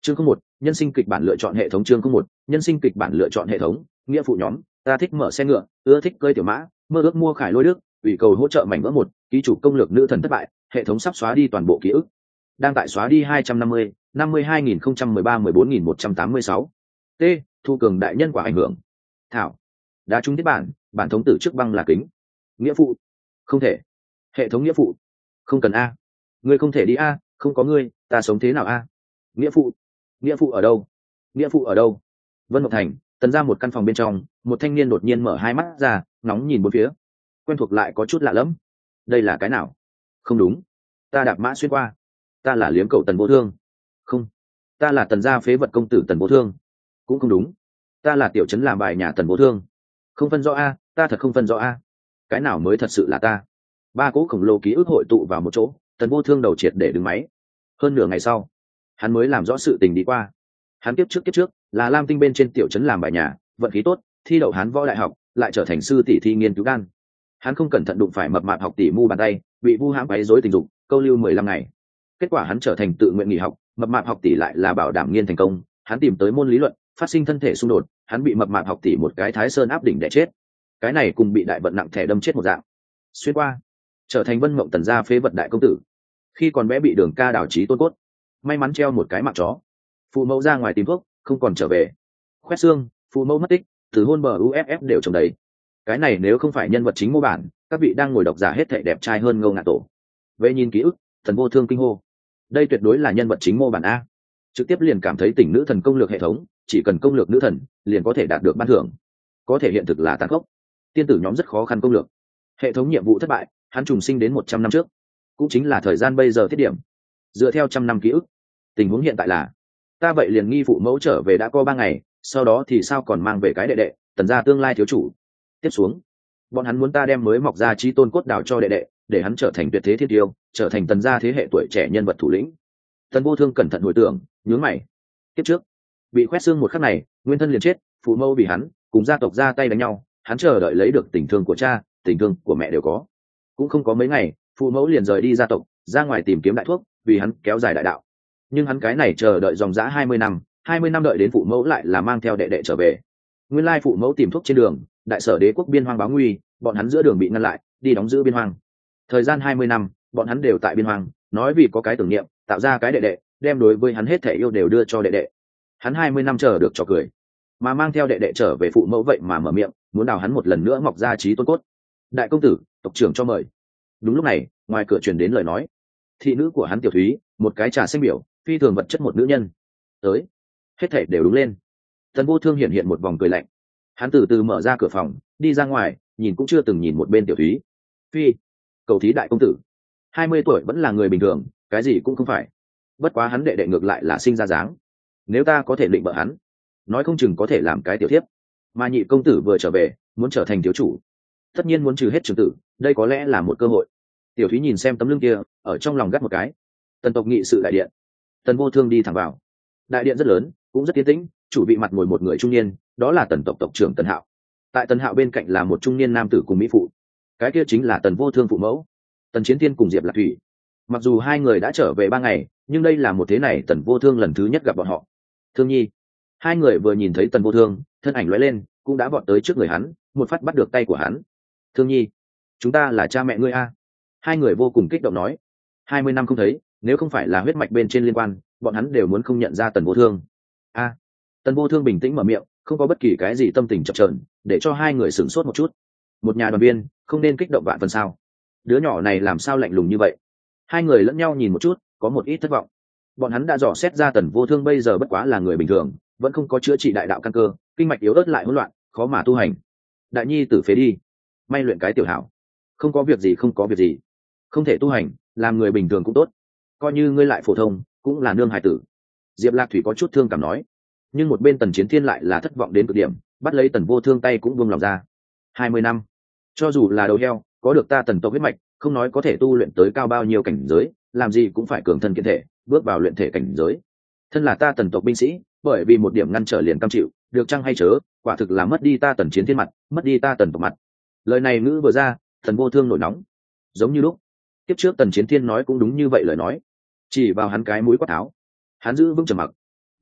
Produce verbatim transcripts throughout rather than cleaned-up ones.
Chương không một, nhân sinh kịch bản lựa chọn hệ thống. Chương không một, nhân sinh kịch bản lựa chọn hệ thống. Nghĩa phụ nhóm, ta thích mở xe ngựa, ưa thích cơi tiểu mã, mơ ước mua khải lôi đức, ủy cầu hỗ trợ mảnh vỡ một, ký chủ công lược nữ thần thất bại, hệ thống sắp xóa đi toàn bộ ký ức. Đang tại xóa đi hai trăm năm mươi, năm mươi hai nghìn không trăm mười ba mười bốn nghìn một trăm tám mươi sáu. T, thu cường đại nhân quả ảnh hưởng. Thảo, đá trúng thiết bản, bản thống tử trước băng là kính. Nghĩa phụ, không thể. Hệ thống nghĩa phụ, không cần a. Ngươi không thể đi a, không có ngươi, ta sống thế nào a? Nghĩa phụ, nghĩa phụ ở đâu? Nghĩa phụ ở đâu? Vân Mộng Thành, Tần ra một căn phòng bên trong, một thanh niên đột nhiên mở hai mắt ra, nóng nhìn bốn phía. Quen thuộc lại có chút lạ lẫm. Đây là cái nào? Không đúng, ta đạp mã xuyên qua. Ta là liếm cậu Tần Vô Thương. Không, ta là Tần gia phế vật công tử Tần Vô Thương. Cũng không đúng, ta là tiểu trấn làm bài nhà Tần Vô Thương. Không phân rõ a, ta thật không phân rõ a. Cái nào mới thật sự là ta? Ba cỗ khổng lồ ký ức hội tụ vào một chỗ, Tần Vô Thương đầu triệt để đứng máy. Hơn nửa ngày sau, hắn mới làm rõ sự tình đi qua. Hắn kiếp trước kiếp trước là lam tinh bên trên tiểu trấn làm bài nhà, vận khí tốt, thi đậu Hán võ đại học, lại trở thành sư tỷ thi nghiên cứu đan. Hắn không cẩn thận đụng phải mập mạp học tỷ mu bàn tay, bị vu hãm quấy rối tình dục, câu lưu mười lăm ngày. Kết quả hắn trở thành tự nguyện nghỉ học, mập mạp học tỷ lại là bảo đảm nghiên thành công. Hắn tìm tới môn lý luận, phát sinh thân thể xung đột, hắn bị mập mạp học tỷ một cái thái sơn áp đỉnh để chết. Cái này cùng bị đại vận nặng thẻ đâm chết một dạng. Xuyên qua, trở thành Vân Mộng Tần gia phế vật đại công tử. Khi còn bé bị Đường Ca đảo chí tôn cốt, may mắn treo một cái mạng chó. Phụ mẫu ra ngoài tìm thuốc, không còn trở về. Khoét xương, phụ mẫu mất tích, từ hôn bờ u ép ép đều trồng đầy. Cái này nếu không phải nhân vật chính mô bản, các vị đang ngồi độc giả hết thảy đẹp trai hơn Ngô Ngạn Tổ. Về nhìn ký ức, Tần Vô Thương kinh hô. Đây tuyệt đối là nhân vật chính mô bản a. Trực tiếp liền cảm thấy tỉnh nữ thần công lược hệ thống, chỉ cần công lược nữ thần, liền có thể đạt được ban thưởng. Có thể hiện thực là tàn khốc. Tiên tử nhóm rất khó khăn công lược. Hệ thống nhiệm vụ thất bại, hắn trùng sinh đến một trăm năm trước, cũng chính là thời gian bây giờ thiết điểm. Dựa theo trăm năm ký ức, tình huống hiện tại là ta vậy liền nghi phụ mẫu trở về đã có ba ngày, sau đó thì sao còn mang về cái đệ đệ, Tần gia tương lai thiếu chủ. Tiếp xuống, bọn hắn muốn ta đem mới mọc ra chí tôn cốt đào cho đệ đệ, để hắn trở thành tuyệt thế thiên tiêu, trở thành Tần gia thế hệ tuổi trẻ nhân vật thủ lĩnh. Tần Vô Thương cẩn thận hồi tưởng, nhướng mày. Tiếp trước, bị khoét xương một khắc này, nguyên thân liền chết, phụ mẫu vì hắn, cùng gia tộc ra tay đánh nhau, hắn chờ đợi lấy được tình thương của cha, tình thương của mẹ đều có. Cũng không có mấy ngày, phụ mẫu liền rời đi gia tộc, ra ngoài tìm kiếm đại thuốc, vì hắn kéo dài đại đạo. Nhưng hắn cái này chờ đợi dòng dã hai mươi năm, hai mươi năm đợi đến phụ mẫu lại là mang theo đệ đệ trở về. Nguyên lai phụ mẫu tìm thuốc trên đường, đại sở đế quốc biên hoang báo nguy, bọn hắn giữa đường bị ngăn lại, đi đóng giữ biên hoang. Thời gian hai mươi năm, bọn hắn đều tại biên hoang, nói vì có cái tưởng niệm, tạo ra cái đệ đệ, đem đối với hắn hết thể yêu đều đưa cho đệ đệ. Hắn hai mươi năm chờ được cho cười, mà mang theo đệ đệ trở về phụ mẫu vậy mà mở miệng, muốn đào hắn một lần nữa mọc ra chí tôn cốt. Đại công tử, tộc trưởng cho mời. Đúng lúc này, ngoài cửa truyền đến lời nói. Thị nữ của hắn Tiểu Thúy, một cái trà xanh biểu, phi thường vật chất một nữ nhân. Tới, hết thảy đều đúng lên. Tần Vô Thương hiện hiện một vòng cười lạnh. Hắn từ từ mở ra cửa phòng, đi ra ngoài, nhìn cũng chưa từng nhìn một bên Tiểu Thúy. Phi, cầu thí đại công tử, hai mươi tuổi vẫn là người bình thường, cái gì cũng không phải. Bất quá hắn đệ đệ ngược lại là sinh ra dáng. Nếu ta có thể định bợ hắn, nói không chừng có thể làm cái tiểu thiếp. Mà nhị công tử vừa trở về, muốn trở thành thiếu chủ, tất nhiên muốn trừ hết trường tử, đây có lẽ là một cơ hội. Tiểu Thúy nhìn xem tấm lưng kia, ở trong lòng gắt một cái. Tần tộc nghị sự đại điện. Tần Vô Thương đi thẳng vào. Đại điện rất lớn, cũng rất yên tĩnh, chủ vị mặt ngồi một người trung niên, đó là Tần tộc tộc trưởng Tần Hạo. Tại Tần Hạo bên cạnh là một trung niên nam tử cùng mỹ phụ. Cái kia chính là Tần Vô Thương phụ mẫu, Tần Chiến Thiên cùng Diệp Lạc Thủy. Mặc dù hai người đã trở về ba ngày, nhưng đây là một thế này Tần Vô Thương lần thứ nhất gặp bọn họ. Thương Nhi. Hai người vừa nhìn thấy Tần Vô Thương, thân ảnh lóe lên, cũng đã vọt tới trước người hắn, một phát bắt được tay của hắn. Thương Nhi, chúng ta là cha mẹ ngươi a. Hai người vô cùng kích động nói. Hai mươi năm không thấy, nếu không phải là huyết mạch bên trên liên quan, bọn hắn đều muốn không nhận ra Tần Vô Thương. A. Tần Vô Thương bình tĩnh mở miệng, không có bất kỳ cái gì tâm tình chập chờn, để cho hai người sửng sốt một chút. Một nhà đoàn viên, không nên kích động vạn phần sao? Đứa nhỏ này làm sao lạnh lùng như vậy? Hai người lẫn nhau nhìn một chút, có một ít thất vọng. Bọn hắn đã dò xét ra Tần Vô Thương bây giờ bất quá là người bình thường, vẫn không có chữa trị đại đạo căn cơ, kinh mạch yếu ớt lại hỗn loạn, khó mà tu hành. Đại nhi tử phế đi, may luyện cái tiểu hảo. Không có việc gì, không có việc gì. Không thể tu hành, làm người bình thường cũng tốt. Coi như ngươi lại phổ thông, cũng là nương hài tử. Diệp Lạc Thủy có chút thương cảm nói. Nhưng một bên Tần Chiến Thiên lại là thất vọng đến cực điểm, bắt lấy Tần Vô Thương tay cũng buông lòng ra. Hai mươi năm, cho dù là đầu heo, có được ta Tần tộc huyết mạch, không nói có thể tu luyện tới cao bao nhiêu cảnh giới, làm gì cũng phải cường thân kiện thể, bước vào luyện thể cảnh giới. Thân là ta Tần tộc binh sĩ, bởi vì một điểm ngăn trở liền cam chịu, được chăng hay chớ, quả thực là mất đi ta Tần Chiến Thiên mặt, mất đi ta Tần tộc mặt. Lời này ngữ vừa ra, Tần Vô Thương nổi nóng. Giống như lúc tiếp trước Tần Chiến Thiên nói cũng đúng như vậy lời nói, chỉ vào hắn cái mũi quát tháo. Hắn giữ vững trầm mặc.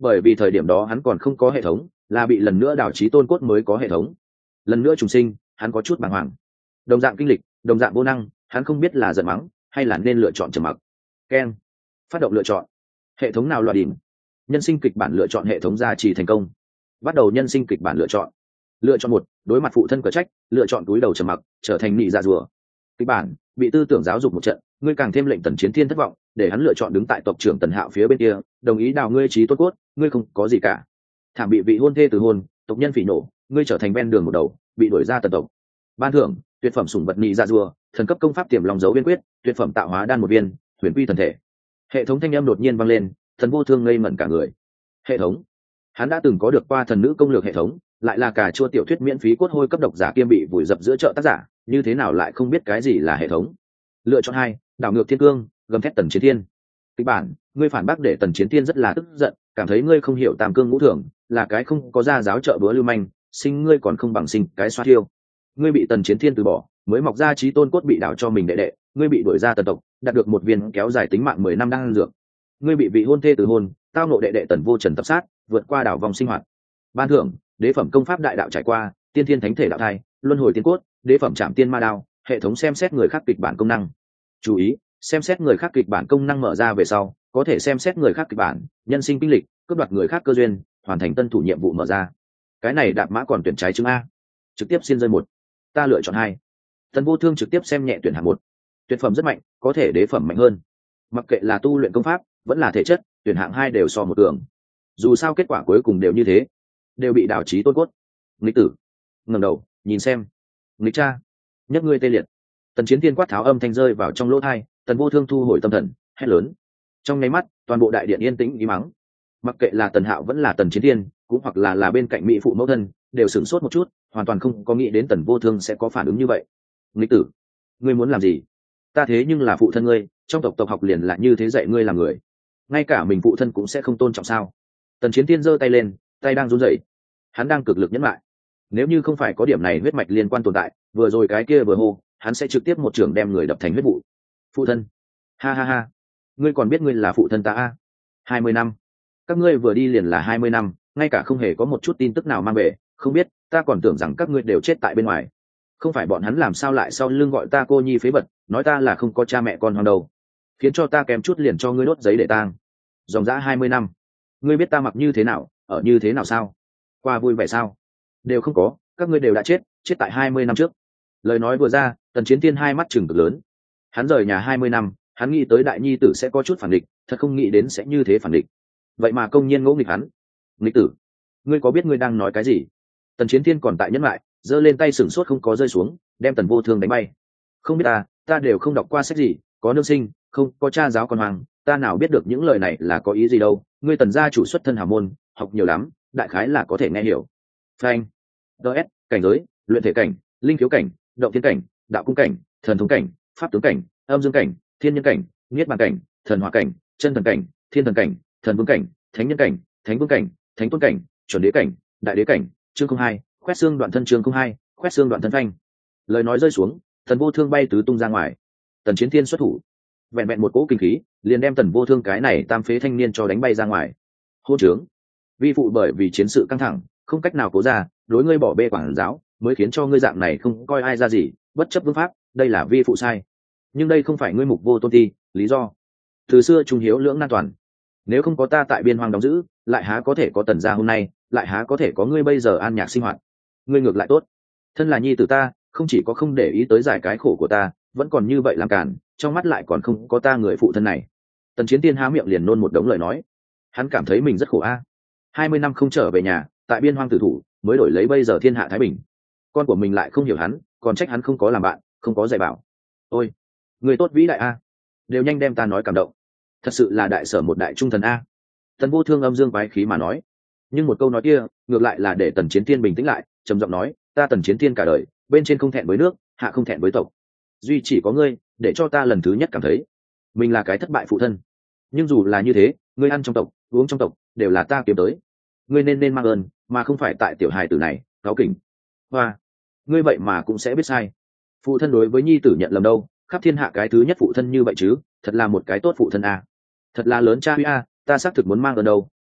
bởi vì thời điểm đó hắn còn không có hệ thống, là bị lần nữa đào trí tôn cốt mới có hệ thống. Lần nữa trùng sinh, hắn có chút bàng hoàng. Đồng dạng kinh lịch, đồng dạng vô năng, hắn không biết là giận mắng hay là nên lựa chọn trầm mặc. Ken, phát động lựa chọn. Hệ thống nào loại đỉnh? Nhân sinh kịch bản lựa chọn hệ thống gia trì thành công. Bắt đầu nhân sinh kịch bản lựa chọn. Lựa chọn một, đối mặt phụ thân cở trách, lựa chọn túi đầu trầm mặc, trở thành nị dạ rùa. Kịch bản, bị tư tưởng giáo dục một trận, ngươi càng thêm lệnh Tần Chiến Thiên thất vọng, để hắn lựa chọn đứng tại tộc trưởng Tần Hạo phía bên kia, đồng ý đào ngươi trí tốt cốt, ngươi không có gì cả. Thảm bị vị hôn thê từ hôn, tộc nhân phỉ nổ, ngươi trở thành ven đường một đầu, bị đuổi ra tần tộc. Ban thưởng, tuyệt phẩm sủng vật nị dạ rùa, thần cấp công pháp tiềm lòng dấu viên quyết, tuyệt phẩm tạo hóa đan một viên, huyền quy thần thể. Hệ thống thanh âm đột nhiên vang lên, Thần Vô Thương ngây ngẩn cả người. Hệ thống? Hắn đã từng có được qua thần nữ công lược hệ thống, lại là cà chua tiểu thuyết miễn phí cốt hôi cấp độc giả kiêm bị vùi dập giữa chợ tác giả, như thế nào lại không biết cái gì là hệ thống? Lựa chọn hai, đảo ngược thiên cương, gầm thét Tần Chiến Thiên. Kịch bản, ngươi phản bác để Tần Chiến Thiên rất là tức giận, cảm thấy ngươi không hiểu tam cương ngũ thường, là cái không có gia giáo trợ búa lưu manh, sinh ngươi còn không bằng sinh cái xoa thiêu. Ngươi bị Tần Chiến Thiên từ bỏ, mới mọc ra trí tôn cốt bị đảo cho mình đệ đệ, ngươi bị đuổi ra tần tộc, đạt được một viên kéo dài tính mạng mười năm đang dược. Ngươi bị vị hôn thê từ hôn, tao nộ đệ đệ Tần Vô Trần tập sát, vượt qua đảo vòng sinh hoạt. Ban thưởng, đế phẩm công pháp đại đạo trải qua, tiên thiên thánh thể đạo thai, luân hồi tiên cốt, đế phẩm trảm tiên ma đao, hệ thống xem xét người khác kịch bản công năng. Chú ý, xem xét người khác kịch bản công năng mở ra về sau, có thể xem xét người khác kịch bản, nhân sinh kinh lịch, cướp đoạt người khác cơ duyên, hoàn thành tân thủ nhiệm vụ mở ra. Cái này đạp mã còn tuyển trái chứng a. Trực tiếp xin rơi một. Ta lựa chọn hai. Tần Vô Thương trực tiếp xem nhẹ tuyển hạng một. Tuyệt phẩm rất mạnh, có thể đế phẩm mạnh hơn. Mặc kệ là tu luyện công pháp, vẫn là thể chất, tuyển hạng hai đều so một tưởng. Dù sao kết quả cuối cùng đều như thế, đều bị đảo trí tôn cốt. Nghịch tử, ngẩng đầu, nhìn xem. Nghịch cha, nhấc ngươi tê liệt. Tần Chiến Thiên quát tháo âm thanh rơi vào trong lỗ tai, Tần Vô Thương thu hồi tâm thần, hét lớn. Trong nháy mắt, toàn bộ đại điện yên tĩnh ý mắng. Mặc kệ là Tần Hạo vẫn là Tần Chiến Thiên, cũng hoặc là là bên cạnh mỹ phụ mẫu thân, đều sửng sốt một chút, hoàn toàn không có nghĩ đến Tần Vô Thương sẽ có phản ứng như vậy. Nghịch tử, ngươi muốn làm gì? Ta thế nhưng là phụ thân ngươi, trong tộc tộc học liền là như thế dạy ngươi làm người, ngay cả mình phụ thân cũng sẽ không tôn trọng sao? Tần Chiến Thiên giơ tay lên, tay đang run rẩy, hắn đang cực lực nhẫn lại. Nếu như không phải có điểm này huyết mạch liên quan tồn tại, vừa rồi cái kia vừa hô, hắn sẽ trực tiếp một trường đem người đập thành huyết vụ. Phụ thân, ha ha ha, ngươi còn biết ngươi là phụ thân ta a? Hai mươi năm, các ngươi vừa đi liền là hai mươi năm, ngay cả không hề có một chút tin tức nào mang về, không biết, ta còn tưởng rằng các ngươi đều chết tại bên ngoài. Không phải bọn hắn làm sao lại sau lưng gọi ta cô nhi phế vật, nói ta là không có cha mẹ con hoang đầu, khiến cho ta kém chút liền cho ngươi đốt giấy để tang. Dòng dã hai mươi năm, ngươi biết ta mặc như thế nào, ở như thế nào sao? Qua vui vẻ sao? Đều không có, các ngươi đều đã chết, chết tại hai mươi năm trước. Lời nói vừa ra, Tần Chiến Thiên hai mắt trừng cực lớn. Hắn rời nhà hai mươi năm, hắn nghĩ tới đại nhi tử sẽ có chút phản địch, thật không nghĩ đến sẽ như thế phản địch. Vậy mà công nhiên ngỗ nghịch hắn. Nghịch tử, ngươi có biết ngươi đang nói cái gì? Tần Chiến Thiên còn tại nhẫn lại, giơ lên tay sừng sốt không có rơi xuống, đem Tần Vô Thương đánh bay. Không biết ta, ta đều không đọc qua sách gì, có nương sinh, không có cha giáo con hoàng, ta nào biết được những lời này là có ý gì đâu. Ngươi Tần gia chủ xuất thân hào môn, học nhiều lắm, đại khái là có thể nghe hiểu. Phanh. ds cảnh giới, luyện thể cảnh, linh khiếu cảnh, động thiên cảnh, đạo cung cảnh, thần thống cảnh, pháp tướng cảnh, âm dương cảnh, thiên nhân cảnh, niết bàn cảnh, thần hỏa cảnh, chân thần cảnh, thiên thần cảnh, thần vương cảnh, thánh nhân cảnh, thánh vương cảnh, thánh tôn cảnh, chuẩn đế cảnh, đại đế cảnh. Chương không hai, khoét xương đoạn thân. Chương không hai, khoét xương đoạn thân. Phanh. Lời nói rơi xuống, Tần Vô Thương bay tứ tung ra ngoài. Tần Chiến Thiên xuất thủ, vẹn vẹn một cỗ kinh khí liền đem Tần Vô Thương cái này tam phế thanh niên cho đánh bay ra ngoài. Hôn trướng, vi phụ bởi vì chiến sự căng thẳng không cách nào cố ra, đối ngươi bỏ bê quản giáo, mới khiến cho ngươi dạng này không coi ai ra gì, bất chấp vương pháp, đây là vi phụ sai. Nhưng đây không phải ngươi mục vô tôn ti, lý do từ xưa trung hiếu lưỡng nan toàn. Nếu không có ta tại biên hoang đóng giữ, lại há có thể có Tần gia hôm nay, lại há có thể có ngươi bây giờ an nhạc sinh hoạt. Ngươi ngược lại tốt, thân là nhi tử ta, không chỉ có không để ý tới giải cái khổ của ta, vẫn còn như vậy làm cản, trong mắt lại còn không có ta người phụ thân này. Tần Chiến Tiên há miệng liền nôn một đống lời nói. Hắn cảm thấy mình rất khổ a. Hai mươi năm không trở về nhà, tại biên hoang tử thủ, mới đổi lấy bây giờ thiên hạ thái bình. Con của mình lại không hiểu hắn, còn trách hắn không có làm bạn, không có dạy bảo. Ôi, người tốt vĩ đại a, đều nhanh đem ta nói cảm động. Thật sự là đại sở một đại trung thần a. Tần Vô Thương âm dương quái khí mà nói. Nhưng một câu nói kia, ngược lại là để Tần Chiến Tiên bình tĩnh lại, trầm giọng nói, ta Tần Chiến Tiên cả đời, bên trên không thẹn với nước, hạ không thẹn với tộc. Duy chỉ có ngươi, để cho ta lần thứ nhất cảm thấy mình là cái thất bại phụ thân. Nhưng dù là như thế, ngươi ăn trong tộc, uống trong tộc, đều là ta kiếm tới. Ngươi nên nên mang ơn, mà không phải tại tiểu hài tử này cáo kỉnh. Và ngươi vậy mà cũng sẽ biết sai. Phụ thân đối với nhi tử nhận lầm đâu, khắp thiên hạ cái thứ nhất phụ thân như vậy chứ, thật là một cái tốt phụ thân a. Thật là lớn cha huy a, ta xác thực muốn mang ơn đâu,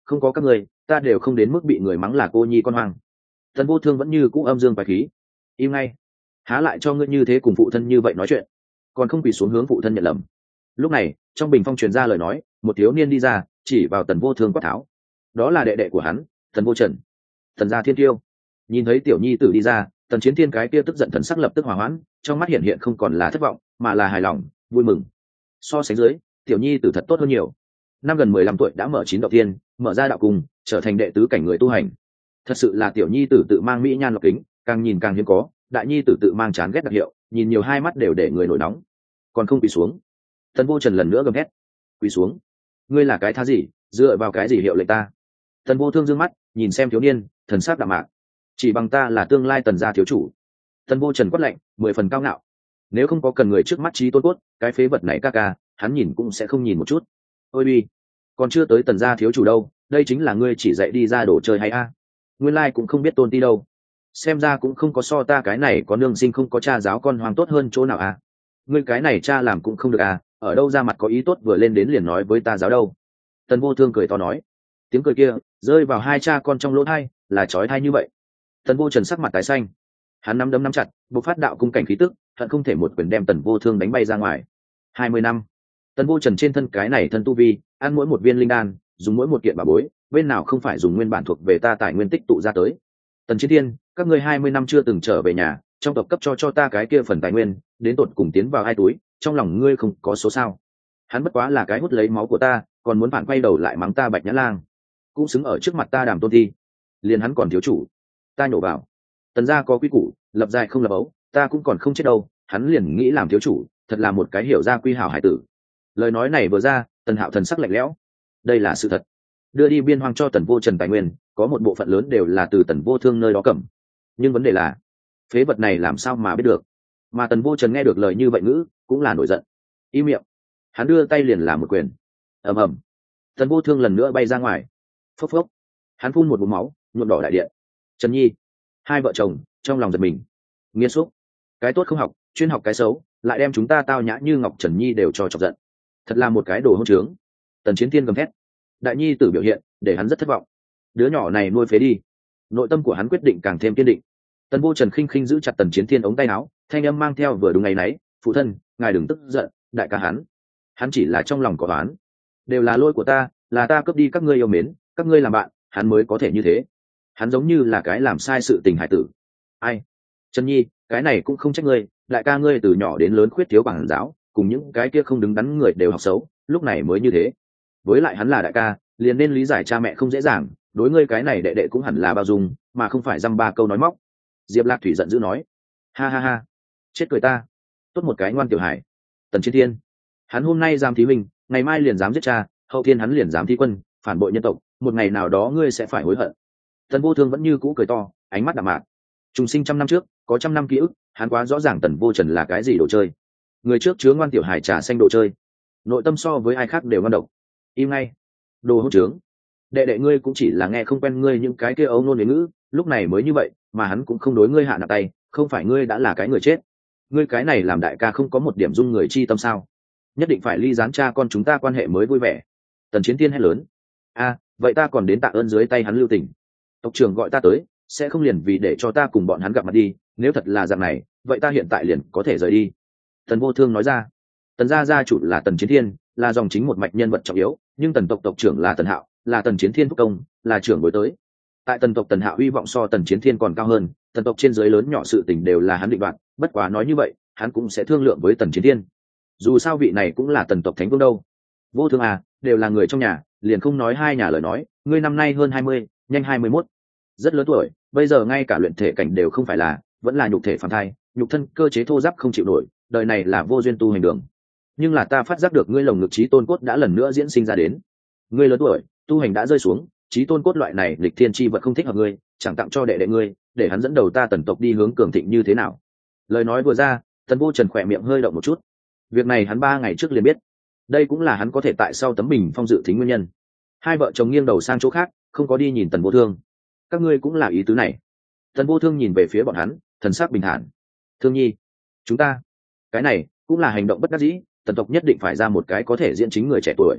không có các ngươi ta đều không đến mức bị người mắng là cô nhi con hoang. Tần Vô Thương vẫn như cũ âm dương bài khí. Im ngay, há lại cho ngươi như thế cùng phụ thân như vậy nói chuyện, còn không quỳ xuống hướng phụ thân nhận lầm. Lúc này trong bình phong truyền ra lời nói, một thiếu niên đi ra chỉ vào Tần Vô Thương quát tháo. Đó là đệ đệ của hắn, Tần Vô Trần, Tần gia thiên tiêu. Nhìn thấy tiểu nhi tử đi ra, Tần Chiến Thiên cái kia tức giận thần sắc lập tức hòa hoãn, trong mắt hiện hiện không còn là thất vọng mà là hài lòng vui mừng. So sánh dưới, tiểu nhi tử thật tốt hơn nhiều. Năm gần mười lăm tuổi đã mở chín đạo tiên, mở ra đạo cung, trở thành đệ tứ cảnh người tu hành. Thật sự là tiểu nhi tử tự mang mỹ nhan lọc kính, càng nhìn càng hiếm có. Đại nhi tử tự mang chán ghét đặc hiệu, nhìn nhiều hai mắt đều để người nổi nóng. Còn không quỳ xuống. Tần Vô Trần lần nữa gầm hét. Quỳ xuống? Ngươi là cái thá gì, dựa vào cái gì hiệu lệnh ta? Tần Vô Thương dương mắt nhìn xem thiếu niên, thần sắc đạm mạc. Chỉ bằng ta là tương lai Tần gia thiếu chủ. Tần Vô Trần quát lạnh, mười phần cao ngạo. Nếu không có cần người trước mắt trí tôn cốt, cái phế vật này ca ca hắn nhìn cũng sẽ không nhìn một chút. Ôi bi, còn chưa tới Tần gia thiếu chủ đâu, đây chính là ngươi chỉ dạy đi ra đồ chơi hay a? Nguyên lai cũng không biết tôn ti đâu. Xem ra cũng không có so ta cái này có nương sinh không có cha giáo con hoàng tốt hơn chỗ nào à? Ngươi cái này cha làm cũng không được à? Ở đâu ra mặt có ý tốt vừa lên đến liền nói với ta giáo đâu? Tần Vô Thương cười to nói. Tiếng cười kia rơi vào hai cha con trong lỗ thai, là chói thai như vậy. Tần Vô Trần sắc mặt tái xanh, hắn nắm đấm nắm chặt, bộc phát đạo cung cảnh khí tức, hận không thể một quyền đem Tần Vô Thương đánh bay ra ngoài. Hai mươi năm, Tần Vô Trần trên thân cái này thân tu vi, ăn mỗi một viên linh đan, dùng mỗi một kiện bảo bối, bên nào không phải dùng nguyên bản thuộc về ta tài nguyên tích tụ ra tới. Tần Chiến Thiên, các ngươi hai mươi năm chưa từng trở về nhà, trong tộc cấp cho cho ta cái kia phần tài nguyên, đến tột cùng tiến vào hai túi, trong lòng ngươi không có số sao? Hắn bất quá là cái hút lấy máu của ta, còn muốn phản quay đầu lại mắng ta Bạch Nhã Lang, cũng xứng ở trước mặt ta đàm tôn thi. Liền hắn còn thiếu chủ, ta nhổ vào. Tần gia có quy củ, lập dài không lập ấu, ta cũng còn không chết đâu. Hắn liền nghĩ làm thiếu chủ, thật là một cái hiểu ra quy hảo hải tử. Lời nói này vừa ra, Tần Hạo thần sắc lạnh lẽo. Đây là sự thật. Đưa đi biên hoang cho Tần Vô Trần tài nguyên, có một bộ phận lớn đều là từ Tần Vô Thương nơi đó cầm. Nhưng vấn đề là, phế vật này làm sao mà biết được? Mà Tần Vô Trần nghe được lời như vậy ngữ, cũng là nổi giận. Im miệng. Hắn đưa tay liền làm một quyền. Ầm ầm. Tần Vô Thương lần nữa bay ra ngoài. Phốc phốc. Hắn phun một búng máu, nhuộm đỏ đại điện. Trần Nhi, hai vợ chồng trong lòng giật mình. Nghiên xúc, cái tốt không học, chuyên học cái xấu, lại đem chúng ta tao nhã như Ngọc Trần Nhi đều cho chọc giận. Thật là một cái đồ hỗn trướng. Tần Chiến Thiên gầm thét. Đại nhi tử biểu hiện để hắn rất thất vọng. Đứa nhỏ này nuôi phế đi. Nội tâm của hắn quyết định càng thêm kiên định. Tần Vô Trần khinh khinh giữ chặt Tần Chiến Thiên ống tay áo, thanh âm mang theo vừa đúng ngày nấy, phụ thân, ngài đừng tức giận, đại ca hắn, hắn chỉ là trong lòng có oán, đều là lỗi của ta, là ta cướp đi các ngươi yêu mến, các ngươi làm bạn, hắn mới có thể như thế. Hắn giống như là cái làm sai sự tình hải tử. Ai? Trần Nhi, cái này cũng không trách ngươi, đại ca ngươi từ nhỏ đến lớn khuyết thiếu quản giáo, cùng những cái kia không đứng đắn người đều học xấu, lúc này mới như thế. Với lại hắn là đại ca, liền nên lý giải cha mẹ không dễ dàng, đối ngươi cái này đệ đệ cũng hẳn là bao dung, mà không phải dăm ba câu nói móc. Diệp Lạc Thủy giận dữ nói. Ha ha ha, chết cười ta. Tốt một cái ngoan tiểu hải. Tần Chiến Thiên, hắn hôm nay dám thí mình, ngày mai liền dám giết cha, hậu thiên hắn liền dám thí quân, phản bội nhân tộc, một ngày nào đó ngươi sẽ phải hối hận. Tần Vô Thương vẫn như cũ cười to, ánh mắt đạm mạc. Trùng sinh trăm năm trước, có trăm năm ký ức, hắn quá rõ ràng Tần Vô Trần là cái gì đồ chơi. Người trước chứa ngoan tiểu hải trà xanh đồ chơi, nội tâm so với ai khác đều ngon độc. Im ngay, đồ hỗn trướng. Đệ đệ ngươi cũng chỉ là nghe không quen ngươi những cái kia ấu nôn đến ngữ, lúc này mới như vậy, mà hắn cũng không đối ngươi hạ nặng tay, không phải ngươi đã là cái người chết. Ngươi cái này làm đại ca không có một điểm dung người chi tâm sao? Nhất định phải ly gián cha con chúng ta quan hệ mới vui vẻ. Tần Chiến Thiên hét lớn. A, vậy ta còn đến tạ ơn dưới tay hắn lưu tình. Tộc trưởng gọi ta tới, sẽ không liền vì để cho ta cùng bọn hắn gặp mặt đi, nếu thật là dạng này, vậy ta hiện tại liền có thể rời đi. Tần Vô Thương nói ra. Tần gia gia chủ là Tần Chiến Thiên, là dòng chính một mạch nhân vật trọng yếu, nhưng Tần tộc tộc trưởng là Tần Hạo, là Tần Chiến Thiên phúc công, là trưởng bối tới. Tại Tần tộc Tần Hạo hy vọng so Tần Chiến Thiên còn cao hơn, Tần tộc trên dưới lớn nhỏ sự tình đều là hắn định đoạt, bất quá nói như vậy, hắn cũng sẽ thương lượng với Tần Chiến Thiên. Dù sao vị này cũng là Tần tộc thánh vương đâu. Vô Thương à, đều là người trong nhà, liền không nói hai nhà lời nói, ngươi năm nay hơn hai mươi, nhanh hai mươi mốt, rất lớn tuổi, bây giờ ngay cả luyện thể cảnh đều không phải là, vẫn là nhục thể phàm thai, nhục thân cơ chế thô ráp không chịu nổi, đời này là vô duyên tu hành đường. Nhưng là ta phát giác được ngươi lồng ngực trí tôn cốt đã lần nữa diễn sinh ra đến. Ngươi lớn tuổi, tu hành đã rơi xuống, trí tôn cốt loại này lịch thiên chi vật không thích hợp ngươi, chẳng tặng cho đệ đệ ngươi, để hắn dẫn đầu ta Tần tộc đi hướng cường thịnh như thế nào. Lời nói vừa ra, Tần Vô Trần khỏe miệng hơi động một chút. Việc này hắn ba ngày trước liền biết, đây cũng là hắn có thể tại sau tấm bình phong dự thính nguyên nhân. Hai vợ chồng nghiêng đầu sang chỗ khác, không có đi nhìn Tần Vô Thương. Các ngươi cũng là ý tứ này. Tần Vô Thương nhìn về phía bọn hắn, thần sắc bình thản. Thương Nhi, chúng ta, cái này cũng là hành động bất đắc dĩ, Tần tộc nhất định phải ra một cái có thể diễn chính người trẻ tuổi.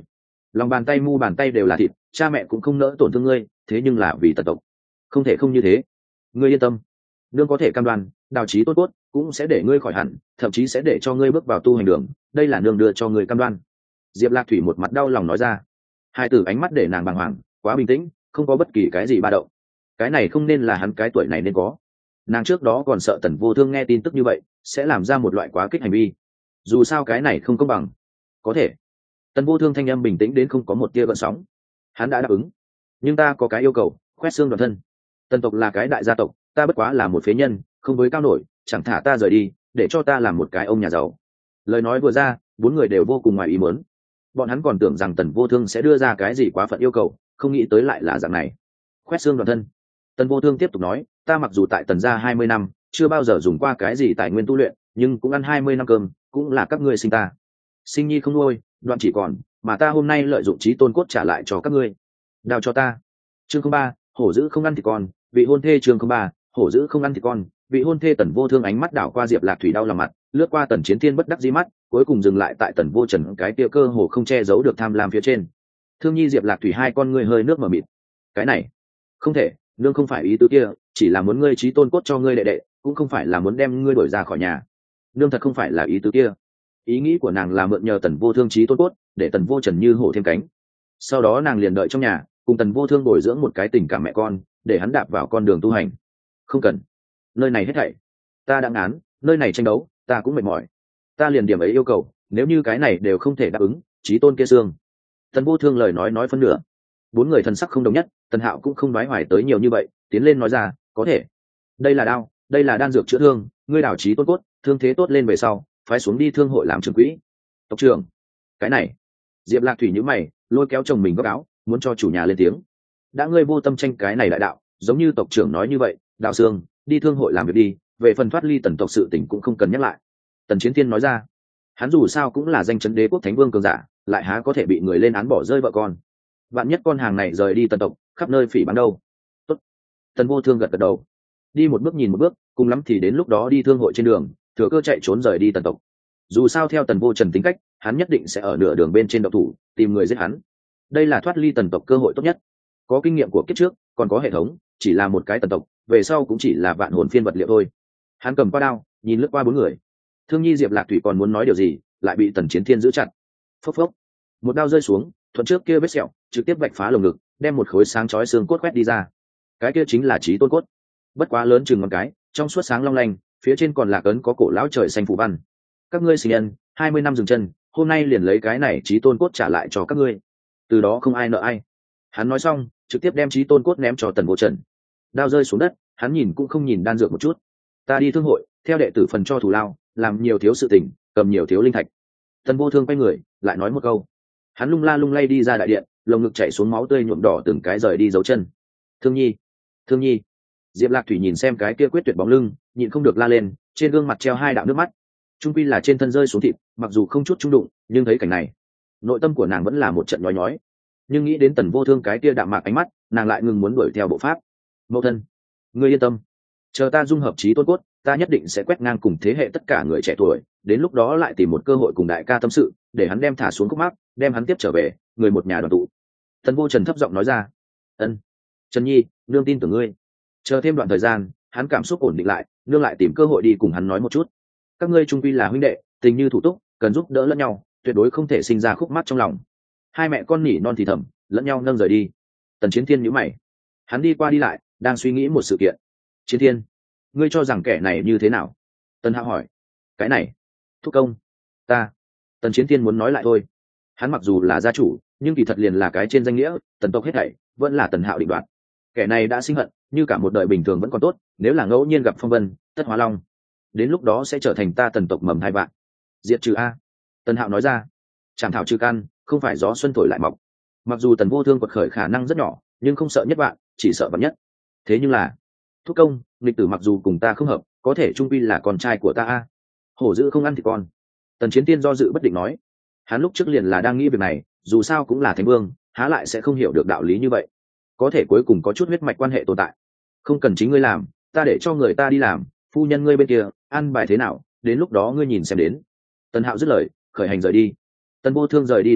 lòng bàn tay mu bàn tay đều là thịt, cha mẹ cũng không nỡ tổn thương ngươi, thế nhưng là vì tần tộc không thể không như thế. Ngươi yên tâm, nương có thể cam đoan Đào Chí Tôn Cốt cũng sẽ để ngươi khỏi hẳn, thậm chí sẽ để cho ngươi bước vào tu hành đường, đây là nương đưa cho ngươi cam đoan. Diệp Lạc Thủy một mặt đau lòng nói ra. Hai tử ánh mắt để nàng bàng hoàng, quá bình tĩnh, không có bất kỳ cái gì ba động. Cái này không nên là hắn cái tuổi này nên có. Nàng trước đó còn sợ Tần Vô Thương nghe tin tức như vậy sẽ làm ra một loại quá kích hành vi, dù sao cái này không công bằng. Có thể. Tần Vô Thương thanh âm bình tĩnh đến không có một tia gợn sóng. Hắn đã đáp ứng, nhưng ta có cái yêu cầu, khoét xương đoàn thân. Tần tộc là cái đại gia tộc, ta bất quá là một phế nhân, không với cao nổi, chẳng thả ta rời đi, để cho ta làm một cái ông nhà giàu. Lời nói vừa ra, bốn người đều vô cùng ngoài ý muốn. Bọn hắn còn tưởng rằng Tần Vô Thương sẽ đưa ra cái gì quá phận yêu cầu, không nghĩ tới lại là dạng này. Khoét xương đoàn thân. Tần Vô Thương tiếp tục nói, ta mặc dù tại Tần gia hai mươi năm, chưa bao giờ dùng qua cái gì tài nguyên tu luyện, nhưng cũng ăn hai mươi năm cơm, cũng là các ngươi sinh ta. Sinh nhi không nuôi, đoạn chỉ còn, mà ta hôm nay lợi dụng Chí Tôn Cốt trả lại cho các ngươi. Đào cho ta. Chương không ba, hổ dữ không ăn thì con, vị hôn thê. Chương không ba, hổ dữ không ăn thì con, vị hôn thê. Tần Vô Thương ánh mắt đảo qua Diệp Lạc Thủy đau lòng mặt, lướt qua Tần Chiến Thiên bất đắc dĩ mắt, cuối cùng dừng lại tại Tần Vô Trần cái kia cơ hồ không che giấu được tham lam phía trên. Thương Nhi, Diệp Lạc Thủy hai con ngươi hơi nước mở mịt. Cái này, không thể, nương không phải ý tứ kia, chỉ là muốn ngươi Chí Tôn Cốt cho ngươi đệ đệ, cũng không phải là muốn đem ngươi đuổi ra khỏi nhà. Nương thật không phải là ý tứ kia. Ý nghĩ của nàng là mượn nhờ Tần Vô Thương Chí Tôn Cốt, để Tần Vô Trần như hổ thêm cánh. Sau đó nàng liền đợi trong nhà, cùng Tần Vô Thương bồi dưỡng một cái tình cảm mẹ con, để hắn đạp vào con đường tu hành. Không cần, nơi này hết thảy ta đã ngán, nơi này tranh đấu ta cũng mệt mỏi, ta liền điểm ấy yêu cầu, nếu như cái này đều không thể đáp ứng, Chí Tôn kia xương. Tần Vô Thương lời nói nói phân nửa. Bốn người thần sắc không đồng nhất, Tần Hạo cũng không nói hoài tới nhiều như vậy, tiến lên nói ra, có thể. Đây là đao, đây là đan dược chữa thương, ngươi đảo Chí Tôn Cốt, thương thế tốt lên về sau, phái xuống đi thương hội làm trưởng quỹ. Tộc trưởng, cái này. Diệp Lạc Thủy nhíu mày, lôi kéo chồng mình góc áo, muốn cho chủ nhà lên tiếng. Đã ngươi vô tâm tranh cái này đại đạo, giống như tộc trưởng nói như vậy, Đạo Sương, đi thương hội làm việc đi, về phần thoát ly Tần tộc sự tình cũng không cần nhắc lại. Tần Chiến Thiên nói ra. Hắn dù sao cũng là danh chấn đế quốc thánh vương cường giả, lại há có thể bị người lên án bỏ rơi vợ con. Vạn nhất con hàng này rời đi Tần tộc, khắp nơi phỉ báng đâu. Tốt. Tần Vô Thương gật gật đầu. Đi một bước nhìn một bước, cùng lắm thì đến lúc đó đi thương hội trên đường, thừa cơ chạy trốn rời đi Tần tộc. Dù sao theo Tần Vô Trần tính cách, hắn nhất định sẽ ở nửa đường bên trên độc thủ, tìm người giết hắn. Đây là thoát ly Tần tộc cơ hội tốt nhất. Có kinh nghiệm của kiếp trước, còn có hệ thống, chỉ là một cái Tần tộc, về sau cũng chỉ là vạn hồn phiên vật liệu thôi. Hắn cầm qua đao, nhìn lướt qua bốn người. Thương Nhi, Diệp Lạc Thủy còn muốn nói điều gì, lại bị Tần Chiến Thiên giữ chặt. Phốc phốc, một đao rơi xuống, thuận trước kia vết sẹo, trực tiếp vạch phá lồng ngực, đem một khối sáng chói xương cốt quét đi ra. Cái kia chính là Chí Tôn Cốt, bất quá lớn chừng ngón cái, trong suốt sáng long lanh, phía trên còn là cấn có cổ lão trời xanh phù văn. Các ngươi sinh nhân, hai mươi năm dừng chân, hôm nay liền lấy cái này Chí Tôn Cốt trả lại cho các ngươi. Từ đó không ai nợ ai. Hắn nói xong, trực tiếp đem Chí Tôn Cốt ném cho Tần Vô Trần. Đao rơi xuống đất, hắn nhìn cũng không nhìn đan dược một chút. Ta đi thương hội, theo đệ tử phần cho thù lao, làm nhiều thiếu sự tình, cầm nhiều thiếu linh thạch. Tần Vô Thương quay người, lại nói một câu. Hắn lung la lung lay đi ra đại điện, lồng ngực chảy xuống máu tươi nhuộm đỏ từng cái rời đi dấu chân. Thương Nhi, Thương Nhi. Diệp Lạc Thủy nhìn xem cái kia quyết tuyệt bóng lưng, nhịn không được la lên, trên gương mặt treo hai đạo nước mắt. Trung quy là trên thân rơi xuống thịt, mặc dù không chút trung đụng, nhưng thấy cảnh này, nội tâm của nàng vẫn là một trận nhói nhói. Nhưng nghĩ đến Tần Vô Thương cái kia đạm mạc ánh mắt, nàng lại ngừng muốn đuổi theo bộ pháp. Mẫu thân, ngươi yên tâm, chờ ta dung hợp Chí Tôn Cốt, ta nhất định sẽ quét ngang cùng thế hệ tất cả người trẻ tuổi, đến lúc đó lại tìm một cơ hội cùng đại ca tâm sự, để hắn đem thả xuống khúc mắc, đem hắn tiếp trở về, người một nhà đoàn tụ. Tần Vô Trần thấp giọng nói ra. Ân, Trần Nhi, nương tin tưởng ngươi. Chờ thêm đoạn thời gian, hắn cảm xúc ổn định lại, nương lại tìm cơ hội đi cùng hắn nói một chút. Các ngươi trung quy là huynh đệ, tình như thủ túc, cần giúp đỡ lẫn nhau, tuyệt đối không thể sinh ra khúc mắc trong lòng. Hai mẹ con nỉ non thì thầm, lẫn nhau nâng rời đi. Tần Chiến Thiên nhíu mày, hắn đi qua đi lại, đang suy nghĩ một sự kiện. Chiến Thiên, ngươi cho rằng kẻ này như thế nào? Tần Hạo hỏi. Cái này, thúc công, ta. Tần Chiến Thiên muốn nói lại thôi. Hắn mặc dù là gia chủ, nhưng kỳ thật liền là cái trên danh nghĩa, Tần tộc hết thảy vẫn là Tần Hạo định đoạt. Kẻ này đã sinh hận, như cả một đời bình thường vẫn còn tốt, nếu là ngẫu nhiên gặp phong vân, tất hóa long, đến lúc đó sẽ trở thành ta Tần tộc mầm hai vạn. Diệt trừ a. Tần Hạo nói ra. Chảm thảo trừ căn, không phải gió xuân thổi lại mọc. Mặc dù Tần Vô Thương quật khởi khả năng rất nhỏ, nhưng không sợ nhất vạn, chỉ sợ vạn nhất. Thế nhưng là, thúc công, nghịch tử mặc dù cùng ta không hợp, có thể trung quy là con trai của ta a. Hổ dữ không ăn thì con. Tần Chiến Tiên do dự bất định nói. Hắn lúc trước liền là đang nghĩ việc này, dù sao cũng là thánh vương, há lại sẽ không hiểu được đạo lý như vậy. Có thể cuối cùng có chút huyết mạch quan hệ tồn tại. Không cần chính ngươi làm, ta để cho người ta đi làm, phu nhân ngươi bên kia ăn bài thế nào, đến lúc đó ngươi nhìn xem đến. Tần Hạo dứt lời, khởi hành rời đi. Tần Vô Thương rời đi đại điện,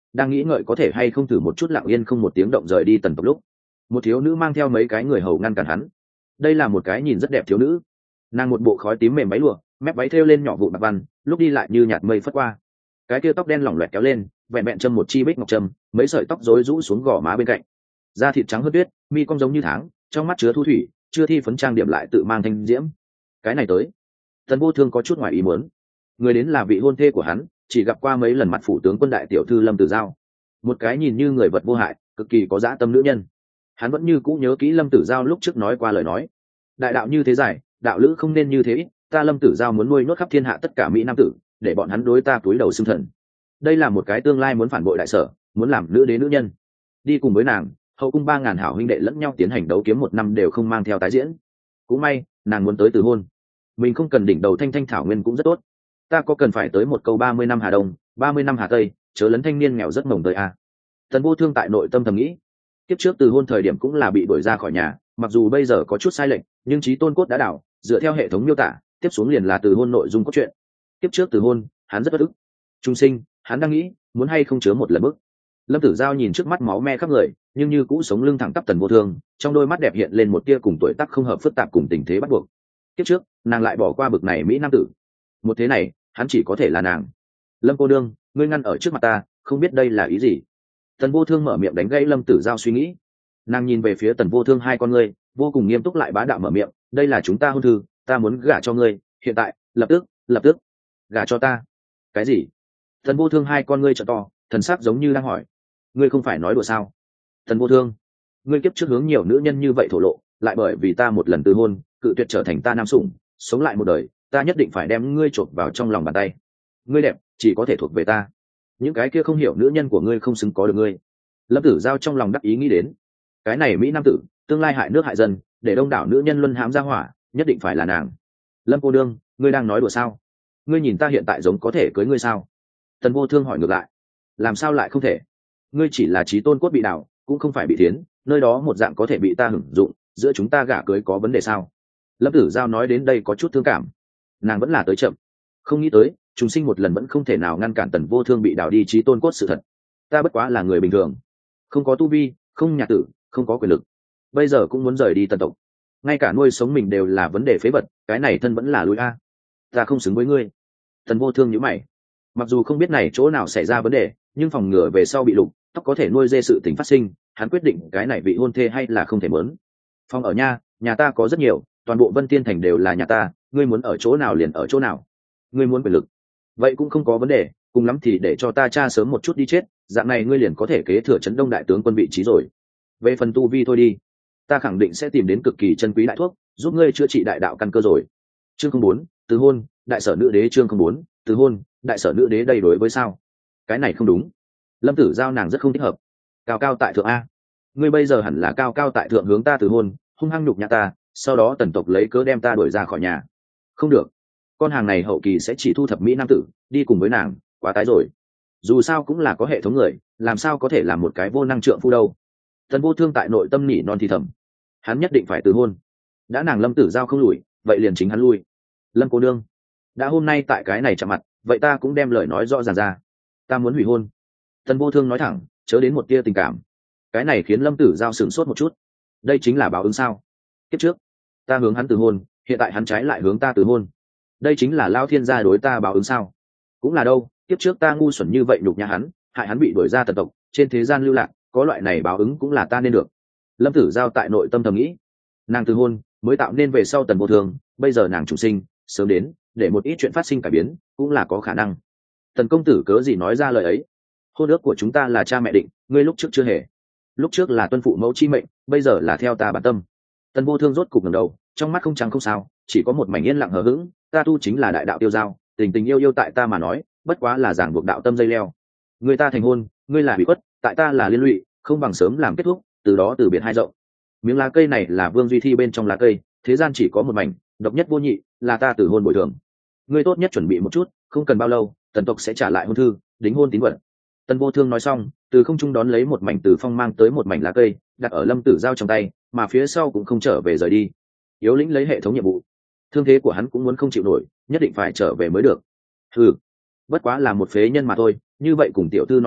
đang nghĩ ngợi có thể hay không thử một chút lặng yên không một tiếng động rời đi tần tộc lúc một thiếu nữ mang theo mấy cái người hầu ngăn cản hắn. Đây là một cái nhìn rất đẹp thiếu nữ, nàng một bộ khói tím mềm váy lụa, mép váy thêu lên nhỏ vụn bạc văn, lúc đi lại như nhạt mây phất qua. Cái kia tóc đen lỏng loẹt kéo lên, vẹn vẹn châm một chi bích ngọc trâm, mấy sợi tóc rối rũ xuống gò má bên cạnh, da thịt trắng hơn tuyết, mi cong giống như tháng, trong mắt chứa thu thủy, chưa thi phấn trang điểm lại tự mang thanh diễm. Cái này tới, Tần Vô Thương có chút ngoài ý muốn. Người đến là vị hôn thê của hắn, chỉ gặp qua mấy lần mặt phủ tướng quân đại tiểu thư Lâm Tử Giao, một cái nhìn như người vật vô hại, cực kỳ có dã tâm nữ nhân. Hắn vẫn như cũ nhớ kỹ Lâm Tử Giao lúc trước nói qua lời nói: đại đạo như thế dài, đạo lữ không nên như thế ít, ta Lâm Tử Giao muốn nuôi nốt khắp thiên hạ tất cả mỹ nam tử, để bọn hắn đối ta túi đầu xưng thần. Đây là một cái tương lai muốn phản bội đại sở, muốn làm nữ đế nữ nhân. Đi cùng với nàng, hậu cung ba ngàn hảo huynh đệ lẫn nhau tiến hành đấu kiếm một năm đều không mang theo tái diễn. Cũng may nàng muốn tới từ hôn, mình không cần đỉnh đầu thanh thanh thảo nguyên cũng rất tốt. Ta có cần phải tới một câu ba mươi năm Hà Đông, ba mươi năm Hà Tây, chớ lấn thanh niên nghèo rất mồng tới a. Tần Vô Thương tại nội tâm thầm nghĩ. Kiếp trước từ hôn thời điểm cũng là bị đuổi ra khỏi nhà, mặc dù bây giờ có chút sai lệch, nhưng trí tôn cốt đã đảo, dựa theo hệ thống miêu tả, tiếp xuống liền là từ hôn nội dung cốt truyện. Kiếp trước từ hôn, hắn rất bất ức. Trung sinh, hắn đang nghĩ, muốn hay không chứa một lần bức. Lâm Tử Giao nhìn trước mắt máu me khắp người, nhưng như cũ sống lưng thẳng tắp Tần Vô Thương, trong đôi mắt đẹp hiện lên một tia cùng tuổi tác không hợp phức tạp cùng tình thế bắt buộc. Kiếp trước, nàng lại bỏ qua bực này mỹ nam tử. Một thế này, hắn chỉ có thể là nàng. Lâm cô đương, ngươi ngăn ở trước mặt ta, không biết đây là ý gì? Tần Vô Thương mở miệng đánh gãy Lâm Tử Giao suy nghĩ. Nàng nhìn về phía Tần Vô Thương hai con ngươi, vô cùng nghiêm túc lại bá đạo mở miệng: đây là chúng ta hôn thư, ta muốn gả cho ngươi, hiện tại, lập tức, lập tức, gả cho ta. Cái gì? Tần Vô Thương hai con ngươi trợ to, thần sắc giống như đang hỏi: ngươi không phải nói đùa sao? Tần Vô Thương, ngươi kiếp trước hướng nhiều nữ nhân như vậy thổ lộ, lại bởi vì ta một lần từ hôn, cự tuyệt trở thành ta nam sủng, sống lại một đời, ta nhất định phải đem ngươi chộp vào trong lòng bàn tay. Ngươi đẹp, chỉ có thể thuộc về ta. Những cái kia không hiểu nữ nhân của ngươi không xứng có được ngươi. Lâm Tử Giao trong lòng đắc ý nghĩ đến, cái này mỹ nam tử, tương lai hại nước hại dân, để đông đảo nữ nhân luân hãm ra hỏa, nhất định phải là nàng. Lâm cô đương, ngươi đang nói đùa sao? Ngươi nhìn ta hiện tại giống có thể cưới ngươi sao? Tần Vô Thương hỏi ngược lại. Làm sao lại không thể? Ngươi chỉ là trí tôn cốt bị đảo, cũng không phải bị thiến, nơi đó một dạng có thể bị ta hưởng dụng, giữa chúng ta gả cưới có vấn đề sao? Lâm Tử Giao nói đến đây có chút thương cảm. Nàng vẫn là tới chậm, không nghĩ tới chúng sinh một lần vẫn không thể nào ngăn cản Tần Vô Thương bị đào đi trí tôn cốt sự thật. Ta bất quá là người bình thường, không có tu vi, không nhà tử, không có quyền lực, bây giờ cũng muốn rời đi tần tộc, ngay cả nuôi sống mình đều là vấn đề phế vật, cái này thân vẫn là lối a. Ta không xứng với ngươi. Tần Vô Thương nhíu mày, mặc dù không biết này chỗ nào xảy ra vấn đề, nhưng phòng ngừa về sau bị lục tóc có thể nuôi dê sự tình phát sinh, hắn quyết định cái này vị hôn thê hay là không thể mớn. Phòng ở nha, nhà ta có rất nhiều, toàn bộ Vân Tiên Thành đều là nhà ta, ngươi muốn ở chỗ nào liền ở chỗ nào. Ngươi muốn quyền lực, vậy cũng không có vấn đề, cùng lắm thì để cho ta cha sớm một chút đi chết, dạng này ngươi liền có thể kế thừa trấn Đông đại tướng quân vị trí rồi. Về phần tu vi thôi đi, ta khẳng định sẽ tìm đến cực kỳ chân quý đại thuốc, giúp ngươi chữa trị đại đạo căn cơ rồi. Chương không bốn, từ hôn, đại sở nữ đế. Chương không bốn, từ hôn, đại sở nữ đế. Đây đối với sao? Cái này không đúng. Lâm Tử Giao nàng rất không thích hợp. Cao cao tại thượng a, ngươi bây giờ hẳn là cao cao tại thượng hướng ta từ hôn, hung hăng nhục nhã ta, sau đó tần tộc lấy cớ đem ta đuổi ra khỏi nhà. Không được, con hàng này hậu kỳ sẽ chỉ thu thập mỹ nam tử, đi cùng với nàng, quá tái rồi. Dù sao cũng là có hệ thống người, làm sao có thể làm một cái vô năng trượng phu đâu. Tần Vô Thương tại nội tâm nỉ non thì thầm, hắn nhất định phải từ hôn. Đã nàng Lâm Tử Giao không lùi, vậy liền chính hắn lui. Lâm cô nương, đã hôm nay tại cái này chạm mặt, vậy ta cũng đem lời nói rõ ràng ra, ta muốn hủy hôn. Tần Vô Thương nói thẳng, chớ đến một tia tình cảm. Cái này khiến Lâm Tử Giao sửng sốt một chút. Đây chính là báo ứng sao? Kiếp trước ta hướng hắn từ hôn, hiện tại hắn trái lại hướng ta từ hôn, đây chính là Lao Thiên gia đối ta báo ứng sao? Cũng là đâu, kiếp trước ta ngu xuẩn như vậy nhục nhã hắn, hại hắn bị đuổi ra tần tộc, trên thế gian lưu lạc, có loại này báo ứng cũng là ta nên được. Lâm Tử Giao tại nội tâm thầm nghĩ, nàng từ hôn mới tạo nên về sau Tần Vô Thương, bây giờ nàng chủ sinh sớm đến, để một ít chuyện phát sinh cải biến cũng là có khả năng. Tần công tử cớ gì nói ra lời ấy? Hôn ước của chúng ta là cha mẹ định, ngươi lúc trước chưa hề. Lúc trước là tuân phụ mẫu chi mệnh, bây giờ là theo ta bản tâm. Tần Vô Thương rốt cục ngẩng đầu, trong mắt không trắng không sao, chỉ có một mảnh yên lặng hờ hững. Ta tu chính là đại đạo tiêu giao, tình tình yêu yêu tại ta mà nói, bất quá là giảng buộc đạo tâm dây leo. Người ta thành hôn, ngươi là bị khuất, tại ta là liên lụy, không bằng sớm làm kết thúc, từ đó từ biệt hai rộng. Miếng lá cây này là Vương Duy Thi bên trong lá cây, thế gian chỉ có một mảnh, độc nhất vô nhị, là ta từ hôn bồi thường. Ngươi tốt nhất chuẩn bị một chút, không cần bao lâu, tần tộc sẽ trả lại hôn thư, đính hôn tín vật. Tần Vô Thương nói xong, từ không trung đón lấy một mảnh từ phong mang tới một mảnh lá cây, đặt ở Lâm Tử Giao trong tay, mà phía sau cũng không trở về rời đi. Yếu lĩnh lấy hệ thống nhiệm vụ, thương thế của hắn cũng muốn không chịu nổi, nhất định phải trở về mới được. Ừ, bất quá là một phế nhân mà thôi, như vậy cùng tiểu thư nói chuyện,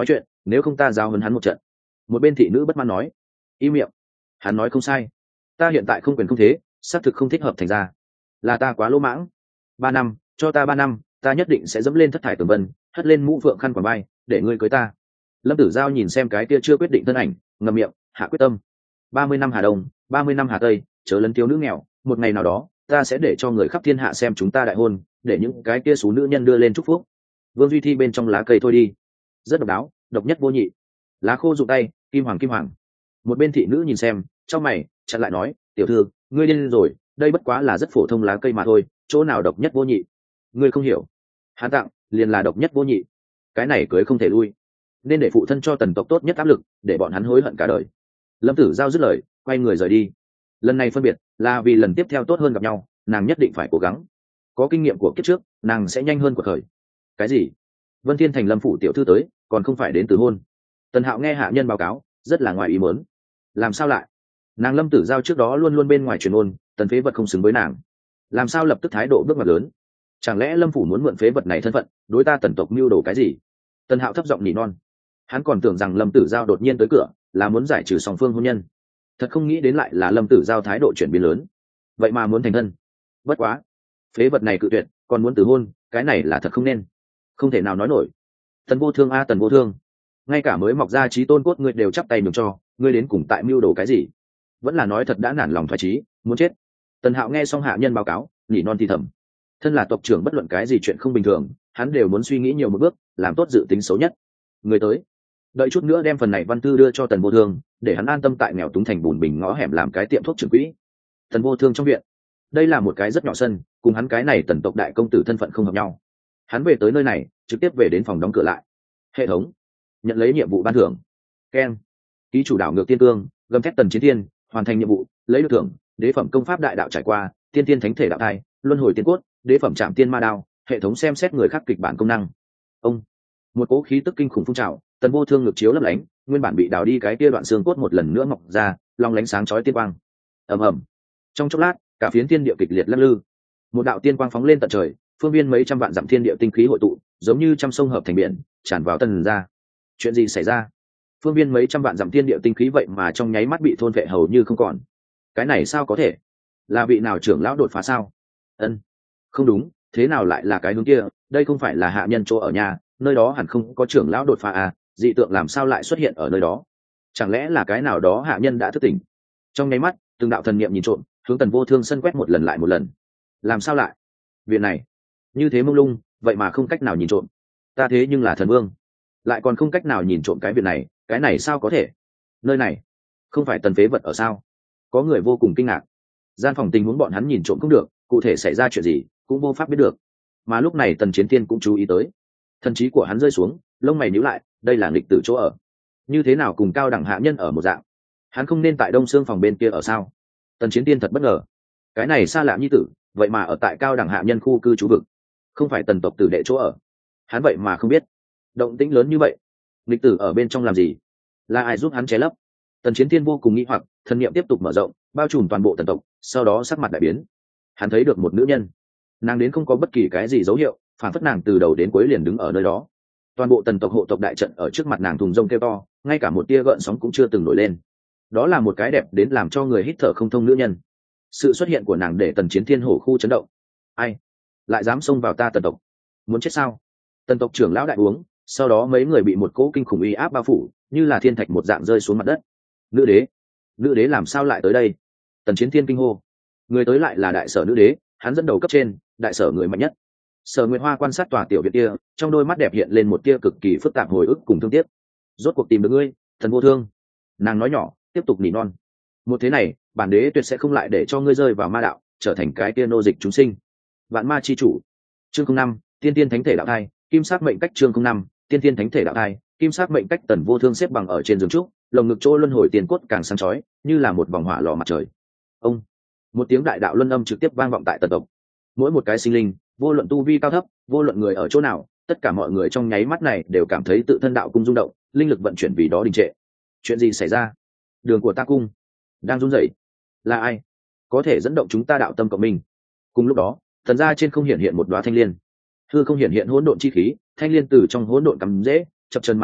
nếu không ta giao hấn hắn một trận. Một bên thị nữ bất mãn nói. Im miệng. Hắn nói không sai, ta hiện tại không quyền không thế, xác thực không thích hợp thành ra, là ta quá lỗ mãng. Ba năm, cho ta ba năm, ta nhất định sẽ dẫm lên thất thải tường vân, hất lên mũ phượng khăn quàng bay, để ngươi cưới ta. Lâm Tử Giao nhìn xem cái kia chưa quyết định thân ảnh, ngậm miệng hạ quyết tâm. Ba mươi năm Hà Đông, ba mươi năm Hà Tây, chớ lấn thiếu nữ nghèo, một ngày nào đó ta sẽ để cho người khắp thiên hạ xem chúng ta đại hôn, để những cái kia số nữ nhân đưa lên chúc phúc. Vương Duy Thi bên trong lá cây thôi đi, rất độc đáo, độc nhất vô nhị. Lá khô dụng tay, kim hoàng kim hoàng. Một bên thị nữ nhìn xem, trong mày chặn lại nói, tiểu thư, ngươi điên rồi, đây bất quá là rất phổ thông lá cây mà thôi, chỗ nào độc nhất vô nhị? Ngươi không hiểu, hắn tặng liền là độc nhất vô nhị, cái này cưới không thể lui, nên để phụ thân cho tần tộc tốt nhất áp lực, để bọn hắn hối hận cả đời. Lâm Tử Giao dứt lời, quay người rời đi. Lần này phân biệt là vì lần tiếp theo tốt hơn gặp nhau, nàng nhất định phải cố gắng. Có kinh nghiệm của kiếp trước, nàng sẽ nhanh hơn cuộc khởi. Cái gì? Vân Thiên Thành Lâm phủ tiểu thư tới, còn không phải đến từ hôn? Tần Hạo nghe hạ nhân báo cáo, rất là ngoài ý muốn. Làm sao lại? Nàng Lâm Tử Giao trước đó luôn luôn bên ngoài truyền ôn, tần phế vật không xứng với nàng, làm sao lập tức thái độ bước ngoặt lớn? Chẳng lẽ Lâm phủ muốn mượn phế vật này thân phận, đối ta tần tộc mưu đồ cái gì? Tần Hạo thấp giọng nỉ non. Hắn còn tưởng rằng Lâm Tử Giao đột nhiên tới cửa, là muốn giải trừ song phương hôn nhân. Thật không nghĩ đến lại là Lâm Tử Giao thái độ chuyển biến lớn, vậy mà muốn thành thân. Bất quá, phế vật này cự tuyệt, còn muốn từ hôn, cái này là thật không nên, không thể nào nói nổi. Tần Vô Thương a Tần Vô Thương, ngay cả mới mọc ra trí tôn cốt ngươi đều chắp tay nhường cho, ngươi đến cùng tại mưu đồ cái gì? Vẫn là nói thật đã nản lòng thoái trí, muốn chết. Tần Hạo nghe xong hạ nhân báo cáo, nhỉ non thì thầm. Thân là tộc trưởng, bất luận cái gì chuyện không bình thường, hắn đều muốn suy nghĩ nhiều một bước, làm tốt dự tính xấu nhất. Người tới, đợi chút nữa đem phần này văn thư đưa cho Tần Vô Thương, để hắn an tâm tại nghèo túng thành bùn bình ngõ hẻm làm cái tiệm thuốc trưởng quỹ. Tần Vô Thương trong viện, đây là một cái rất nhỏ sân, cùng hắn cái này tần tộc đại công tử thân phận không hợp nhau. Hắn về tới nơi này, trực tiếp về đến phòng đóng cửa lại. Hệ thống nhận lấy nhiệm vụ ban thưởng. Ken ký chủ đảo ngược tiên cương, gầm thép Tần Chiến Thiên, hoàn thành nhiệm vụ, lấy được thưởng: đế phẩm công pháp đại đạo trải qua, tiên tiên thánh thể đạo thai, luân hồi tiên cốt, đế phẩm trạm tiên ma đao. Hệ thống xem xét người khác kịch bản công năng. Ông một cỗ khí tức kinh khủng phun trào, Tần Vô Thương ngực chiếu lấp lánh, nguyên bản bị đào đi cái kia đoạn xương cốt một lần nữa mọc ra, long lánh sáng chói tiên quang. Ầm ầm, trong chốc lát, cả phiến thiên địa kịch liệt lắc lư. Một đạo tiên quang phóng lên tận trời, phương viên mấy trăm vạn dặm thiên địa tinh khí hội tụ, giống như trăm sông hợp thành biển, tràn vào Tần ra. Chuyện gì xảy ra? Phương viên mấy trăm vạn dặm thiên địa tinh khí vậy mà trong nháy mắt bị thôn vệ hầu như không còn. Cái này sao có thể? Là vị nào trưởng lão đột phá sao? Ân, không đúng, thế nào lại là cái hướng kia? Đây không phải là hạ nhân chỗ ở nhà, nơi đó hẳn không có trưởng lão đột phá à? Dị tượng làm sao lại xuất hiện ở nơi đó? Chẳng lẽ là cái nào đó hạ nhân đã thức tỉnh? Trong nháy mắt, từng đạo thần niệm nhìn trộm, hướng Tần Vô Thương sân quét một lần lại một lần. Làm sao lại? Viện này như thế mông lung, vậy mà không cách nào nhìn trộm. Ta thế nhưng là thần vương, lại còn không cách nào nhìn trộm cái việc này, cái này sao có thể? Nơi này không phải Tần phế vật ở sao? Có người vô cùng kinh ngạc. Gian phòng tình huống bọn hắn nhìn trộm không được, cụ thể xảy ra chuyện gì cũng vô pháp biết được. Mà lúc này Tần Chiến Thiên cũng chú ý tới, thần trí của hắn rơi xuống, lông mày nhíu lại, đây là nghịch tử chỗ ở, như thế nào cùng cao đẳng hạ nhân ở một dạng? Hắn không nên tại Đông Xương phòng bên kia ở sao? Tần Chiến Thiên thật bất ngờ, cái này xa lạ như tử, vậy mà ở tại cao đẳng hạ nhân khu cư trú vực, không phải tần tộc tử đệ chỗ ở. Hắn vậy mà không biết. Động tĩnh lớn như vậy, nghịch tử ở bên trong làm gì? Là ai giúp hắn che lấp? Tần Chiến Thiên vô cùng nghĩ hoặc, thần niệm tiếp tục mở rộng, bao trùm toàn bộ tần tộc, sau đó sắc mặt đại biến. Hắn thấy được một nữ nhân, nàng đến không có bất kỳ cái gì dấu hiệu, phản phất nàng từ đầu đến cuối liền đứng ở nơi đó. Toàn bộ tần tộc hộ tộc đại trận ở trước mặt nàng thùng rông kêu to, ngay cả một tia gợn sóng cũng chưa từng nổi lên. Đó là một cái đẹp đến làm cho người hít thở không thông nữ nhân. Sự xuất hiện của nàng để Tần Chiến Thiên hổ khu chấn động. Ai lại dám xông vào ta tần tộc? Muốn chết sao? Tần tộc trưởng lão đại uống, sau đó mấy người bị một cỗ kinh khủng uy áp bao phủ, như là thiên thạch một dạng rơi xuống mặt đất. Nữ đế, nữ đế làm sao lại tới đây? Tần Chiến Thiên kinh hô. Người tới lại là đại sở nữ đế, hắn dẫn đầu cấp trên, đại sở người mạnh nhất. Sở Nguyệt Hoa quan sát tòa tiểu viện kia, trong đôi mắt đẹp hiện lên một tia cực kỳ phức tạp hồi ức cùng thương tiếc. Rốt cuộc tìm được ngươi, Thần Vô Thương. Nàng nói nhỏ, tiếp tục nỉ non. Một thế này, bản đế tuyệt sẽ không lại để cho ngươi rơi vào ma đạo, trở thành cái tia nô dịch chúng sinh. Vạn ma chi chủ. Chương không năm, tiên tiên thánh thể đạo thai, kim sắc mệnh cách. Chương không năm, tiên tiên thánh thể đạo thai, kim sắc mệnh cách. Tần Vô Thương xếp bằng ở trên giường trúc, lồng ngực chỗ luân hồi tiền cốt càng sáng chói, như là một vòng hỏa lò mặt trời. Ông, một tiếng đại đạo luân âm trực tiếp vang vọng tại tần tộc. Mỗi một cái sinh linh, vô luận tu vi cao thấp, vô luận người ở chỗ nào, tất cả mọi người trong nháy mắt này đều cảm thấy tự thân đạo cung rung động, linh lực vận chuyển vì đó đình trệ. Chuyện gì xảy ra? Đường của ta cung đang run rẩy. Là ai có thể dẫn động chúng ta đạo tâm cộng minh? Cùng lúc đó, thần gia trên không hiện hiện một đóa thanh liên, hư không hiện hiện hỗn độn chi khí, thanh liên từ trong hỗn độn cắm rễ, chập trần mà sinh,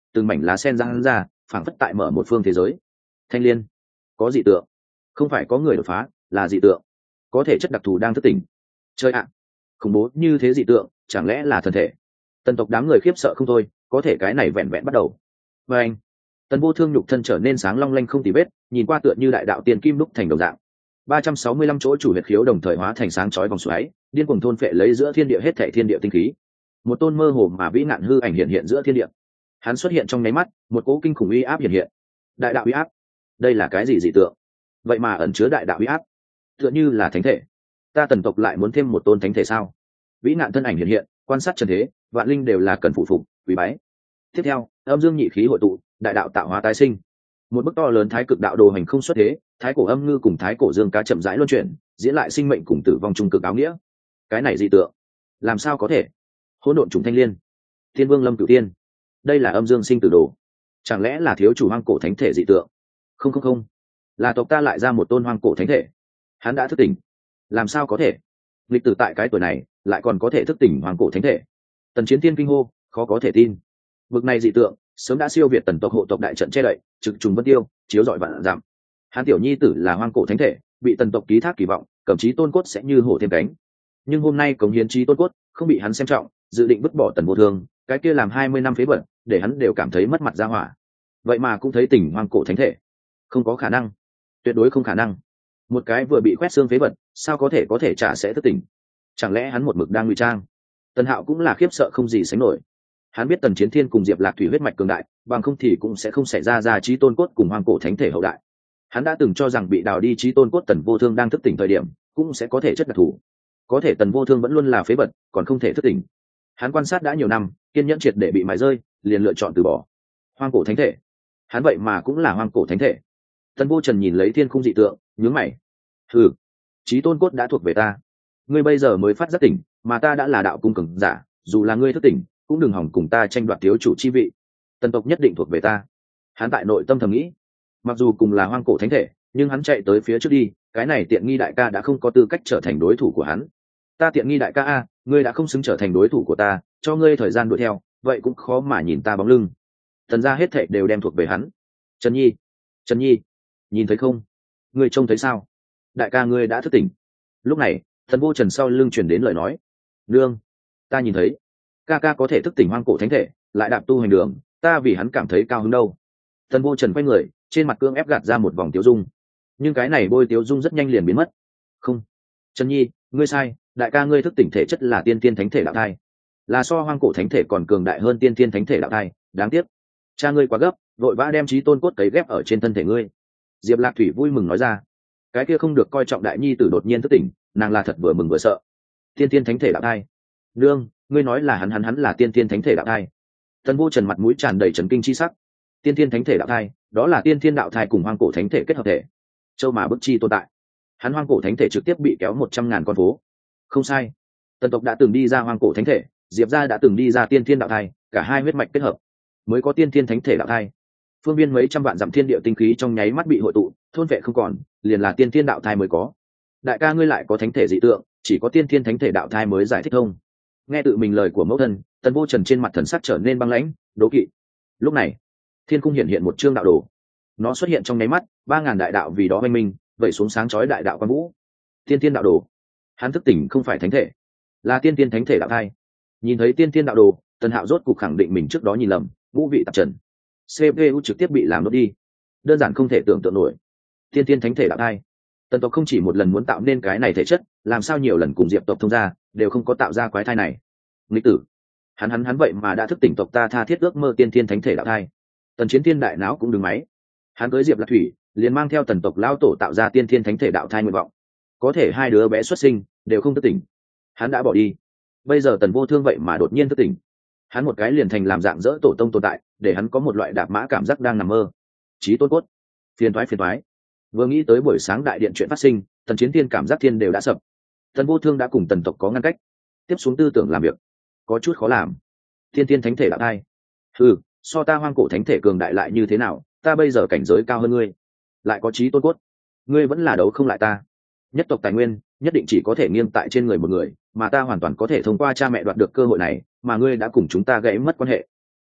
từng mảnh lá sen răng ra, phảng phất tại mở một phương thế giới. Thanh liên, có dị tượng, không phải có người đột phá, là dị tượng, có thể chất đặc thù đang thức tỉnh. Chơi ạ, khủng bố như thế dị tượng, chẳng lẽ là thần thể? Tần tộc đám người khiếp sợ không thôi, có thể cái này vẹn vẹn bắt đầu. Và anh, Tần Vô Thương nhục thân trở nên sáng long lanh không tì vết, nhìn qua tựa như đại đạo tiên kim đúc thành đồng dạng. ba trăm sáu mươi lăm chỗ chủ huyệt khiếu đồng thời hóa thành sáng chói vòng xoáy, điên cuồng thôn phệ lấy giữa thiên địa hết thảy thiên địa tinh khí. Một tôn mơ hồ mà vĩ nạn hư ảnh hiện hiện giữa thiên địa. Hắn xuất hiện trong nháy mắt, một cỗ kinh khủng uy áp hiện hiện. Đại đạo uy áp, đây là cái gì dị tượng? Vậy mà ẩn chứa đại đạo uy áp, tựa như là thánh thể. Ta Tần tộc lại muốn thêm một tôn thánh thể sao? Vĩ nạn thân ảnh hiện hiện, quan sát trần thế, vạn linh đều là cần phụ phục, quý bái. Tiếp theo, âm dương nhị khí hội tụ, đại đạo tạo hóa tái sinh. Một bức to lớn thái cực đạo đồ hành không xuất thế, thái cổ âm ngư cùng thái cổ dương cá chậm rãi luân chuyển, diễn lại sinh mệnh cùng tử vong trung cực áo nghĩa. Cái này dị tượng, làm sao có thể? Hỗn độn trùng thanh liên, thiên vương lâm cửu tiên, đây là âm dương sinh tử đồ. Chẳng lẽ là thiếu chủ hoang cổ thánh thể dị tượng? Không không không, là tộc ta lại ra một tôn hoang cổ thánh thể. Hắn đã thức tỉnh. Làm sao có thể? Lịch tử tại cái tuổi này lại còn có thể thức tỉnh hoang cổ thánh thể. Tần Chiến Tiên kinh hô, khó có thể tin. Vực này dị tượng sớm đã siêu việt tần tộc hộ tộc đại trận che đậy, trực trùng vân tiêu, chiếu rọi vạn giảm. Hắn tiểu nhi tử là hoang cổ thánh thể, bị tần tộc ký thác kỳ vọng, cẩm chí tôn cốt sẽ như hổ thêm cánh. Nhưng hôm nay cống hiến chí tôn cốt không bị hắn xem trọng, dự định vứt bỏ Tần Vô Thương, cái kia làm hai mươi năm phế vật, để hắn đều cảm thấy mất mặt ra hỏa. Vậy mà cũng thấy tỉnh hoang cổ thánh thể, không có khả năng, tuyệt đối không khả năng. Một cái vừa bị quét xương phế vật, sao có thể có thể trả sẽ thức tỉnh? Chẳng lẽ hắn một mực đang ngụy trang? Tần Hạo cũng là khiếp sợ không gì sánh nổi. Hắn biết Tần Chiến Thiên cùng Diệp Lạc Thủy huyết mạch cường đại, bằng không thì cũng sẽ không xảy ra ra chí tôn cốt cùng hoang cổ thánh thể hậu đại. Hắn đã từng cho rằng bị đào đi chí tôn cốt Tần Vô Thương đang thức tỉnh thời điểm, cũng sẽ có thể chất đặc thù. Có thể Tần Vô Thương vẫn luôn là phế vật, còn không thể thức tỉnh. Hắn quan sát đã nhiều năm, kiên nhẫn triệt để bị mài rơi, liền lựa chọn từ bỏ. Hoang cổ thánh thể, hắn vậy mà cũng là hoang cổ thánh thể. Tần Vô Trần nhìn lấy thiên khung dị tượng, nhướng mày. Hừ, chí tôn cốt đã thuộc về ta. Ngươi bây giờ mới phát giác tỉnh, mà ta đã là đạo cung cường giả, dù là ngươi thức tỉnh, cũng đừng hỏng cùng ta tranh đoạt thiếu chủ chi vị. Tần tộc nhất định thuộc về ta. Hắn tại nội tâm thầm nghĩ. Mặc dù cùng là hoang cổ thánh thể, nhưng hắn chạy tới phía trước đi, cái này tiện nghi đại ca đã không có tư cách trở thành đối thủ của hắn. Ta tiện nghi đại ca a, ngươi đã không xứng trở thành đối thủ của ta, cho ngươi thời gian đuổi theo, vậy cũng khó mà nhìn ta bóng lưng. Tần gia hết thảy đều đem thuộc về hắn. Trần Nhi, Trần Nhi, nhìn thấy không? Ngươi trông thấy sao? Đại ca ngươi đã thức tỉnh. Lúc này, Tần Vô Trần sau lưng truyền đến lời nói. Nương, ta nhìn thấy, ca ca có thể thức tỉnh hoang cổ thánh thể, lại đạp tu hành đường, ta vì hắn cảm thấy cao hứng đâu. Tần Vô Trần quay người, trên mặt cương ép gạt ra một vòng tiêu dung, nhưng cái này bôi tiêu dung rất nhanh liền biến mất. Không, Trần Nhi, ngươi sai, đại ca ngươi thức tỉnh thể chất là tiên tiên thánh thể đạo thai, là so hoang cổ thánh thể còn cường đại hơn tiên tiên thánh thể đạo thai. Đáng tiếc, cha ngươi quá gấp, vội vã đem chí tôn cốt cấy ghép ở trên thân thể ngươi. Diệp Lạc Thủy vui mừng nói ra. Cái kia không được coi trọng đại nhi tử đột nhiên thức tỉnh, nàng là thật vừa mừng vừa sợ. Tiên tiên thánh thể đạo thai? Nương, ngươi nói là hắn hắn hắn là tiên tiên thánh thể đạo thai? Tần Vô Trần mặt mũi tràn đầy trấn kinh chi sắc. Tiên tiên thánh thể đạo thai, đó là tiên tiên đạo thai cùng hoang cổ thánh thể kết hợp thể. Châu mà bức chi tồn tại. Hắn hoang cổ thánh thể trực tiếp bị kéo một trăm ngàn con phố. Không sai, tần tộc đã từng đi ra hoang cổ thánh thể, Diệp gia đã từng đi ra tiên thiên đạo thai, cả hai huyết mạch kết hợp mới có tiên thiên thánh thể đạo thai. Phương viên mấy trăm vạn dặm thiên địa tinh khí trong nháy mắt bị hội tụ, thôn vệ không còn, liền là tiên thiên đạo thai mới có. Đại ca ngươi lại có thánh thể dị tượng, chỉ có tiên thiên thánh thể đạo thai mới giải thích thông. Nghe tự mình lời của mẫu thân, Tần Vô Trần trên mặt thần sắc trở nên băng lãnh, đố kỵ. Lúc này, thiên cung hiện hiện một chương đạo đồ, nó xuất hiện trong nháy mắt, ba ngàn đại đạo vì đó oanh minh, vậy xuống sáng chói đại đạo quan vũ. Tiên thiên đạo đồ, hắn thức tỉnh không phải thánh thể, là tiên tiên thánh thể đạo thai. Nhìn thấy tiên tiên đạo đồ, Tần Hạo rốt cục khẳng định mình trước đó nhìn lầm, ngũ vị tạp trần, xê pê u trực tiếp bị làm đốt đi, đơn giản không thể tưởng tượng nổi. Tiên tiên thánh thể đạo thai, tần tộc không chỉ một lần muốn tạo nên cái này thể chất, làm sao nhiều lần cùng Diệp tộc thông ra đều không có tạo ra quái thai này. Nghịch tử, hắn hắn hắn vậy mà đã thức tỉnh tộc ta tha thiết ước mơ tiên tiên thánh thể đạo thai. Tần Chiến Thiên đại não cũng đứng máy, hắn tới Diệp Lạc Thủy liền mang theo tần tộc lao tổ tạo ra tiên tiên thánh thể đạo thai nguyện vọng, có thể hai đứa bé xuất sinh đều không thức tỉnh, hắn đã bỏ đi. Bây giờ Tần Vô Thương vậy mà đột nhiên thức tỉnh, hắn một cái liền thành làm dạng dỡ tổ tông tồn tại, để hắn có một loại đạp mã cảm giác đang nằm mơ. Chí tôn cốt, phiền toái phiền toái. Vừa nghĩ tới buổi sáng đại điện chuyện phát sinh, Tần Chiến Thiên cảm giác thiên đều đã sập. Tần Vô Thương đã cùng tần tộc có ngăn cách, tiếp xuống tư tưởng làm việc có chút khó làm. Thiên tiên thánh thể đạo thai, ừ, so ta hoang cổ thánh thể cường đại lại như thế nào, ta bây giờ cảnh giới cao hơn ngươi, lại có chí tôn cốt, ngươi vẫn là đấu không lại ta. Nhất tộc tài nguyên nhất định chỉ có thể nghiêng tại trên người một người, mà ta hoàn toàn có thể thông qua cha mẹ đoạt được cơ hội này, mà ngươi đã cùng chúng ta gãy mất quan hệ.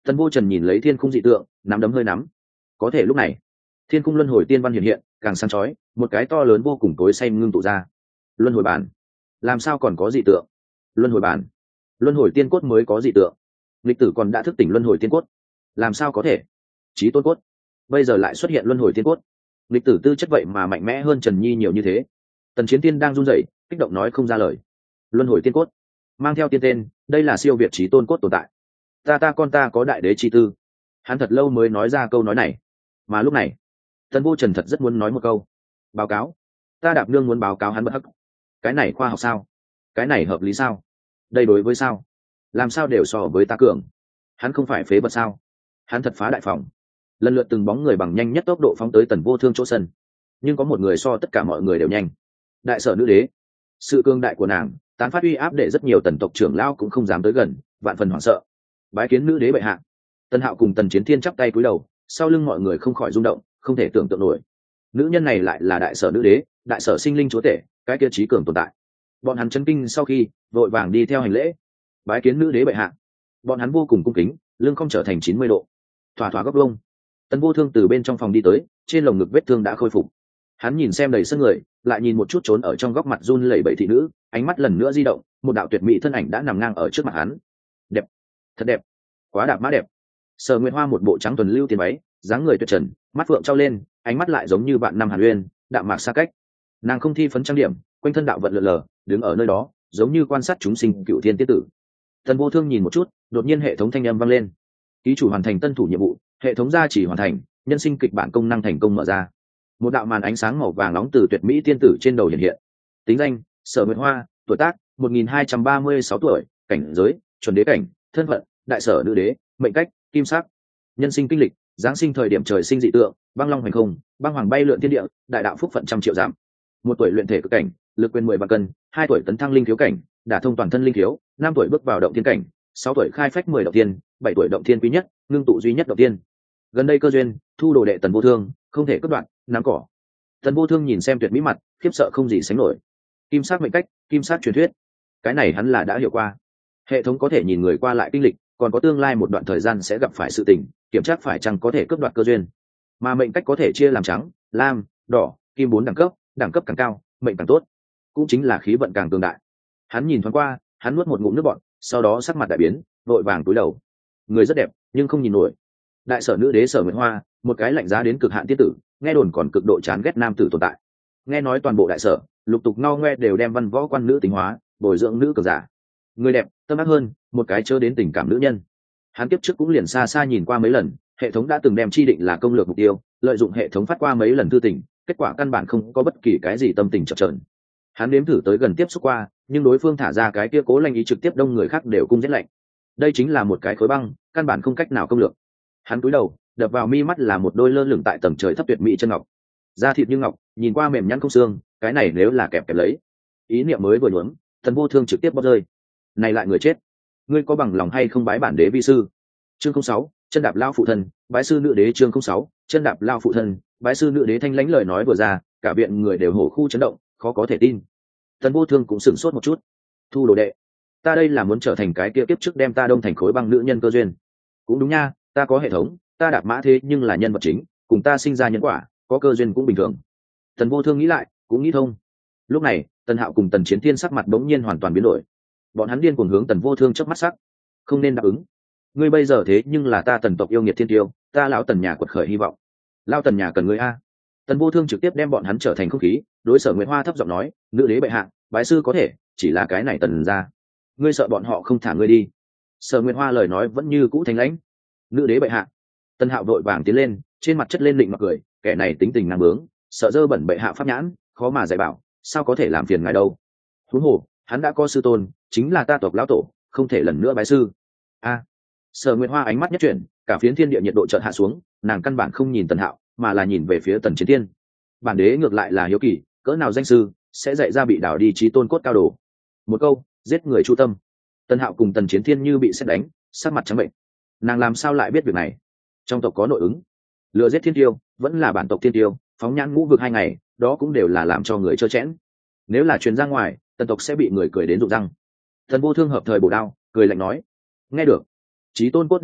Tần Vô Trần nhìn lấy thiên khung dị tượng, nắm đấm hơi nắm. Có thể lúc này, thiên khung luân hồi tiên văn hiện hiện, càng sáng chói, một cái to lớn vô cùng tối xanh ngưng tụ ra. Luân hồi bản, làm sao còn có dị tượng? Luân hồi bản, luân hồi tiên cốt mới có dị tượng. Lịch tử còn đã thức tỉnh luân hồi tiên cốt, làm sao có thể? Chí tôn cốt, bây giờ lại xuất hiện luân hồi tiên cốt. Lịch tử tư chất vậy mà mạnh mẽ hơn Trần Nhi nhiều như thế. Tần Chiến Tiên đang run rẩy, kích động nói không ra lời. Luân hồi tiên cốt, mang theo tiên tên, đây là siêu việt chí tôn cốt tồn tại. Ta ta con ta có đại đế chi tư. Hắn thật lâu mới nói ra câu nói này. Mà lúc này, Tần Vô Trần thật rất muốn nói một câu. Báo cáo, ta Đạp Nương muốn báo cáo hắn bất hắc. Cái này khoa học sao? Cái này hợp lý sao? Đây đối với sao? Làm sao đều so với ta cường? Hắn không phải phế vật sao? Hắn thật phá đại phòng. Lần lượt từng bóng người bằng nhanh nhất tốc độ phóng tới Tần Vô Thương chỗ sân. Nhưng có một người so tất cả mọi người đều nhanh. Đại sở nữ đế. Sự cương đại của nàng tán phát uy áp để rất nhiều tần tộc trưởng lao cũng không dám tới gần, vạn phần hoảng sợ. Bái kiến nữ đế bệ hạ. Tần Hạo cùng Tần Chiến Thiên chắp tay cúi đầu, sau lưng mọi người không khỏi rung động, không thể tưởng tượng nổi. Nữ nhân này lại là đại sở nữ đế, đại sở sinh linh chúa tể, cái kia trí cường tồn tại. Bọn hắn chấn kinh sau khi vội vàng đi theo hành lễ. Bái kiến nữ đế bệ hạ. Bọn hắn vô cùng cung kính, lưng không trở thành chín mươi độ, thỏa thỏa góc lông. Tần Vô Thương từ bên trong phòng đi tới, trên lồng ngực vết thương đã khôi phục. Hắn nhìn xem đầy sân người, lại nhìn một chút trốn ở trong góc mặt run lẩy bẩy thị nữ, ánh mắt lần nữa di động, một đạo tuyệt mỹ thân ảnh đã nằm ngang ở trước mặt hắn. Đẹp, thật đẹp, quá đạp mã đẹp. Sở Nguyệt Hoa một bộ trắng tuần lưu tiền váy, dáng người tuyệt trần, mắt phượng trao lên, ánh mắt lại giống như bạn năm Hàn Uyên, đạm mạc xa cách. Nàng không thi phấn trang điểm, quanh thân đạo vận lượn lờ, đứng ở nơi đó, giống như quan sát chúng sinh cựu thiên tiết tử. Tần Vô Thương nhìn một chút, đột nhiên hệ thống thanh âm vang lên. Ký chủ hoàn thành tân thủ nhiệm vụ, hệ thống gia chỉ hoàn thành, nhân sinh kịch bản công năng thành công mở ra. Một đạo màn ánh sáng màu vàng nóng từ tuyệt mỹ tiên tử trên đầu hiện hiện. Tính danh: Sở Nguyệt Hoa, tuổi tác: một nghìn hai trăm ba mươi sáu tuổi, cảnh giới: chuẩn đế cảnh, thân phận: đại sở nữ đế, mệnh cách: kim sắc. Nhân sinh kinh lịch: giáng sinh thời điểm trời sinh dị tượng, băng long hành không, băng hoàng bay lượn thiên địa, đại đạo phúc phận trăm triệu giảm. Một tuổi luyện thể cực cảnh, lực quyền mười vạn cân, hai tuổi tấn thăng linh thiếu cảnh, đả thông toàn thân linh thiếu, năm tuổi bước vào động thiên cảnh, sáu tuổi khai phách mười động thiên, bảy tuổi động thiên quý nhất, ngưng tụ duy nhất động thiên. Gần đây cơ duyên, thu đồ đệ Tần Vô Thương, không thể cắt đoạn, nắm cỏ. Tần Vô Thương nhìn xem tuyệt mỹ mặt, khiếp sợ không gì sánh nổi. Kim sắc mệnh cách, kim sắc truyền thuyết, cái này hắn là đã hiểu qua. Hệ thống có thể nhìn người qua lại kinh lịch, còn có tương lai một đoạn thời gian sẽ gặp phải sự tình, kiểm tra phải chăng có thể cướp đoạt cơ duyên. Mà mệnh cách có thể chia làm trắng, lam, đỏ, kim bốn đẳng cấp, đẳng cấp càng cao, mệnh càng tốt, cũng chính là khí vận càng cường đại. Hắn nhìn thoáng qua, hắn nuốt một ngụm nước bọt, sau đó sắc mặt đại biến, vội vàng cúi đầu. Người rất đẹp, nhưng không nhìn nổi. Đại sở nữ đế Sở Nguyệt Hoa, một cái lạnh giá đến cực hạn tiên tử, nghe đồn còn cực độ chán ghét nam tử tồn tại. Nghe nói toàn bộ đại sở, lục tục ngao ngoe đều đem văn võ quan nữ tính hóa, bồi dưỡng nữ cường giả. Người đẹp, tâm ác hơn, một cái chớ đến tình cảm nữ nhân. Hắn kiếp trước cũng liền xa xa nhìn qua mấy lần, hệ thống đã từng đem chi định là công lược mục tiêu, lợi dụng hệ thống phát qua mấy lần thư tình, kết quả căn bản không có bất kỳ cái gì tâm tình chập chờn. Hắn nếm thử tới gần tiếp xúc qua, nhưng đối phương thả ra cái kia cố lanh ý trực tiếp đông người khác đều cung giết lạnh. Đây chính là một cái khối băng, căn bản không cách nào công lược. Hắn cúi đầu, đập vào mi mắt là một đôi lơ lửng tại tầng trời thấp tuyệt mỹ chân ngọc, da thịt như ngọc, nhìn qua mềm nhẵn không xương, cái này nếu là kẹp kẹp lấy. Ý niệm mới vừa nhuốm, Tần Vô Thương trực tiếp bóp rơi. Này lại người chết, ngươi có bằng lòng hay không bái bản đế vi sư? Chương không sáu, chân đạp lao phụ thân, bái sư nữ đế. Chương không sáu, chân đạp lao phụ thân, bái sư nữ đế. Thanh lãnh lời nói vừa ra, cả viện người đều hổ khu chấn động, khó có thể tin. Tần Vô Thương cũng sửng sốt một chút. Thu đồ đệ, ta đây là muốn trở thành cái kia kiếp trước đem ta đông thành khối băng nữ nhân cơ duyên. Cũng đúng nha, ta có hệ thống, ta đạp mã thế nhưng là nhân vật chính, cùng ta sinh ra nhân quả, có cơ duyên cũng bình thường. Tần Vô Thương nghĩ lại, cũng nghĩ thông. Lúc này, Tần Hạo cùng Tần Chiến Thiên sắc mặt bỗng nhiên hoàn toàn biến đổi. Bọn hắn điên cuồng hướng Tần Vô Thương chớp mắt sắc. Không nên đáp ứng. Ngươi bây giờ thế nhưng là ta Tần tộc yêu nghiệt thiên tiêu, ta lão Tần nhà quật khởi hy vọng. Lão Tần nhà cần ngươi a. Tần Vô Thương trực tiếp đem bọn hắn trở thành không khí, đối Sở Nguyệt Hoa thấp giọng nói, nữ đế bệ hạ, bái sư có thể, chỉ là cái này Tần gia. Ngươi sợ bọn họ không thả ngươi đi. Sở Nguyệt Hoa lời nói vẫn như cũ thanh lãnh. Nữ đế bệ hạ. Tần Hạo vội vàng tiến lên, trên mặt chất lên định mặc cười, kẻ này tính tình năng bướng, sợ dơ bẩn bệ hạ pháp nhãn, khó mà dạy bảo, sao có thể làm phiền ngài đâu. Huống hồ, hắn đã có sư tôn, chính là ta tộc lão tổ, không thể lần nữa bái sư. A. Sở Nguyệt Hoa ánh mắt nhất chuyển, cả phiến thiên địa nhiệt độ chợt hạ xuống, nàng căn bản không nhìn Tần Hạo, mà là nhìn về phía Tần Chiến Thiên. Bản đế ngược lại là hiếu kỳ, cỡ nào danh sư sẽ dạy ra bị đảo đi chí tôn cốt cao đồ. Một câu, giết người chu tâm. Tần Hạo cùng Tần Chiến Thiên như bị sét đánh, sắc mặt trắng bệnh. Nàng làm sao lại biết việc này? Trong tộc có nội ứng. Lừa giết thiên tiêu, vẫn là bản tộc thiên tiêu, phóng nhãn ngũ vực hai ngày, đó cũng đều là làm cho người trơ chẽn. Nếu là truyền ra ngoài, Tần tộc sẽ bị người cười đến rụng răng. Tần Vô Thương hợp thời bổ đao, cười lạnh nói: nghe được, chí tôn cốt đã đảo,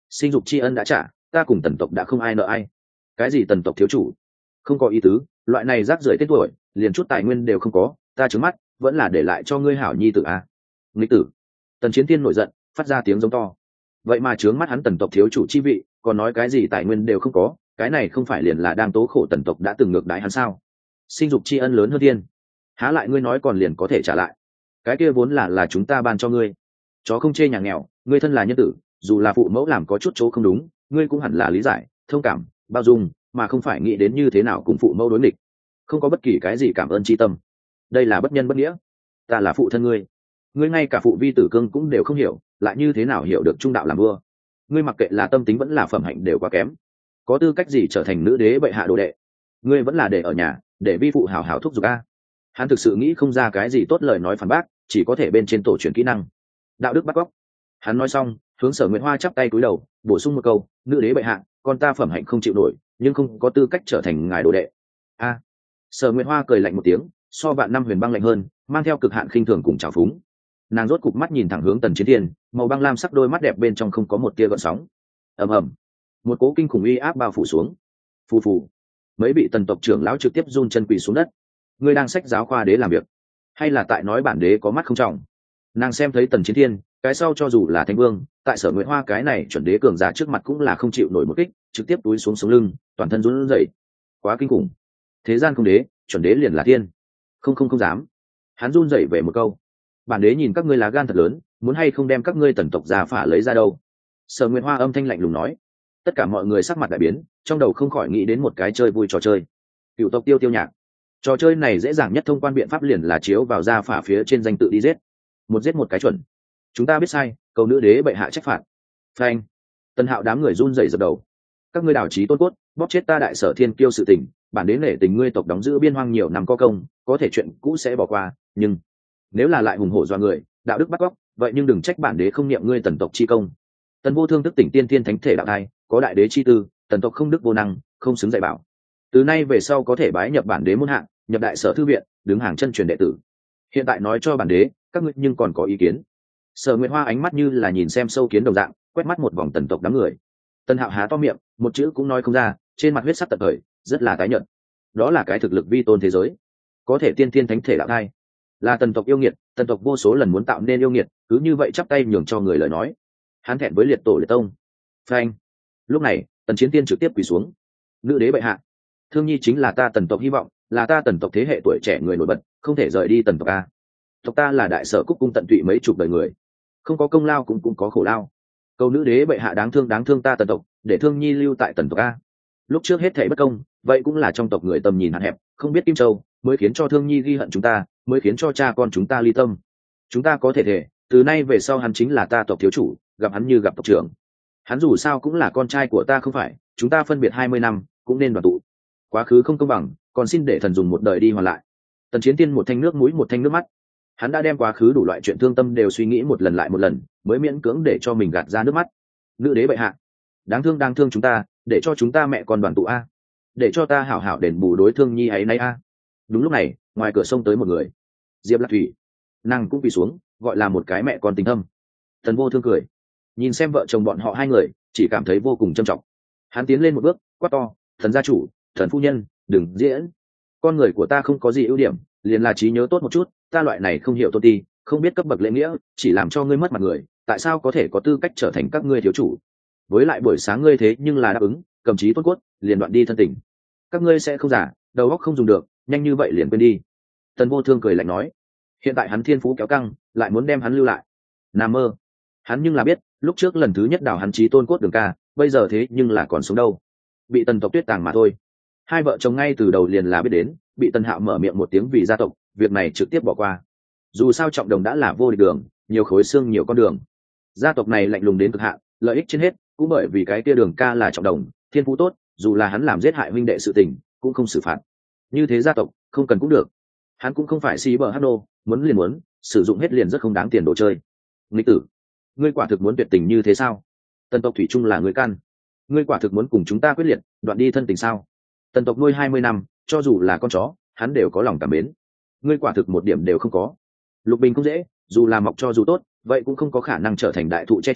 sinh dục tri ân đã trả, ta cùng tần tộc đã không ai nợ ai. Cái gì tần tộc thiếu chủ? Không có ý tứ, loại này rác rưởi tên tuổi, liền chút tài nguyên đều không có, ta trứng mắt, vẫn là để lại cho ngươi hảo nhi tử a. Nghịch tử. Tần Chiến Thiên nổi giận, phát ra tiếng giống to. Vậy mà trướng mắt hắn tần tộc thiếu chủ chi vị, còn nói cái gì tài nguyên đều không có, cái này không phải liền là đang tố khổ tần tộc đã từng ngược đãi hắn sao? Sinh dục tri ân lớn hơn thiên, há lại ngươi nói còn liền có thể trả lại? Cái kia vốn là là chúng ta ban cho ngươi. Chó không chê nhà nghèo, ngươi thân là nhân tử, dù là phụ mẫu làm có chút chỗ không đúng, ngươi cũng hẳn là lý giải, thông cảm, bao dung, mà không phải nghĩ đến như thế nào cùng phụ mẫu đối nghịch, không có bất kỳ cái gì cảm ơn tri tâm. Đây là bất nhân bất nghĩa. Ta là phụ thân ngươi, ngươi ngay cả phụ vi tử cương cũng đều không hiểu, lại như thế nào hiểu được trung đạo làm vua? Ngươi mặc kệ là tâm tính vẫn là phẩm hạnh đều quá kém, có tư cách gì trở thành nữ đế bệ hạ đồ đệ? Ngươi vẫn là để ở nhà, để vi phụ hảo hảo thúc giục a. Hắn thực sự nghĩ không ra cái gì tốt lời nói phản bác, chỉ có thể bên trên tổ truyền kỹ năng đạo đức bắt cóc. Hắn nói xong, hướng Sở Nguyệt Hoa chắp tay cúi đầu, bổ sung một câu, nữ đế bệ hạ, con ta phẩm hạnh không chịu nổi, nhưng không có tư cách trở thành ngài đồ đệ. A. À. Sở Nguyệt Hoa cười lạnh một tiếng, so vạn năm huyền băng lạnh hơn, mang theo cực hạn khinh thường cùng trào phúng. Nàng rốt cục mắt nhìn thẳng hướng Tần Chiến Thiên, màu băng lam sắc đôi mắt đẹp bên trong không có một tia gợn sóng. Ầm ầm, một cỗ kinh khủng uy áp bao phủ xuống. Phù phù, mấy vị tần tộc trưởng lão trực tiếp run chân quỳ xuống đất. Ngươi đang sách giáo khoa đế làm việc, hay là tại nói bản đế có mắt không trọng? Nàng xem thấy Tần Chiến Thiên, cái sau cho dù là thánh vương, tại Sở Nguyệt Hoa cái này chuẩn đế cường giả trước mặt cũng là không chịu nổi một kích, trực tiếp túi xuống sống lưng, toàn thân run rẩy. Quá kinh khủng. Thế gian không đế, chuẩn đế liền là thiên. Không không không dám. Hắn run rẩy về một câu. Bản đế nhìn các ngươi lá gan thật lớn, muốn hay không đem các ngươi tần tộc già phả lấy ra đâu? Sở Nguyệt Hoa âm thanh lạnh lùng nói. Tất cả mọi người sắc mặt đại biến, trong đầu không khỏi nghĩ đến một cái chơi vui trò chơi. Cựu tộc tiêu tiêu nhạc. Trò chơi này dễ dàng nhất thông quan biện pháp liền là chiếu vào gia phả phía trên danh tự đi giết. Một giết một cái chuẩn. Chúng ta biết sai, cầu nữ đế bệ hạ trách phạt. Phanh. Tân Hạo đám người run rẩy dập đầu. Các ngươi đảo chí tôn cốt, bóp chết ta đại sở thiên kiêu sự tình, bản đế nể tình ngươi tộc đóng giữ biên hoang nhiều năm có công, có thể chuyện cũ sẽ bỏ qua, nhưng nếu là lại hùng hổ doa người, đạo đức bắt cóc, vậy nhưng đừng trách bản đế không niệm ngươi tần tộc chi công. Tần Vô Thương thức tỉnh tiên thiên thánh thể đạo thai, có đại đế chi tư, tần tộc không đức vô năng, không xứng dạy bảo. Từ nay về sau có thể bái nhập bản đế môn hạng, nhập đại sở thư viện, đứng hàng chân truyền đệ tử. Hiện tại nói cho bản đế, các ngươi nhưng còn có ý kiến? Sở Nguyệt Hoa ánh mắt như là nhìn xem sâu kiến đồng dạng, quét mắt một vòng tần tộc đám người. Tân Hạo há to miệng, một chữ cũng nói không ra, trên mặt huyết sắc tận thời, rất là tái nhợt. Đó là cái thực lực vi tôn thế giới, có thể tiên thiên thánh thể đạo thai, là tần tộc yêu nghiệt, tần tộc vô số lần muốn tạo nên yêu nghiệt, cứ như vậy chắp tay nhường cho người lời nói. Hắn thẹn với liệt tổ liệt tông. Phanh. Lúc này, Tần Chiến Tiên trực tiếp quỳ xuống. Nữ đế bệ hạ, Thương Nhi chính là ta tần tộc hy vọng, là ta tần tộc thế hệ tuổi trẻ người nổi bật, không thể rời đi tần tộc a. Tộc ta là đại sở cúc cung tận tụy mấy chục đời người, không có công lao cũng cũng có khổ lao. Cầu nữ đế bệ hạ đáng thương đáng thương ta tần tộc, để Thương Nhi lưu tại tần tộc a. Lúc trước hết thảy bất công, vậy cũng là trong tộc người tầm nhìn hạn hẹp, không biết Kim Châu, mới khiến cho Thương Nhi ghi hận chúng ta, mới khiến cho cha con chúng ta ly tâm. Chúng ta có thể thể, từ nay về sau hắn chính là ta tộc thiếu chủ, gặp hắn như gặp tộc trưởng. Hắn dù sao cũng là con trai của ta không phải, chúng ta phân biệt hai mươi năm, cũng nên đoàn tụ. Quá khứ không công bằng, còn xin để thần dùng một đời đi hoàn lại. Tần Chiến Tiên một thanh nước mũi một thanh nước mắt. Hắn đã đem quá khứ đủ loại chuyện thương tâm đều suy nghĩ một lần lại một lần, mới miễn cưỡng để cho mình gạt ra nước mắt. Nữ đế bệ hạ, đáng thương đáng thương chúng ta, để cho chúng ta mẹ con đoàn tụ a, để cho ta hảo hảo đền bù đối Thương Nhi ấy nay a. Đúng lúc này, ngoài cửa sông tới một người, Diệp Lạc Thủy, nàng cũng quỳ xuống, gọi là một cái mẹ con tình thâm. Tần Vô Thương cười, nhìn xem vợ chồng bọn họ hai người, chỉ cảm thấy vô cùng trân trọng. Hắn tiến lên một bước, quát to, thần gia chủ, thần phu nhân, đừng diễn. Con người của ta không có gì ưu điểm, liền là trí nhớ tốt một chút, ta loại này không hiểu tôn ti, không biết cấp bậc lễ nghĩa, chỉ làm cho ngươi mất mặt người, tại sao có thể có tư cách trở thành các ngươi thiếu chủ? Với lại buổi sáng ngươi thế nhưng là đáp ứng, cầm chí tôn cốt, liền đoạn đi thân tình. Các ngươi sẽ không giả, đầu óc không dùng được, nhanh như vậy liền quên đi. Tần Vô Thương cười lạnh nói, hiện tại hắn thiên phú kéo căng, lại muốn đem hắn lưu lại. Nằm mơ. Hắn nhưng là biết, lúc trước lần thứ nhất đào hắn chí tôn cốt đường ca, bây giờ thế nhưng là còn sống đâu. Bị tần tộc tuyết tàng mà thôi. Hai vợ chồng ngay từ đầu liền là biết đến, bị Tần Hạo mở miệng một tiếng vì gia tộc, việc này trực tiếp bỏ qua. Dù sao trọng đồng đã là vô địch đường, nhiều khối xương nhiều con đường. Gia tộc này lạnh lùng đến cực hạn, lợi ích trên hết, cũng bởi vì cái kia đường ca là trọng đồng, thiên phú tốt, dù là hắn làm giết hại huynh đệ sự tình, cũng không xử phạt. Như thế gia tộc, không cần cũng được. Hắn cũng không phải si bờ hát đô, muốn liền muốn, sử dụng hết liền rất không đáng tiền đồ chơi. Nghịch tử, ngươi quả thực muốn tuyệt tình như thế sao? Tần tộc thủy chung là người căn, ngươi quả thực muốn cùng chúng ta quyết liệt, đoạn đi thân tình sao? Tần tộc nuôi hai mươi năm, cho dù là con chó, hắn đều có lòng cảm mến. Ngươi quả thực một điểm đều không có. Lục Bình không dễ, dù là mọc cho dù tốt, vậy cũng không có khả năng trở thành đại thụ che trời,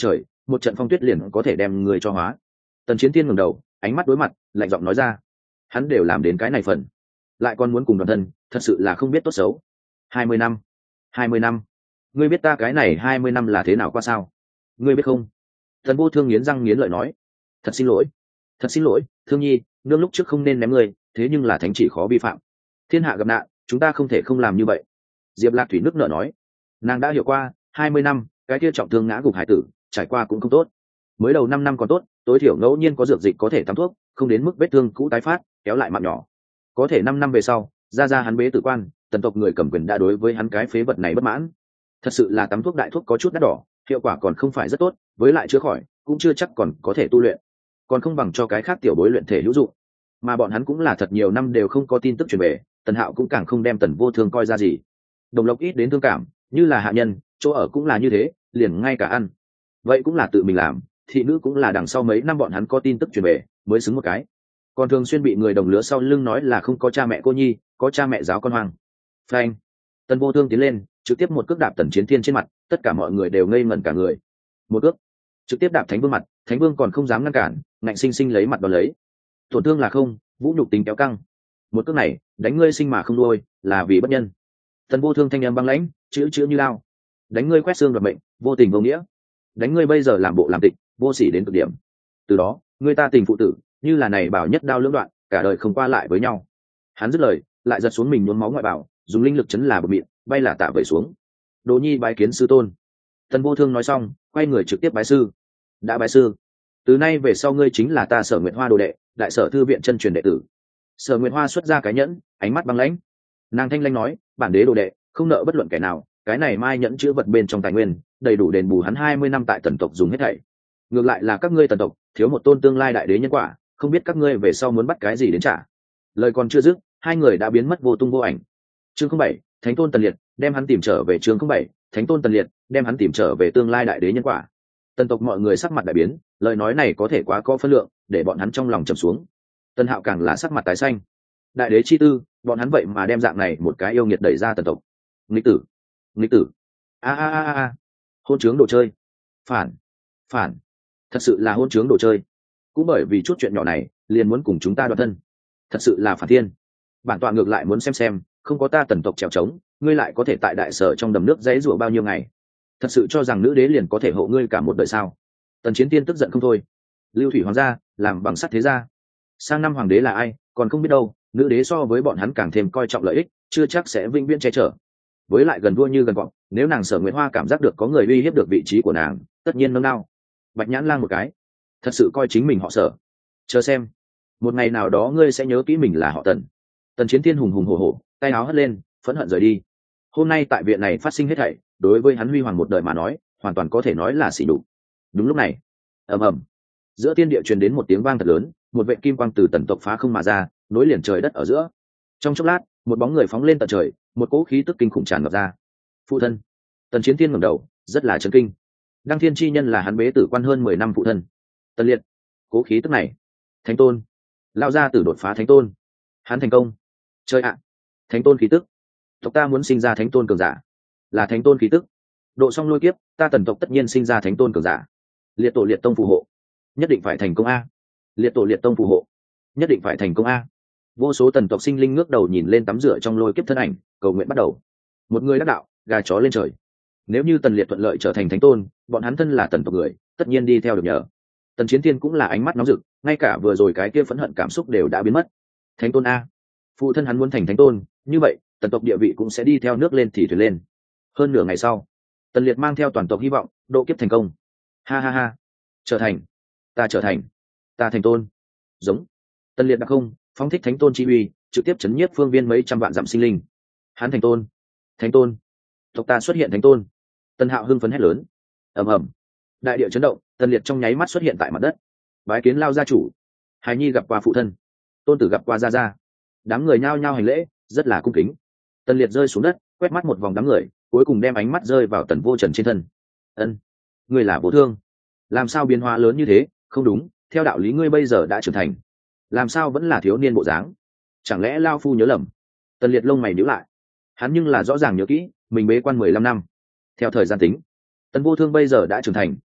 một trận phong tuyết liền có thể đem người cho hóa. Tần Chiến Thiên ngẩng đầu, ánh mắt đối mặt, lạnh giọng nói ra. Hắn đều làm đến cái này phần, lại còn muốn cùng đoàn thân, thật sự là không biết tốt xấu. Hai mươi năm, hai mươi năm, ngươi biết ta cái này hai mươi năm là thế nào qua sao? Ngươi biết không? Tần Vô Thương nghiến răng nghiến lợi nói. Thật xin lỗi, thật xin lỗi, Thương Nhi, nương lúc trước không nên ném ngươi, thế nhưng là thánh chỉ khó vi phạm. Thiên hạ gặp nạn, chúng ta không thể không làm như vậy. Diệp Lạc Thủy nước nở nói. Nàng đã hiểu qua, hai mươi năm, cái kia trọng thương ngã gục hải tử, trải qua cũng không tốt. Mới đầu năm năm còn tốt, tối thiểu ngẫu nhiên có dược dịch có thể tắm thuốc, không đến mức vết thương cũ tái phát, kéo lại mạng nhỏ. Có thể năm năm về sau, ra ra hắn bế tử quan, tần tộc người cầm quyền đã đối với hắn cái phế vật này bất mãn. Thật sự là tắm thuốc đại thuốc có chút đắt đỏ, hiệu quả còn không phải rất tốt, với lại chữa khỏi, cũng chưa chắc còn có thể tu luyện. Còn không bằng cho cái khác tiểu bối luyện thể hữu dụng. Mà bọn hắn cũng là thật nhiều năm đều không có tin tức truyền về, Tần Hạo cũng càng không đem Tần Vô Thương coi ra gì. Đồng Lộc ít đến thương cảm, như là hạ nhân, chỗ ở cũng là như thế, liền ngay cả ăn. Vậy cũng là tự mình làm, thị nữ cũng là đằng sau mấy năm bọn hắn có tin tức truyền về, mới xứng một cái. Còn thường xuyên bị người đồng lứa sau lưng nói là không có cha mẹ cô nhi, có cha mẹ giáo con hoang. Phanh. Tần Vô Thương tiến lên, trực tiếp một cước đạp Tần Chiến Thiên trên mặt, tất cả mọi người đều ngây ngẩn cả người. Một cước, trực tiếp đạp Thánh Vương mặt, Thánh Vương còn không dám ngăn cản, ngạnh sinh sinh lấy mặt đón lấy. Tổn thương là không, vũ nhục tính kéo căng. Một cước này, đánh ngươi sinh mà không nuôi, là vì bất nhân. Tần Vô Thương thanh âm băng lãnh, chữ chữ như lao. Đánh ngươi quét xương đoạt mệnh, vô tình vô nghĩa. Đánh ngươi bây giờ làm bộ làm tịch, vô sỉ đến cực điểm. Từ đó, ngươi ta tình phụ tử, như là này bảo nhất đao lưỡng đoạn, cả đời không qua lại với nhau. Hắn dứt lời, lại giật xuống mình nhuốm máu ngoại bảo, dùng linh lực chấn là bờ miệng, bay là tạ vẩy xuống. Đỗ Nhi bái kiến sư tôn. Tần Vô Thương nói xong, quay người trực tiếp bái sư. Đã bái sư, từ nay về sau ngươi chính là ta Sở Nguyệt Hoa đồ đệ, đại sở thư viện chân truyền đệ tử. Sở Nguyệt Hoa xuất ra cái nhẫn, ánh mắt băng lãnh. Nàng thanh lãnh nói, bản đế đồ đệ, không nợ bất luận kẻ nào, cái này mai nhẫn chứa vật bên trong tài nguyên, đầy đủ đền bù hắn hai mươi năm tại tần tộc dùng hết thảy. Ngược lại là các ngươi tần tộc, thiếu một tôn tương lai đại đế nhân quả, không biết các ngươi về sau muốn bắt cái gì đến trả. Lời còn chưa dứt, hai người đã biến mất vô tung vô ảnh. Chương không bảy, Thánh tôn Tần Liệt, đem hắn tìm trở về chương không bảy, Thánh tôn Tần Liệt, đem hắn tìm trở về tương lai đại đế nhân quả. Tần tộc mọi người sắc mặt đại biến, lời nói này có thể quá có phân lượng, để bọn hắn trong lòng trầm xuống. Tần Hạo càng là sắc mặt tái xanh. Đại đế chi tư, bọn hắn vậy mà đem dạng này một cái yêu nghiệt đẩy ra tần tộc. Nghịch tử, nghịch tử, a a a a, hôn trướng đồ chơi, phản, phản, thật sự là hôn trướng đồ chơi. Cũng bởi vì chút chuyện nhỏ này, liền muốn cùng chúng ta đoạt thân, thật sự là phản thiên. Bản tọa ngược lại muốn xem xem, không có ta tần tộc trèo trống, ngươi lại có thể tại đại sở trong đầm nước dãy rủa bao nhiêu ngày. Thật sự cho rằng nữ đế liền có thể hộ ngươi cả một đời sao? Tần Chiến Tiên tức giận không thôi. Lưu Thủy hoàng gia làm bằng sắt thế gia, sang năm hoàng đế là ai còn không biết đâu. Nữ đế so với bọn hắn càng thêm coi trọng lợi ích, chưa chắc sẽ vĩnh viễn che chở. Với lại gần vua như gần vọng, nếu nàng Sở Nguyệt Hoa cảm giác được có người uy hiếp được vị trí của nàng, tất nhiên nâng nao. Bạch Nhãn Lang một cái, thật sự coi chính mình họ Sở. Chờ xem, một ngày nào đó ngươi sẽ nhớ kỹ mình là họ Tần. Tần Chiến Thiên hùng hùng hổ hổ, tay áo hất lên, phẫn hận rời đi. Hôm nay tại viện này phát sinh hết thảy, đối với hắn huy hoàng một đời mà nói, hoàn toàn có thể nói là xỉ nhục. Đúng lúc này, ầm ầm, giữa thiên địa truyền đến một tiếng vang thật lớn, một vệ kim quang từ tần tộc phá không mà ra, nối liền trời đất ở giữa. Trong chốc lát, một bóng người phóng lên tận trời, một cỗ khí tức kinh khủng tràn ngập ra. Phụ thân. Tần Chiến Thiên ngẩng đầu, rất là chấn kinh. Đăng Thiên chi nhân là hắn bế tử quan hơn mười năm phụ thân. Tần Liệt. Cỗ khí tức này, thánh tôn. Lao ra từ đột phá thánh tôn. Hắn thành công. Chơi ạ. Thánh tôn khí tức. Tộc ta muốn sinh ra thánh tôn cường giả. Là thánh tôn khí tức. Độ xong lôi kiếp, ta tần tộc tất nhiên sinh ra thánh tôn cường giả. Liệt tổ liệt tông phù hộ, nhất định phải thành công a. Liệt tổ liệt tông phù hộ, nhất định phải thành công a. Vô số tần tộc sinh linh ngước đầu nhìn lên tắm rửa trong lôi kiếp thân ảnh, cầu nguyện bắt đầu. Một người đắc đạo, gà chó lên trời. Nếu như tần liệt thuận lợi trở thành thánh tôn, bọn hắn thân là tần tộc người, tất nhiên đi theo được nhờ. Tần Chiến Thiên cũng là ánh mắt nóng rực, ngay cả vừa rồi cái kia phẫn hận cảm xúc đều đã biến mất. Thánh tôn a, phụ thân hắn muốn thành thánh tôn, như vậy tần tộc địa vị cũng sẽ đi theo nước lên thì thuyền lên. Hơn nửa ngày sau, tần liệt mang theo toàn tộc hy vọng độ kiếp thành công. Ha ha ha, trở thành, ta trở thành, ta thành tôn. Giống tần liệt đặc không phóng thích thánh tôn chi uy, trực tiếp chấn nhiếp phương viên mấy trăm vạn dặm sinh linh. Hắn thành tôn, thánh tôn, tộc ta xuất hiện thánh tôn. Tần Hạo hưng phấn hét lớn. Ầm ầm, đại địa chấn động, tần liệt trong nháy mắt xuất hiện tại mặt đất. Bái kiến Lao gia chủ. Hài nhi gặp qua phụ thân, tôn tử gặp qua gia gia. Đám người nhao nhao hành lễ, rất là cung kính. Tần liệt rơi xuống đất, quét mắt một vòng đám người, cuối cùng đem ánh mắt rơi vào Tần Vô Trần trên thân. Ân, ngươi là Vô Thương, làm sao biến hóa lớn như thế? Không đúng, theo đạo lý ngươi bây giờ đã trưởng thành, làm sao vẫn là thiếu niên bộ dáng? Chẳng lẽ Lao phu nhớ lầm? Tần liệt lông mày nhíu lại, hắn nhưng là rõ ràng nhớ kỹ mình bế quan mười lăm năm. Theo thời gian tính, Tần Vô Thương bây giờ đã trưởng thành,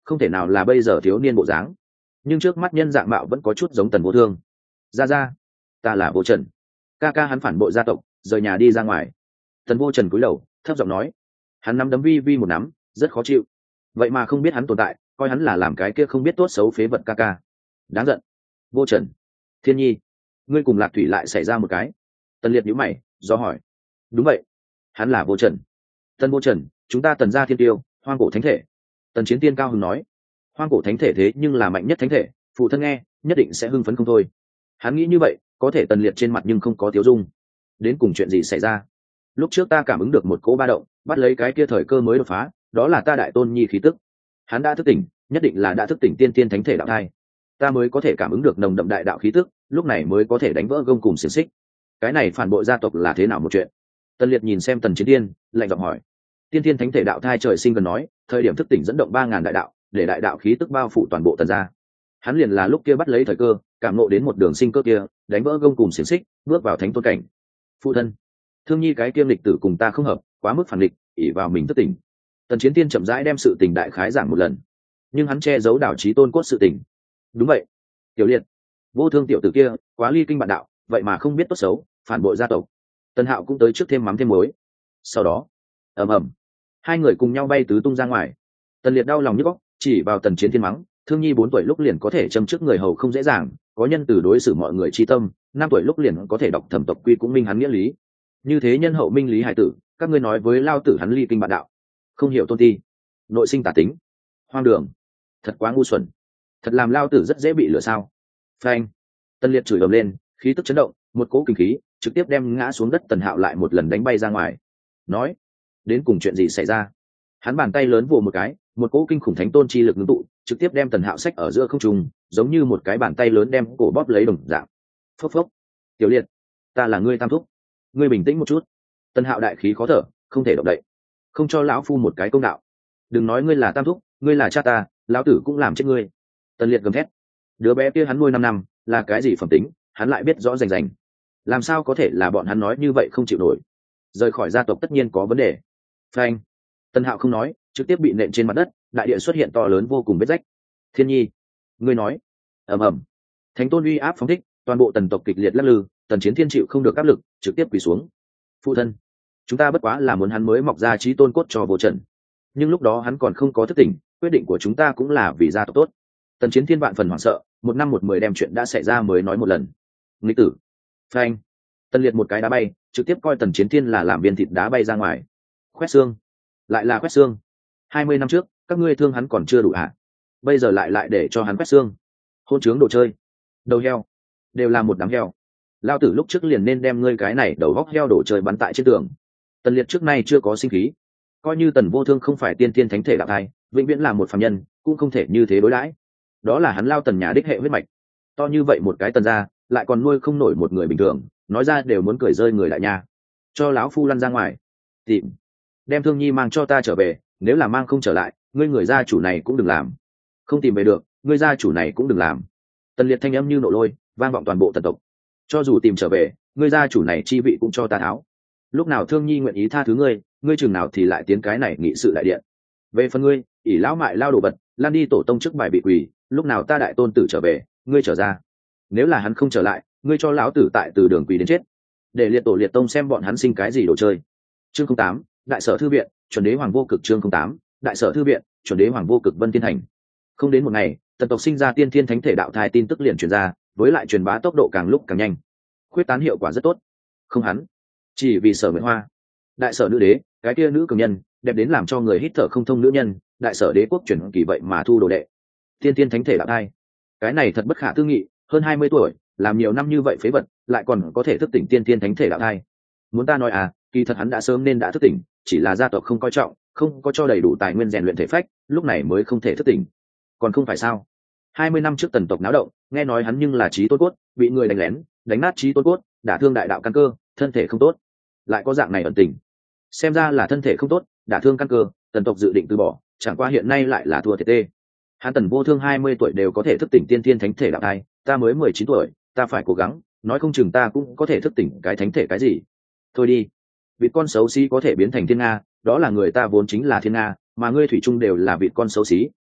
không thể nào là bây giờ thiếu niên bộ dáng, nhưng trước mắt nhân dạng mạo vẫn có chút giống Tần Vô Thương. Ra ra, ta là Vô Trần. Ca ca hắn phản bội gia tộc, rời nhà đi ra ngoài. Tần Vô Trần cúi đầu thấp giọng nói. Hắn nắm đấm vi vi một nắm, rất khó chịu. Vậy mà không biết hắn tồn tại, coi hắn là làm cái kia không biết tốt xấu phế vật ca ca. Đáng giận. Vô Trần, Thiên Nhi, ngươi cùng Lạc Thủy lại xảy ra một cái. Tần Liệt nhíu mày do hỏi. Đúng vậy, hắn là Vô Trần. Tần Vô Trần, chúng ta Tần gia thiên tiêu, hoang cổ thánh thể. Tần Chiến Tiên cao hứng nói. Hoang cổ thánh thể thế nhưng là mạnh nhất thánh thể, phụ thân nghe nhất định sẽ hưng phấn không thôi. Hắn nghĩ như vậy, có thể Tần Liệt trên mặt nhưng không có tiếu dung. Đến cùng chuyện gì xảy ra? Lúc trước ta cảm ứng được một cỗ ba động, bắt lấy cái kia thời cơ mới đột phá, đó là ta đại tôn nhi khí tức. Hắn đã thức tỉnh, nhất định là đã thức tỉnh tiên tiên thánh thể đạo thai. Ta mới có thể cảm ứng được nồng đậm đại đạo khí tức, lúc này mới có thể đánh vỡ gông cùng xiềng xích. Cái này phản bội gia tộc là thế nào một chuyện? Tần Liệt nhìn xem Tần Chiến Tiên, lạnh giọng hỏi. Tiên tiên thánh thể đạo thai trời sinh gần nói, thời điểm thức tỉnh dẫn động ba ngàn đại đạo, để đại đạo khí tức bao phủ toàn bộ Tần gia. Hắn liền là lúc kia bắt lấy thời cơ, cảm ngộ đến một đường sinh cơ kia, đánh vỡ gông cùng xiềng xích, bước vào thánh tôn cảnh. Phụ thân, Thương Nhi cái kiêm lịch tử cùng ta không hợp, quá mức phản địch, ỷ vào mình thức tỉnh. Tần Chiến Tiên chậm rãi đem sự tình đại khái giảng một lần, nhưng hắn che giấu đảo trí tôn cốt sự tình. Đúng vậy, Tiểu Liệt, Vô Thương tiểu tử kia quá ly kinh bạn đạo, vậy mà không biết tốt xấu, phản bội gia tộc. Tần Hạo cũng tới trước thêm mắm thêm muối. Sau đó, ầm ầm, hai người cùng nhau bay tứ tung ra ngoài. Tần Liệt đau lòng nhức óc, chỉ vào Tần Chiến Thiên mắng, Thương Nhi bốn tuổi lúc liền có thể châm trước người hầu không dễ dàng, có nhân từ đối xử mọi người chi tâm, năm tuổi lúc liền có thể đọc thẩm tộc quy cũng minh hắn nghĩa lý. Như thế nhân hậu minh lý hải tử, các ngươi nói với lao tử hắn ly kinh bạn đạo, không hiểu tôn ti, nội sinh tả tính, hoang đường, thật quá ngu xuẩn, thật làm lao tử rất dễ bị lừa sao? Phanh! Tần Liệt chửi ầm lên, khí tức chấn động, một cỗ kinh khí trực tiếp đem ngã xuống đất Tần Hạo lại một lần đánh bay ra ngoài. Nói, đến cùng chuyện gì xảy ra? Hắn bàn tay lớn vồ một cái, một cỗ kinh khủng thánh tôn chi lực ngưng tụ, trực tiếp đem Tần Hạo xách ở giữa không trung, giống như một cái bàn tay lớn đem cổ bóp lấy đồng dạng. Phốc phốc! Tiểu Liệt, ta là ngươi tam thúc, ngươi bình tĩnh một chút. Tần Hạo đại khí khó thở, không thể động đậy, không cho lão phu một cái công đạo. Đừng nói ngươi là tam thúc, ngươi là cha ta, lão tử cũng làm chết ngươi. Tần Liệt gầm thét. Đứa bé kia hắn nuôi năm năm, là cái gì phẩm tính, hắn lại biết rõ rành rành. Làm sao có thể là bọn hắn nói như vậy không chịu nổi? Rời khỏi gia tộc tất nhiên có vấn đề. Phanh! Tần Hạo không nói, trực tiếp bị nện trên mặt đất, đại địa xuất hiện to lớn vô cùng vết rách. Thiên Nhi, ngươi nói. Ầm ầm. Thánh tôn uy áp phóng thích, toàn bộ tần tộc kịch liệt lắc lư, Tần Chiến Thiên chịu không được áp lực, trực tiếp quỳ xuống. Phụ thân, chúng ta bất quá là muốn hắn mới mọc ra trí tôn cốt cho Vô Trần, nhưng lúc đó hắn còn không có thức tỉnh, quyết định của chúng ta cũng là vì gia tộc tốt. Tần Chiến Thiên vạn phần hoảng sợ, một năm một mười đem chuyện đã xảy ra mới nói một lần. Nghịch tử! Phanh! Tần Liệt một cái đá bay, trực tiếp coi Tần Chiến Thiên là làm viên thịt đá bay ra ngoài. Khoét xương! Lại là khoét xương! Hai mươi năm trước, các ngươi thương hắn còn chưa đủ hả? Bây giờ lại lại để cho hắn khoét xương! Hôn trướng đồ chơi! Đầu heo! Đều là một đám heo! Lao tử lúc trước liền nên đem ngươi cái này đầu góc heo đổ trời bắn tại trên tường. Tần Liệt trước nay chưa có sinh khí, coi như Tần Vô Thương không phải tiên tiên thánh thể đạo thai, vĩnh viễn là một phàm nhân, cũng không thể như thế đối đãi. Đó là hắn Lao Tần nhà đích hệ huyết mạch, to như vậy một cái Tần gia, lại còn nuôi không nổi một người bình thường, nói ra đều muốn cười rơi người đại nha. Cho lão phu lăn ra ngoài, tìm, đem Thương Nhi mang cho ta trở về, nếu là mang không trở lại, ngươi người gia chủ này cũng đừng làm. Không tìm về được, ngươi gia chủ này cũng đừng làm. Tần Liệt thanh âm như nổ lôi, vang vọng toàn bộ tần tộc. Cho dù tìm trở về, ngươi gia chủ này chi vị cũng cho ta tháo. Lúc nào Thương Nhi nguyện ý tha thứ ngươi, ngươi chừng nào thì lại tiến cái này nghị sự đại điện. Về phần ngươi, ỷ lão mại lao đồ vật, lan đi tổ tông trước bài bị quỳ, lúc nào ta đại tôn tử trở về, ngươi trở ra. Nếu là hắn không trở lại, ngươi cho lão tử tại từ đường quỳ đến chết, để liệt tổ liệt tông xem bọn hắn sinh cái gì đồ chơi. Chương không tám, đại sở thư viện, chuẩn đế hoàng vô cực. Chương không tám, đại sở thư viện, chuẩn đế hoàng vô cực. Vân Thiên Thành. Không đến một ngày, tần tộc sinh ra tiên thiên thánh thể đạo thai tin tức liền truyền ra, với lại truyền bá tốc độ càng lúc càng nhanh, khuyết tán hiệu quả rất tốt. Không hắn, chỉ vì Sở Nguyệt Hoa, đại sở nữ đế, cái kia nữ cường nhân, đẹp đến làm cho người hít thở không thông nữ nhân, đại sở đế quốc chuyển kỳ vậy mà thu đồ đệ, tiên tiên thánh thể đạo thai, cái này thật bất khả tư nghị. Hơn hai mươi tuổi, làm nhiều năm như vậy phế vật, lại còn có thể thức tỉnh tiên tiên thánh thể đạo thai. Muốn ta nói à, kỳ thật hắn đã sớm nên đã thức tỉnh, chỉ là gia tộc không coi trọng, không có cho đầy đủ tài nguyên rèn luyện thể phách, lúc này mới không thể thức tỉnh. Còn không phải sao? Hai mươi năm trước tần tộc náo động, nghe nói hắn nhưng là trí tôn cốt, bị người đánh lén, đánh nát trí tôn cốt, đả thương đại đạo căn cơ, thân thể không tốt, lại có dạng này ẩn tình. Xem ra là thân thể không tốt, đả thương căn cơ, tần tộc dự định từ bỏ, chẳng qua hiện nay lại là thua thiệt tê. Hắn Tần Vô Thương hai mươi tuổi đều có thể thức tỉnh tiên thiên thánh thể đạo thai, ta mới mười chín tuổi, ta phải cố gắng, nói không chừng ta cũng có thể thức tỉnh cái thánh thể cái gì. Thôi đi, vịt con xấu xí có thể biến thành thiên nga, đó là người ta vốn chính là thiên nga, mà ngươi thủy chung đều là vịt con xấu xí,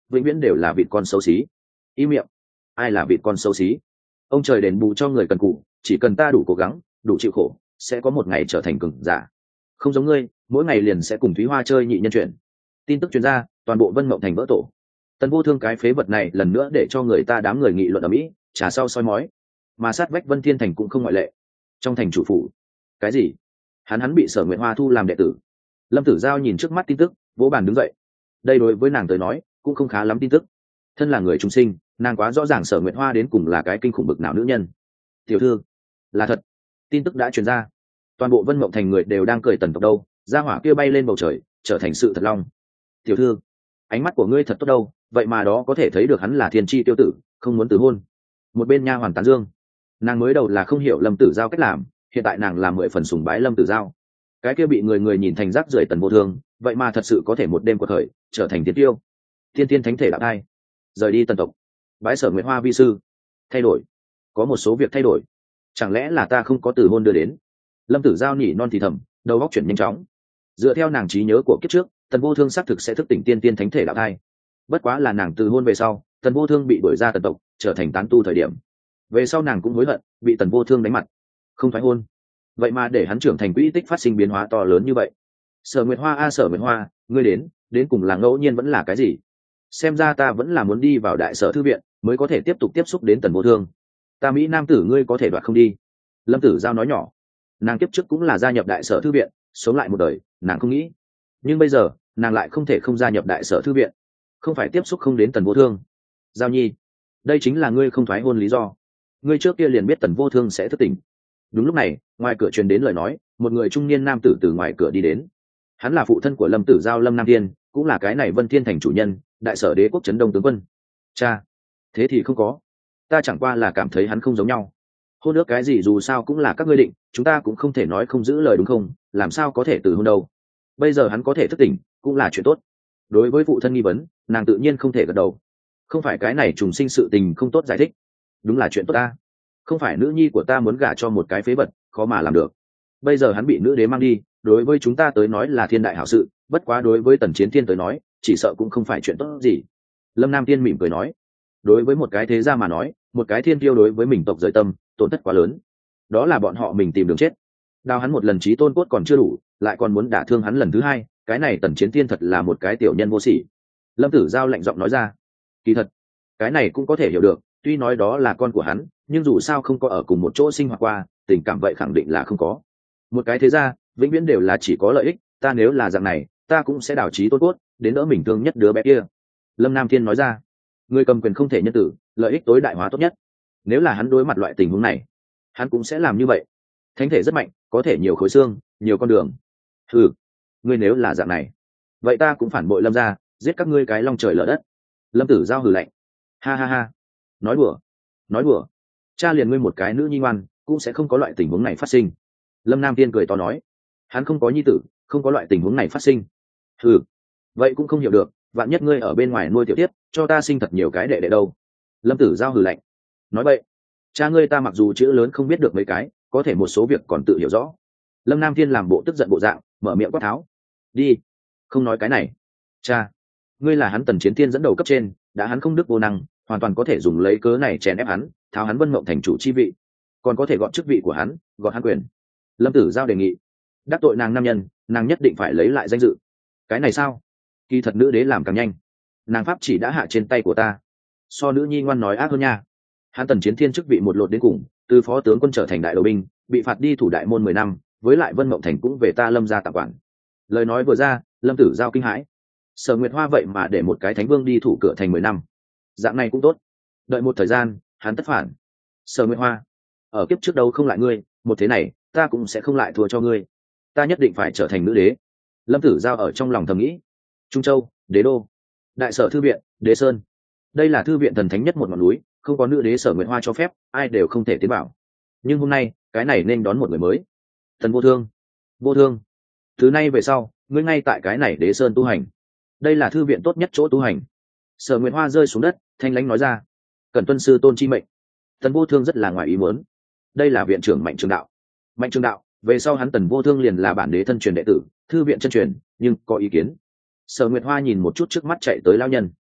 vĩnh viễn đều là vịt con xấu xí. Im miệng. Ai là vịt con xấu xí? Ông trời đền bù cho người cần cù, chỉ cần ta đủ cố gắng, đủ chịu khổ, sẽ có một ngày trở thành cường giả. Không giống ngươi, mỗi ngày liền sẽ cùng Thúy Hoa chơi nhị nhân chuyện. Tin tức truyền ra, toàn bộ Vân Mộng thành vỡ tổ. Tần Vô Thương cái phế vật này lần nữa để cho người ta đám người nghị luận ở mỹ, trả sau soi mói. Mà sát vách Vân Thiên thành cũng không ngoại lệ. Trong thành chủ phủ, cái gì? Hắn hắn bị Sở Nguyệt Hoa thu làm đệ tử. Lâm Tử Giao nhìn trước mắt tin tức, vỗ bàn đứng dậy. Đây đối với nàng tới nói, cũng không khá lắm tin tức. Thân là người trung sinh, nàng quá rõ ràng Sở Nguyệt Hoa đến cùng là cái kinh khủng bực nào nữ nhân. Tiểu thư, là thật. Tin tức đã truyền ra. Toàn bộ Vân Mộng thành người đều đang cười tần tộc đâu, gia hỏa kia bay lên bầu trời, trở thành sự thật long. Tiểu thư, ánh mắt của ngươi thật tốt đâu, vậy mà đó có thể thấy được hắn là thiên chi tiêu tử, không muốn từ hôn. Một bên nha hoàn tán dương. Nàng mới đầu là không hiểu Lâm Tử Giao cách làm, hiện tại nàng làm mười phần sùng bái Lâm Tử Giao. Cái kia bị người người nhìn thành rác rưởi Tần Vô Thương, vậy mà thật sự có thể một đêm của thời trở thành thiên tiêu. Thiên tiên thánh thể đạo thai, rời đi tần tộc, bái Sở Nguyệt Hoa vi sư. Thay đổi, có một số việc thay đổi. Chẳng lẽ là ta không có từ hôn đưa đến? Lâm Tử Giao nhỉ non thì thầm, đầu óc chuyển nhanh chóng. Dựa theo nàng trí nhớ của kiếp trước, Tần Vô Thương xác thực sẽ thức tỉnh tiên tiên thánh thể đạo thai. Bất quá là nàng từ hôn về sau, Tần Vô Thương bị đuổi ra tần tộc, trở thành tán tu thời điểm. Về sau nàng cũng hối hận, bị Tần Vô Thương đánh mặt, không thoái hôn. Vậy mà để hắn trưởng thành quỹ tích phát sinh biến hóa to lớn như vậy. Sở Nguyệt Hoa a à, Sở Nguyệt Hoa, ngươi đến, đến cùng là ngẫu nhiên vẫn là cái gì? Xem ra ta vẫn là muốn đi vào đại sở thư viện, mới có thể tiếp tục tiếp xúc đến Tần Vô Thương. Ta mỹ nam tử ngươi có thể đoạt không đi? Lâm Tử Giao nói nhỏ. Nàng kiếp trước cũng là gia nhập đại sở thư viện, sống lại một đời, nàng không nghĩ. Nhưng bây giờ, nàng lại không thể không gia nhập đại sở thư viện, không phải tiếp xúc không đến Tần Vô Thương. Giao nhi, đây chính là ngươi không thoái hôn lý do. Ngươi trước kia liền biết Tần Vô Thương sẽ thức tỉnh. Đúng lúc này, ngoài cửa truyền đến lời nói, một người trung niên nam tử từ ngoài cửa đi đến. Hắn là phụ thân của Lâm Tử Giao Lâm Nam Thiên, cũng là cái này Vân Thiên thành chủ nhân, đại sở đế quốc trấn đông tướng quân. Cha, thế thì không có, ta chẳng qua là cảm thấy hắn không giống nhau. Hôn ước cái gì dù sao cũng là các ngươi định, chúng ta cũng không thể nói không giữ lời đúng không? Làm sao có thể từ hôn đâu? Bây giờ hắn có thể thức tỉnh, cũng là chuyện tốt. Đối với phụ thân nghi vấn, nàng tự nhiên không thể gật đầu. Không phải cái này trùng sinh sự tình không tốt giải thích, đúng là chuyện tốt ta. Không phải nữ nhi của ta muốn gả cho một cái phế vật, khó mà làm được. Bây giờ hắn bị nữ đế mang đi, đối với chúng ta tới nói là thiên đại hảo sự, bất quá đối với Tần Chiến Thiên tới nói, chỉ sợ cũng không phải chuyện tốt gì. Lâm Nam Thiên mỉm cười nói, đối với một cái thế gia mà nói, một cái thiên tiêu đối với mình tộc giới tâm, tổn thất quá lớn. Đó là bọn họ mình tìm đường chết. Đào hắn một lần chí tôn cốt còn chưa đủ, lại còn muốn đả thương hắn lần thứ hai, cái này Tần Chiến Thiên thật là một cái tiểu nhân vô sỉ. Lâm Tử Giao lạnh giọng nói ra, kỳ thật, cái này cũng có thể hiểu được, tuy nói đó là con của hắn, nhưng dù sao không có ở cùng một chỗ sinh hoạt qua, tình cảm vậy khẳng định là không có. Một cái thế gia, vĩnh viễn đều là chỉ có lợi ích, ta nếu là dạng này, ta cũng sẽ đào chí tôn cốt, đến đỡ mình thương nhất đứa bé kia. Lâm Nam Thiên nói ra, người cầm quyền không thể nhân tử, lợi ích tối đại hóa tốt nhất. Nếu là hắn đối mặt loại tình huống này, hắn cũng sẽ làm như vậy. Thánh thể rất mạnh, có thể nhiều khối xương, nhiều con đường. Ừ, ngươi nếu là dạng này, vậy ta cũng phản bội Lâm gia, giết các ngươi cái long trời lở đất. Lâm Tử Giao hừ lạnh, ha ha ha, nói đùa, nói đùa, cha liền ngươi một cái nữ nhi ngoan, cũng sẽ không có loại tình huống này phát sinh. Lâm Nam Thiên cười to nói, hắn không có nhi tử, không có loại tình huống này phát sinh. Ừ, vậy cũng không hiểu được, vạn nhất ngươi ở bên ngoài nuôi tiểu tiếp, cho ta sinh thật nhiều cái đệ đệ đâu. Lâm Tử Giao hừ lạnh, nói vậy, cha ngươi ta mặc dù chữ lớn không biết được mấy cái, có thể một số việc còn tự hiểu rõ. Lâm Nam Thiên làm bộ tức giận bộ dạng, mở miệng quát tháo, đi, không nói cái này. Cha, ngươi là hắn Tần Chiến Thiên dẫn đầu cấp trên, đã hắn không đức vô năng, hoàn toàn có thể dùng lấy cớ này chèn ép hắn, tháo hắn Vân Mộng thành chủ chi vị, còn có thể gọn chức vị của hắn, gọn hắn quyền. Lâm Tử Giao đề nghị, đắc tội nàng nam nhân, nàng nhất định phải lấy lại danh dự. Cái này sao? Kỳ thật nữ đế làm càng nhanh, nàng pháp chỉ đã hạ trên tay của ta, so nữ nhi ngoan nói ác hơn nha. Hắn Tần Chiến Thiên chức vị một lột đến cùng, từ phó tướng quân trở thành đại đầu binh, bị phạt đi thủ đại môn mười năm, với lại Vân Mộng thành cũng về ta Lâm gia tạm quản. Lời nói vừa ra, Lâm Tử Giao kinh hãi. Sở Nguyệt Hoa vậy mà để một cái thánh vương đi thủ cửa thành mười năm, dạng này cũng tốt. Đợi một thời gian, hắn tất phản. Sở Nguyệt Hoa, ở kiếp trước đâu không lại ngươi, một thế này, ta cũng sẽ không lại thua cho ngươi. Ta nhất định phải trở thành nữ đế. Lâm Tử Giao ở trong lòng thầm nghĩ. Trung Châu, Đế đô, đại sở thư viện, Đế Sơn. Đây là thư viện thần thánh nhất một ngọn núi, không có nữ đế Sở Nguyệt Hoa cho phép, ai đều không thể tiến vào. Nhưng hôm nay, cái này nên đón một người mới. Tần Vô Thương. Vô Thương, thứ nay về sau, ngươi ngay tại cái này Đế Sơn tu hành. Đây là thư viện tốt nhất chỗ tu hành. Sở Nguyệt Hoa rơi xuống đất, thanh lãnh nói ra, cần tuân sư tôn chi mệnh. Tần Vô Thương rất là ngoài ý muốn. Đây là viện trưởng Mạnh Trường Đạo. Mạnh Trường Đạo, về sau hắn Tần Vô Thương liền là bản đế thân truyền đệ tử, thư viện chân truyền, nhưng có ý kiến. Sở Nguyệt Hoa nhìn một chút trước mắt chạy tới lao nhân.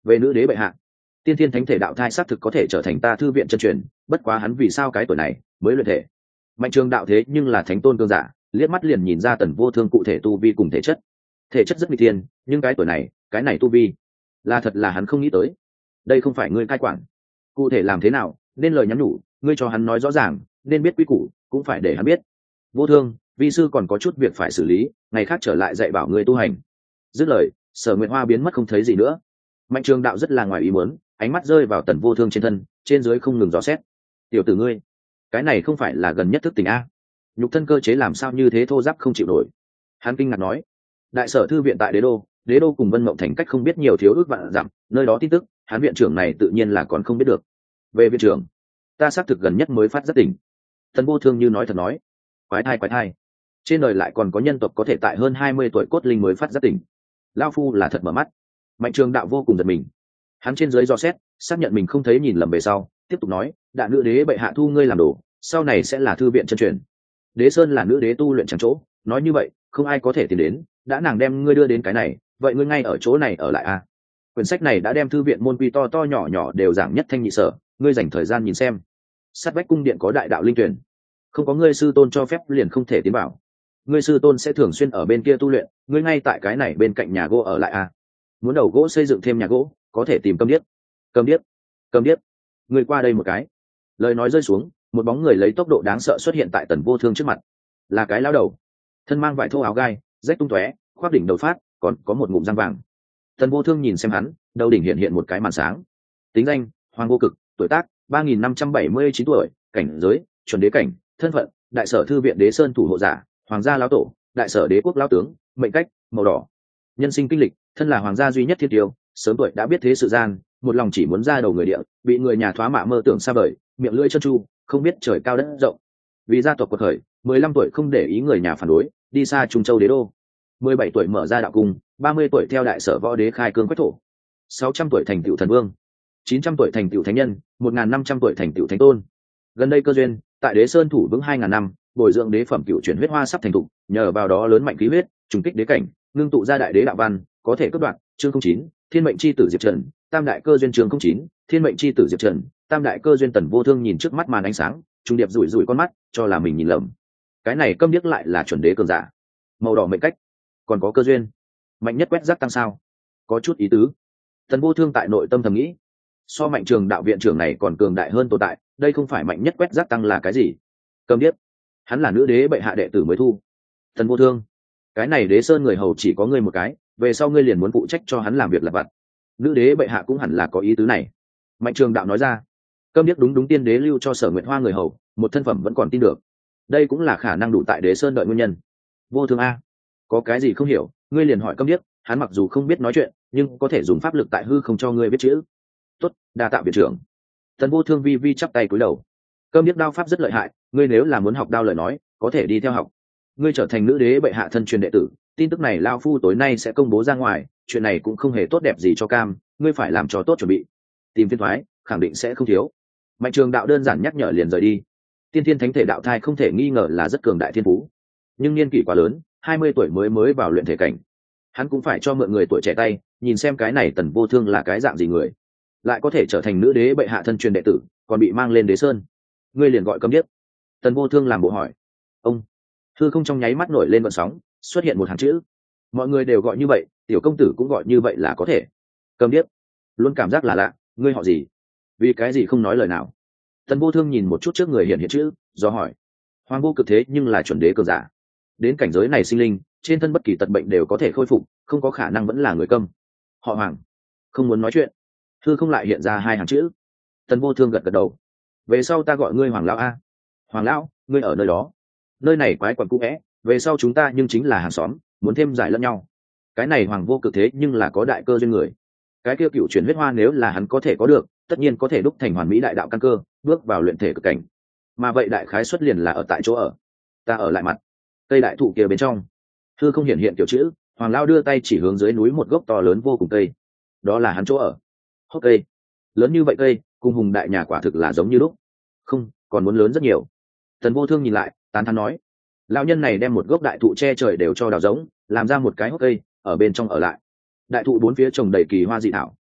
về nữ đế bệ hạ, tiên thiên thánh thể đạo thai xác thực có thể trở thành ta thư viện chân truyền, bất quá hắn vì sao cái tuổi này mới luyện thể? Mạnh trường đạo thế nhưng là thánh tôn cương giả, liếc mắt liền nhìn ra Tần Vô Thương cụ thể tu vi cùng thể chất. Thể chất rất nguy tiên, nhưng cái tuổi này, cái này tu vi, là thật là hắn không nghĩ tới. Đây không phải ngươi cai quản, cụ thể làm thế nào, nên lời nhắn nhủ, ngươi cho hắn nói rõ ràng, nên biết quy củ, cũng phải để hắn biết. Vô Thương, vi sư còn có chút việc phải xử lý, ngày khác trở lại dạy bảo ngươi tu hành. Dứt lời, Sở Nguyệt Hoa biến mất không thấy gì nữa. Mạnh trường đạo rất là ngoài ý muốn, ánh mắt rơi vào Tần Vô Thương trên thân, trên dưới không ngừng dò xét. Tiểu tử ngươi, cái này không phải là gần nhất thức tỉnh a? Nhục thân cơ chế làm sao như thế thô ráp không chịu nổi? Hắn kinh ngạc nói. Đại sở thư viện tại Đế đô, Đế đô cùng Vân Mộng thành cách không biết nhiều thiếu ước vạn dặm, nơi đó tin tức, hắn viện trưởng này tự nhiên là còn không biết được. Về viện trưởng, ta xác thực gần nhất mới phát rất tỉnh. Tần Vô Thương như nói thật nói. Quái thai quái thai, trên đời lại còn có nhân tộc có thể tại hơn hai mươi tuổi cốt linh mới phát giác tỉnh. Lao phu là thật mở mắt. Mạnh trường đạo vô cùng giật mình, hắn trên dưới do xét, xác nhận mình không thấy nhìn lầm về sau, tiếp tục nói, đạn nữ đế bệ hạ thu ngươi làm đồ, sau này sẽ là thư viện chân truyền. Đế sơn là nữ đế tu luyện chẳng chỗ, nói như vậy không ai có thể tìm đến, đã nàng đem ngươi đưa đến cái này, vậy ngươi ngay ở chỗ này ở lại à? Quyển sách này đã đem thư viện môn quy to to nhỏ nhỏ đều giảng nhất thanh nhị sở, ngươi dành thời gian nhìn xem. Sát vách cung điện có đại đạo linh tuyển, không có ngươi sư tôn cho phép liền không thể tiến vào. Ngươi sư tôn sẽ thường xuyên ở bên kia tu luyện, ngươi ngay tại cái này bên cạnh nhà gỗ ở lại à? Muốn đầu gỗ xây dựng thêm nhà gỗ, có thể tìm Câm Điếc. Câm Điếc, Câm Điếc, ngươi qua đây một cái. Lời nói rơi xuống, một bóng người lấy tốc độ đáng sợ xuất hiện tại Tần Vô Thương trước mặt. Là cái lão đầu, thân mang vải thô áo gai, rách tung tóe, khoác đỉnh đầu phát, còn có một ngụm răng vàng. Tần Vô Thương nhìn xem hắn, đầu đỉnh hiện hiện một cái màn sáng. Tính danh: Hoàng Vô Cực, tuổi tác: ba nghìn năm trăm bảy mươi chín tuổi, cảnh giới: chuẩn đế cảnh, thân phận: đại sở thư viện Đế Sơn thủ hộ giả, hoàng gia lão tổ, đại sở đế quốc lão tướng, mệnh cách: màu đỏ. Nhân sinh kinh lịch: thân là hoàng gia duy nhất thiên tiêu, sớm tuổi đã biết thế sự gian, một lòng chỉ muốn ra đầu người địa, bị người nhà thoá mạ mơ tưởng xa vời, miệng lưỡi chân chu, không biết trời cao đất rộng. Vì gia tộc quật khởi, mười lăm tuổi không để ý người nhà phản đối, đi xa Trung Châu đế đô. mười bảy tuổi mở ra đạo cung, ba mươi tuổi theo đại sở võ đế khai cương quách thổ. sáu trăm tuổi thành tựu thần vương, chín trăm tuổi thành tựu thánh nhân, một nghìn năm trăm tuổi thành tựu thánh tôn. Gần đây cơ duyên, tại Đế Sơn thủ vững hai ngàn năm, bồi dưỡng đế phẩm cựu chuyển huyết hoa sắp thành thục, nhờ vào đó lớn mạnh khí huyết, trùng kích đế cảnh, ngưng tụ ra đại đế đạo văn, có thể cất đoạn. Chương không chín, Thiên mệnh chi tử Diệp Trần, tam đại cơ duyên. Chương không chín, Thiên mệnh chi tử Diệp Trần, tam đại cơ duyên. Tần Vô Thương nhìn trước mắt màn ánh sáng, trung điệp rủi rủi con mắt, cho là mình nhìn lầm. Cái này Câm Điếc lại là chuẩn đế cường giả, màu đỏ mệnh cách, còn có cơ duyên, mạnh nhất quét rác tăng sao? Có chút ý tứ. Tần Vô Thương tại nội tâm thầm nghĩ, so Mạnh trường đạo viện trưởng này còn cường đại hơn tồn tại, đây không phải mạnh nhất quét rác tăng là cái gì? Câm Điếc, hắn là nữ đế bệ hạ đệ tử mới thu. Tần Vô Thương, cái này Đế Sơn người hầu chỉ có ngươi một cái, về sau ngươi liền muốn phụ trách cho hắn làm việc lặt vặt. Nữ đế bệ hạ cũng hẳn là có ý tứ này. Mạnh trường đạo nói ra. Câm Điếc đúng đúng tiên đế lưu cho Sở Nguyệt Hoa người hầu, một thân phẩm vẫn còn tin được, đây cũng là khả năng đủ tại Đế Sơn đợi nguyên nhân. Vô Thương a, có cái gì không hiểu, ngươi liền hỏi Câm Điếc, hắn mặc dù không biết nói chuyện, nhưng có thể dùng pháp lực tại hư không cho ngươi viết chữ. Tốt, đa tạ viện trưởng. Tần Vô Thương vi vi chắp tay cúi đầu. Câm Điếc đao pháp rất lợi hại, ngươi nếu là muốn học đao lời nói, có thể đi theo học. Ngươi trở thành nữ đế bệ hạ thân truyền đệ tử, tin tức này lao phu tối nay sẽ công bố ra ngoài, chuyện này cũng không hề tốt đẹp gì cho Cam, ngươi phải làm cho tốt chuẩn bị. Tìm phiên thoái, khẳng định sẽ không thiếu. Mạnh trường đạo đơn giản nhắc nhở liền rời đi. Tiên thiên thánh thể đạo thai không thể nghi ngờ là rất cường đại thiên phú, nhưng niên kỷ quá lớn, hai mươi tuổi mới mới vào luyện thể cảnh, hắn cũng phải cho mượn người tuổi trẻ tay, nhìn xem cái này Tần Vô Thương là cái dạng gì người, lại có thể trở thành nữ đế bệ hạ thân truyền đệ tử, còn bị mang lên Đế Sơn. Ngươi liền gọi Câm Điếc. Tần Vô Thương làm bộ hỏi. Ông. Hư không trong nháy mắt nổi lên vận sóng, xuất hiện một hàng chữ. Mọi người đều gọi như vậy, tiểu công tử cũng gọi như vậy là có thể. Câm Điếc, luôn cảm giác là lạ, ngươi họ gì? Vì cái gì không nói lời nào? Tần Vô Thương nhìn một chút trước người hiện hiện chữ, do hỏi. Hoàng Vô Cực thế nhưng là chuẩn đế cường giả, đến cảnh giới này sinh linh, trên thân bất kỳ tật bệnh đều có thể khôi phục, không có khả năng vẫn là người Câm. Họ Hoàng, không muốn nói chuyện. Hư không lại hiện ra hai hàng chữ. Tần Vô Thương gật gật đầu. Về sau ta gọi ngươi Hoàng lão a. Hoàng lão, ngươi ở nơi đó, nơi này quái quẩn cũ vẽ, về sau chúng ta nhưng chính là hàng xóm, muốn thêm giải lẫn nhau. Cái này Hoàng Vô Cực thế nhưng là có đại cơ duyên người, cái kia cựu chuyển huyết hoa nếu là hắn có thể có được, tất nhiên có thể đúc thành hoàn mỹ đại đạo căn cơ, bước vào luyện thể cực cảnh. Mà vậy đại khái xuất liền là ở tại chỗ ở, ta ở lại mặt cây đại thụ kia bên trong. Hư không hiện hiện kiểu chữ, Hoàng lão đưa tay chỉ hướng dưới núi một gốc to lớn vô cùng cây, đó là hắn chỗ ở. Hốc cây lớn như vậy, cây cùng hùng đại nhà quả thực là giống như lúc, không còn muốn lớn rất nhiều. Tần Vô Thương nhìn lại, tán thán nói, lão nhân này đem một gốc đại thụ che trời đều cho đào giống, làm ra một cái hốc cây, ở bên trong ở lại. Đại thụ bốn phía trồng đầy kỳ hoa dị thảo,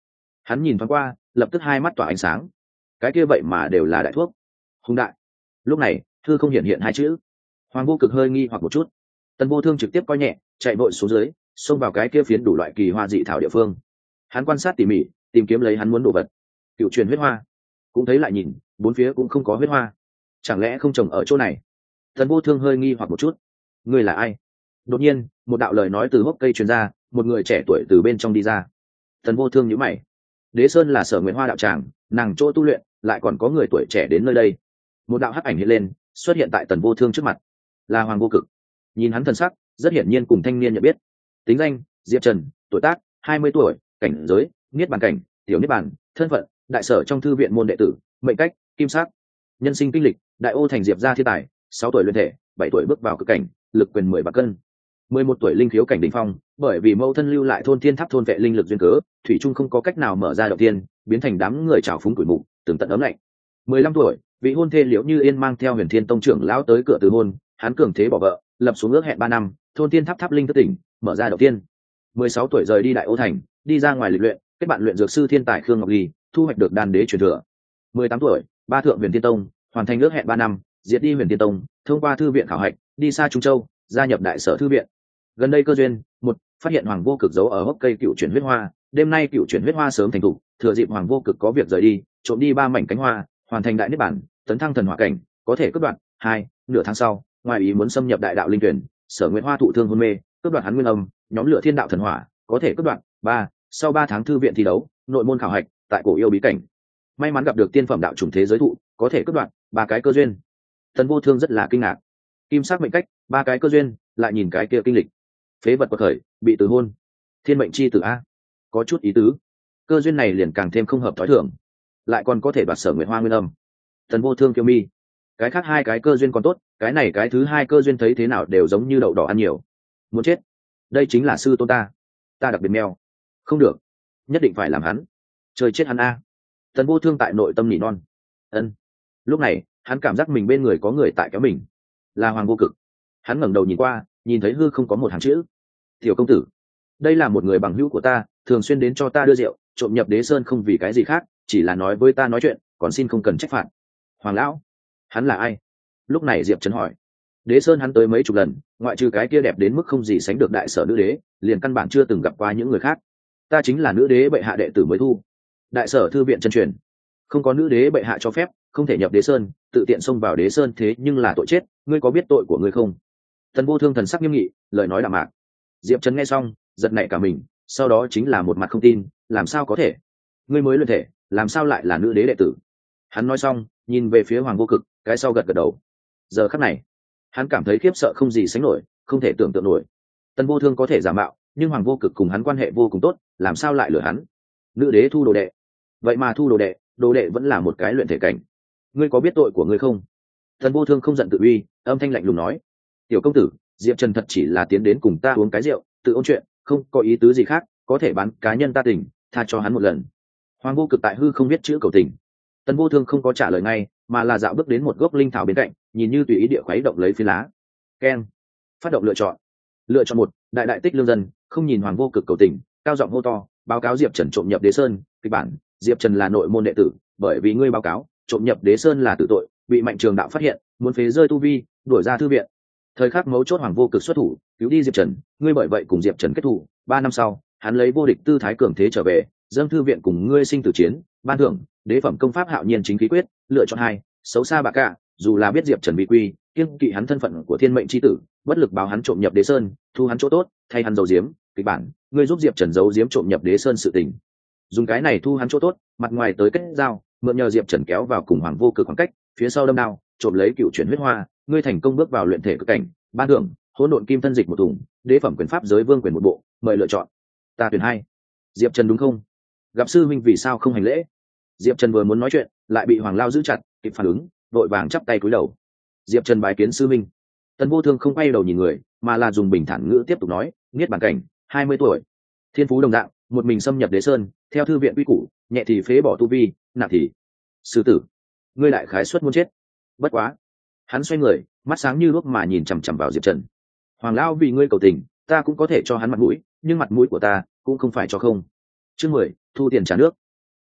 Hắn nhìn thoáng qua, lập tức hai mắt tỏa ánh sáng. Cái kia vậy mà đều là đại thuốc. Hùng đại. Lúc này thư không hiện hiện hai chữ. Hoàng Vô Cực hơi nghi hoặc một chút. Tần Vô Thương trực tiếp coi nhẹ, chạy vội xuống dưới, xông vào cái kia phiến đủ loại kỳ hoa dị thảo địa phương. Hắn quan sát tỉ mỉ, tìm kiếm lấy hắn muốn đồ vật. Cựu truyền huyết hoa, cũng thấy lại nhìn, bốn phía cũng không có huyết hoa. Chẳng lẽ không trồng ở chỗ này? Tần Vô Thương hơi nghi hoặc một chút. Ngươi là ai? Đột nhiên, một đạo lời nói từ hốc cây truyền ra, một người trẻ tuổi từ bên trong đi ra. Tần Vô Thương nhíu mày. Đế Sơn là Sở Nguyệt Hoa đạo tràng, nàng chỗ tu luyện, lại còn có người tuổi trẻ đến nơi đây. Một đạo hắc ảnh hiện lên, xuất hiện tại Tần Vô Thương trước mặt. Là Hoàng Vô Cực. Nhìn hắn thần sắc, rất hiển nhiên cùng thanh niên nhận biết. Tính danh: Diệp Trần, tuổi tác: hai mươi tuổi, cảnh giới: niết bàn cảnh, tiểu niết bàn, thân phận: đại sở trong thư viện môn đệ tử, mệnh cách: kim sắc. Nhân sinh kinh lịch: đại ô thành Diệp gia thiên tài, sáu tuổi luyện thể, bảy tuổi bước vào cực cảnh, lực quyền mười bạc cân. mười một tuổi linh khiếu cảnh đỉnh phong, bởi vì mâu thân lưu lại thôn thiên tháp thôn vệ linh lực duyên cớ, thủy trung không có cách nào mở ra đầu tiên, biến thành đám người trào phúng tuổi mục, từng tận ấm lạnh. mười lăm tuổi, vị hôn thê Liễu Như Yên mang theo Huyền Thiên tông trưởng lão tới cửa từ hôn, hắn cường thế bỏ vợ, lập xuống ước hẹn ba năm, thôn thiên tháp tháp linh thức tỉnh, mở ra đầu tiên. mười sáu tuổi rời đi Đại Ô thành, đi ra ngoài lịch luyện, kết bạn luyện dược sư thiên tài Khương Ngọc Ly, thu hoạch được đan đế truyền thừa. mười tám tuổi, ba thượng Huyền Thiên tông, hoàn thành ước hẹn ba năm, diệt đi Huyền Thiên tông, thông qua thư viện khảo hạch, đi xa Trung Châu, gia nhập Đại Sở thư viện. Gần đây cơ duyên, một, phát hiện Hoàng Vô Cực giấu ở hốc cây cựu chuyển huyết hoa, đêm nay cựu chuyển huyết hoa sớm thành thủ, thừa dịp Hoàng Vô Cực có việc rời đi, trộm đi ba mảnh cánh hoa, hoàn thành đại niết bản, tấn thăng thần hỏa cảnh, có thể cướp đoạt. Hai, nửa tháng sau, ngoài ý muốn xâm nhập đại đạo linh tuyển, Sở Nguyệt Hoa thụ thương hôn mê, cướp đoạt hắn nguyên âm, nhóm lửa thiên đạo thần hỏa, có thể cướp đoạt. Ba, sau ba tháng thư viện thi đấu, nội môn khảo hạch, tại cổ yêu bí cảnh, may mắn gặp được tiên phẩm đạo chủng thế giới thụ, có thể cướp đoạt. Ba cái cơ duyên. Tần Vô Thương rất là kinh ngạc. Kim sắc mệnh cách, ba cái cơ duyên, lại nhìn cái kia kinh lịch. Phế vật bậc khởi, bị từ hôn, thiên mệnh chi tử a, có chút ý tứ. Cơ duyên này liền càng thêm không hợp thói thường, lại còn có thể đoạt Sở Nguyệt Hoa nguyên âm. Tần Vô Thương kiêu mi. Cái khác hai cái cơ duyên còn tốt, cái này cái thứ hai cơ duyên thấy thế nào đều giống như đậu đỏ ăn nhiều. Muốn chết. Đây chính là sư tôn ta, ta đặc biệt mèo. Không được, nhất định phải làm hắn chơi chết hắn a. Tần Vô Thương tại nội tâm nỉ non. Ân. Lúc này, hắn cảm giác mình bên người có người tại kéo mình, là Hoàng Vô Cực. Hắn ngẩng đầu nhìn qua, nhìn thấy hư không có một hàng chữ. Tiểu công tử, đây là một người bằng hữu của ta, thường xuyên đến cho ta đưa rượu, trộm nhập Đế Sơn không vì cái gì khác, chỉ là nói với ta nói chuyện, còn xin không cần trách phạt. Hoàng lão, hắn là ai? Lúc này Diệp Trần hỏi. Đế Sơn hắn tới mấy chục lần, ngoại trừ cái kia đẹp đến mức không gì sánh được đại sở nữ đế, liền căn bản chưa từng gặp qua những người khác. Ta chính là nữ đế bệ hạ đệ tử mới thu, đại sở thư viện chân truyền, không có nữ đế bệ hạ cho phép, không thể nhập Đế Sơn, tự tiện xông vào Đế Sơn thế nhưng là tội chết, ngươi có biết tội của ngươi không? Tần Vô Thương thần sắc nghiêm nghị, lời nói đạm mạc. Diệp Trần nghe xong, giật nảy cả mình, sau đó chính là một mặt không tin, làm sao có thể? Ngươi mới luyện thể, làm sao lại là nữ đế đệ tử? Hắn nói xong, nhìn về phía Hoàng Vô Cực, cái sau gật gật đầu. Giờ khắc này, hắn cảm thấy khiếp sợ không gì sánh nổi, không thể tưởng tượng nổi. Tần Vô Thương có thể giả mạo, nhưng Hoàng Vô Cực cùng hắn quan hệ vô cùng tốt, làm sao lại lừa hắn? Nữ đế thu đồ đệ, vậy mà thu đồ đệ, đồ đệ vẫn là một cái luyện thể cảnh. Ngươi có biết tội của ngươi không? Tần Vô Thương không giận tự uy, âm thanh lạnh lùng nói. Tiểu công tử, Diệp Trần thật chỉ là tiến đến cùng ta uống cái rượu, tự ôn chuyện, không có ý tứ gì khác, có thể bán cá nhân ta tình, tha cho hắn một lần. Hoàng Vô Cực tại hư không biết chữ cầu tình. Tần Vô Thương không có trả lời ngay, mà là dạo bước đến một gốc linh thảo bên cạnh, nhìn như tùy ý địa khuấy động lấy phi lá. Keng, phát động lựa chọn. Lựa chọn một, đại đại tích lương dân, không nhìn Hoàng Vô Cực cầu tình, cao giọng hô to, báo cáo Diệp Trần trộm nhập Đế Sơn. Kịch bản: Diệp Trần là nội môn đệ tử, bởi vì ngươi báo cáo trộm nhập Đế Sơn là tử tội, bị Mạnh Trường Đạo phát hiện, muốn phế rơi tu vi, đuổi ra thư viện. Thời khắc mấu chốt Hoàng Vô Cực xuất thủ, cứu đi Diệp Trần, ngươi bởi vậy cùng Diệp Trần kết thù. Ba năm sau, hắn lấy vô địch tư thái cường thế trở về, dâng thư viện cùng ngươi sinh tử chiến, ban thưởng đế phẩm công pháp Hạo Nhiên chính khí quyết. Lựa chọn hai, xấu xa bạc cả, dù là biết Diệp Trần bị quy, kiêng kỵ hắn thân phận của thiên mệnh chi tử, bất lực báo hắn trộm nhập Đế Sơn, thu hắn chỗ tốt, thay hắn giấu giếm. Kịch bản: ngươi giúp Diệp Trần giấu giếm trộm nhập Đế Sơn sự tình, dùng cái này thu hắn chỗ tốt, mặt ngoài tới kết giao, mượn nhờ Diệp Trần kéo vào cùng Hoàng Vô Cực khoảng cách, phía sau đâm đao, trộm lấy cựu chuyển huyết hoa, ngươi thành công bước vào luyện thể cực cảnh, ban thưởng hỗn độn kim thân dịch một thùng, đế phẩm quyền pháp giới vương quyền một bộ. Mời lựa chọn. Ta tuyển hai. Diệp Trần đúng không? Gặp sư minh vì sao không hành lễ? Diệp Trần vừa muốn nói chuyện, lại bị Hoàng Lao giữ chặt, kịp phản ứng, vội vàng chắp tay cúi đầu. Diệp Trần bái kiến sư minh. Tần Vô Thương không quay đầu nhìn người, mà là dùng bình thản ngữ tiếp tục nói, niết bàn cảnh, hai mươi tuổi, thiên phú đồng dạng, một mình xâm nhập Đế Sơn, theo thư viện quy củ, nhẹ thì phế bỏ tu vi, nặng thì sư tử. Ngươi lại khái suất muốn chết. Bất quá, hắn xoay người, mắt sáng như đuốc mà nhìn chằm chằm vào Diệp Trần. Hoàng lão vì ngươi cầu tình, ta cũng có thể cho hắn mặt mũi, nhưng mặt mũi của ta cũng không phải cho không. Chương mười, thu tiền trả nước.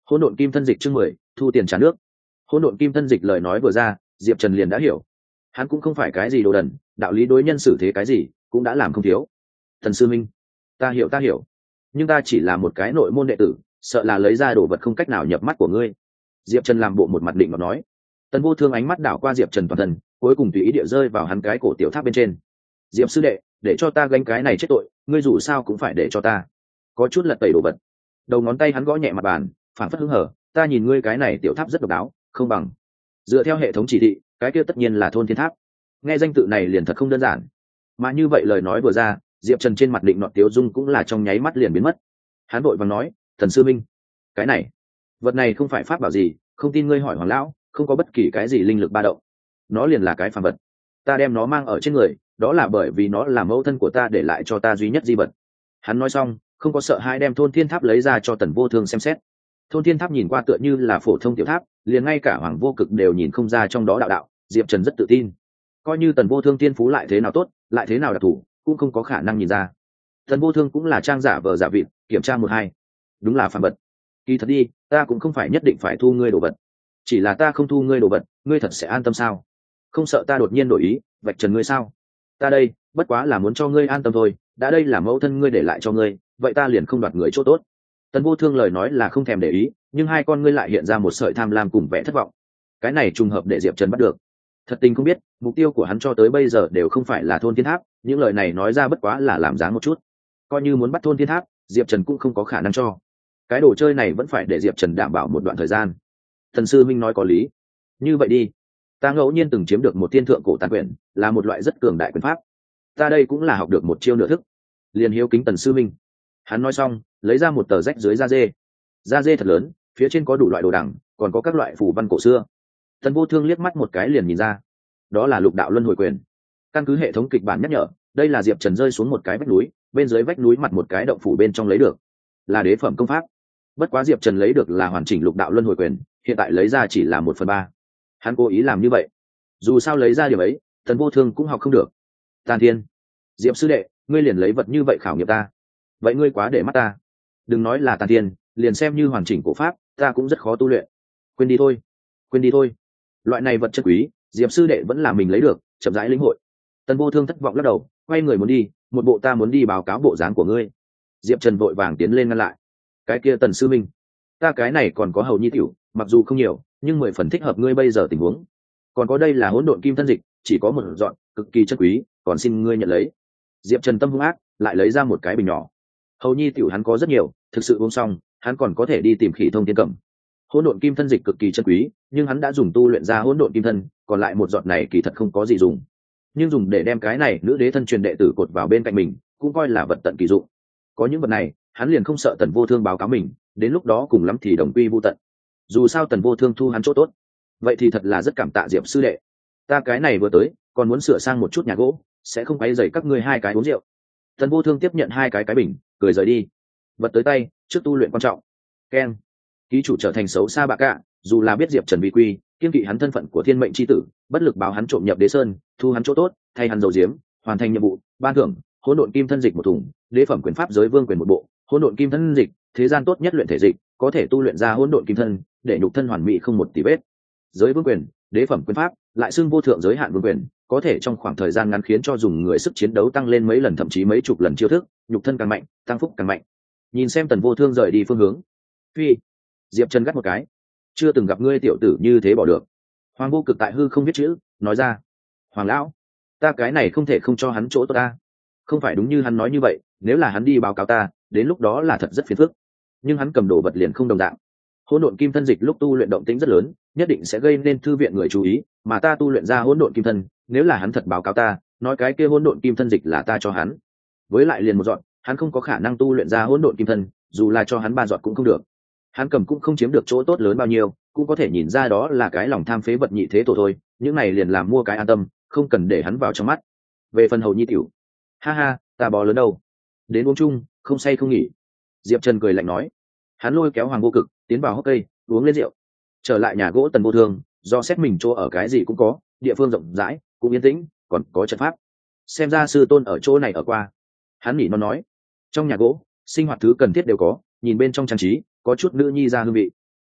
Hỗn độn kim thân dịch chương mười, thu tiền trả nước. Hỗn độn kim thân dịch lời nói vừa ra, Diệp Trần liền đã hiểu. Hắn cũng không phải cái gì đồ đần, đạo lý đối nhân xử thế cái gì cũng đã làm không thiếu. Thần sư minh, ta hiểu ta hiểu, nhưng ta chỉ là một cái nội môn đệ tử, sợ là lấy ra đồ vật không cách nào nhập mắt của ngươi. Diệp Trần làm bộ một mặt định mà nói. Tần Vô Thương ánh mắt đảo qua Diệp Trần toàn thân, cuối cùng tùy ý địa rơi vào hắn cái cổ tiểu tháp bên trên. Diệp sư đệ, để cho ta gánh cái này chết tội, ngươi dù sao cũng phải để cho ta. Có chút lật tẩy đồ vật. Đầu ngón tay hắn gõ nhẹ mặt bàn, phảng phất hứng hở, ta nhìn ngươi cái này tiểu tháp rất độc đáo, không bằng. Dựa theo hệ thống chỉ thị, cái kia tất nhiên là thôn thiên tháp. Nghe danh tự này liền thật không đơn giản. Mà như vậy lời nói vừa ra, Diệp Trần trên mặt định nọt tiếu dung cũng là trong nháy mắt liền biến mất. Hắn vội vàng nói, thần sư minh, cái này, vật này không phải pháp bảo gì, không tin ngươi hỏi Hoàng lão, không có bất kỳ cái gì linh lực ba động. Nó liền là cái phàm vật. Ta đem nó mang ở trên người, đó là bởi vì nó là mẫu thân của ta để lại cho ta duy nhất di vật. Hắn nói xong, không có sợ hãi đem thôn thiên tháp lấy ra cho Tần Vô Thương xem xét. Thôn thiên tháp nhìn qua tựa như là phổ thông tiểu tháp, liền ngay cả Hoàng Vô Cực đều nhìn không ra trong đó đạo đạo. Diệp Trần rất tự tin, coi như Tần Vô Thương tiên phú lại thế nào tốt, lại thế nào đặc thù, cũng không có khả năng nhìn ra. Tần Vô Thương cũng là trang giả vờ giả vịt, kiểm tra một hai, đúng là phàm vật. Kỳ thật đi, ta cũng không phải nhất định phải thu ngươi đồ vật, chỉ là ta không thu ngươi đồ vật, ngươi thật sẽ an tâm sao? Không sợ ta đột nhiên đổi ý, vạch trần ngươi sao? Ta đây, bất quá là muốn cho ngươi an tâm thôi, đã đây là mẫu thân ngươi để lại cho ngươi, vậy ta liền không đoạt người chỗ tốt. Tần Vô Thương lời nói là không thèm để ý, nhưng hai con ngươi lại hiện ra một sợi tham lam cùng vẻ thất vọng. Cái này trùng hợp để Diệp Trần bắt được. Thật tình không biết, mục tiêu của hắn cho tới bây giờ đều không phải là thôn thiên tháp, những lời này nói ra bất quá là làm dáng một chút. Coi như muốn bắt thôn thiên tháp, Diệp Trần cũng không có khả năng cho. Cái đồ chơi này vẫn phải để Diệp Trần đảm bảo một đoạn thời gian. Thần sư minh nói có lý. Như vậy đi, ta ngẫu nhiên từng chiếm được một thiên thượng cổ tàn quyền, là một loại rất cường đại quyền pháp. Ta đây cũng là học được một chiêu nửa thức. Liền hiếu kính Tần sư minh. Hắn nói xong, lấy ra một tờ rách dưới da dê. Da dê thật lớn, phía trên có đủ loại đồ đằng, còn có các loại phù văn cổ xưa. Tần Vô Thương liếc mắt một cái liền nhìn ra, đó là lục đạo luân hồi quyền. Căn cứ hệ thống kịch bản nhắc nhở, đây là Diệp Trần rơi xuống một cái vách núi, bên dưới vách núi mặt một cái động phủ bên trong lấy được, là đế phẩm công pháp. Bất quá Diệp Trần lấy được là hoàn chỉnh lục đạo luân hồi quyền, hiện tại lấy ra chỉ là một phần ba. Hắn cố ý làm như vậy, dù sao lấy ra điều ấy, Tần Vô Thương cũng học không được. Tàn Thiên, Diệp sư đệ, ngươi liền lấy vật như vậy khảo nghiệm ta, vậy ngươi quá để mắt ta. Đừng nói là Tàn Thiên, liền xem như hoàn chỉnh cổ pháp, ta cũng rất khó tu luyện. Quên đi thôi, quên đi thôi. Loại này vật chất quý, Diệp sư đệ vẫn là mình lấy được, chậm rãi lĩnh hội. Tần Vô Thương thất vọng lắc đầu, quay người muốn đi, một bộ ta muốn đi báo cáo bộ dáng của ngươi. Diệp Trần vội vàng tiến lên ngăn lại. Cái kia Tần sư minh, ta cái này còn có hầu nhi tiểu, mặc dù không nhiều, nhưng mười phần thích hợp ngươi bây giờ tình huống. Còn có đây là hỗn độn kim thân dịch, chỉ có một dọn, cực kỳ chất quý, còn xin ngươi nhận lấy. Diệp Trần tâm hung ác, lại lấy ra một cái bình nhỏ. Hầu nhi tiểu hắn có rất nhiều, thực sự uống xong, hắn còn có thể đi tìm Khỉ Thông Tiên Cẩm. Hỗn độn kim thân dịch cực kỳ chân quý, nhưng hắn đã dùng tu luyện ra hỗn độn kim thân, còn lại một giọt này kỳ thật không có gì dùng. Nhưng dùng để đem cái này nữ đế thân truyền đệ tử cột vào bên cạnh mình, cũng coi là vật tận kỳ dụng. Có những vật này, hắn liền không sợ Tần Vô Thương báo cáo mình, đến lúc đó cùng lắm thì đồng quy vu tận. Dù sao Tần Vô Thương thu hắn chỗ tốt, vậy thì thật là rất cảm tạ Diệp sư đệ. Ta cái này vừa tới, còn muốn sửa sang một chút nhà gỗ, sẽ không quấy rầy các ngươi hai cái uống rượu. Tần Vô Thương tiếp nhận hai cái cái bình, cười rời đi. Vật tới tay, trước tu luyện quan trọng. Keng. Ký chủ trở thành xấu xa bạ cả, dù là biết Diệp Trần vi quy, kiên kỵ hắn thân phận của thiên mệnh chi tử, bất lực báo hắn trộm nhập đế sơn, thu hắn chỗ tốt, thay hắn dầu diếm, hoàn thành nhiệm vụ, ban thưởng hỗn độn kim thân dịch một thùng, đế phẩm quyền pháp giới vương quyền một bộ, hỗn độn kim thân dịch, thế gian tốt nhất luyện thể dịch, có thể tu luyện ra hỗn độn kim thân, để nhục thân hoàn mỹ không một tì vết. Giới vương quyền, đế phẩm quyền pháp, lại xưng vô thượng giới hạn vương quyền, có thể trong khoảng thời gian ngắn khiến cho dùng người sức chiến đấu tăng lên mấy lần thậm chí mấy chục lần chiêu thức, nhục thân càng mạnh, tăng phúc càng mạnh. Nhìn xem Tần Vô Thương rời đi phương hướng, phi, Diệp Trần gắt một cái, chưa từng gặp ngươi tiểu tử như thế bỏ được. Hoàng Vô Cực tại hư không biết chữ, nói ra, Hoàng lão, ta cái này không thể không cho hắn chỗ tốt ta. Không phải đúng như hắn nói như vậy, nếu là hắn đi báo cáo ta, đến lúc đó là thật rất phiền phức. Nhưng hắn cầm đồ vật liền không đồng dạng. Hỗn độn kim thân dịch lúc tu luyện động tĩnh rất lớn, nhất định sẽ gây nên thư viện người chú ý, mà ta tu luyện ra hỗn độn kim thân, nếu là hắn thật báo cáo ta, nói cái kia hỗn độn kim thân dịch là ta cho hắn. Với lại liền một dọn, hắn không có khả năng tu luyện ra hỗn độn kim thân, dù là cho hắn ba dọn cũng không được. Hắn cầm cũng không chiếm được chỗ tốt lớn bao nhiêu, cũng có thể nhìn ra đó là cái lòng tham phế vật nhị thế tổ thôi, những này liền làm mua cái an tâm, không cần để hắn vào trong mắt. Về phần hầu nhi tiểu, ha ha, ta bò lớn đâu, đến uống chung, không say không nghỉ. Diệp Trần cười lạnh nói. Hắn lôi kéo Hoàng Vô Cực tiến vào hốc cây, uống lên rượu. Trở lại nhà gỗ Tần Vô Thương, do xét mình chỗ ở cái gì cũng có, địa phương rộng rãi, cũng yên tĩnh, còn có trận pháp. Xem ra sư tôn ở chỗ này ở qua. Hắn nhỉ nó nói, trong nhà gỗ sinh hoạt thứ cần thiết đều có, nhìn bên trong trang trí có chút nữ nhi ra hương vị.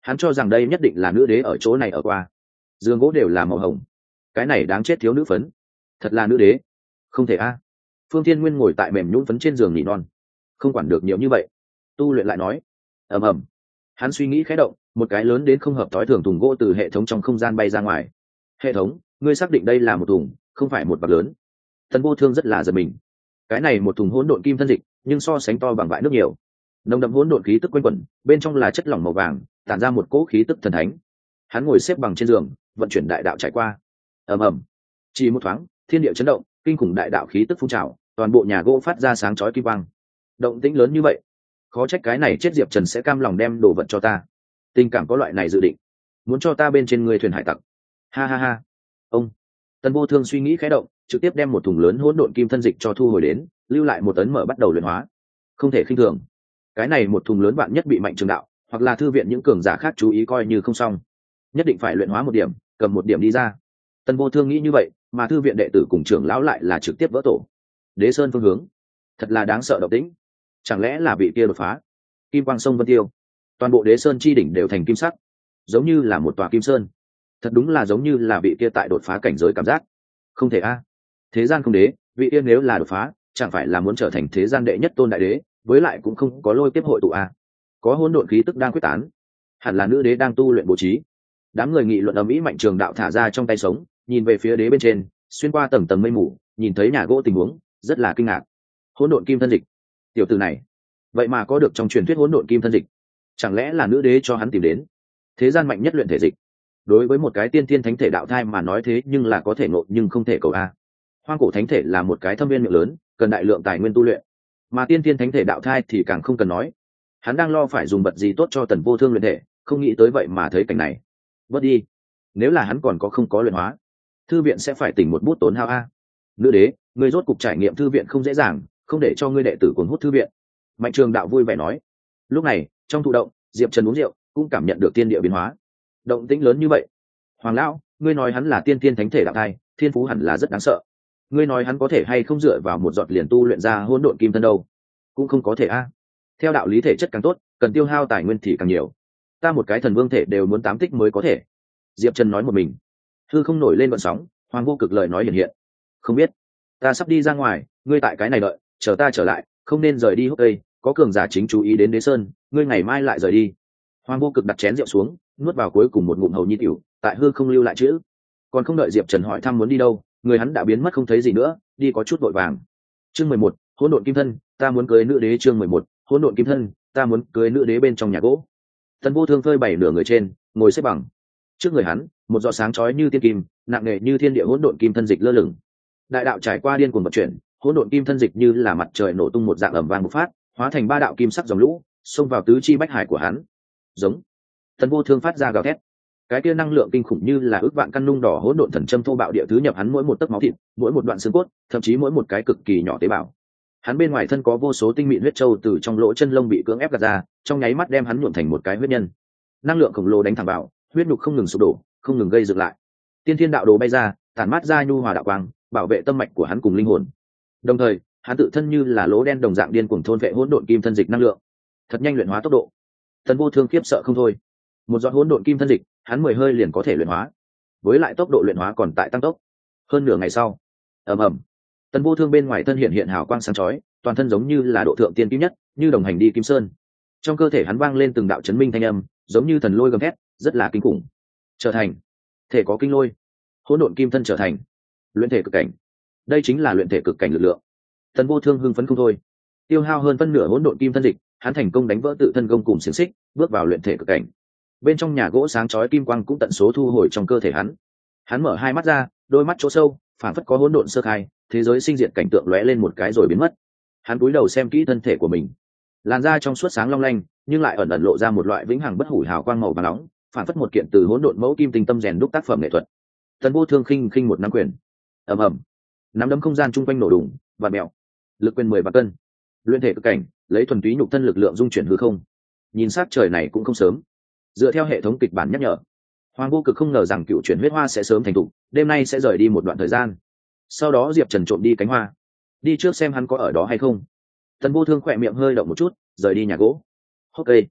Hắn cho rằng đây nhất định là nữ đế ở chỗ này ở qua. Giường gỗ đều là màu hồng, cái này đáng chết thiếu nữ phấn, thật là nữ đế. Không thể a. Phương Thiên Nguyên ngồi tại mềm nhũn phấn trên giường nỉ non, không quản được nhiều như vậy, tu luyện lại nói. Ầm ầm. Hắn suy nghĩ khẽ động, một cái lớn đến không hợp tối thường thùng gỗ từ hệ thống trong không gian bay ra ngoài. Hệ thống, ngươi xác định đây là một thùng, không phải một bạc lớn. Tần Vô Thương rất là giật mình. Cái này một thùng hỗn độn kim thân dịch, nhưng so sánh to bằng vại nước nhiều. Nồng đậm hỗn độn khí tức quanh quẩn, bên trong là chất lỏng màu vàng, tản ra một cỗ khí tức thần thánh. Hắn ngồi xếp bằng trên giường, vận chuyển đại đạo trải qua. Ầm ầm. Chỉ một thoáng, thiên địa chấn động, kinh khủng đại đạo khí tức phun trào, toàn bộ nhà gỗ phát ra sáng chói kim quang. Động tĩnh lớn như vậy, khó trách cái này chết Diệp Trần sẽ cam lòng đem đồ vật cho ta. Tình cảm có loại này dự định, muốn cho ta bên trên người thuyền hải tặc. Ha ha ha. Ông. Tần Vô Thương suy nghĩ khẽ động, trực tiếp đem một thùng lớn hỗn độn kim thân dịch cho thu hồi đến, lưu lại một tấn mở bắt đầu luyện hóa. Không thể khinh thường. Cái này một thùng lớn bạn nhất bị Mạnh Trường Đạo hoặc là thư viện những cường giả khác chú ý coi như không xong, nhất định phải luyện hóa một điểm, cầm một điểm đi ra. Tần Vô Thương nghĩ như vậy, mà thư viện đệ tử cùng trưởng lão lại là trực tiếp vỡ tổ. Đế Sơn phương hướng, thật là đáng sợ động tĩnh. Chẳng lẽ là vị kia đột phá? Kim quang sông vân tiêu, toàn bộ Đế Sơn chi đỉnh đều thành kim sắc, giống như là một tòa kim sơn. Thật đúng là giống như là vị kia tại đột phá cảnh giới cảm giác. Không thể a. Thế gian không đế, vị kia nếu là đột phá, chẳng phải là muốn trở thành thế gian đệ nhất tôn đại đế, với lại cũng không có lôi tiếp hội tụ a. Có hỗn độn khí tức đang quyết tán, hẳn là nữ đế đang tu luyện bố trí. Đám người nghị luận ầm ĩ. Mạnh Trường Đạo thả ra trong tay sống, nhìn về phía đế bên trên, xuyên qua tầng tầng mây mù, nhìn thấy nhà gỗ tình huống, rất là kinh ngạc. Hỗn độn kim thân dịch, tiểu tử này, vậy mà có được trong truyền thuyết hỗn độn kim thân dịch, chẳng lẽ là nữ đế cho hắn tìm đến? Thế gian mạnh nhất luyện thể dịch, đối với một cái tiên thiên thánh thể đạo thai mà nói thế nhưng là có thể ngộ nhưng không thể cầu a. Hoang cổ thánh thể là một cái thâm viên miệng lớn, cần đại lượng tài nguyên tu luyện, mà tiên thiên thánh thể đạo thai thì càng không cần nói. Hắn đang lo phải dùng vật gì tốt cho Tần Vô Thương luyện thể, không nghĩ tới vậy mà thấy cảnh này. Bớt đi, nếu là hắn còn có không có luyện hóa, thư viện sẽ phải tỉnh một bút tốn hao a. Nữ đế, ngươi rốt cục trải nghiệm thư viện không dễ dàng, không để cho ngươi đệ tử cuốn hút thư viện. Mạnh Trường Đạo vui vẻ nói. Lúc này, trong thụ động, Diệp Trần uống rượu, cũng cảm nhận được tiên địa biến hóa. Động tĩnh lớn như vậy, Hoàng lão, ngươi nói hắn là tiên tiên thánh thể đạo thai, thiên phú hẳn là rất đáng sợ. Ngươi nói hắn có thể hay không dựa vào một giọt liền tu luyện ra hỗn độn kim thân đâu? Cũng không có thể a. Theo đạo lý thể chất càng tốt, cần tiêu hao tài nguyên thì càng nhiều. Ta một cái thần vương thể đều muốn tám tích mới có thể. Diệp Trần nói một mình. Hư không nổi lên gợn sóng, Hoàng Vô Cực lời nói hiện hiện. Không biết, ta sắp đi ra ngoài, ngươi tại cái này đợi, chờ ta trở lại, không nên rời đi hốc cây, có cường giả chính chú ý đến Đế Sơn, ngươi ngày mai lại rời đi. Hoàng Vô Cực đặt chén rượu xuống, nuốt vào cuối cùng một ngụm hầu nhi tiểu, tại hư không lưu lại chữ. Còn không đợi Diệp Trần hỏi thăm muốn đi đâu, người hắn đã biến mất không thấy gì nữa, đi có chút vội vàng. Chương mười một, hỗn độn kim thân, ta muốn cưới nữ đế. Chương mười một, hỗn độn kim thân, ta muốn cưới nữ đế. Bên trong nhà gỗ, Tần Vô Thương phơi bảy nửa người trên, ngồi xếp bằng. Trước người hắn, một giọt sáng chói như tiên kim, nặng nề như thiên địa hỗn độn kim thân dịch lơ lửng. Đại đạo trải qua điên cuồng vận chuyển, hỗn độn kim thân dịch như là mặt trời nổ tung một dạng ầm vang một phát, hóa thành ba đạo kim sắc dòng lũ, xông vào tứ chi bách hải của hắn. Giống. Tần Vô Thương phát ra gào thét. Cái kia năng lượng kinh khủng như là ước vạn căn nung đỏ hỗn độn thần châm thô bạo địa thứ nhập hắn mỗi một tấc máu thịt, mỗi một đoạn xương cốt, thậm chí mỗi một cái cực kỳ nhỏ tế bào. Hắn bên ngoài thân có vô số tinh mịn huyết châu từ trong lỗ chân lông bị cưỡng ép gạt ra, trong nháy mắt đem hắn nhuộm thành một cái huyết nhân. Năng lượng khổng lồ đánh thẳng vào, huyết nhục không ngừng sụp đổ, không ngừng gây dựng lại. Tiên thiên đạo đồ bay ra, tản mát ra nhu hòa đạo quang, bảo vệ tâm mạch của hắn cùng linh hồn. Đồng thời, hắn tự thân như là lỗ đen đồng dạng điên cuồng thôn vệ hỗn độn kim thân dịch năng lượng, thật nhanh luyện hóa tốc độ. Tần Vô Thương khiếp sợ không thôi. Một giọt hỗn độn kim thân dịch, hắn mười hơi liền có thể luyện hóa, với lại tốc độ luyện hóa còn tại tăng tốc. Hơn nửa ngày sau, ầm ầm, Tần Vô Thương bên ngoài thân hiện hiện hào quang sáng chói, toàn thân giống như là độ thượng tiên kim nhất, như đồng hành đi kim sơn. Trong cơ thể hắn vang lên từng đạo chấn minh thanh âm, giống như thần lôi gầm thét, rất là kinh khủng. Trở thành thể có kinh lôi, hỗn độn kim thân trở thành luyện thể cực cảnh. Đây chính là luyện thể cực cảnh lực lượng. Tần Vô Thương hưng phấn không thôi. Tiêu hao hơn phân nửa hỗn độn kim thân dịch, hắn thành công đánh vỡ tự thân gông cùng xiềng xích, bước vào luyện thể cực cảnh. Bên trong nhà gỗ sáng chói kim quang cũng tận số thu hồi trong cơ thể hắn. Hắn mở hai mắt ra, đôi mắt chỗ sâu, phản phất có hỗn độn sơ khai, thế giới sinh diệt cảnh tượng lóe lên một cái rồi biến mất. Hắn cúi đầu xem kỹ thân thể của mình. Làn da trong suốt sáng long lanh, nhưng lại ẩn ẩn lộ ra một loại vĩnh hằng bất hủ hào quang màu vàng nóng, phản phất một kiện từ hỗn độn mẫu kim tinh tâm rèn đúc tác phẩm nghệ thuật. Tần Vô Thương khinh khinh một nắm quyền, ầm ầm, nắm đấm không gian chung quanh nổ đùng và mèo, lực quyền mười ba cân, luyện thể cực cảnh, lấy thuần túy nhục thân lực lượng dung chuyển hư không. Nhìn sát trời này cũng không sớm. Dựa theo hệ thống kịch bản nhắc nhở, Hoàng Vô Cực không ngờ rằng cựu chuyển huyết hoa sẽ sớm thành thục, đêm nay sẽ rời đi một đoạn thời gian. Sau đó Diệp Trần trộm đi cánh hoa, đi trước xem hắn có ở đó hay không. Tần Vô Thương khỏe miệng hơi động một chút, rời đi nhà gỗ. Ok,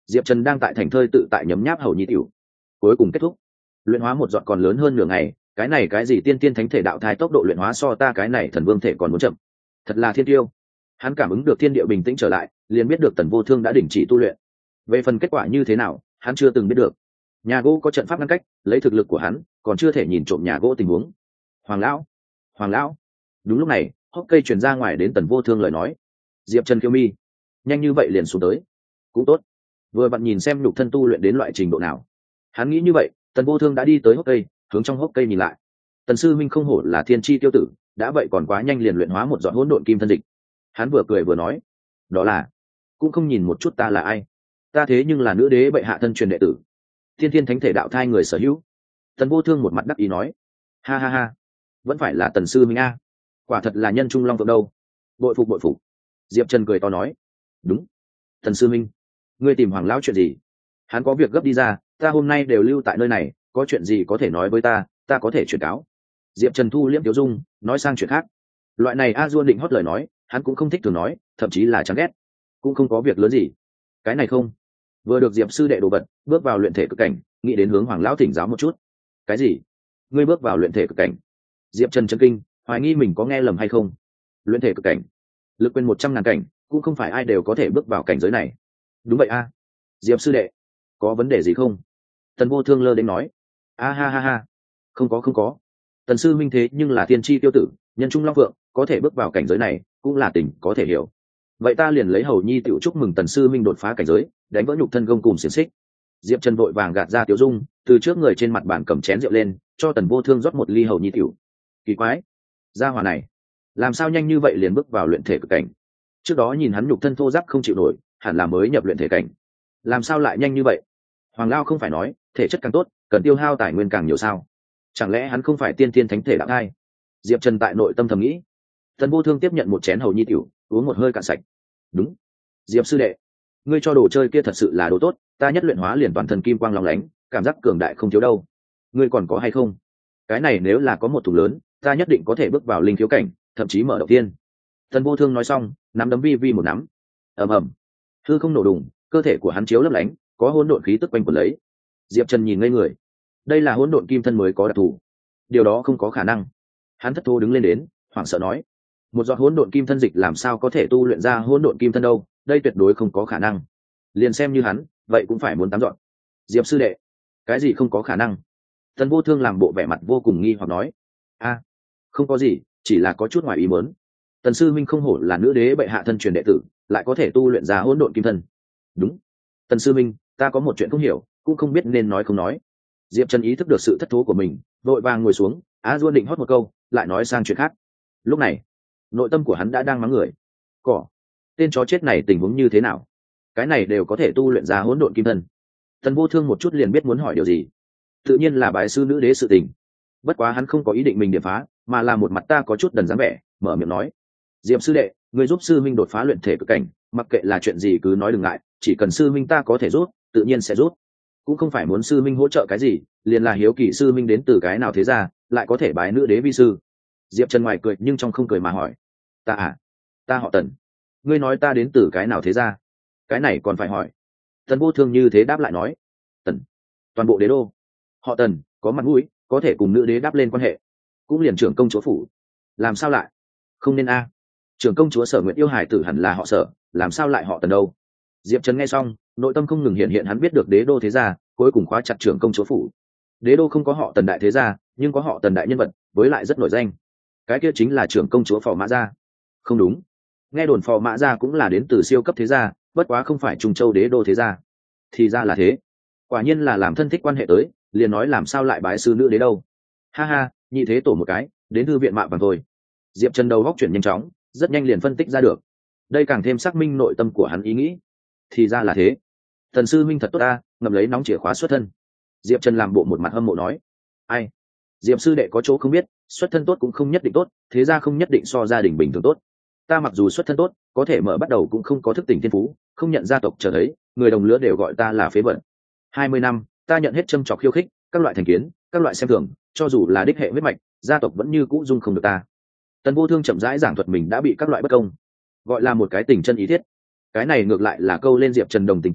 Diệp Trần đang tại thành thơi tự tại nhấm nháp hầu nhi tiểu. Cuối cùng kết thúc. Luyện hóa một giọt còn lớn hơn nửa ngày, cái này cái gì tiên tiên thánh thể đạo thai tốc độ luyện hóa so ta cái này thần vương thể còn muốn chậm. Thật là thiên tiêu. Hắn cảm ứng được thiên địa bình tĩnh trở lại, liền biết được Tần Vô Thương đã đình chỉ tu luyện. Về phần kết quả như thế nào, hắn chưa từng biết được. Nhà gỗ có trận pháp ngăn cách, lấy thực lực của hắn, còn chưa thể nhìn trộm nhà gỗ tình huống. Hoàng lão, Hoàng lão. Đúng lúc này, hốc cây truyền ra ngoài đến Tần Vô Thương lời nói. Diệp Trần kiêu mi, nhanh như vậy liền xuống tới. Cũng tốt. Vừa vặn nhìn xem nhục thân tu luyện đến loại trình độ nào. Hắn nghĩ như vậy, Tần Vô Thương đã đi tới hốc cây, hướng trong hốc cây nhìn lại. Tần sư minh không hổ là thiên chi tiêu tử, đã vậy còn quá nhanh liền luyện hóa một giọt hỗn độn kim thân dịch. Hắn vừa cười vừa nói, đó là, cũng không nhìn một chút ta là ai. Ta thế nhưng là nữ đế bệ hạ thân truyền đệ tử, thiên thiên thánh thể đạo thai người sở hữu. Tần Vô Thương một mặt đắc ý nói, ha ha ha, vẫn phải là Tần sư minh a, quả thật là nhân trung long phượng đâu. Bội phục bội phục. Diệp Trần cười to nói, đúng. Tần sư minh, ngươi tìm Hoàng lão chuyện gì? Hắn có việc gấp đi ra, ta hôm nay đều lưu tại nơi này, có chuyện gì có thể nói với ta, ta có thể chuyển cáo. Diệp Trần thu liễm tiểu dung, nói sang chuyện khác. Loại này a duôn định hót lời nói, hắn cũng không thích thường nói, thậm chí là chán ghét. Cũng không có việc lớn gì. Cái này không. Vừa được Diệp sư đệ đồ vật, bước vào luyện thể cực cảnh, nghĩ đến hướng Hoàng lão thỉnh giáo một chút. Cái gì? Ngươi bước vào luyện thể cực cảnh? Diệp Trần chấn kinh, hoài nghi mình có nghe lầm hay không. Luyện thể cực cảnh, lực quên một trăm ngàn cảnh, cũng không phải ai đều có thể bước vào cảnh giới này. Đúng vậy a. Diệp sư đệ, có vấn đề gì không? Tần Vô Thương lơ đến nói, a ha ha ha, không có không có. Tần sư minh thế nhưng là thiên chi tiêu tử, nhân trung long phượng, có thể bước vào cảnh giới này cũng là tình có thể hiểu. Vậy ta liền lấy hầu nhi tiểu chúc mừng Tần sư minh đột phá cảnh giới, đánh vỡ nhục thân gông cùng xiềng xích. Diệp Trần vội vàng gạt ra tiểu dung, từ trước người trên mặt bàn cầm chén rượu lên, cho Tần Vô Thương rót một ly hầu nhi tiểu. Kỳ quái, gia hỏa này làm sao nhanh như vậy liền bước vào luyện thể cực cảnh? Trước đó nhìn hắn nhục thân thô ráp không chịu nổi, hẳn là mới nhập luyện thể cảnh, làm sao lại nhanh như vậy? Hoàng lao không phải nói thể chất càng tốt cần tiêu hao tài nguyên càng nhiều sao? Chẳng lẽ hắn không phải tiên tiên thánh thể đạo thai? Diệp Trần tại nội tâm thầm nghĩ. Tần Vô Thương tiếp nhận một chén hầu nhi tiểu, uống một hơi cạn sạch. Đúng. Diệp sư đệ, ngươi cho đồ chơi kia thật sự là đồ tốt, ta nhất luyện hóa liền toàn thân kim quang long lánh, cảm giác cường đại không thiếu đâu. Ngươi còn có hay không? Cái này nếu là có một thùng lớn, ta nhất định có thể bước vào linh khiếu cảnh, thậm chí mở đầu tiên. Tần Vô Thương nói xong, nắm đấm vi vi một nắm. Ầm ầm. Hư không nổ đùng, cơ thể của hắn chiếu lấp lánh, có hỗn độn khí tức quanh quẩn lấy. Diệp Trần nhìn ngây người. Đây là hỗn độn kim thân mới có đặc thù. Điều đó không có khả năng. Hắn thất thố đứng lên đến, hoảng sợ nói, một giọt hỗn độn kim thân dịch làm sao có thể tu luyện ra hỗn độn kim thân đâu, đây tuyệt đối không có khả năng. Liền xem như hắn, vậy cũng phải muốn tắm dọn. Diệp sư đệ, cái gì không có khả năng? Tần Vô Thương làm bộ vẻ mặt vô cùng nghi hoặc nói, a, không có gì, chỉ là có chút ngoài ý muốn. Tần sư minh không hổ là nữ đế bệ hạ thân truyền đệ tử, lại có thể tu luyện ra hỗn độn kim thân. Đúng. Tần sư minh, ta có một chuyện không hiểu, cũng không biết nên nói không nói. Diệp Trần ý thức được sự thất thố của mình, vội vàng ngồi xuống, á duôn định hót một câu, lại nói sang chuyện khác. Lúc này, nội tâm của hắn đã đang mắng người. Cỏ, tên chó chết này tình huống như thế nào? Cái này đều có thể tu luyện ra hỗn độn kim thân. Tần Vô Thương một chút liền biết muốn hỏi điều gì. Tự nhiên là bái sư nữ đế sự tình. Bất quá hắn không có ý định mình điểm phá, mà là một mặt ta có chút đần dáng vẻ, mở miệng nói, Diệp sư đệ, người giúp sư minh đột phá luyện thể cực cảnh, mặc kệ là chuyện gì cứ nói đừng ngại, chỉ cần sư minh ta có thể giúp, tự nhiên sẽ giúp. Cũng không phải muốn sư minh hỗ trợ cái gì, liền là hiếu kỳ sư minh đến từ cái nào thế ra, lại có thể bái nữ đế vi sư. Diệp Trần ngoài cười nhưng trong không cười mà hỏi, ta à, ta họ Tần. Ngươi nói ta đến từ cái nào thế ra? Cái này còn phải hỏi. Tần Vô Thương như thế đáp lại nói, Tần, toàn bộ đế đô, họ Tần, có mặt mũi, có thể cùng nữ đế đáp lên quan hệ, cũng liền trưởng công chúa phủ. Làm sao lại? Không nên a. Trưởng công chúa Sở Nguyệt yêu hài tử hẳn là họ Sở, làm sao lại họ Tần đâu? Diệp Trần nghe xong, nội tâm không ngừng hiện hiện hắn biết được đế đô thế gia, cuối cùng khóa chặt trưởng công chúa phủ. Đế đô không có họ Tần đại thế gia, nhưng có họ Tần đại nhân vật, với lại rất nổi danh. Cái kia chính là trưởng công chúa Phò Mã gia. Không đúng, nghe đồn Phò Mã gia cũng là đến từ siêu cấp thế gia, bất quá không phải Trung Châu đế đô thế gia. Thì ra là thế, quả nhiên là làm thân thích quan hệ tới, liền nói làm sao lại bái sư nữ đế đâu. Ha ha, nhị thế tổ một cái, đến thư viện mạ vàng thôi. Diệp Trần đầu góc chuyển nhanh chóng, rất nhanh liền phân tích ra được. Đây càng thêm xác minh nội tâm của hắn ý nghĩ. Thì ra là thế, Thần sư minh thật tốt ta, ngậm lấy nóng chìa khóa xuất thân. Diệp Trần làm bộ một mặt hâm mộ nói, ai, Diệp sư đệ có chỗ không biết, xuất thân tốt cũng không nhất định tốt, thế ra không nhất định so gia đình bình thường tốt. Ta mặc dù xuất thân tốt, có thể mở bắt đầu cũng không có thức tỉnh thiên phú, không nhận gia tộc trở thấy, người đồng lứa đều gọi ta là phế vật. Hai mươi năm, ta nhận hết châm trọc khiêu khích, các loại thành kiến, các loại xem thường, cho dù là đích hệ huyết mạch, gia tộc vẫn như cũ dung không được ta. Tần Vô Thương chậm rãi giảng thuật mình đã bị các loại bất công, gọi là một cái tình chân ý thiết. Cái này ngược lại là câu lên Diệp Trần đồng tình tâm,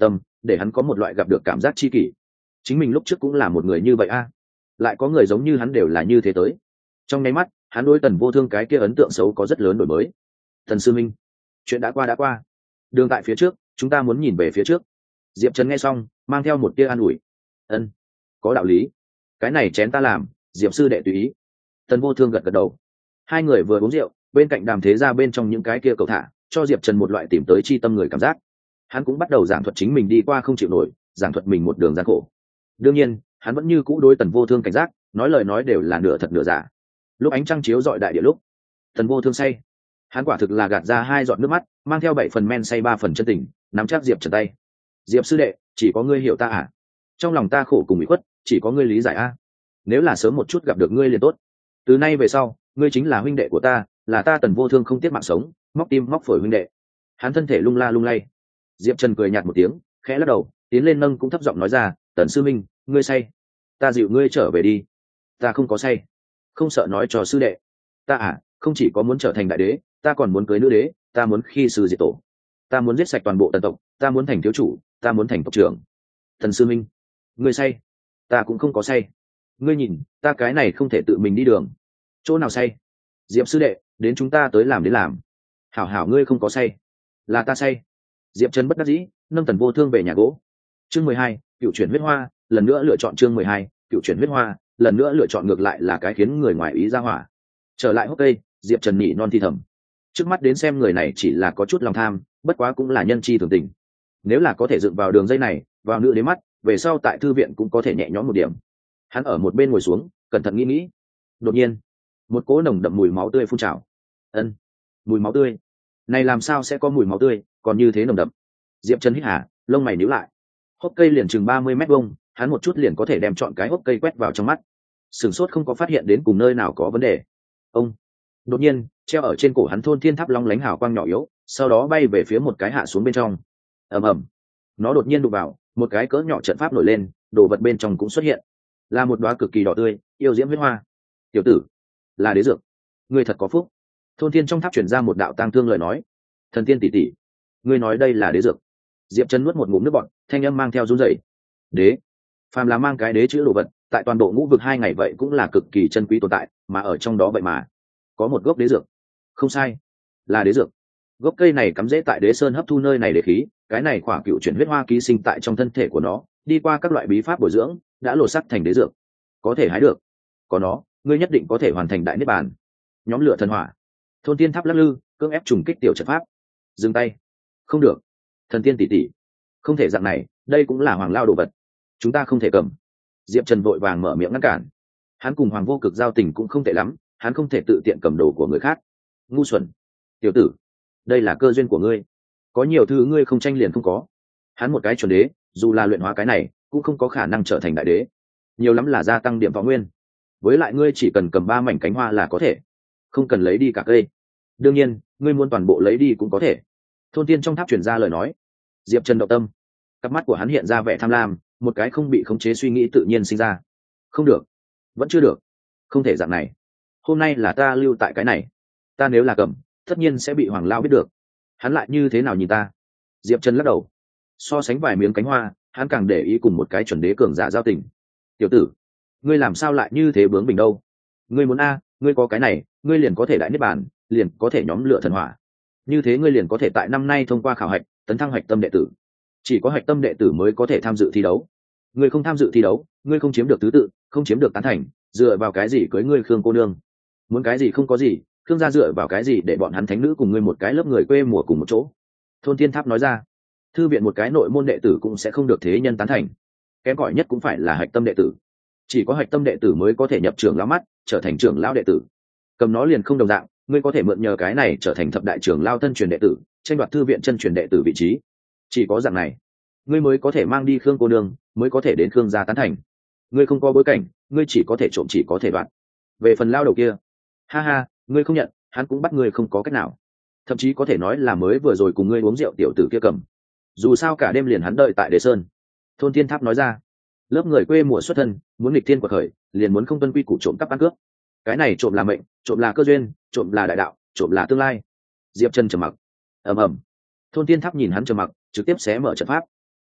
để hắn có một loại gặp được cảm giác chi kỷ. Chính mình lúc trước cũng là một người như vậy a, lại có người giống như hắn đều là như thế tới. Trong nháy mắt hắn đối Tần Vô Thương cái kia ấn tượng xấu có rất lớn đổi mới. Tần sư minh, chuyện đã qua đã qua, đường tại phía trước, chúng ta muốn nhìn về phía trước. Diệp Trần nghe xong mang theo một tia an ủi. Ân, có đạo lý, cái này chén ta làm, Diệp sư đệ tùy ý. Tần Vô Thương gật gật đầu. Hai người vừa uống rượu, bên cạnh Đàm Thế Gia bên trong những cái kia cầu thả cho Diệp Trần một loại tìm tới chi tâm người cảm giác. Hắn cũng bắt đầu giảng thuật chính mình đi qua không chịu nổi, giảng thuật mình một đường gian khổ. Đương nhiên hắn vẫn như cũ đối Tần Vô Thương cảnh giác, nói lời nói đều là nửa thật nửa giả. Lúc ánh trăng chiếu rọi đại địa lúc, Tần Vô Thương say, hắn quả thực là gạt ra hai giọt nước mắt, mang theo bảy phần men say ba phần chân tình, nắm chắc Diệp Trần tay. Diệp sư đệ, chỉ có ngươi hiểu ta à? Trong lòng ta khổ cùng bị khuất, chỉ có ngươi lý giải a. Nếu là sớm một chút gặp được ngươi liền tốt. Từ nay về sau, ngươi chính là huynh đệ của ta, là ta Tần Vô Thương không tiếc mạng sống, móc tim móc phổi huynh đệ. Hắn thân thể lung la lung lay. Diệp Trần cười nhạt một tiếng, khẽ lắc đầu, tiến lên nâng cũng thấp giọng nói ra, Tần sư minh, ngươi say, ta dịu ngươi trở về đi. Ta không có say. Không sợ nói cho sư đệ. Ta à, không chỉ có muốn trở thành đại đế, ta còn muốn cưới nữ đế, ta muốn khi sư diệt tổ, ta muốn giết sạch toàn bộ tần tộc, ta muốn thành thiếu chủ, ta muốn thành tộc trưởng. Tần sư minh, ngươi say, ta cũng không có say. Ngươi nhìn, ta cái này không thể tự mình đi đường. Chỗ nào say? Diệp sư đệ, đến chúng ta tới làm đến làm. Hảo hảo, ngươi không có say, là ta say. Diệp Trần bất đắc dĩ, nâng Tần Vô Thương về nhà gỗ. Chương mười hai, cựu chuyển huyết hoa, lần nữa lựa chọn chương mười hai, cựu chuyển huyết hoa, lần nữa lựa chọn ngược lại là cái khiến người ngoài ý ra hỏa. Trở lại hốc cây, Diệp Trần nhỉ non thi thầm. Trước mắt đến xem người này chỉ là có chút lòng tham, bất quá cũng là nhân chi thường tình. Nếu là có thể dựng vào đường dây này, vào nữ đế mắt, về sau tại thư viện cũng có thể nhẹ nhõm một điểm. Hắn ở một bên ngồi xuống, cẩn thận nghĩ nghĩ. Đột nhiên, một cỗ nồng đậm mùi máu tươi phun trào. Ân, mùi máu tươi. Này làm sao sẽ có mùi máu tươi, còn như thế nồng đậm? Diệp Trần hít hà, lông mày nhíu lại. Hốc cây liền chừng ba mươi mét vuông, hắn một chút liền có thể đem chọn cái hốc cây quét vào trong mắt. Sửng sốt không có phát hiện đến cùng nơi nào có vấn đề. Ông. Đột nhiên, treo ở trên cổ hắn thôn thiên tháp long lánh hào quang nhỏ yếu, sau đó bay về phía một cái hạ xuống bên trong. Ầm ầm. Nó đột nhiên đụng vào, một cái cỡ nhỏ trận pháp nổi lên, đồ vật bên trong cũng xuất hiện. Là một đóa cực kỳ đỏ tươi, yêu diễm huyết hoa. Tiểu tử, là đế dược. Ngươi thật có phúc. Thôn thiên trong tháp truyền ra một đạo tang thương lời nói. Thần tiên tỷ tỷ, ngươi nói đây là đế dược? Diệp Trần nuốt một ngụm nước bọt, thanh âm mang theo run rẩy. Đế, phàm là mang cái đế chữ đồ vật, tại toàn bộ ngũ vực hai ngày vậy cũng là cực kỳ chân quý tồn tại, mà ở trong đó vậy mà có một gốc đế dược. Không sai, là đế dược. Gốc cây này cắm rễ tại đế sơn, hấp thu nơi này đế khí, cái này khỏa cựu chuyển huyết hoa ký sinh tại trong thân thể của nó, đi qua các loại bí pháp bồi dưỡng, đã lột sắc thành đế dược. Có thể hái được, có nó, ngươi nhất định có thể hoàn thành đại niết bàn. Nhóm lửa thần hỏa. Thôn tiên tháp lắc lư, cưỡng ép trùng kích tiểu trận pháp. Dừng tay. Không được. Thần tiên tỷ tỷ, không thể dạng này, đây cũng là hoàng lao đồ vật, chúng ta không thể cầm. Diệp Trần vội vàng mở miệng ngăn cản. Hắn cùng Hoàng Vô Cực giao tình cũng không tệ lắm, hắn không thể tự tiện cầm đồ của người khác. Ngu xuẩn. Tiểu tử, đây là cơ duyên của ngươi, có nhiều thứ ngươi không tranh liền không có. Hắn một cái chuẩn đế, dù là luyện hóa cái này cũng không có khả năng trở thành đại đế, nhiều lắm là gia tăng điểm võ nguyên. Với lại ngươi chỉ cần cầm ba mảnh cánh hoa là có thể, không cần lấy đi cả cây. Đương nhiên ngươi muốn toàn bộ lấy đi cũng có thể. Thôn tiên trong tháp truyền ra lời nói. Diệp Trần động tâm, cặp mắt của hắn hiện ra vẻ tham lam, một cái không bị khống chế suy nghĩ tự nhiên sinh ra. Không được, vẫn chưa được, không thể dạng này. Hôm nay là ta lưu tại cái này, ta nếu là cầm, tất nhiên sẽ bị Hoàng Lao biết được. Hắn lại như thế nào nhìn ta? Diệp Trần lắc đầu. So sánh vài miếng cánh hoa, hắn càng để ý cùng một cái chuẩn đế cường giả giao tình. Tiểu tử, ngươi làm sao lại như thế bướng bỉnh đâu? Ngươi muốn a, ngươi có cái này, ngươi liền có thể đại niết bàn, liền có thể nhóm lửa thần hỏa. Như thế ngươi liền có thể tại năm nay thông qua khảo hạch, tấn thăng hạch tâm đệ tử. Chỉ có hạch tâm đệ tử mới có thể tham dự thi đấu. Ngươi không tham dự thi đấu, ngươi không chiếm được thứ tự, không chiếm được tán thành, dựa vào cái gì cưới ngươi Khương cô nương? Muốn cái gì không có gì, Khương gia dựa vào cái gì để bọn hắn thánh nữ cùng ngươi một cái lớp người quê mùa cùng một chỗ? Thôn Thiên Tháp nói ra. Thư viện một cái nội môn đệ tử cũng sẽ không được thế nhân tán thành, kém cỏi nhất cũng phải là hạch tâm đệ tử. Chỉ có hạch tâm đệ tử mới có thể nhập trưởng lão mắt, trở thành trưởng lão đệ tử. Cầm nó liền không đồng dạng, ngươi có thể mượn nhờ cái này trở thành thập đại trưởng lão thân truyền đệ tử, tranh đoạt thư viện chân truyền đệ tử vị trí. Chỉ có dạng này, ngươi mới có thể mang đi Khương cô nương, mới có thể đến Khương gia tán thành. Ngươi không có bối cảnh, ngươi chỉ có thể trộm, chỉ có thể đoạt. Về phần lao đầu kia, ha ha, ngươi không nhận, hắn cũng bắt ngươi không có cách nào. Thậm chí có thể nói là mới vừa rồi cùng ngươi uống rượu tiểu tử kia cầm. Dù sao cả đêm liền hắn đợi tại Đế Sơn. Thôn Thiên Tháp nói ra. Lớp người quê mùa xuất thân, muốn nghịch thiên quật khởi, liền muốn không tuân quy củ trộm cắp ăn cướp. Cái này trộm là mệnh, trộm là cơ duyên, trộm là đại đạo, trộm là tương lai. Diệp Trần trầm mặc. Ầm ầm. Thôn Thiên Tháp nhìn hắn trầm mặc, trực tiếp xé mở trận pháp.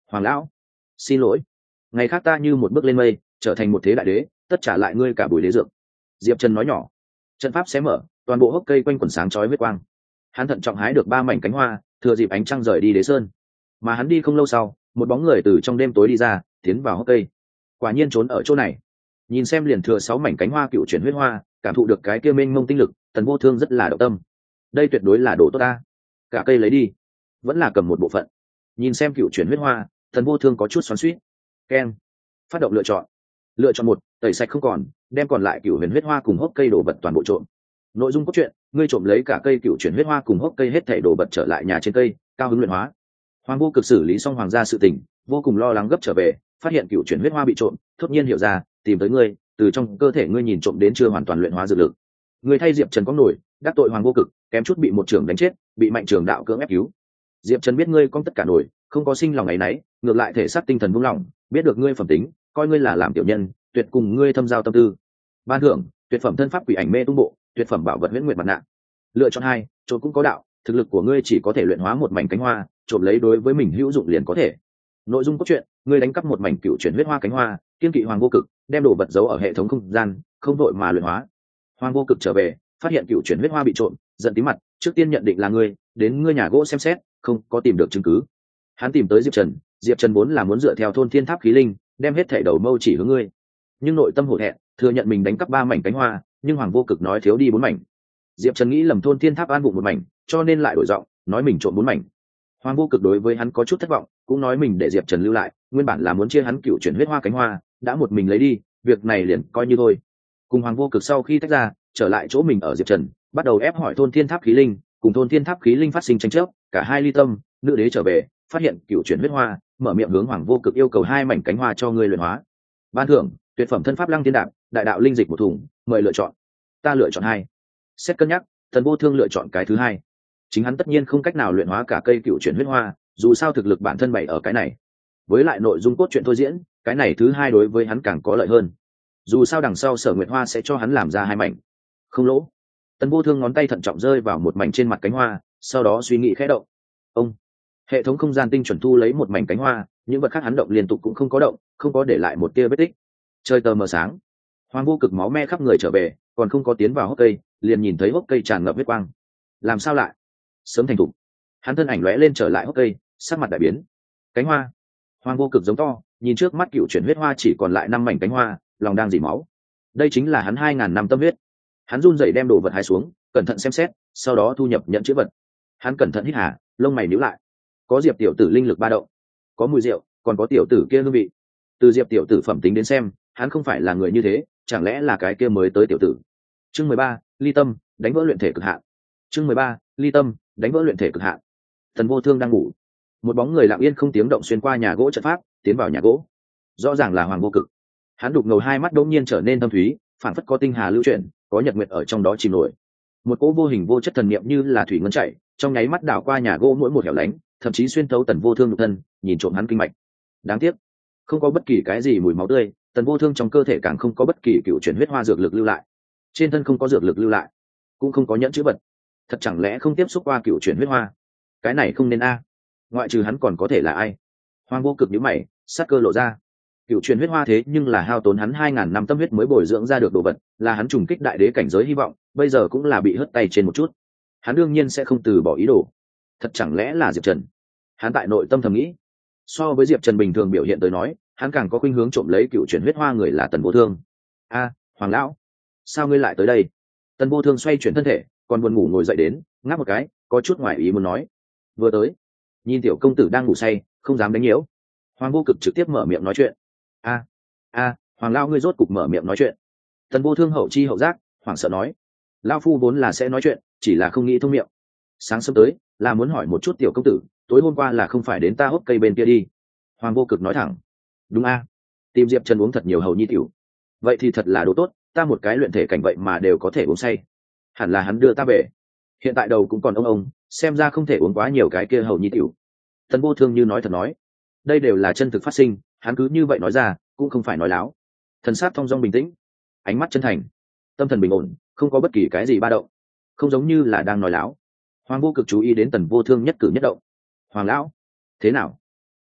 Hoàng lão, xin lỗi, ngày khác ta như một bước lên mây, trở thành một thế đại đế, tất trả lại ngươi cả buổi đế dược. Diệp Trần nói nhỏ. Trận pháp xé mở, toàn bộ hốc cây quanh quần sáng chói huyết quang. Hắn thận trọng hái được ba mảnh cánh hoa, thừa dịp ánh trăng rời đi đế sơn. Mà hắn đi không lâu sau, một bóng người từ trong đêm tối đi ra, tiến vào hốc cây. Quả nhiên trốn ở chỗ này. Nhìn xem liền thừa sáu mảnh cánh hoa cựu chuyển huyết hoa, cảm thụ được cái kia mênh mông tinh lực, Tần Vô Thương rất là động tâm. Đây tuyệt đối là đồ tốt ta. Cả cây lấy đi, vẫn là cầm một bộ phận. Nhìn xem cựu chuyển huyết hoa, Tần Vô Thương có chút xoắn xuýt. Keng, phát động lựa chọn. Lựa chọn một, tẩy sạch không còn, đem còn lại cựu huyền huyết hoa cùng hốc cây đồ vật toàn bộ trộm. Nội dung cốt truyện: ngươi trộm lấy cả cây cựu chuyển huyết hoa cùng hốc cây hết thảy đồ vật trở lại nhà trên cây, cao hứng luyện hóa. Hoàng Vô Cực xử lý xong hoàng gia sự tình, vô cùng lo lắng gấp trở về, phát hiện cựu chuyển huyết hoa bị trộm, thốt nhiên hiểu ra, tìm tới ngươi, từ trong cơ thể ngươi nhìn trộm đến chưa hoàn toàn luyện hóa dược lực. Ngươi thay Diệp Trần có nổi, đắc tội Hoàng Vô Cực, kém chút bị một trưởng đánh chết, bị Mạnh Trường đạo cưỡng ép cứu. Diệp Trần biết ngươi có tất cả nổi, không có sinh lòng ấy nấy, ngược lại thể xác tinh thần buông lỏng, biết được ngươi phẩm tính, coi ngươi là làm tiểu nhân, tuyệt cùng ngươi thâm giao tâm tư. Ban thưởng: tuyệt phẩm thân pháp quỷ ảnh mê tung bộ, tuyệt phẩm bảo vật huyễn nguyệt mặt nạ. Lựa chọn hai, trộm cũng có đạo, thực lực của ngươi chỉ có thể luyện hóa một mảnh cánh hoa, trộm lấy đối với mình hữu dụng liền có thể. Nội dung cốt truyện: ngươi đánh cắp một mảnh cựu chuyển huyết hoa cánh hoa, kiên kỵ Hoàng Vô Cực, đem đồ vật giấu ở hệ thống không gian, không đội mà luyện hóa. Hoàng Vô Cực trở về, phát hiện cựu chuyển huyết hoa bị trộm, giận tím mặt, trước tiên nhận định là ngươi, đến ngươi nhà gỗ xem xét, không có tìm được chứng cứ. Hắn tìm tới Diệp Trần, Diệp Trần vốn là muốn dựa theo thôn thiên tháp khí linh, đem hết thảy đầu mâu chỉ hướng ngươi, nhưng nội tâm hổ thẹn, thừa nhận mình đánh cắp ba mảnh cánh hoa, nhưng Hoàng Vô Cực nói thiếu đi bốn mảnh. Diệp Trần nghĩ lầm thôn thiên tháp an vụ một mảnh, cho nên lại đổi giọng, nói mình trộm bốn mảnh. Hoàng Vô Cực đối với hắn có chút thất vọng, cũng nói mình để Diệp Trần lưu lại, nguyên bản là muốn chia hắn cựu chuyển huyết hoa cánh hoa, đã một mình lấy đi, việc này liền coi như thôi. Cùng Hoàng Vô Cực sau khi tách ra, trở lại chỗ mình ở Diệp Trần, bắt đầu ép hỏi thôn thiên tháp khí linh, cùng thôn thiên tháp khí linh phát sinh tranh chấp, cả hai ly tâm, nữ đế trở về, phát hiện cựu chuyển huyết hoa, mở miệng hướng Hoàng Vô Cực yêu cầu hai mảnh cánh hoa cho ngươi luyện hóa. Ban thưởng: tuyệt phẩm thân pháp lăng thiên đạp, đại đạo linh dịch một thùng, mời lựa chọn. Ta lựa chọn hai. Xét cân nhắc, Tần Vô Thương lựa chọn cái thứ hai. Chính hắn tất nhiên không cách nào luyện hóa cả cây cựu chuyển huyết hoa, dù sao thực lực bản thân bày ở cái này, với lại nội dung cốt truyện thôi diễn, cái này thứ hai đối với hắn càng có lợi hơn. Dù sao đằng sau Sở Nguyệt Hoa sẽ cho hắn làm ra hai mảnh, không lỗ. Tần Vô Thương ngón tay thận trọng rơi vào một mảnh trên mặt cánh hoa, sau đó suy nghĩ khẽ động. Ông, hệ thống không gian tinh chuẩn thu lấy một mảnh cánh hoa, những vật khác hắn động liên tục cũng không có động, không có để lại một tia vết tích. Trời tờ mờ sáng, Hoàng Vô Cực máu me khắp người trở về, còn không có tiến vào hốc cây, liền nhìn thấy hốc cây tràn ngập huyết quang. Làm sao lại? Sớm thành thục. Hắn thân ảnh lóe lên trở lại hốc cây, sắc mặt đại biến. Cánh hoa. Hoàng Vô Cực giống to, nhìn trước mắt cựu chuyển huyết hoa chỉ còn lại năm mảnh cánh hoa, lòng đang dỉ máu. Đây chính là hắn hai ngàn năm tâm huyết. Hắn run rẩy đem đồ vật hái xuống, cẩn thận xem xét, sau đó thu nhập nhận chữ vật. Hắn cẩn thận hít hà, lông mày nhíu lại. Có Diệp tiểu tử linh lực ba động, có mùi rượu, còn có tiểu tử kia hương vị. Từ Diệp tiểu tử phẩm tính đến xem, hắn không phải là người như thế, chẳng lẽ là cái kia mới tới tiểu tử. Chương mười ba, ly tâm, đánh vỡ luyện thể cực hạn. Chương mười ba, ly tâm, đánh vỡ luyện thể cực hạn. Tần Vô Thương đang ngủ, một bóng người lặng yên không tiếng động xuyên qua nhà gỗ trận pháp, tiến vào nhà gỗ. Rõ ràng là Hoàng Vô Cực. Hắn đục ngầu hai mắt đột nhiên trở nên thâm thúy, phản phất có tinh hà lưu chuyển, có nhật nguyệt ở trong đó chìm nổi. Một cỗ vô hình vô chất thần niệm như là thủy ngân chảy, trong nháy mắt đảo qua nhà gỗ mỗi một hẻo lánh, thậm chí xuyên thấu Tần Vô Thương nhục thân, nhìn trộm hắn kinh mạch. Đáng tiếc, không có bất kỳ cái gì mùi máu tươi, Tần Vô Thương trong cơ thể càng không có bất kỳ cựu chuyển huyết hoa dược lực lưu lại. Trên thân không có dược lực lưu lại, cũng không có nhẫn chữ vật. Thật chẳng lẽ không tiếp xúc qua cựu chuyển huyết hoa? Cái này không nên a. Ngoại trừ hắn còn có thể là ai? Hoàng Vô Cực nhíu mày, sát cơ lộ ra. Cựu chuyển huyết hoa thế nhưng là hao tốn hắn hai ngàn năm tâm huyết mới bồi dưỡng ra được đồ vật, là hắn trùng kích đại đế cảnh giới hy vọng, bây giờ cũng là bị hất tay trên một chút. Hắn đương nhiên sẽ không từ bỏ ý đồ. Thật chẳng lẽ là Diệp Trần? Hắn tại nội tâm thầm nghĩ. So với Diệp Trần bình thường biểu hiện tới nói, hắn càng có khuynh hướng trộm lấy cựu chuyển huyết hoa người là Tần Vô Thương. A, Hoàng lão, sao ngươi lại tới đây? Tần Vô Thương xoay chuyển thân thể, còn buồn ngủ ngồi dậy đến, ngáp một cái, có chút ngoài ý muốn nói. Vừa tới, nhìn tiểu công tử đang ngủ say, không dám đánh nhiễu. Hoàng Vô Cực trực tiếp mở miệng nói chuyện. A, a, Hoàng lão ngươi rốt cục mở miệng nói chuyện. Tần Vô Thương hậu chi hậu giác, hoảng sợ nói. Lão phu vốn là sẽ nói chuyện, chỉ là không nghĩ thông miệng. Sáng sớm tới, là muốn hỏi một chút tiểu công tử, tối hôm qua là không phải đến ta hốc cây bên kia đi. Hoàng Vô Cực nói thẳng. Đúng a, tìm Diệp Trần uống thật nhiều hầu nhi tiểu. Vậy thì thật là đồ tốt, ta một cái luyện thể cảnh vậy mà đều có thể uống say. Hẳn là hắn đưa ta về. Hiện tại đầu cũng còn ông ông, xem ra không thể uống quá nhiều cái kia hầu nhi tiểu. Tần Vô Thương như nói thật nói, đây đều là chân thực phát sinh, hắn cứ như vậy nói ra, cũng không phải nói láo. Thần sắc thong dong bình tĩnh, ánh mắt chân thành, tâm thần bình ổn, không có bất kỳ cái gì ba động, không giống như là đang nói láo. Hoàng Vô Cực chú ý đến Tần Vô Thương nhất cử nhất động. Hoàng lão, thế nào?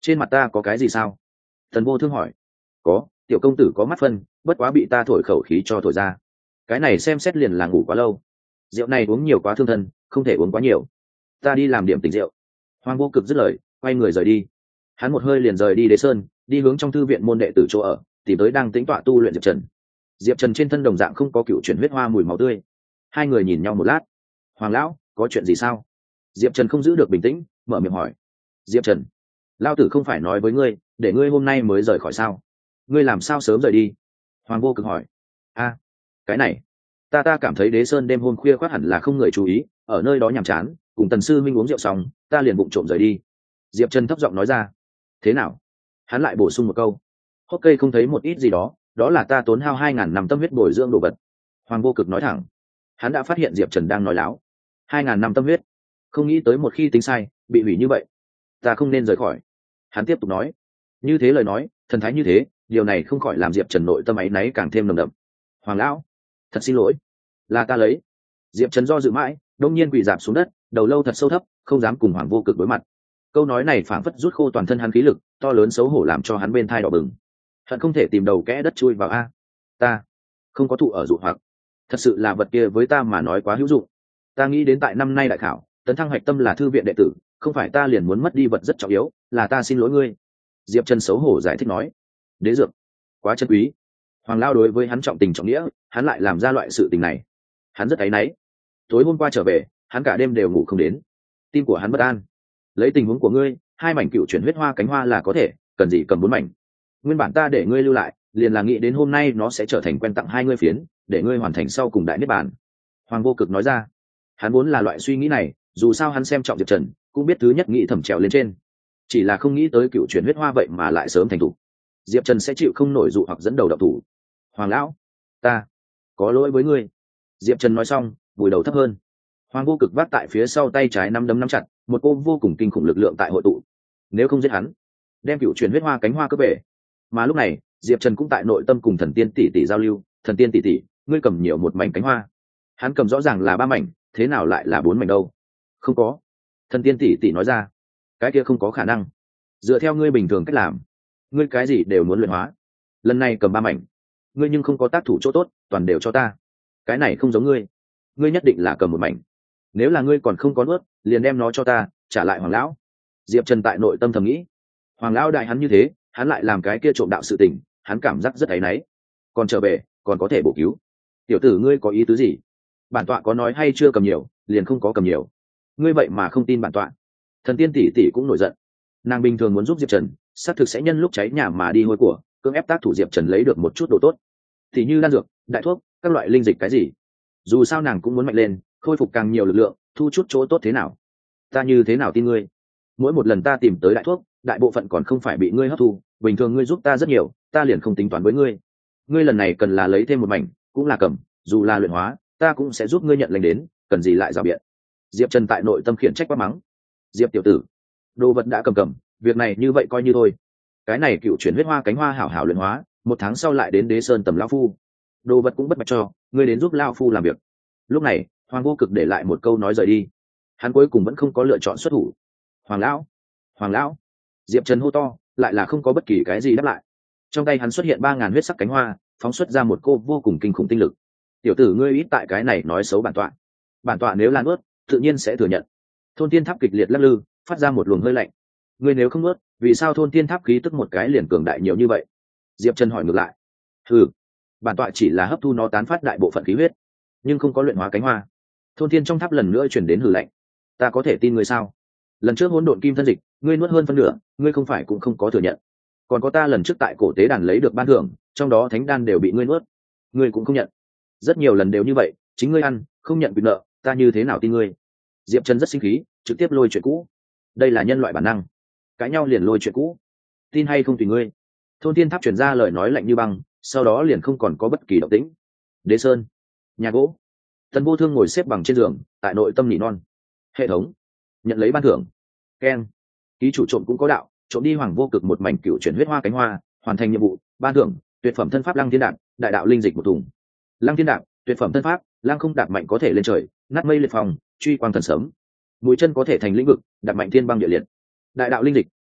trên mặt ta có cái gì sao? Tần Vô Thương hỏi. Có, tiểu công tử có mắt phân, bất quá bị ta thổi khẩu khí cho thổi ra. Cái này xem xét liền là ngủ quá lâu, rượu này uống nhiều quá thương thân, không thể uống quá nhiều. Ta đi làm điểm tỉnh rượu. Hoàng Vô Cực dứt lời, quay người rời đi. Hắn một hơi liền rời đi Đế Sơn, đi hướng trong thư viện môn đệ tử chỗ ở, tìm tới đang tĩnh tọa tu luyện Diệp Trần. Diệp Trần trên thân đồng dạng không có cựu chuyển huyết hoa mùi máu tươi. Hai người nhìn nhau một lát. Hoàng lão, có chuyện gì sao? Diệp Trần không giữ được bình tĩnh, mở miệng hỏi. Diệp Trần, lão tử không phải nói với ngươi, để ngươi hôm nay mới rời khỏi sao? Ngươi làm sao sớm rời đi? Hoàng Vô Cực hỏi. A, cái này, ta ta cảm thấy Đế Sơn đêm hôm khuya khoắt hẳn là không người chú ý, ở nơi đó nhàm chán, cùng Tần sư minh uống rượu xong, ta liền bụng trộm rời đi. Diệp Trần thấp giọng nói ra. Thế nào? Hắn lại bổ sung một câu. Hốc cây không thấy một ít gì đó, đó là ta tốn hao hai ngàn năm tâm huyết bồi dưỡng đồ vật. Hoàng Vô Cực nói thẳng. Hắn đã phát hiện Diệp Trần đang nói láo. Hai ngàn năm tâm huyết, không nghĩ tới một khi tính sai, bị hủy như vậy. Ta không nên rời khỏi. Hắn tiếp tục nói. Như thế lời nói, thần thái như thế, điều này không khỏi làm Diệp Trần nội tâm áy náy càng thêm nồng đậm. Hoàng lão, thật xin lỗi, là ta lấy. Diệp Trần do dự mãi, đông nhiên quỳ dạp xuống đất, đầu lâu thật sâu thấp, không dám cùng Hoàng Vô Cực đối mặt. Câu nói này phảng phất rút khô toàn thân hắn khí lực, to lớn xấu hổ làm cho hắn bên thai đỏ bừng. Hận không thể tìm đầu kẽ đất chui vào a. Ta không có thụ ở dụ hoặc, thật sự là vật kia với ta mà nói quá hữu dụng. Ta nghĩ đến tại năm nay đại khảo, tấn thăng hoạch tâm là thư viện đệ tử, không phải ta liền muốn mất đi vật rất trọng yếu, là ta xin lỗi ngươi. Diệp Trần xấu hổ giải thích nói. Đế dược quá chân quý. Hoàng lao đối với hắn trọng tình trọng nghĩa, hắn lại làm ra loại sự tình này, hắn rất áy náy. Tối hôm qua trở về, hắn cả đêm đều ngủ không đến, tim của hắn bất an. Lấy tình huống của ngươi, hai mảnh cựu chuyển huyết hoa cánh hoa là có thể, cần gì cầm bốn mảnh. Nguyên bản ta để ngươi lưu lại, liền là nghĩ đến hôm nay nó sẽ trở thành quen tặng hai ngươi phiến, để ngươi hoàn thành sau cùng đại niết bàn. Hoàng Vô Cực nói ra. Hắn vốn là loại suy nghĩ này, dù sao hắn xem trọng Diệp Trần, cũng biết thứ nhất nghĩ thẩm trèo lên trên, chỉ là không nghĩ tới cựu chuyển huyết hoa vậy mà lại sớm thành thủ. Diệp Trần sẽ chịu không nổi dụ hoặc dẫn đầu độc thủ. Hoàng lão, ta có lỗi với ngươi. Diệp Trần nói xong, vùi đầu thấp hơn. Hoàng Vô Cực vác tại phía sau tay trái nắm đấm nắm chặt, một cô vô cùng kinh khủng lực lượng tại hội tụ. Nếu không giết hắn, đem cựu chuyển huyết hoa cánh hoa cướp về. Mà lúc này, Diệp Trần cũng tại nội tâm cùng thần tiên tỷ tỷ giao lưu. Thần tiên tỷ tỷ, ngươi cầm nhiều một mảnh cánh hoa. Hắn cầm rõ ràng là ba mảnh, thế nào lại là bốn mảnh đâu? Không có. Thần tiên tỷ tỷ nói ra. Cái kia không có khả năng. Dựa theo ngươi bình thường cách làm, ngươi cái gì đều muốn luyện hóa. Lần này cầm ba mảnh, ngươi nhưng không có tác thủ chỗ tốt, toàn đều cho ta. Cái này không giống ngươi. Ngươi nhất định là cầm một mảnh. Nếu là ngươi còn không có nuốt, liền đem nó cho ta, trả lại Hoàng lão. Diệp Trần tại nội tâm thầm nghĩ. Hoàng lão đại hắn như thế, hắn lại làm cái kia trộm đạo sự tình, hắn cảm giác rất áy náy. Còn trở về, còn có thể bổ cứu. Tiểu tử ngươi có ý tứ gì? Bản tọa có nói hay chưa cầm nhiều, liền không có cầm nhiều. Ngươi vậy mà không tin bản tọa. Thần tiên tỷ tỷ cũng nổi giận. Nàng bình thường muốn giúp Diệp Trần, xác thực sẽ nhân lúc cháy nhà mà đi hôi của, cưỡng ép tác thủ Diệp Trần lấy được một chút đồ tốt, thì như đan dược, đại thuốc, các loại linh dịch cái gì. Dù sao nàng cũng muốn mạnh lên, khôi phục càng nhiều lực lượng, thu chút chỗ tốt thế nào. Ta như thế nào tin ngươi? Mỗi một lần ta tìm tới đại thuốc, đại bộ phận còn không phải bị ngươi hấp thu, bình thường ngươi giúp ta rất nhiều, ta liền không tính toán với ngươi. Ngươi lần này cần là lấy thêm một mảnh, cũng là cầm, dù là luyện hóa, ta cũng sẽ giúp ngươi nhận lệnh đến, cần gì lại rào biện. Diệp Trần tại nội tâm khiển trách quá mắng. Diệp tiểu tử, đồ vật đã cầm cầm, việc này như vậy coi như thôi. Cái này cựu chuyển huyết hoa cánh hoa hảo hảo luyện hóa, một tháng sau lại đến Đế Sơn tầm lão phu. Đồ vật cũng bất bạch cho, ngươi đến giúp lão phu làm việc. Lúc này, Hoàng Vô Cực để lại một câu nói rời đi. Hắn cuối cùng vẫn không có lựa chọn xuất thủ. Hoàng lão, Hoàng lão. Diệp Trần hô to, lại là không có bất kỳ cái gì đáp lại. Trong tay hắn xuất hiện ba ngàn huyết sắc cánh hoa, phóng xuất ra một cô vô cùng kinh khủng tinh lực. Tiểu tử ngươi ít tại cái này nói xấu bản tọa. Bản tọa nếu là nuốt, tự nhiên sẽ thừa nhận. Thôn Tiên Tháp kịch liệt lắc lư, phát ra một luồng hơi lạnh. Ngươi nếu không nuốt, vì sao Thôn Tiên Tháp khí tức một cái liền cường đại nhiều như vậy? Diệp Trần hỏi ngược lại. Ừ, bản tọa chỉ là hấp thu nó tán phát đại bộ phận khí huyết, nhưng không có luyện hóa cánh hoa. Thôn Thiên trong tháp lần nữa chuyển đến hừ lạnh. Ta có thể tin ngươi sao? Lần trước hỗn độn kim thân dịch, ngươi nuốt hơn phân nửa, ngươi không phải cũng không có thừa nhận. Còn có ta lần trước tại cổ tế đàn lấy được ban thưởng, trong đó thánh đan đều bị ngươi nuốt, ngươi cũng không nhận. Rất nhiều lần đều như vậy, chính ngươi ăn, không nhận quyền nợ, ta như thế nào tin ngươi? Diệp Trần rất sinh khí, trực tiếp lôi chuyện cũ. Đây là nhân loại bản năng, cãi nhau liền lôi chuyện cũ. Tin hay không tùy ngươi. Thôn Thiên Tháp truyền ra lời nói lạnh như băng, sau đó liền không còn có bất kỳ động tĩnh. Đế Sơn, nhà gỗ. Tần Vô Thương ngồi xếp bằng trên giường, tại nội tâm nỉ non. Hệ thống, nhận lấy ban thưởng. Keng, ký chủ trộm cũng có đạo, trộm đi Hoàng Vô Cực một mảnh cựu chuyển huyết hoa cánh hoa, hoàn thành nhiệm vụ. Ban thưởng, tuyệt phẩm thân pháp Lăng Thiên Đạp, đại đạo linh dịch một thùng. Lăng Thiên Đạp, tuyệt phẩm thân pháp, Lăng không đạp mạnh có thể lên trời, nát mây liệt phòng, truy quang thần sấm. Mũi chân có thể thành lĩnh vực, đạp mạnh thiên băng địa liệt. Đại đạo linh dịch,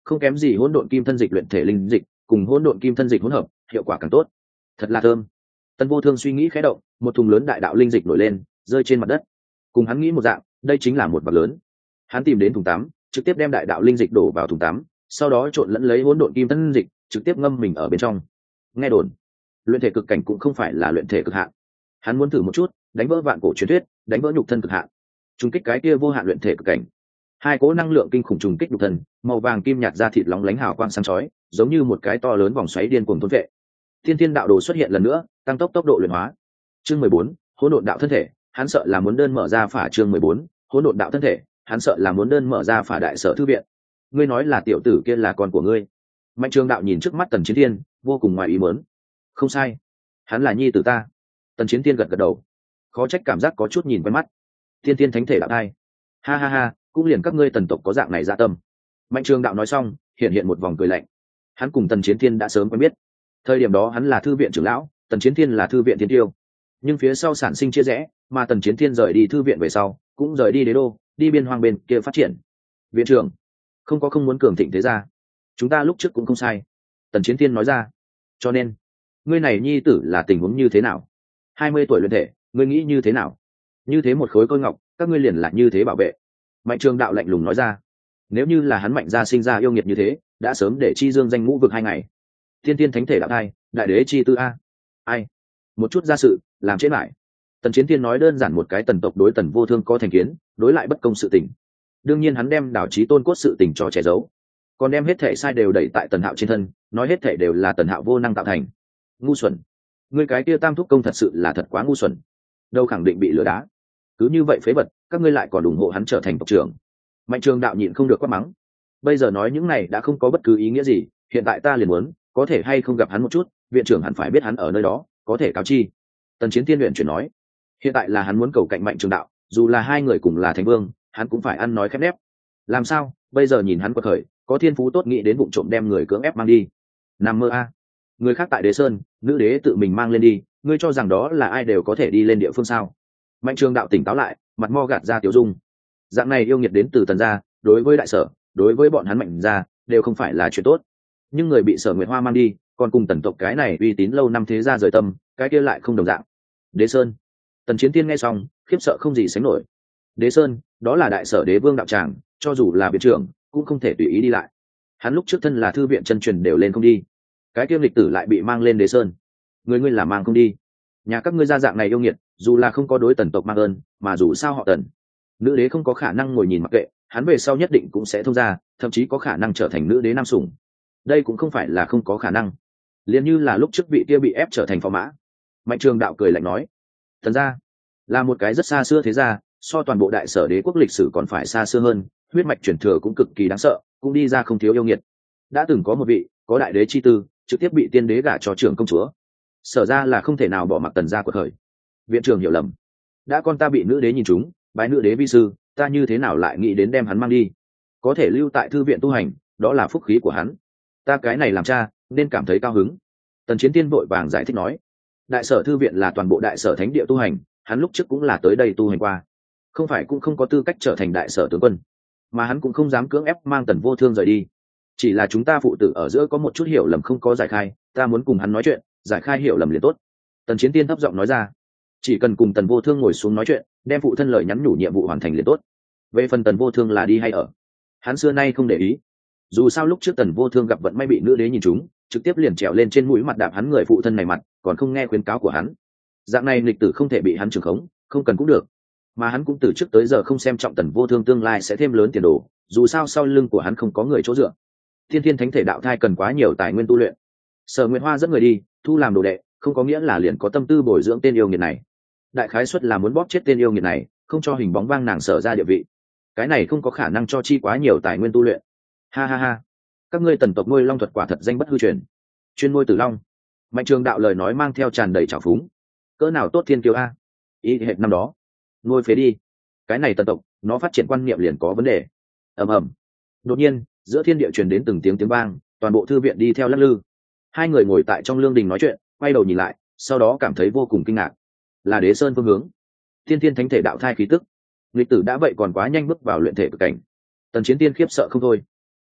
không kém gì hỗn độn kim thân dịch luyện thể linh dịch cùng hỗn độn kim thân dịch hỗn hợp, hiệu quả càng tốt. Thật là thơm. Tần Vô Thương suy nghĩ khẽ động, một thùng lớn đại đạo linh dịch nổi lên, rơi trên mặt đất. Cùng hắn nghĩ một dạng, đây chính là một vật lớn. Hắn tìm đến thùng tắm, trực tiếp đem đại đạo linh dịch đổ vào thùng tắm, sau đó trộn lẫn lấy hỗn độn kim thân dịch, trực tiếp ngâm mình ở bên trong. Nghe đồn, luyện thể cực cảnh cũng không phải là luyện thể cực hạn. Hắn muốn thử một chút, đánh vỡ vạn cổ truyền thuyết, đánh vỡ nhục thân cực hạn, trùng kích cái kia vô hạn luyện thể cực cảnh. Hai cỗ năng lượng kinh khủng trùng kích nhục thân, màu vàng kim nhạt da thịt lóng lánh hào quang sáng chói, giống như một cái to lớn vòng xoáy điên cuồng thôn vệ. Thiên Thiên đạo đồ xuất hiện lần nữa, tăng tốc tốc độ luyện hóa. Chương mười bốn, hỗn độn đạo thân thể, hắn sợ là muốn đơn mở ra phả. Chương mười bốn, hỗn độn đạo thân thể, hắn sợ là muốn đơn mở ra phả đại sở thư viện. Ngươi nói là tiểu tử kia là con của ngươi? Mạnh Trường Đạo nhìn trước mắt Tần Chiến Thiên, vô cùng ngoài ý muốn. Không sai, hắn là nhi tử ta. Tần Chiến Thiên gật gật đầu, khó trách cảm giác có chút nhìn quen mắt. Thiên Thiên thánh thể đạo thai, ha ha ha, cũng liền các ngươi Tần tộc có dạng này dạ tâm. Mạnh Trường Đạo nói xong, hiện hiện một vòng cười lạnh. Hắn cùng Tần Chiến Thiên đã sớm quen biết, thời điểm đó hắn là thư viện trưởng lão, Tần Chiến Thiên là thư viện thiên tiêu, nhưng phía sau sản sinh chia rẽ, mà Tần Chiến Thiên rời đi thư viện về sau, cũng rời đi đế đô, đi biên hoang bên kia phát triển. Viện trưởng, không có không muốn cường thịnh thế gia, chúng ta lúc trước cũng không sai. Tần Chiến Thiên nói ra. Cho nên, ngươi này nhi tử là tình huống như thế nào? Hai mươi tuổi luyện thể, ngươi nghĩ như thế nào? Như thế một khối cơ ngọc, các ngươi liền là như thế bảo vệ. Mạnh Trường Đạo lạnh lùng nói ra. Nếu như là hắn Mạnh gia sinh ra yêu nghiệt như thế, đã sớm để chi dương danh ngũ vực hai ngày. Thiên Thiên thánh thể đạo thai, đại đế chi tư a. Ai? Một chút gia sự, làm chết lại. Tần Chiến Thiên nói đơn giản một cái Tần tộc đối Tần Vô Thương có thành kiến, đối lại bất công sự tình. Đương nhiên hắn đem đảo chí tôn cốt sự tình cho che giấu, còn đem hết thể sai đều đẩy tại Tần Hạo trên thân, nói hết thể đều là Tần Hạo vô năng tạo thành. Ngu xuẩn, ngươi cái kia tam thúc công thật sự là thật quá ngu xuẩn, đâu khẳng định bị lừa đá. Cứ như vậy phế vật, các ngươi lại còn ủng hộ hắn trở thành tộc trưởng. Mạnh Trường Đạo nhịn không được quát mắng. Bây giờ nói những này đã không có bất cứ ý nghĩa gì, hiện tại ta liền muốn, có thể hay không gặp hắn một chút, viện trưởng hẳn phải biết hắn ở nơi đó, có thể cáo chi. Tần Chiến Thiên luyện chuyển nói, hiện tại là hắn muốn cầu cạnh Mạnh Trường Đạo, dù là hai người cùng là thánh vương, hắn cũng phải ăn nói khép nép. Làm sao? Bây giờ nhìn hắn quật khởi, có thiên phú tốt nghĩ đến vụ trộm đem người cưỡng ép mang đi. Nằm mơ a. Người khác tại Đế Sơn, nữ đế tự mình mang lên đi, ngươi cho rằng đó là ai đều có thể đi lên địa phương sao? Mạnh Trường Đạo tỉnh táo lại, mặt mo gạt ra tiểu dung. Dạng này yêu nghiệt đến từ Tần gia, đối với đại sở, đối với bọn hắn Mạnh gia, đều không phải là chuyện tốt. Nhưng người bị Sở Nguyệt Hoa mang đi, còn cùng Tần tộc cái này uy tín lâu năm thế gia rời tâm, cái kia lại không đồng dạng. Đế Sơn. Tần Chiến Thiên nghe xong, khiếp sợ không gì sánh nổi. Đế Sơn, đó là đại sở đế vương đạo tràng, cho dù là viện trưởng, cũng không thể tùy ý đi lại. Hắn lúc trước thân là thư viện chân truyền đều lên không đi, cái kiêm lịch tử lại bị mang lên Đế Sơn. Người ngươi là mang không đi. Nhà các ngươi gia dạng này yêu nghiệt, dù là không có đối Tần tộc mang ơn, mà dù sao họ Tần, nữ đế không có khả năng ngồi nhìn mặc kệ, hắn về sau nhất định cũng sẽ thông ra, thậm chí có khả năng trở thành nữ đế nam sủng. Đây cũng không phải là không có khả năng, liền như là lúc trước vị kia bị ép trở thành phò mã. Mạnh Trường Đạo cười lạnh nói, Tần gia là một cái rất xa xưa thế gia, so toàn bộ đại sở đế quốc lịch sử còn phải xa xưa hơn, huyết mạch truyền thừa cũng cực kỳ đáng sợ, cũng đi ra không thiếu yêu nghiệt. Đã từng có một vị có đại đế chi tư, trực tiếp bị tiên đế gả cho trưởng công chúa. Sở ra là không thể nào bỏ mặc Tần gia của thời. Viện trưởng hiểu lầm, đã con ta bị nữ đế nhìn trúng, bái nữ đế vi sư, ta như thế nào lại nghĩ đến đem hắn mang đi? Có thể lưu tại thư viện tu hành, đó là phúc khí của hắn. Ta cái này làm cha nên cảm thấy cao hứng. Tần Chiến Tiên vội vàng giải thích nói, đại sở thư viện là toàn bộ đại sở thánh địa tu hành, hắn lúc trước cũng là tới đây tu hành qua, không phải cũng không có tư cách trở thành đại sở tướng quân, mà hắn cũng không dám cưỡng ép mang Tần Vô Thương rời đi. Chỉ là chúng ta phụ tử ở giữa có một chút hiểu lầm không có giải khai, ta muốn cùng hắn nói chuyện, giải khai hiểu lầm liền tốt. Tần Chiến Tiên thấp giọng nói ra, chỉ cần cùng Tần Vô Thương ngồi xuống nói chuyện, đem phụ thân lời nhắn nhủ nhiệm vụ hoàn thành liền tốt. Về phần Tần Vô Thương là đi hay ở, hắn xưa nay không để ý. Dù sao lúc trước Tần Vô Thương gặp vận may bị nữ đế nhìn trúng, trực tiếp liền trèo lên trên mũi mặt đạp hắn người phụ thân này mặt, còn không nghe khuyến cáo của hắn. Dạng này nghịch tử không thể bị hắn trừng khống, không cần cũng được. Mà hắn cũng từ trước tới giờ không xem trọng Tần Vô Thương tương lai sẽ thêm lớn tiền đồ, dù sao sau lưng của hắn không có người chỗ dựa. Thiên Thiên thánh thể đạo thai cần quá nhiều tài nguyên tu luyện. Sở Nguyệt Hoa dẫn người đi, thu làm đồ đệ, không có nghĩa là liền có tâm tư bồi dưỡng tên yêu nghiệt này. Đại khái suất là muốn bóp chết tên yêu nghiệt này, không cho hình bóng vang nàng Sở ra địa vị. Cái này không có khả năng cho chi quá nhiều tài nguyên tu luyện. Ha ha ha, các ngươi Tần tộc nuôi long thuật quả thật danh bất hư truyền, chuyên nuôi tử long. Mạnh Trường Đạo lời nói mang theo tràn đầy trào phúng. Cỡ nào tốt thiên kiêu a, ý hệt năm đó nuôi phế đi. Cái này Tần tộc nó phát triển quan niệm liền có vấn đề. Ầm ầm. Đột nhiên giữa thiên địa truyền đến từng tiếng tiếng vang, toàn bộ thư viện đi theo lắc lư. Hai người ngồi tại trong lương đình nói chuyện, quay đầu nhìn lại, sau đó cảm thấy vô cùng kinh ngạc. Là Đế Sơn phương hướng. Thiên Thiên thánh thể đạo thai khí tức, nghịch tử đã vậy còn quá nhanh bước vào luyện thể cực cảnh. Tần Chiến Tiên khiếp sợ không thôi.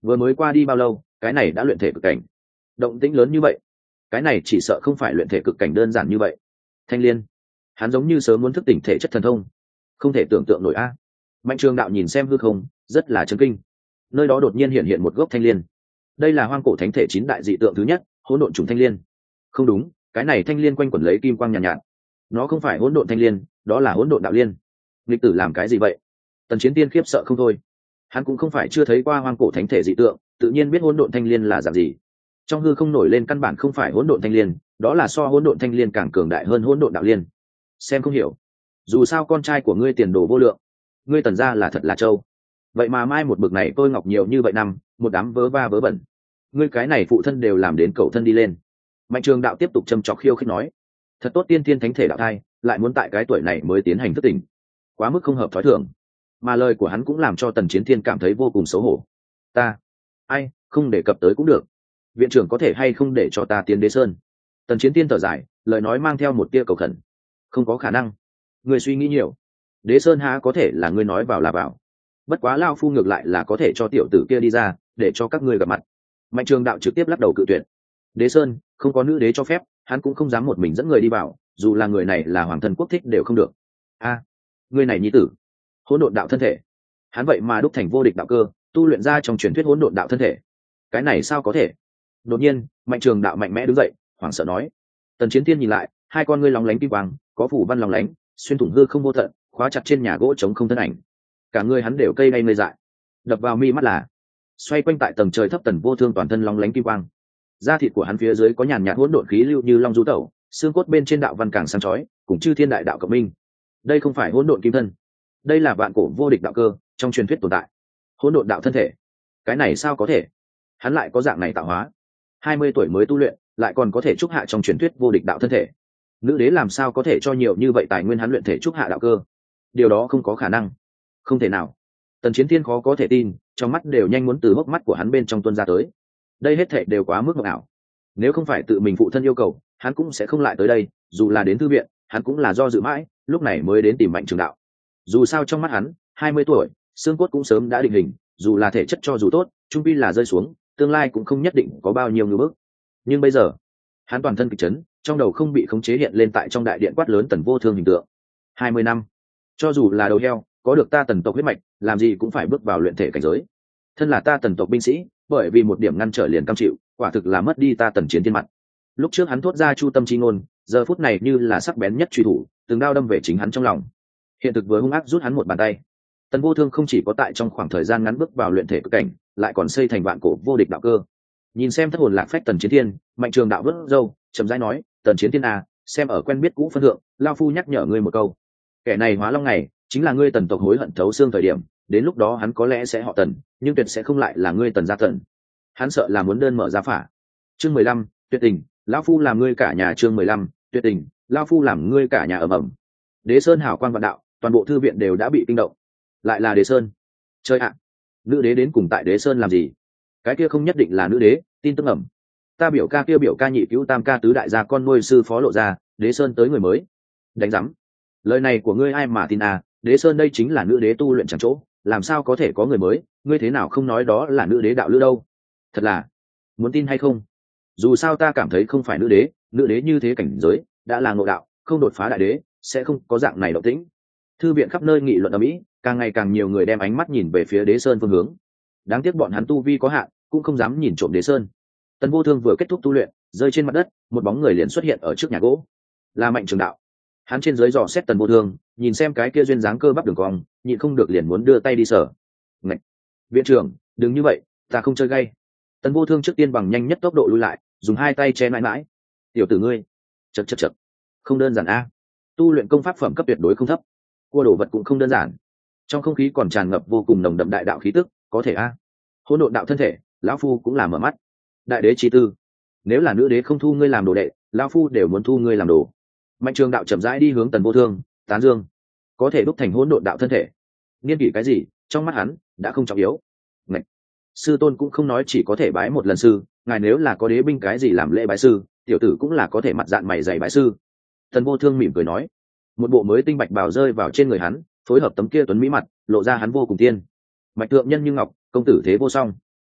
vừa mới qua đi bao lâu cái này đã luyện thể cực cảnh, động tĩnh lớn như vậy, cái này chỉ sợ không phải luyện thể cực cảnh đơn giản như vậy. Thanh liên, hắn giống như sớm muốn thức tỉnh thể chất thần thông, không thể tưởng tượng nổi a. Mạnh Trường Đạo nhìn xem hư không rất là chấn kinh, nơi đó đột nhiên hiện hiện một gốc thanh liên. Đây là hoang cổ thánh thể chín đại dị tượng thứ nhất, hỗn độn trùng thanh liên. Không đúng, cái này thanh liên quanh quẩn lấy kim quang nhàn nhạt, nhạt nó không phải hỗn độn thanh liên, đó là hỗn độn đạo liên. Lịch tử làm cái gì vậy? Tần Chiến Tiên khiếp sợ không thôi, hắn cũng không phải chưa thấy qua hoang cổ thánh thể dị tượng, tự nhiên biết hỗn độn thanh liên là dạng gì. Trong hư không nổi lên căn bản không phải hỗn độn thanh liên, đó là so hỗn độn thanh liên càng cường đại hơn hỗn độn đạo liên. Xem không hiểu, dù sao con trai của ngươi tiền đồ vô lượng, ngươi Tần gia là thật là trâu, vậy mà mai một bực này tôi ngọc nhiều như vậy năm, một đám vớ va vớ vẩn, ngươi cái này phụ thân đều làm đến cậu thân đi lên. Mạnh Trường Đạo tiếp tục châm chọc khiêu khích nói, thật tốt tiên thiên thánh thể đạo thai, lại muốn tại cái tuổi này mới tiến hành thức tỉnh, quá mức không hợp thói thường. Mà lời của hắn cũng làm cho Tần Chiến Thiên cảm thấy vô cùng xấu hổ. Ta, ai, không đề cập tới cũng được. Viện trưởng có thể hay không để cho ta tiến Đế Sơn? Tần Chiến Thiên thở dài, lời nói mang theo một tia cầu khẩn. Không có khả năng, người suy nghĩ nhiều. Đế Sơn há có thể là ngươi nói vào là vào. Bất quá lao phu ngược lại là có thể cho tiểu tử kia đi ra, để cho các ngươi gặp mặt. Mạnh Trường Đạo trực tiếp lắc đầu cự tuyệt. Đế Sơn không có nữ đế cho phép, hắn cũng không dám một mình dẫn người đi vào, dù là người này là hoàng thân quốc thích đều không được. A, à, người này nhi tử, hỗn độn đạo thân thể, hắn vậy mà đúc thành vô địch đạo cơ, tu luyện ra trong truyền thuyết hỗn độn đạo thân thể, cái này sao có thể? Đột nhiên, Mạnh Trường Đạo mạnh mẽ đứng dậy, hoảng sợ nói. Tần Chiến Thiên nhìn lại, hai con ngươi lóng lánh kim quang, có phủ văn lóng lánh, xuyên thủng hư không vô tận, khóa chặt trên nhà gỗ chống không thân ảnh. Cả người hắn đều cây ngay ngây dại, đập vào mi mắt là xoay quanh tại tầng trời thấp Tần Vô Thương toàn thân lóng lánh kim quang, da thịt của hắn phía dưới có nhàn nhạt hỗn độn khí lưu như long du tẩu, xương cốt bên trên đạo văn càng sáng chói, cùng chư thiên đại đạo cộng minh. Đây không phải hỗn độn kim thân, đây là vạn cổ vô địch đạo cơ, trong truyền thuyết tồn tại hỗn độn đạo thân thể. Cái này sao có thể? Hắn lại có dạng này tạo hóa, hai mươi tuổi mới tu luyện, lại còn có thể trúc hạ trong truyền thuyết vô địch đạo thân thể. Nữ đế làm sao có thể cho nhiều như vậy tài nguyên hắn luyện thể trúc hạ đạo cơ? Điều đó không có khả năng, không thể nào. Tần Chiến Thiên khó có thể tin, trong mắt đều nhanh muốn từ hốc mắt của hắn bên trong tuôn ra tới. Đây hết thảy đều quá mức mộng ảo. Nếu không phải tự mình phụ thân yêu cầu, hắn cũng sẽ không lại tới đây, dù là đến thư viện, hắn cũng là do dự mãi, lúc này mới đến tìm Mạnh Trường Đạo. Dù sao trong mắt hắn, hai mươi tuổi, xương cốt cũng sớm đã định hình, dù là thể chất cho dù tốt, trung quy là rơi xuống, tương lai cũng không nhất định có bao nhiêu ngưỡng bước. Nhưng bây giờ, hắn toàn thân kịch chấn, trong đầu không bị khống chế hiện lên tại trong đại điện quát lớn Tần Vô Thương hình tượng. hai mươi năm, cho dù là đầu heo, có được ta Tần tộc huyết mạch, làm gì cũng phải bước vào luyện thể cảnh giới. Thân là ta Tần tộc binh sĩ, bởi vì một điểm ngăn trở liền cam chịu, quả thực là mất đi ta Tần Chiến Thiên mặt. Lúc trước hắn thốt ra chu tâm chi ngôn, giờ phút này như là sắc bén nhất truy thủ, từng đao đâm về chính hắn trong lòng. Hiện thực vừa hung ác rút hắn một bàn tay. Tần Vô Thương không chỉ có tại trong khoảng thời gian ngắn bước vào luyện thể cực cảnh, lại còn xây thành vạn cổ vô địch đạo cơ. Nhìn xem thất hồn lạc phách Tần Chiến Thiên, Mạnh Trường Đạo vớt râu, chậm rãi nói, Tần Chiến Thiên à, xem ở quen biết cũ phân thượng, lao phu nhắc nhở ngươi một câu. Kẻ này hóa long này, chính là ngươi Tần tộc hối hận thấu xương thời điểm, đến lúc đó hắn có lẽ sẽ họ Tần, nhưng tuyệt sẽ không lại là ngươi Tần gia Tần. Hắn sợ là muốn đơn mở ra phả. Chương mười lăm, tuyệt tình, lão phu làm ngươi cả nhà. Chương mười lăm, tuyệt tình, lão phu làm ngươi cả nhà ầm ầm. Đế Sơn hảo quan vạn đạo, toàn bộ thư viện đều đã bị kinh động. Lại là Đế Sơn. Chơi ạ, nữ đế đến cùng tại Đế Sơn làm gì? Cái kia không nhất định là nữ đế, tin tức ẩm. Ta biểu ca kia biểu ca nhị cứu tam ca tứ đại gia con nuôi sư phó lộ ra, Đế Sơn tới người mới. Đánh rắm. Lời này của ngươi ai mà tin à, Đế Sơn đây chính là nữ đế tu luyện chẳng chỗ, làm sao có thể có người mới, ngươi thế nào không nói đó là nữ đế đạo lữ đâu? Thật là, muốn tin hay không? Dù sao ta cảm thấy không phải nữ đế, nữ đế như thế cảnh giới, đã là ngộ đạo, không đột phá đại đế, sẽ không có dạng này động tĩnh. Thư viện khắp nơi nghị luận ở mỹ, càng ngày càng nhiều người đem ánh mắt nhìn về phía Đế Sơn phương hướng. Đáng tiếc bọn hắn tu vi có hạn, cũng không dám nhìn trộm Đế Sơn. Tần Vô Thương vừa kết thúc tu luyện, rơi trên mặt đất, một bóng người liền xuất hiện ở trước nhà gỗ. Là Mạnh Trường Đạo. Hắn trên dưới dò xét Tần Vô Thương, nhìn xem cái kia duyên dáng cơ bắp đường cong, nhịn không được liền muốn đưa tay đi sờ. Ngạch! Viện trưởng, đừng như vậy, ta không chơi gay. Tần Vô Thương trước tiên bằng nhanh nhất tốc độ lui lại, dùng hai tay che mãi mãi. Tiểu tử ngươi, chật chật chật, không đơn giản a. Tu luyện công pháp phẩm cấp tuyệt đối không thấp, cua đồ vật cũng không đơn giản. Trong không khí còn tràn ngập vô cùng nồng đậm đại đạo khí tức, có thể a. Hỗn độn đạo thân thể, lão phu cũng là mở mắt. Đại đế chi tư, nếu là nữ đế không thu ngươi làm đồ đệ, lão phu đều muốn thu ngươi làm đồ. Mạnh Trường Đạo chậm rãi đi hướng Tần Vô Thương, tán dương, có thể đúc thành hỗn độn đạo thân thể. Niên kỷ cái gì, trong mắt hắn đã không trọng yếu. Ngạch! Sư tôn cũng không nói chỉ có thể bái một lần sư, ngài nếu là có đế binh cái gì làm lễ bái sư, tiểu tử cũng là có thể mặt dạng mày dày bái sư. Tần Vô Thương mỉm cười nói, một bộ mới tinh bạch bào rơi vào trên người hắn, phối hợp tấm kia tuấn mỹ mặt, lộ ra hắn vô cùng tiên. Mạch thượng nhân như ngọc, công tử thế vô song.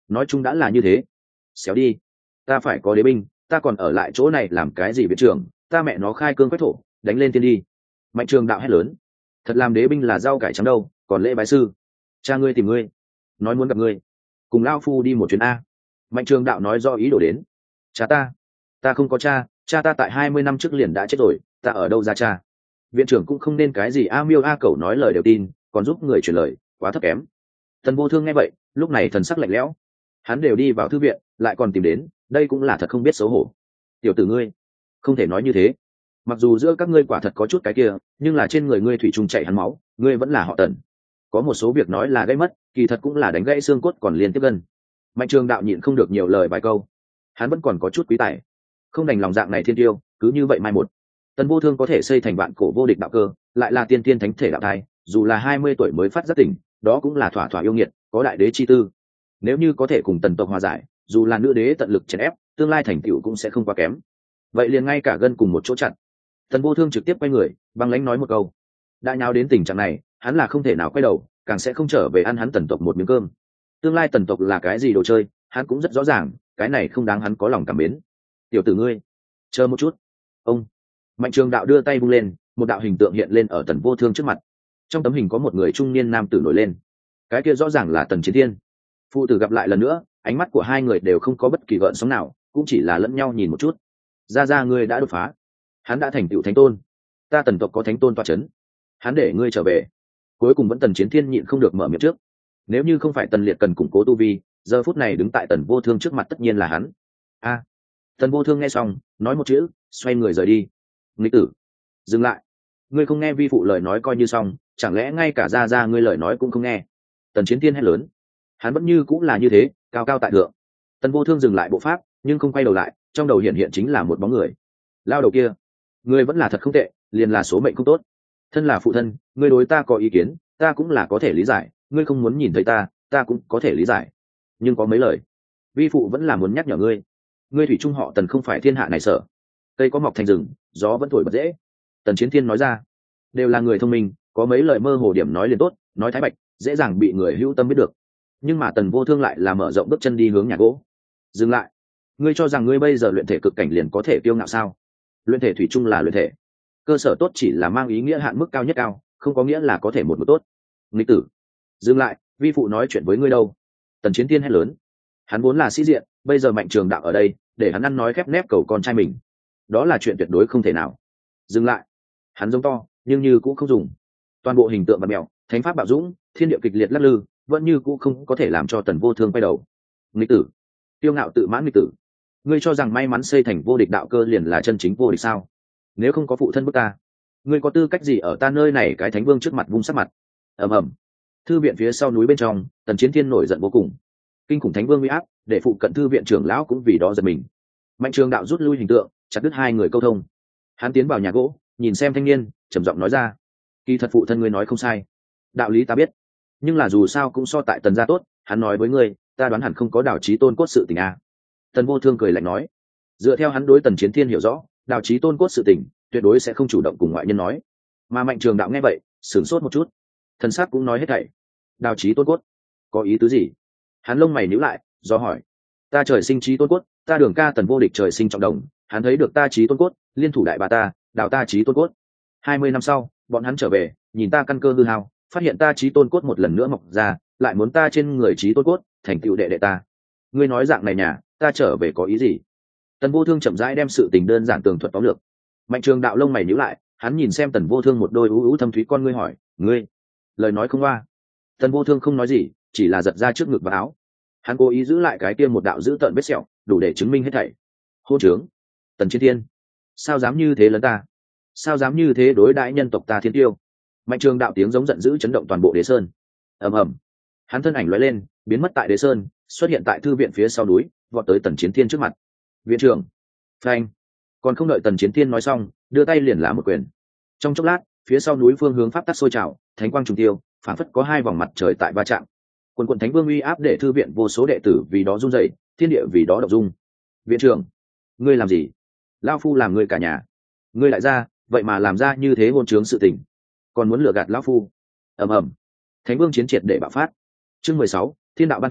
nói chung đã là như thế. Xéo đi, ta phải có đế binh, ta còn ở lại chỗ này làm cái gì viện trưởng, ta mẹ nó khai cương quét thổ, đánh lên tiên đi. Mạnh Trường Đạo hét lớn. Thật làm đế binh là rau cải trắng đâu, còn lễ bái sư, cha ngươi tìm ngươi, nói muốn gặp ngươi, cùng lao phu đi một chuyến a. Mạnh Trường Đạo nói do ý đồ đến. Cha ta, ta không có cha, cha ta tại hai mươi năm trước liền đã chết rồi, ta ở đâu ra cha. Viện trưởng cũng không nên cái gì a miêu a cẩu nói lời đều tin, còn giúp người truyền lời, quá thấp kém. Tần Vô Thương nghe vậy, lúc này thần sắc lạnh lẽo. Hắn đều đi vào thư viện, lại còn tìm đến, đây cũng là thật không biết xấu hổ. Tiểu tử ngươi, không thể nói như thế. Mặc dù giữa các ngươi quả thật có chút cái kia, nhưng là trên người ngươi thủy chung chảy hắn máu, ngươi vẫn là họ Tần. Có một số việc nói là gãy mất, kỳ thật cũng là đánh gãy xương cốt còn liên tiếp gân. Mạnh Trường Đạo nhịn không được nhiều lời vài câu. Hắn vẫn còn có chút quý tài, không đành lòng dạng này thiên tiêu, cứ như vậy mai một. Tần Vô Thương có thể xây thành vạn cổ vô địch đạo cơ, lại là tiên tiên thánh thể đạo thai, dù là hai mươi tuổi mới phát giác tỉnh, đó cũng là thỏa thỏa yêu nghiệt, có đại đế chi tư. Nếu như có thể cùng tần tộc hòa giải, dù là nữ đế tận lực chèn ép, tương lai thành tựu cũng sẽ không quá kém. Vậy liền ngay cả gân cùng một chỗ chặn. Tần Vô Thương trực tiếp quay người, băng lãnh nói một câu. Đã nháo đến tình trạng này, hắn là không thể nào quay đầu, càng sẽ không trở về ăn hắn tần tộc một miếng cơm. Tương lai tần tộc là cái gì đồ chơi, hắn cũng rất rõ ràng, cái này không đáng hắn có lòng cảm mến. Tiểu tử ngươi, chờ một chút. Ông Mạnh Trường Đạo đưa tay vung lên, một đạo hình tượng hiện lên ở Tần Vô Thương trước mặt. Trong tấm hình có một người trung niên nam tử nổi lên, cái kia rõ ràng là Tần Chiến Thiên. Phụ tử gặp lại lần nữa, ánh mắt của hai người đều không có bất kỳ gợn sóng nào, cũng chỉ là lẫn nhau nhìn một chút. Ra ra ngươi đã đột phá, hắn đã thành tựu thánh tôn, ta Tần tộc có thánh tôn toa chấn, hắn để ngươi trở về. Cuối cùng vẫn Tần Chiến Thiên nhịn không được mở miệng trước. Nếu như không phải Tần Liệt cần củng cố tu vi, giờ phút này đứng tại Tần Vô Thương trước mặt tất nhiên là hắn. A. Tần Vô Thương nghe xong, nói một chữ, xoay người rời đi. Nghịch tử, dừng lại, ngươi không nghe vi phụ lời nói coi như xong, chẳng lẽ ngay cả ra ra ngươi lời nói cũng không nghe. Tần Chiến Thiên hét lớn. Hắn vẫn như cũng là như thế, cao cao tại thượng. Tần Vô Thương dừng lại bộ pháp, nhưng không quay đầu lại, trong đầu hiện hiện chính là một bóng người. Lao đầu kia, ngươi vẫn là thật không tệ, liền là số mệnh không tốt. Thân là phụ thân, ngươi đối ta có ý kiến, ta cũng là có thể lý giải, ngươi không muốn nhìn thấy ta, ta cũng có thể lý giải. Nhưng có mấy lời, vi phụ vẫn là muốn nhắc nhở ngươi. Ngươi thủy trung họ Tần không phải thiên hạ này sợ. Cây có mọc thành rừng, gió vẫn thổi bật dễ. Tần Chiến Thiên nói ra. Đều là người thông minh, có mấy lời mơ hồ điểm nói liền tốt, nói thái bạch, dễ dàng bị người hữu tâm biết được. Nhưng mà Tần Vô Thương lại là mở rộng bước chân đi hướng nhà gỗ. Dừng lại, ngươi cho rằng ngươi bây giờ luyện thể cực cảnh liền có thể kiêu ngạo sao? Luyện thể thủy chung là luyện thể, cơ sở tốt chỉ là mang ý nghĩa hạn mức cao nhất cao, không có nghĩa là có thể một một tốt. Nghịch tử, dừng lại, vi phụ nói chuyện với ngươi đâu. Tần Chiến Thiên hét lớn. Hắn vốn là sĩ diện, bây giờ Mạnh Trường Đạo ở đây, để hắn ăn nói khép nép cầu con trai mình, đó là chuyện tuyệt đối không thể nào. Dừng lại, hắn giống to, nhưng như cũng không dùng. Toàn bộ hình tượng bạt mèo, thánh pháp bạo dũng, thiên địa kịch liệt lắc lư, vẫn như cũng không có thể làm cho Tần Vô Thương quay đầu. Nghịch tử, tiêu ngạo tự mãn nghịch tử, ngươi cho rằng may mắn xây thành vô địch đạo cơ liền là chân chính vô địch sao? Nếu không có phụ thân bức ta, ngươi có tư cách gì ở ta nơi này cái thánh vương trước mặt vung sắc mặt? Ầm ầm. Thư viện phía sau núi bên trong, Tần Chiến Thiên nổi giận vô cùng. Kinh khủng thánh vương uy áp, để phụ cận thư viện trưởng lão cũng vì đó giật mình. Mạnh Trường Đạo rút lui hình tượng, chặt đứt hai người câu thông. Hắn tiến vào nhà gỗ, nhìn xem thanh niên, trầm giọng nói ra: kỳ thật phụ thân ngươi nói không sai, đạo lý ta biết, nhưng là dù sao cũng so tại Tần gia tốt. Hắn nói với ngươi, ta đoán hẳn không có Đào Chí Tôn cốt sự tình a. Tần Vô Thương cười lạnh nói. Dựa theo hắn đối Tần Chiến Thiên hiểu rõ, Đào Chí Tôn cốt sự tình tuyệt đối sẽ không chủ động cùng ngoại nhân nói. Mà Mạnh Trường Đạo nghe vậy, sửng sốt một chút, thần sắc cũng nói hết thảy. Đào Chí Tôn cốt có ý tứ gì? Hắn lông mày nhíu lại, do hỏi. Ta trời sinh Chí Tôn cốt, ta Đường ca Tần vô địch trời sinh trọng đồng, hắn thấy được ta Chí Tôn cốt, liên thủ đại bà ta, đào ta Chí Tôn cốt. Hai mươi năm sau, bọn hắn trở về, nhìn ta căn cơ hư hao, phát hiện ta Chí Tôn cốt một lần nữa mọc ra, lại muốn ta trên người Chí Tôn cốt thành tựu đệ đệ ta. Ngươi nói dạng này nhà, ta trở về có ý gì? Tần Vô Thương chậm rãi đem sự tình đơn giản tường thuật tóm lược. Mạnh Trường Đạo lông mày nhíu lại, hắn nhìn xem Tần Vô Thương một đôi ú ú thâm thúy con ngươi hỏi, ngươi lời nói không qua. Tần Vô Thương không nói gì, chỉ là giật ra trước ngực và áo. Hắn cố ý giữ lại cái kia một đạo giữ tợn vết sẹo, đủ để chứng minh hết thảy. Hôn trướng, Tần Chiến Thiên, sao dám như thế lấn ta? Sao dám như thế đối đãi nhân tộc ta Thiên Tiêu? Mạnh Trường Đạo tiếng giống giận dữ chấn động toàn bộ Đế Sơn. Ầm ầm, hắn thân ảnh lóe lên, biến mất tại Đế Sơn, xuất hiện tại thư viện phía sau núi, vọt tới Tần Chiến Thiên trước mặt. Viện trưởng, phanh. Còn không đợi Tần Chiến Thiên nói xong, đưa tay liền là một quyền. Trong chốc lát, phía sau núi phương hướng pháp tắc sôi trào, thánh quang trùng tiêu, phản phất có hai vòng mặt trời tại va chạm. Quần quần thánh vương uy áp để thư viện vô số đệ tử vì đó run rẩy, thiên địa vì đó động dung. Viện trưởng, ngươi làm gì? Lão phu làm ngươi cả nhà, ngươi lại ra, vậy mà làm ra như thế hôn trướng sự tình, còn muốn lừa gạt lão phu. Ầm ầm, thánh vương chiến triệt để bạo phát. Chương mười sáu, thiên đạo ban thưởng,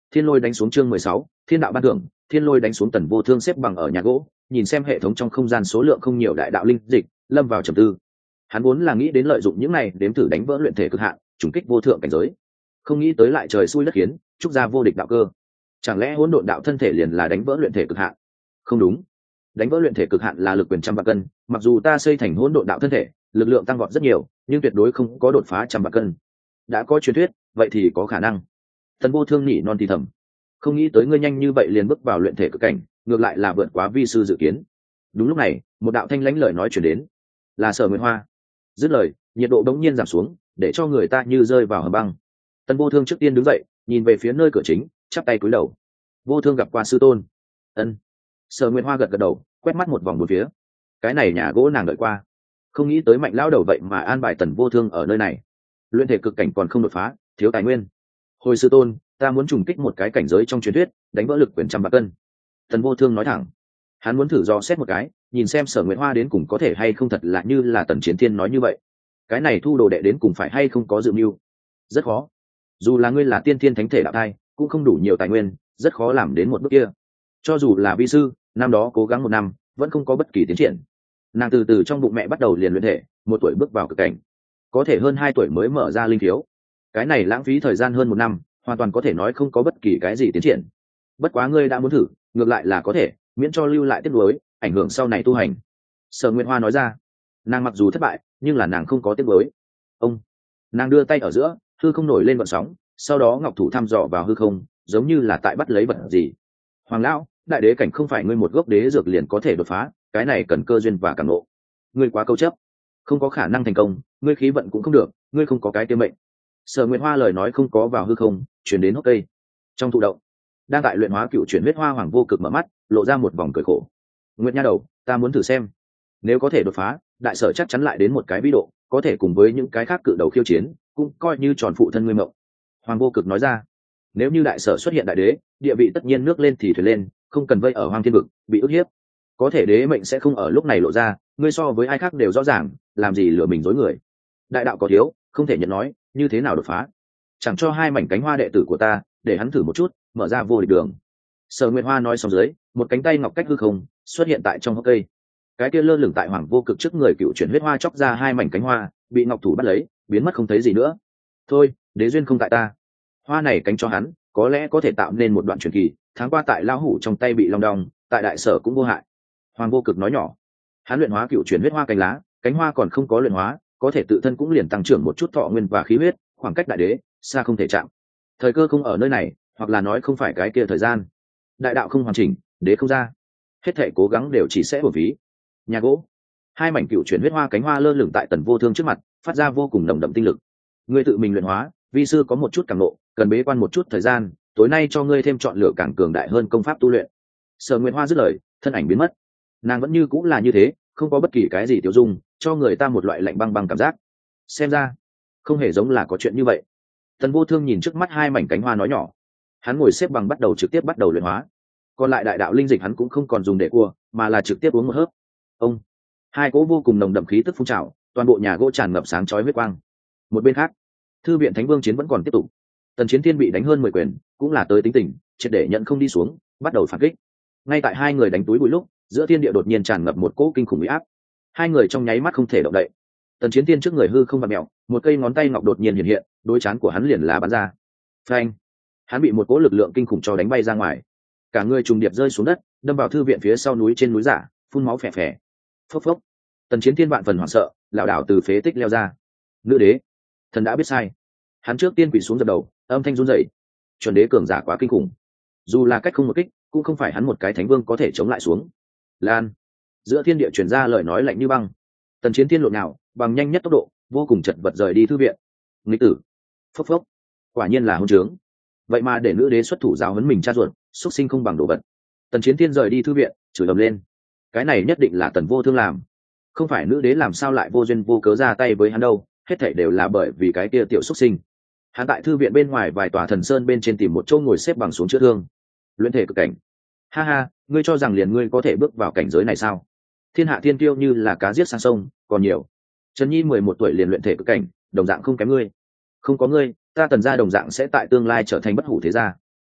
Thiên lôi đánh xuống chương mười sáu, thiên đạo ban thưởng. Thiên lôi đánh xuống. Tần Vô Thương xếp bằng ở nhà gỗ, nhìn xem hệ thống trong không gian số lượng không nhiều đại đạo linh dịch, lâm vào trầm tư. Hắn vốn là nghĩ đến lợi dụng những này đếm thử đánh vỡ luyện thể cực hạn, trùng kích vô thượng cảnh giới, không nghĩ tới lại trời xui đất khiến, trúc ra vô địch đạo cơ. Chẳng lẽ hỗn độn đạo thân thể liền là đánh vỡ luyện thể cực hạn? Không đúng, đánh vỡ luyện thể cực hạn là lực quyền trăm vạn cân, mặc dù ta xây thành hỗn độn đạo thân thể, lực lượng tăng vọt rất nhiều, nhưng tuyệt đối không có đột phá trăm vạn cân. Đã có truyền thuyết, vậy thì có khả năng. Tần Vô Thương nhỉ non thì thầm, không nghĩ tới ngươi nhanh như vậy liền bước vào luyện thể cực cảnh, ngược lại là vượt quá vi sư dự kiến. Đúng lúc này, một đạo thanh lãnh lời nói truyền đến, là Sở Nguyệt Hoa. Dứt lời, nhiệt độ đống nhiên giảm xuống, để cho người ta như rơi vào hầm băng. Tần Vô Thương trước tiên đứng dậy, nhìn về phía nơi cửa chính, chắp tay cúi đầu. Vô Thương gặp qua sư tôn. Ân. Sở Nguyệt Hoa gật gật đầu, quét mắt một vòng bốn phía. Cái này nhà gỗ nàng đợi qua, không nghĩ tới Mạnh lão đầu vậy mà an bài Tần Vô Thương ở nơi này. Luyện thể cực cảnh còn không đột phá, thiếu tài nguyên. Hồi sư tôn, ta muốn trùng kích một cái cảnh giới trong truyền thuyết, đánh vỡ lực quyền trăm vạn cân. Tần Vô Thương nói thẳng, hắn muốn thử dò xét một cái, nhìn xem Sở Nguyệt Hoa đến cùng có thể hay không thật là như là Tần Chiến Thiên nói như vậy. Cái này thu đồ đệ đến cùng phải hay không có dự mưu, rất khó. Dù là ngươi là tiên thiên thánh thể đạo thai, cũng không đủ nhiều tài nguyên, rất khó làm đến một bước kia. Cho dù là vi sư, năm đó cố gắng một năm, vẫn không có bất kỳ tiến triển. Nàng từ từ trong bụng mẹ bắt đầu liền luyện thể, một tuổi bước vào cực cảnh, có thể hơn hai tuổi mới mở ra linh thiếu. Cái này lãng phí thời gian hơn một năm, hoàn toàn có thể nói không có bất kỳ cái gì tiến triển. Bất quá ngươi đã muốn thử, ngược lại là có thể, miễn cho lưu lại tiếc nuối, ảnh hưởng sau này tu hành. Sở Nguyệt Hoa nói ra, nàng mặc dù thất bại, nhưng là nàng không có tiếc nuối. Ông, nàng đưa tay ở giữa, hư không nổi lên vận sóng, sau đó ngọc thủ thăm dò vào hư không, giống như là tại bắt lấy vật gì. Hoàng lão, đại đế cảnh không phải ngươi một gốc đế dược liền có thể đột phá, cái này cần cơ duyên và cảm ngộ. Ngươi quá câu chấp, không có khả năng thành công, ngươi khí vận cũng không được, ngươi không có cái tiêm mệnh. Sở Nguyệt Hoa lời nói không có vào hư không, chuyển đến hốc cây. Trong thụ động, đang tại luyện hóa cựu chuyển huyết hoa Hoàng Vô Cực mở mắt, lộ ra một vòng cười khổ. Nguyệt nha đầu, ta muốn thử xem, nếu có thể đột phá, đại sở chắc chắn lại đến một cái vĩ độ, có thể cùng với những cái khác cự đầu khiêu chiến, cũng coi như tròn phụ thân ngươi mộng. Hoàng Vô Cực nói ra, nếu như đại sở xuất hiện đại đế, địa vị tất nhiên nước lên thì thuyền lên, không cần vây ở Hoang Thiên Vực, bị ức hiếp. Có thể đế mệnh sẽ không ở lúc này lộ ra, ngươi so với ai khác đều rõ ràng, làm gì lừa mình dối người. Đại đạo có thiếu, không thể nhận nói, như thế nào đột phá? Chẳng cho hai mảnh cánh hoa đệ tử của ta, để hắn thử một chút, mở ra vô địch đường. Sở Nguyệt Hoa nói xong dưới, một cánh tay ngọc cách hư không xuất hiện tại trong hốc cây. Cái kia lơ lửng tại Hoàng Vô Cực trước người cựu chuyển huyết hoa chóc ra hai mảnh cánh hoa, bị ngọc thủ bắt lấy, biến mất không thấy gì nữa. Thôi, đế duyên không tại ta. Hoa này cánh cho hắn, có lẽ có thể tạo nên một đoạn truyền kỳ. Tháng qua tại lão hủ trong tay bị long đong, tại đại sở cũng vô hại. Hoàng Vô Cực nói nhỏ, hắn luyện hóa cựu chuyển huyết hoa cánh lá, cánh hoa còn không có luyện hóa, có thể tự thân cũng liền tăng trưởng một chút thọ nguyên và khí huyết, khoảng cách đại đế xa không thể chạm. Thời cơ không ở nơi này, hoặc là nói không phải cái kia thời gian. Đại đạo không hoàn chỉnh, đế không ra, hết thể cố gắng đều chỉ sẽ uổng phí. Nhà gỗ, hai mảnh cựu chuyển huyết hoa cánh hoa lơ lửng tại Tần Vô Thương trước mặt, phát ra vô cùng nồng đậm tinh lực. Ngươi tự mình luyện hóa, vi sư có một chút cảm nộ, cần bế quan một chút thời gian, tối nay cho ngươi thêm chọn lựa càng cường đại hơn công pháp tu luyện. Sở Nguyệt Hoa dứt lời, thân ảnh biến mất. Nàng vẫn như cũng là như thế, không có bất kỳ cái gì tiêu dung, cho người ta một loại lạnh băng băng cảm giác. Xem ra không hề giống là có chuyện như vậy. Tần Vô Thương nhìn trước mắt hai mảnh cánh hoa nói nhỏ, hắn ngồi xếp bằng bắt đầu trực tiếp bắt đầu luyện hóa. Còn lại đại đạo linh dịch hắn cũng không còn dùng để cua, mà là trực tiếp uống một hớp. Ông, hai cỗ vô cùng nồng đậm khí tức phun trào, toàn bộ nhà gỗ tràn ngập sáng chói huyết quang. Một bên khác, thư viện Thánh Vương chiến vẫn còn tiếp tục. Tần Chiến Thiên bị đánh hơn mười quyền, cũng là tới tính tình, triệt để nhận không đi xuống, bắt đầu phản kích. Ngay tại hai người đánh túi bụi lúc, giữa thiên địa đột nhiên tràn ngập một cỗ kinh khủng uy áp. Hai người trong nháy mắt không thể động đậy. Tần Chiến Thiên trước người hư không vặn mèo, một cây ngón tay ngọc đột nhiên hiện hiện, đối trán của hắn liền là bắn ra. Phanh! Hắn bị một cỗ lực lượng kinh khủng cho đánh bay ra ngoài. Cả người trùng điệp rơi xuống đất, đâm vào thư viện phía sau núi trên núi giả, phun máu phè phè. Phốc phốc! Tần Chiến Thiên vạn phần hoảng sợ, lảo đảo từ phế tích leo ra. Nữ đế, thần đã biết sai. Hắn trước tiên quỳ xuống dập đầu, âm thanh run rẩy. Chuẩn đế cường giả quá kinh khủng, dù là cách không một kích, cũng không phải hắn một cái thánh vương có thể chống lại xuống. Lan! Giữa thiên địa truyền ra lời nói lạnh như băng. Tần Chiến Thiên lộn nào, bằng nhanh nhất tốc độ, vô cùng chật vật rời đi thư viện. Nghịch tử! Phốc phốc! Quả nhiên là hôn trướng. Vậy mà để nữ đế xuất thủ giáo huấn mình cha ruột, xuất sinh không bằng đồ vật. Tần Chiến Thiên rời đi thư viện, chửi ầm lên. Cái này nhất định là Tần Vô Thương làm. Không phải nữ đế làm sao lại vô duyên vô cớ ra tay với hắn đâu, hết thảy đều là bởi vì cái kia tiểu xuất sinh. Hắn tại thư viện bên ngoài vài tòa thần sơn bên trên tìm một chỗ ngồi xếp bằng xuống chữa thương. Luyện thể cực cảnh. Ha ha, ngươi cho rằng liền ngươi có thể bước vào cảnh giới này sao? Thiên hạ thiên kiêu như là cá giết sang sông, còn nhiều. Trần Nhi mười một tuổi liền luyện thể cực cảnh, đồng dạng không kém ngươi. Không có ngươi, ta Tần gia đồng dạng sẽ tại tương lai trở thành bất hủ thế gia.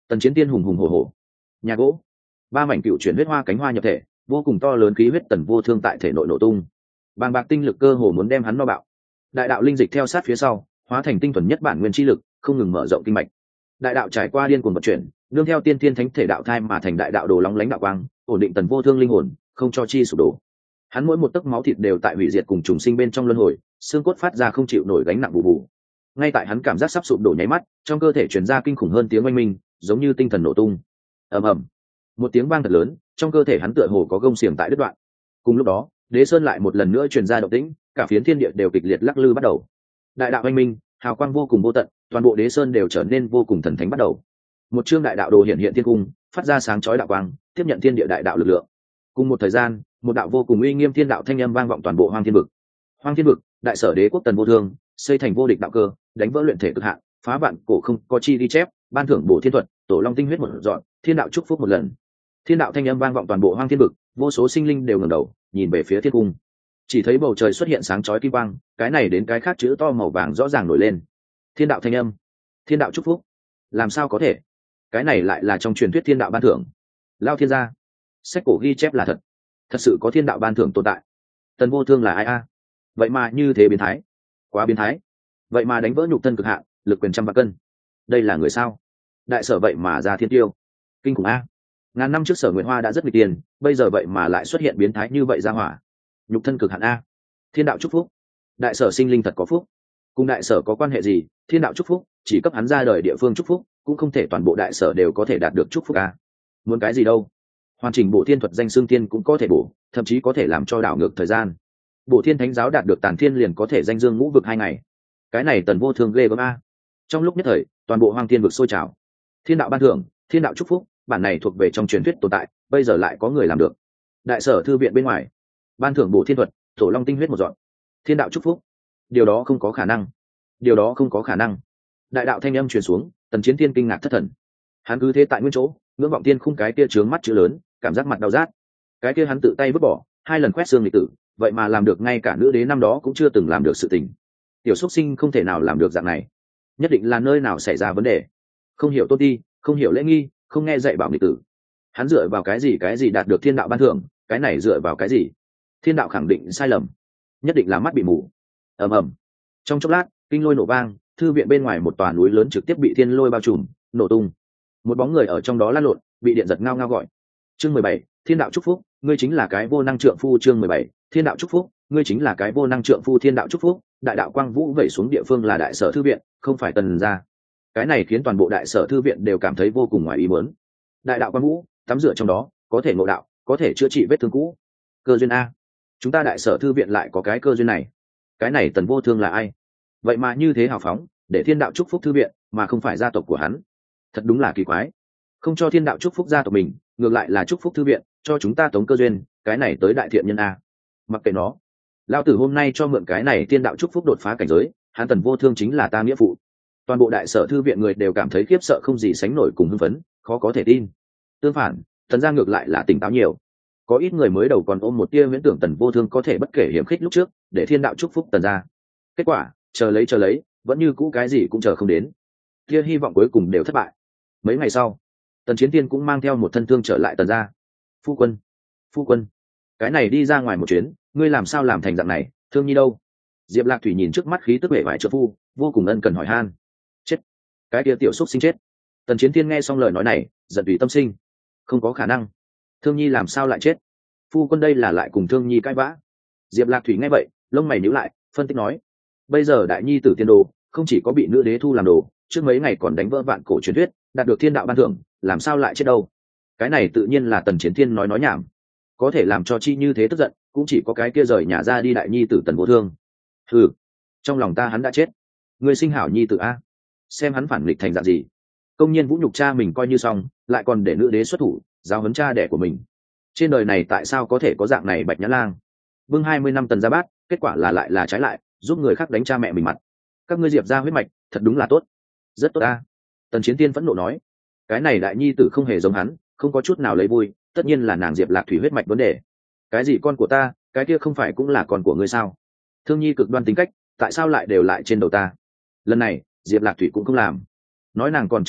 Tần Chiến Tiên hùng hùng hổ hổ. Nhà gỗ, ba mảnh cựu chuyển huyết hoa cánh hoa nhập thể, vô cùng to lớn khí huyết tần vô thương tại thể nội nổ tung, bàng bạc tinh lực cơ hồ muốn đem hắn no bạo. Đại đạo linh dịch theo sát phía sau, hóa thành tinh thuần nhất bản nguyên chi lực, không ngừng mở rộng kinh mạch. Đại đạo trải qua điên cuồng vận chuyển, nương theo tiên thiên thánh thể đạo thai mà thành đại đạo đồ lóng lánh đạo quang, ổn định tần vô thương linh hồn, không cho chi sụp đổ. Hắn mỗi một tấc máu thịt đều tại hủy diệt cùng trùng sinh bên trong luân hồi, xương cốt phát ra không chịu nổi gánh nặng bù bù. Ngay tại hắn cảm giác sắp sụp đổ nháy mắt, trong cơ thể truyền ra kinh khủng hơn tiếng oanh minh, giống như tinh thần nổ tung. Ầm ầm, một tiếng vang thật lớn, trong cơ thể hắn tựa hồ có gông xiềng tại đứt đoạn. Cùng lúc đó, đế sơn lại một lần nữa truyền ra động tĩnh, cả phiến thiên địa đều kịch liệt lắc lư bắt đầu. Đại đạo oanh minh, hào quang vô cùng vô tận, toàn bộ đế sơn đều trở nên vô cùng thần thánh bắt đầu. Một chương đại đạo đồ hiện hiện thiên cung, phát ra sáng chói đạo quang, tiếp nhận thiên địa đại đạo lực lượng. Cùng một thời gian, một đạo vô cùng uy nghiêm thiên đạo thanh âm vang vọng toàn bộ hoang thiên vực. Hoang thiên vực, đại sở đế quốc tần vô thương, xây thành vô địch đạo cơ, đánh vỡ luyện thể cực hạn, phá vạn cổ không có chi đi chép, ban thưởng bổ thiên thuật, tổ long tinh huyết một dọn, thiên đạo chúc phúc một lần. Thiên đạo thanh âm vang vọng toàn bộ hoang thiên vực, vô số sinh linh đều ngẩng đầu, nhìn về phía thiên cung. Chỉ thấy bầu trời xuất hiện sáng chói kim quang, cái này đến cái khác chữ to màu vàng rõ ràng nổi lên. Thiên đạo thanh âm, thiên đạo chúc phúc. Làm sao có thể? Cái này lại là trong truyền thuyết thiên đạo ban thưởng. Lao thiên gia, sách cổ ghi chép là thật, thật sự có thiên đạo ban thưởng tồn tại. Tần vô thương là ai a? Vậy mà như thế biến thái, quá biến thái. Vậy mà đánh vỡ nhục thân cực hạn, lực quyền trăm vạn cân. Đây là người sao? Đại sở vậy mà ra thiên tiêu, kinh khủng a. Ngàn năm trước Sở Nguyệt Hoa đã rất nghịch tiền, bây giờ vậy mà lại xuất hiện biến thái như vậy ra hỏa. Nhục thân cực hạn a. Thiên đạo chúc phúc. Đại sở sinh linh thật có phúc. Cùng đại sở có quan hệ gì? Thiên đạo chúc phúc, chỉ cấp hắn ra đời địa phương chúc phúc, cũng không thể toàn bộ đại sở đều có thể đạt được chúc phúc a. Muốn cái gì đâu? Hoàn chỉnh bộ thiên thuật danh xương tiên cũng có thể bổ, thậm chí có thể làm cho đảo ngược thời gian. Bộ thiên thánh giáo đạt được tàn thiên liền có thể danh dương ngũ vực hai ngày. Cái này tần vô thương ghê gớm a. Trong lúc nhất thời, toàn bộ hoang thiên vực sôi trào. Thiên đạo ban thưởng, thiên đạo chúc phúc, bản này thuộc về trong truyền thuyết tồn tại, bây giờ lại có người làm được. Đại sở thư viện bên ngoài, ban thưởng bổ thiên thuật, tổ long tinh huyết một dọn, thiên đạo chúc phúc. Điều đó không có khả năng, điều đó không có khả năng. Đại đạo thanh âm truyền xuống, Tần Chiến Thiên kinh ngạc thất thần. Hắn cứ thế tại nguyên chỗ, ngưỡng vọng tiên khung cái kia trướng mắt chữ lớn, cảm giác mặt đau rát. Cái kia hắn tự tay vứt bỏ, hai lần quét xương lịch tử, vậy mà làm được ngay cả nữ đế năm đó cũng chưa từng làm được sự tình. Tiểu xuất sinh không thể nào làm được dạng này, nhất định là nơi nào xảy ra vấn đề. Không hiểu tôn ti, không hiểu lễ nghi, không nghe dạy bảo lịch tử. Hắn dựa vào cái gì cái gì đạt được thiên đạo ban thưởng, cái này dựa vào cái gì? Thiên đạo khẳng định sai lầm, nhất định là mắt bị mù. Ầm ầm. Trong chốc lát, kinh lôi nổ vang, thư viện bên ngoài một tòa núi lớn trực tiếp bị thiên lôi bao trùm, nổ tung. Một bóng người ở trong đó lăn lộn, bị điện giật ngao ngao gọi. Chương mười bảy, Thiên đạo chúc phúc, ngươi chính là cái vô năng trượng phu. Chương mười bảy, Thiên đạo chúc phúc, ngươi chính là cái vô năng trượng phu. Thiên đạo chúc phúc, đại đạo quang vũ vẩy xuống địa phương là đại sở thư viện, không phải tần gia. Cái này khiến toàn bộ đại sở thư viện đều cảm thấy vô cùng ngoài ý muốn. Đại đạo quang vũ, tắm rửa trong đó, có thể ngộ đạo, có thể chữa trị vết thương cũ. Cơ duyên a, chúng ta đại sở thư viện lại có cái cơ duyên này. Cái này tần vô thương là ai? Vậy mà như thế hào phóng, để thiên đạo chúc phúc thư viện, mà không phải gia tộc của hắn. Thật đúng là kỳ quái. Không cho thiên đạo chúc phúc gia tộc mình, ngược lại là chúc phúc thư viện, cho chúng ta tống cơ duyên, cái này tới đại thiện nhân a. Mặc kệ nó, lão tử hôm nay cho mượn cái này thiên đạo chúc phúc đột phá cảnh giới, hắn tần vô thương chính là ta nghĩa phụ. Toàn bộ đại sở thư viện người đều cảm thấy khiếp sợ không gì sánh nổi cùng hưng phấn, khó có thể tin. Tương phản, tần gia ngược lại là tỉnh táo nhiều. Có ít người mới đầu còn ôm một tia viễn tưởng tần vô thương có thể bất kể hiểm khích lúc trước, để thiên đạo chúc phúc tần gia. Kết quả, chờ lấy chờ lấy, vẫn như cũ cái gì cũng chờ không đến. Kia hy vọng cuối cùng đều thất bại. Mấy ngày sau, Tần Chiến Tiên cũng mang theo một thân thương trở lại tần gia. Phu quân, phu quân, cái này đi ra ngoài một chuyến, ngươi làm sao làm thành dạng này? Thương nhi đâu? Diệp Lạc Thủy nhìn trước mắt khí tức vẻ vải trợ phu, vô cùng ân cần hỏi han. Chết, cái kia tiểu xúc sinh chết. Tần Chiến Tiên nghe xong lời nói này, giận tùy tâm sinh. Không có khả năng, Thương nhi làm sao lại chết? Phu quân đây là lại cùng Thương nhi cãi vã. Diệp Lạc Thủy nghe vậy, lông mày nhíu lại, phân tích nói: bây giờ đại nhi tử tiên đồ, không chỉ có bị nữ đế thu làm đồ, trước mấy ngày còn đánh vỡ vạn cổ truyền thuyết, đạt được thiên đạo ban thưởng, làm sao lại chết đâu? Cái này tự nhiên là Tần Chiến Thiên nói nói nhảm. Có thể làm cho chi như thế tức giận, cũng chỉ có cái kia rời nhà ra đi đại nhi tử Tần Vô Thương. Hừ, trong lòng ta hắn đã chết. Người sinh hảo nhi tử a, xem hắn phản nghịch thành dạng gì. Công nhiên vũ nhục cha mình coi như xong, lại còn để nữ đế xuất thủ, giáo huấn cha đẻ của mình. Trên đời này tại sao có thể có dạng này Bạch Nhã Lang? Vương hai mươi năm Tần gia bát, kết quả là lại là trái lại, giúp người khác đánh cha mẹ mình mặt. Các ngươi Diệp gia huyết mạch, thật đúng là tốt. Rất tốt a. Tần Chiến Tiên phẫn nộ nói: cái này đại nhi tử không hề giống hắn, không có chút nào lấy vui, tất nhiên là nàng Diệp Lạc Thủy huyết mạch vấn đề. Cái gì con của ta, cái kia không phải cũng là con của ngươi sao? Thương nhi cực đoan tính cách, tại sao lại đều lại trên đầu ta? Lần này Diệp Lạc Thủy cũng không làm. Nói nàng còn chưa tính,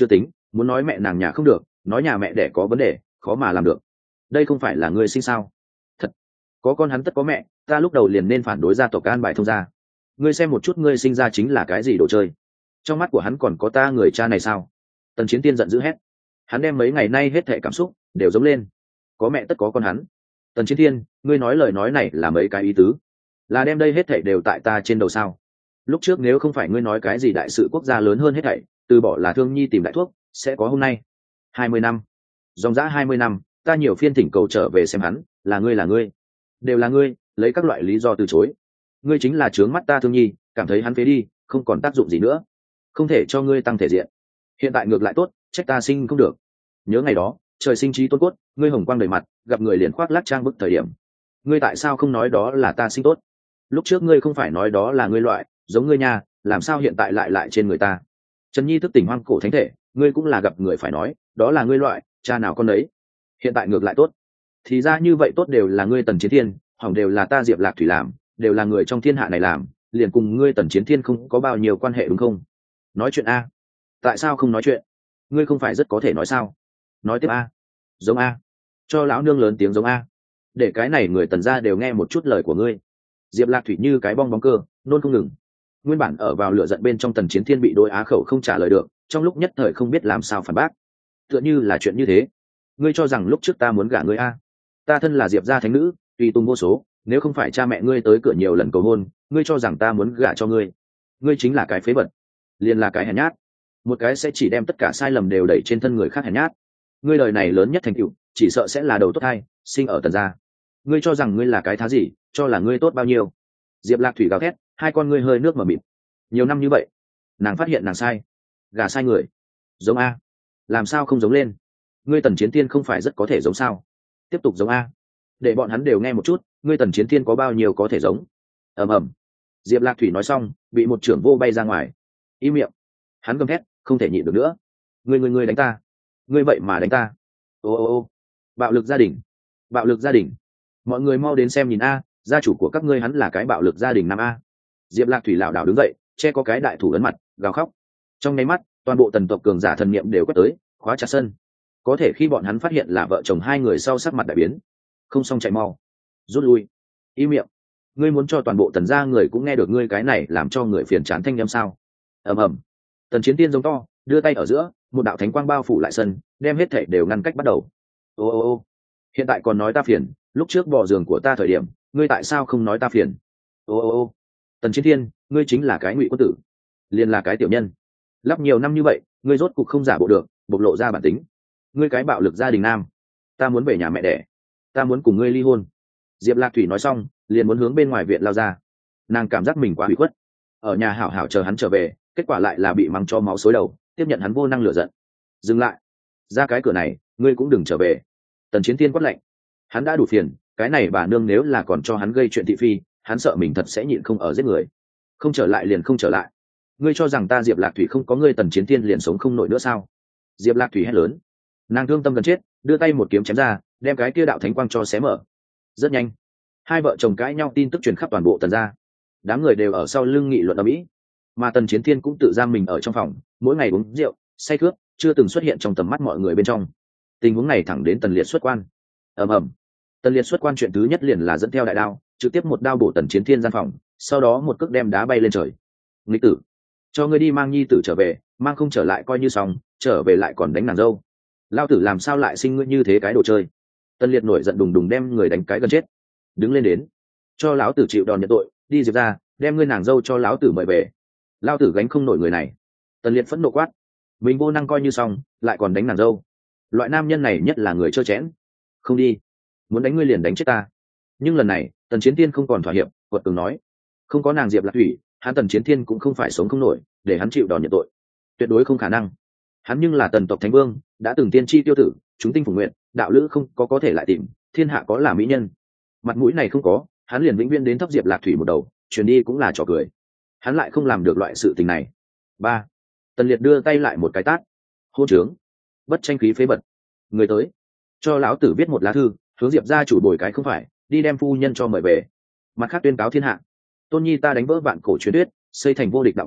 muốn nói mẹ nàng nhà không được, nói nhà mẹ đẻ có vấn đề, khó mà làm được. Đây không phải là ngươi sinh sao? Thật, có con hắn tất có mẹ, ta lúc đầu liền nên phản đối gia tộc An Bài Thông gia. Ngươi xem một chút ngươi sinh ra chính là cái gì đồ chơi? Trong mắt của hắn còn có ta người cha này sao? Tần Chiến Tiên giận dữ hét. Hắn đem mấy ngày nay hết thảy cảm xúc đều giống lên. Có mẹ tất có con hắn. Tần Chiến Thiên, ngươi nói lời nói này là mấy cái ý tứ? Là đem đây hết thảy đều tại ta trên đầu sao? Lúc trước nếu không phải ngươi nói cái gì đại sự quốc gia lớn hơn hết thảy, từ bỏ là Thương Nhi tìm đại thuốc, sẽ có hôm nay. Hai mươi năm, dòng dã hai mươi năm, ta nhiều phiên thỉnh cầu trở về xem hắn, là ngươi là ngươi, đều là ngươi, lấy các loại lý do từ chối. Ngươi chính là trướng mắt ta Thương Nhi, cảm thấy hắn phế đi, không còn tác dụng gì nữa, không thể cho ngươi tăng thể diện. Hiện tại ngược lại tốt, trách ta sinh không được. Nhớ ngày đó, trời sinh trí tôn cốt, ngươi hồng quang đầy mặt, gặp người liền khoác lác trang bức thời điểm, ngươi tại sao không nói đó là ta sinh tốt? Lúc trước ngươi không phải nói đó là ngươi loại, giống ngươi nha, làm sao hiện tại lại lại trên người ta? Trần Nhi thức tỉnh hoang cổ thánh thể, ngươi cũng là gặp người phải nói, đó là ngươi loại, cha nào con đấy. Hiện tại ngược lại tốt, thì ra như vậy tốt đều là ngươi Tần Chiến Thiên, hỏng đều là ta Diệp Lạc Thủy làm, đều là người trong thiên hạ này làm, liền cùng ngươi Tần Chiến Thiên không có bao nhiêu quan hệ đúng không? Nói chuyện a? Tại sao không nói chuyện? Ngươi không phải rất có thể nói sao? Nói tiếp a. Giống a. Cho lão nương lớn tiếng giống a. Để cái này người Tần gia đều nghe một chút lời của ngươi. Diệp Lạc Thủy như cái bong bóng cơ, nôn không ngừng. Nguyên bản ở vào lửa giận bên trong Tần Chiến Thiên bị đối á khẩu không trả lời được, trong lúc nhất thời không biết làm sao phản bác. Tựa như là chuyện như thế, ngươi cho rằng lúc trước ta muốn gả ngươi a? Ta thân là Diệp gia thánh nữ, tùy tùng vô số, nếu không phải cha mẹ ngươi tới cửa nhiều lần cầu hôn, ngươi cho rằng ta muốn gả cho ngươi? Ngươi chính là cái phế vật, liền là cái hèn nhát, một cái sẽ chỉ đem tất cả sai lầm đều đẩy trên thân người khác hèn nhát. Ngươi đời này lớn nhất thành tựu, chỉ sợ sẽ là đầu tốt hay sinh ở Tần gia. Ngươi cho rằng ngươi là cái thá gì, cho là ngươi tốt bao nhiêu? Diệp Lạc Thủy gào thét, hai con ngươi hơi nước mở mịt. Nhiều năm như vậy, nàng phát hiện nàng sai, gả sai người. Giống a? Làm sao không giống lên? Ngươi Tần Chiến Thiên không phải rất có thể giống sao? Tiếp tục giống a, để bọn hắn đều nghe một chút, ngươi Tần Chiến Thiên có bao nhiêu có thể giống. Ầm ầm. Diệp Lạc Thủy nói xong, bị một trưởng vô bay ra ngoài. Im miệng. Hắn gầm thét, không thể nhịn được nữa. Ngươi ngươi ngươi đánh ta, ngươi vậy mà đánh ta. Ô ô ô. Bạo lực gia đình, bạo lực gia đình. Mọi người mau đến xem nhìn a, gia chủ của các ngươi hắn là cái bạo lực gia đình nam a. Diệp Lạc Thủy lảo đảo đứng dậy, che có cái đại thủ ấn mặt, gào khóc. Trong nháy mắt, toàn bộ tần tộc cường giả thần niệm đều quét tới, khóa chặt sân. Có thể khi bọn hắn phát hiện là vợ chồng hai người sau sắc mặt đại biến, không xong chạy mau, rút lui. Im miệng. Ngươi muốn cho toàn bộ Tần gia người cũng nghe được ngươi cái này làm cho người phiền chán thanh âm sao? Ầm ầm. Tần Chiến Tiên giống to, đưa tay ở giữa, một đạo thánh quang bao phủ lại sân, đem hết thảy đều ngăn cách bắt đầu. Ô ô ô. Hiện tại còn nói ta phiền, lúc trước bỏ giường của ta thời điểm, ngươi tại sao không nói ta phiền? Ô ô ô. Tần Chiến Thiên, ngươi chính là cái ngụy quân tử, liền là cái tiểu nhân. Lắp nhiều năm như vậy, ngươi rốt cục không giả bộ được, bộc lộ ra bản tính. Ngươi cái bạo lực gia đình nam, ta muốn về nhà mẹ đẻ, ta muốn cùng ngươi ly hôn. Diệp Lạc Thủy nói xong, liền muốn hướng bên ngoài viện lao ra. Nàng cảm giác mình quá bị khuất, ở nhà hảo hảo chờ hắn trở về, kết quả lại là bị mắng cho máu xối đầu, tiếp nhận hắn vô năng lửa giận. Dừng lại, ra cái cửa này, ngươi cũng đừng trở về. Tần Chiến Thiên quát lạnh. Hắn đã đủ phiền, cái này bà nương nếu là còn cho hắn gây chuyện thị phi, hắn sợ mình thật sẽ nhịn không ở giết người. Không trở lại liền không trở lại. Ngươi cho rằng ta Diệp Lạc Thủy không có ngươi Tần Chiến Thiên liền sống không nổi nữa sao? Diệp Lạc Thủy hét lớn. Nàng thương tâm gần chết, đưa tay một kiếm chém ra, đem cái kia đạo thánh quang cho xé mở. Rất nhanh, hai vợ chồng cãi nhau tin tức truyền khắp toàn bộ Tần gia. Đám người đều ở sau lưng nghị luận ầm ĩ, mà Tần Chiến Thiên cũng tự giam mình ở trong phòng, mỗi ngày uống rượu, say cướp, chưa từng xuất hiện trong tầm mắt mọi người bên trong. Tình huống này thẳng đến Tần Liệt xuất quan. Ầm ầm. Tần Liệt xuất quan chuyện thứ nhất liền là dẫn theo đại đao, trực tiếp một đao bổ Tần Chiến Thiên gian phòng, sau đó một cước đem đá bay lên trời. Nghịch tử, cho ngươi đi mang nhi tử trở về, mang không trở lại coi như xong, trở về lại còn đánh nàng dâu. Lao tử làm sao lại sinh ngươi như thế cái đồ chơi? Tần Liệt nổi giận đùng đùng đem người đánh cái gần chết. Đứng lên đến, cho lão tử chịu đòn nhận tội, đi Diệp ra, đem ngươi nàng dâu cho lão tử mời về. Lao tử gánh không nổi người này. Tần Liệt phẫn nộ quát, mình vô năng coi như xong, lại còn đánh nàng dâu. Loại nam nhân này nhất là người trơ chẽn. Không đi, muốn đánh ngươi liền đánh chết ta. Nhưng lần này Tần Chiến Thiên không còn thỏa hiệp, quật cường nói, không có nàng Diệp Lạc Thủy, hắn Tần Chiến Thiên cũng không phải sống không nổi, để hắn chịu đòn nhận tội, tuyệt đối không khả năng. Hắn nhưng là Tần tộc thánh vương, đã từng tiên tri tiêu tử, chúng tinh phùng nguyện, đạo lữ không có có thể lại tìm, thiên hạ có là mỹ nhân. Mặt mũi này không có, hắn liền vĩnh viễn đến thấp Diệp Lạc Thủy một đầu, truyền đi cũng là trò cười. Hắn lại không làm được loại sự tình này. Ba. Tần Liệt đưa tay lại một cái tát. Hôn trướng, bất tranh khí phế bật. Người tới, cho lão tử viết một lá thư, hướng Diệp gia chủ bồi cái không phải, đi đem phu nhân cho mời về. Mặt khác tuyên cáo thiên hạ, Tôn Nhi ta đánh vỡ vạn cổ truyền thuyết, xây thành vô địch đạo cơ,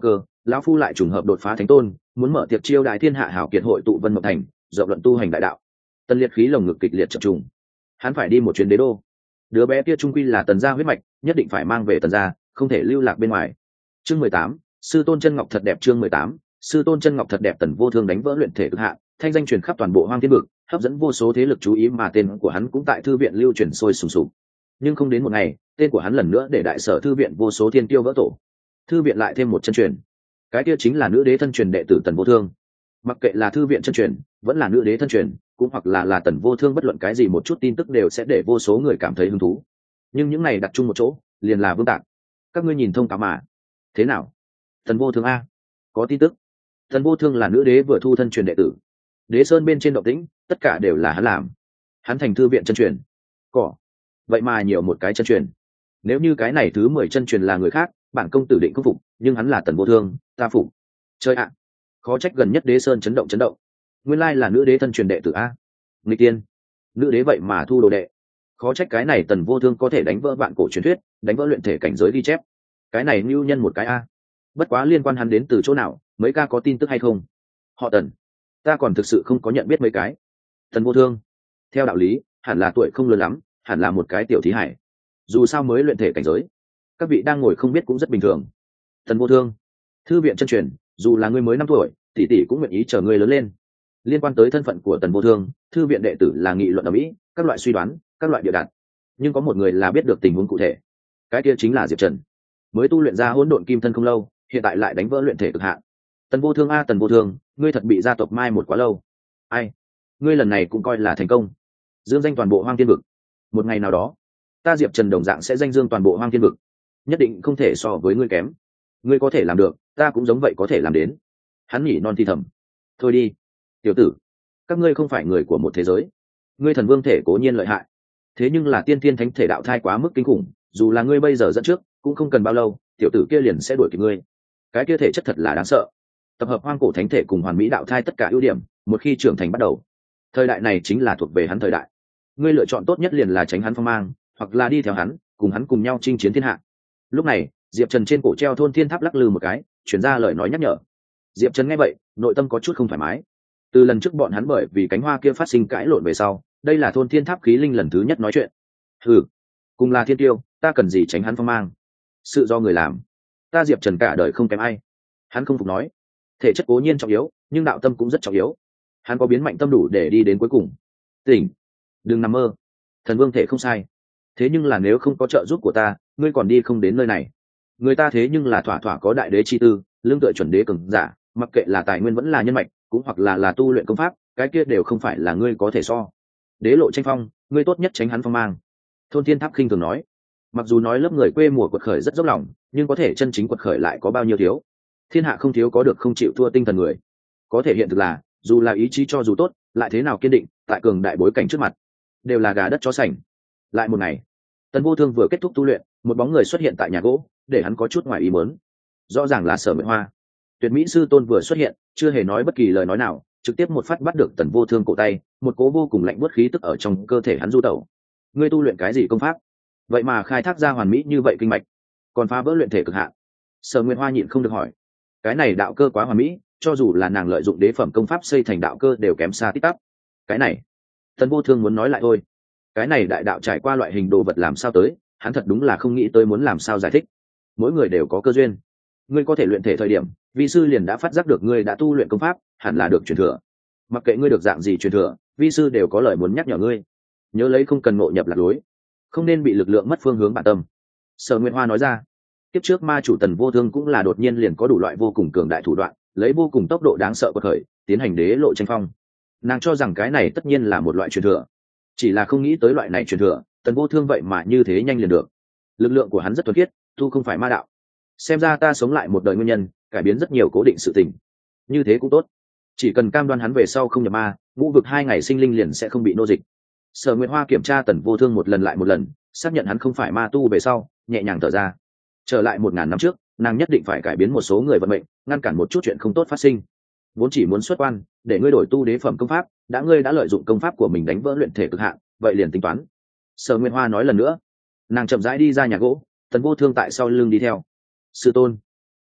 lão phu lại trùng hợp đột phá thánh tôn, muốn mở tiệc chiêu đại thiên hạ hảo kiệt hội tụ Vân Mộng Thành, rộng luận tu hành đại đạo. Tần Liệt khí lồng ngực kịch liệt chập trùng, hắn phải đi một chuyến đế đô. Đứa bé kia trung quy là Tần gia huyết mạch, nhất định phải mang về Tần gia, không thể lưu lạc bên ngoài. Chương mười tám, sư tôn chân ngọc thật đẹp. Chương mười tám, sư tôn chân ngọc thật đẹp. Tần Vô Thương đánh vỡ luyện thể cực hạn, thanh danh truyền khắp toàn bộ hoang thiên vực, hấp dẫn vô số thế lực chú ý, mà tên của hắn cũng tại thư viện lưu truyền sôi sùng sục. Nhưng không đến một ngày, tên của hắn lần nữa để đại sở thư viện vô số thiên tiêu vỡ tổ. Thư viện lại thêm một chân truyền, cái kia chính là nữ đế thân truyền đệ tử Tần Vô Thương. Mặc kệ là thư viện chân truyền, vẫn là nữ đế thân truyền, cũng hoặc là là Tần Vô Thương, bất luận cái gì một chút tin tức đều sẽ để vô số người cảm thấy hứng thú. Nhưng những này đặt chung một chỗ, liền là vương tạc. Các ngươi nhìn thông cáo mà. Thế nào? Tần Vô Thương a, có tin tức. Tần Vô Thương là nữ đế vừa thu thân truyền đệ tử. Đế Sơn bên trên động tĩnh, tất cả đều là hắn làm. Hắn thành thư viện chân truyền. Cỏ. Vậy mà nhiều một cái chân truyền. Nếu như cái này thứ mười chân truyền là người khác, bản công tử định không phục, nhưng hắn là Tần Vô Thương, ta phục. Chơi ạ. Khó trách gần nhất Đế Sơn chấn động chấn động. Nguyên lai là nữ đế thân truyền đệ tử a. Nghịch tiên. Nữ đế vậy mà thu đồ đệ. Khó trách cái này Tần Vô Thương có thể đánh vỡ vạn cổ truyền thuyết, đánh vỡ luyện thể cảnh giới ghi chép. Cái này nhu nhân một cái a. Bất quá liên quan hắn đến từ chỗ nào, mấy ca có tin tức hay không? Họ Tần, ta còn thực sự không có nhận biết mấy cái. Tần Vô Thương, theo đạo lý hẳn là tuổi không lớn lắm, hẳn là một cái tiểu thí hải, dù sao mới luyện thể cảnh giới. Các vị đang ngồi không biết cũng rất bình thường. Tần Vô Thương, thư viện chân truyền, dù là ngươi mới năm tuổi, tỷ tỷ cũng nguyện ý chờ ngươi lớn lên. Liên quan tới thân phận của Tần Vô Thương, thư viện đệ tử là nghị luận ở mỹ, các loại suy đoán, các loại bịa đặt. Nhưng có một người là biết được tình huống cụ thể, cái kia chính là Diệp Trần. Mới tu luyện ra hỗn độn kim thân không lâu, hiện tại lại đánh vỡ luyện thể cực hạn. Tần Vô Thương a, Tần Vô Thương, ngươi thật bị gia tộc mai một quá lâu. Ai, ngươi lần này cũng coi là thành công, dương danh toàn bộ hoang thiên vực. Một ngày nào đó, ta Diệp Trần đồng dạng sẽ danh dương toàn bộ hoang thiên vực, nhất định không thể so với ngươi kém. Ngươi có thể làm được, ta cũng giống vậy có thể làm đến. Hắn nhỉ non thi thầm. Thôi đi, tiểu tử, các ngươi không phải người của một thế giới. Ngươi thần vương thể cố nhiên lợi hại, thế nhưng là tiên thiên thánh thể đạo thai quá mức kinh khủng, dù là ngươi bây giờ dẫn trước, cũng không cần bao lâu, tiểu tử kia liền sẽ đuổi kịp ngươi. Cái kia thể chất thật là đáng sợ, tập hợp hoang cổ thánh thể cùng hoàn mỹ đạo thai tất cả ưu điểm, một khi trưởng thành bắt đầu, thời đại này chính là thuộc về hắn thời đại. Ngươi lựa chọn tốt nhất liền là tránh hắn phong mang, hoặc là đi theo hắn, cùng hắn cùng nhau chinh chiến thiên hạ. Lúc này, Diệp Trần trên cổ treo thôn thiên tháp lắc lư một cái, chuyển ra lời nói nhắc nhở. Diệp Trần nghe vậy, nội tâm có chút không thoải mái. Từ lần trước bọn hắn bởi vì cánh hoa kia phát sinh cãi lộn về sau, đây là thôn thiên tháp khí linh lần thứ nhất nói chuyện. Hừ, cùng là thiên tiêu, ta cần gì tránh hắn phong mang? Sự do người làm, ta Diệp Trần cả đời không kém ai. Hắn không phục nói, thể chất cố nhiên trọng yếu, nhưng đạo tâm cũng rất trọng yếu. Hắn có biến mạnh tâm đủ để đi đến cuối cùng. Tỉnh, đừng nằm mơ, thần vương thể không sai, thế nhưng là nếu không có trợ giúp của ta, ngươi còn đi không đến nơi này. Người ta thế nhưng là thỏa thỏa có đại đế chi tư, lương tựa chuẩn đế cường giả, mặc kệ là tài nguyên vẫn là nhân mạch, cũng hoặc là là tu luyện công pháp, cái kia đều không phải là ngươi có thể so. Đế lộ tranh phong, ngươi tốt nhất tránh hắn phong mang. Thôn thiên tháp khinh thường nói. Mặc dù nói lớp người quê mùa quật khởi rất dốc lòng, nhưng có thể chân chính quật khởi lại có bao nhiêu thiếu. Thiên hạ không thiếu có được không chịu thua tinh thần người. Có thể hiện thực là, dù là ý chí cho dù tốt, lại thế nào kiên định, tại cường đại bối cảnh trước mặt, đều là gà đất chó sành. Lại một ngày, Tần Vô Thương vừa kết thúc tu luyện, một bóng người xuất hiện tại nhà gỗ, để hắn có chút ngoài ý muốn. Rõ ràng là Sở Nguyệt Hoa. Tuyệt mỹ sư tôn vừa xuất hiện, chưa hề nói bất kỳ lời nói nào, trực tiếp một phát bắt được Tần Vô Thương cổ tay, một cố vô cùng lạnh buốt khí tức ở trong cơ thể hắn du tẩu. Ngươi tu luyện cái gì công pháp? Vậy mà khai thác ra hoàn mỹ như vậy kinh mạch, còn phá vỡ luyện thể cực hạn. Sở Nguyệt Hoa nhịn không được hỏi. Cái này đạo cơ quá hoàn mỹ, cho dù là nàng lợi dụng đế phẩm công pháp xây thành đạo cơ đều kém xa tít tắp. Cái này, Tần Vô Thương muốn nói lại thôi. Cái này đại đạo trải qua loại hình đồ vật làm sao tới, hắn thật đúng là không nghĩ tới muốn làm sao giải thích. Mỗi người đều có cơ duyên. Ngươi có thể luyện thể thời điểm, vi sư liền đã phát giác được ngươi đã tu luyện công pháp, hẳn là được truyền thừa. Mặc kệ ngươi được dạng gì truyền thừa, vi sư đều có lời muốn nhắc nhở ngươi. Nhớ lấy không cần ngộ nhập lạc lối, không nên bị lực lượng mất phương hướng bản tâm. Sở Nguyệt Hoa nói ra. Kiếp trước ma chủ Tần Vô Thương cũng là đột nhiên liền có đủ loại vô cùng cường đại thủ đoạn, lấy vô cùng tốc độ đáng sợ quật khởi, tiến hành đế lộ tranh phong. Nàng cho rằng cái này tất nhiên là một loại truyền thừa, chỉ là không nghĩ tới loại này truyền thừa, Tần Vô Thương vậy mà như thế nhanh liền được. Lực lượng của hắn rất thuần khiết, tu không phải ma đạo. Xem ra ta sống lại một đời nguyên nhân, cải biến rất nhiều cố định sự tình. Như thế cũng tốt, chỉ cần cam đoan hắn về sau không nhập ma, ngũ vực hai ngày sinh linh liền sẽ không bị nô dịch. Sở Nguyệt Hoa kiểm tra Tần Vô Thương một lần lại một lần, xác nhận hắn không phải ma tu về sau, nhẹ nhàng thở ra. Trở lại một ngàn năm trước, nàng nhất định phải cải biến một số người vận mệnh, ngăn cản một chút chuyện không tốt phát sinh. Vốn chỉ muốn xuất quan, để ngươi đổi tu đế phẩm công pháp, đã ngươi đã lợi dụng công pháp của mình đánh vỡ luyện thể cực hạn, vậy liền tính toán. Sở Nguyệt Hoa nói lần nữa. Nàng chậm rãi đi ra nhà gỗ, Tần Vô Thương tại sau lưng đi theo. Sư tôn,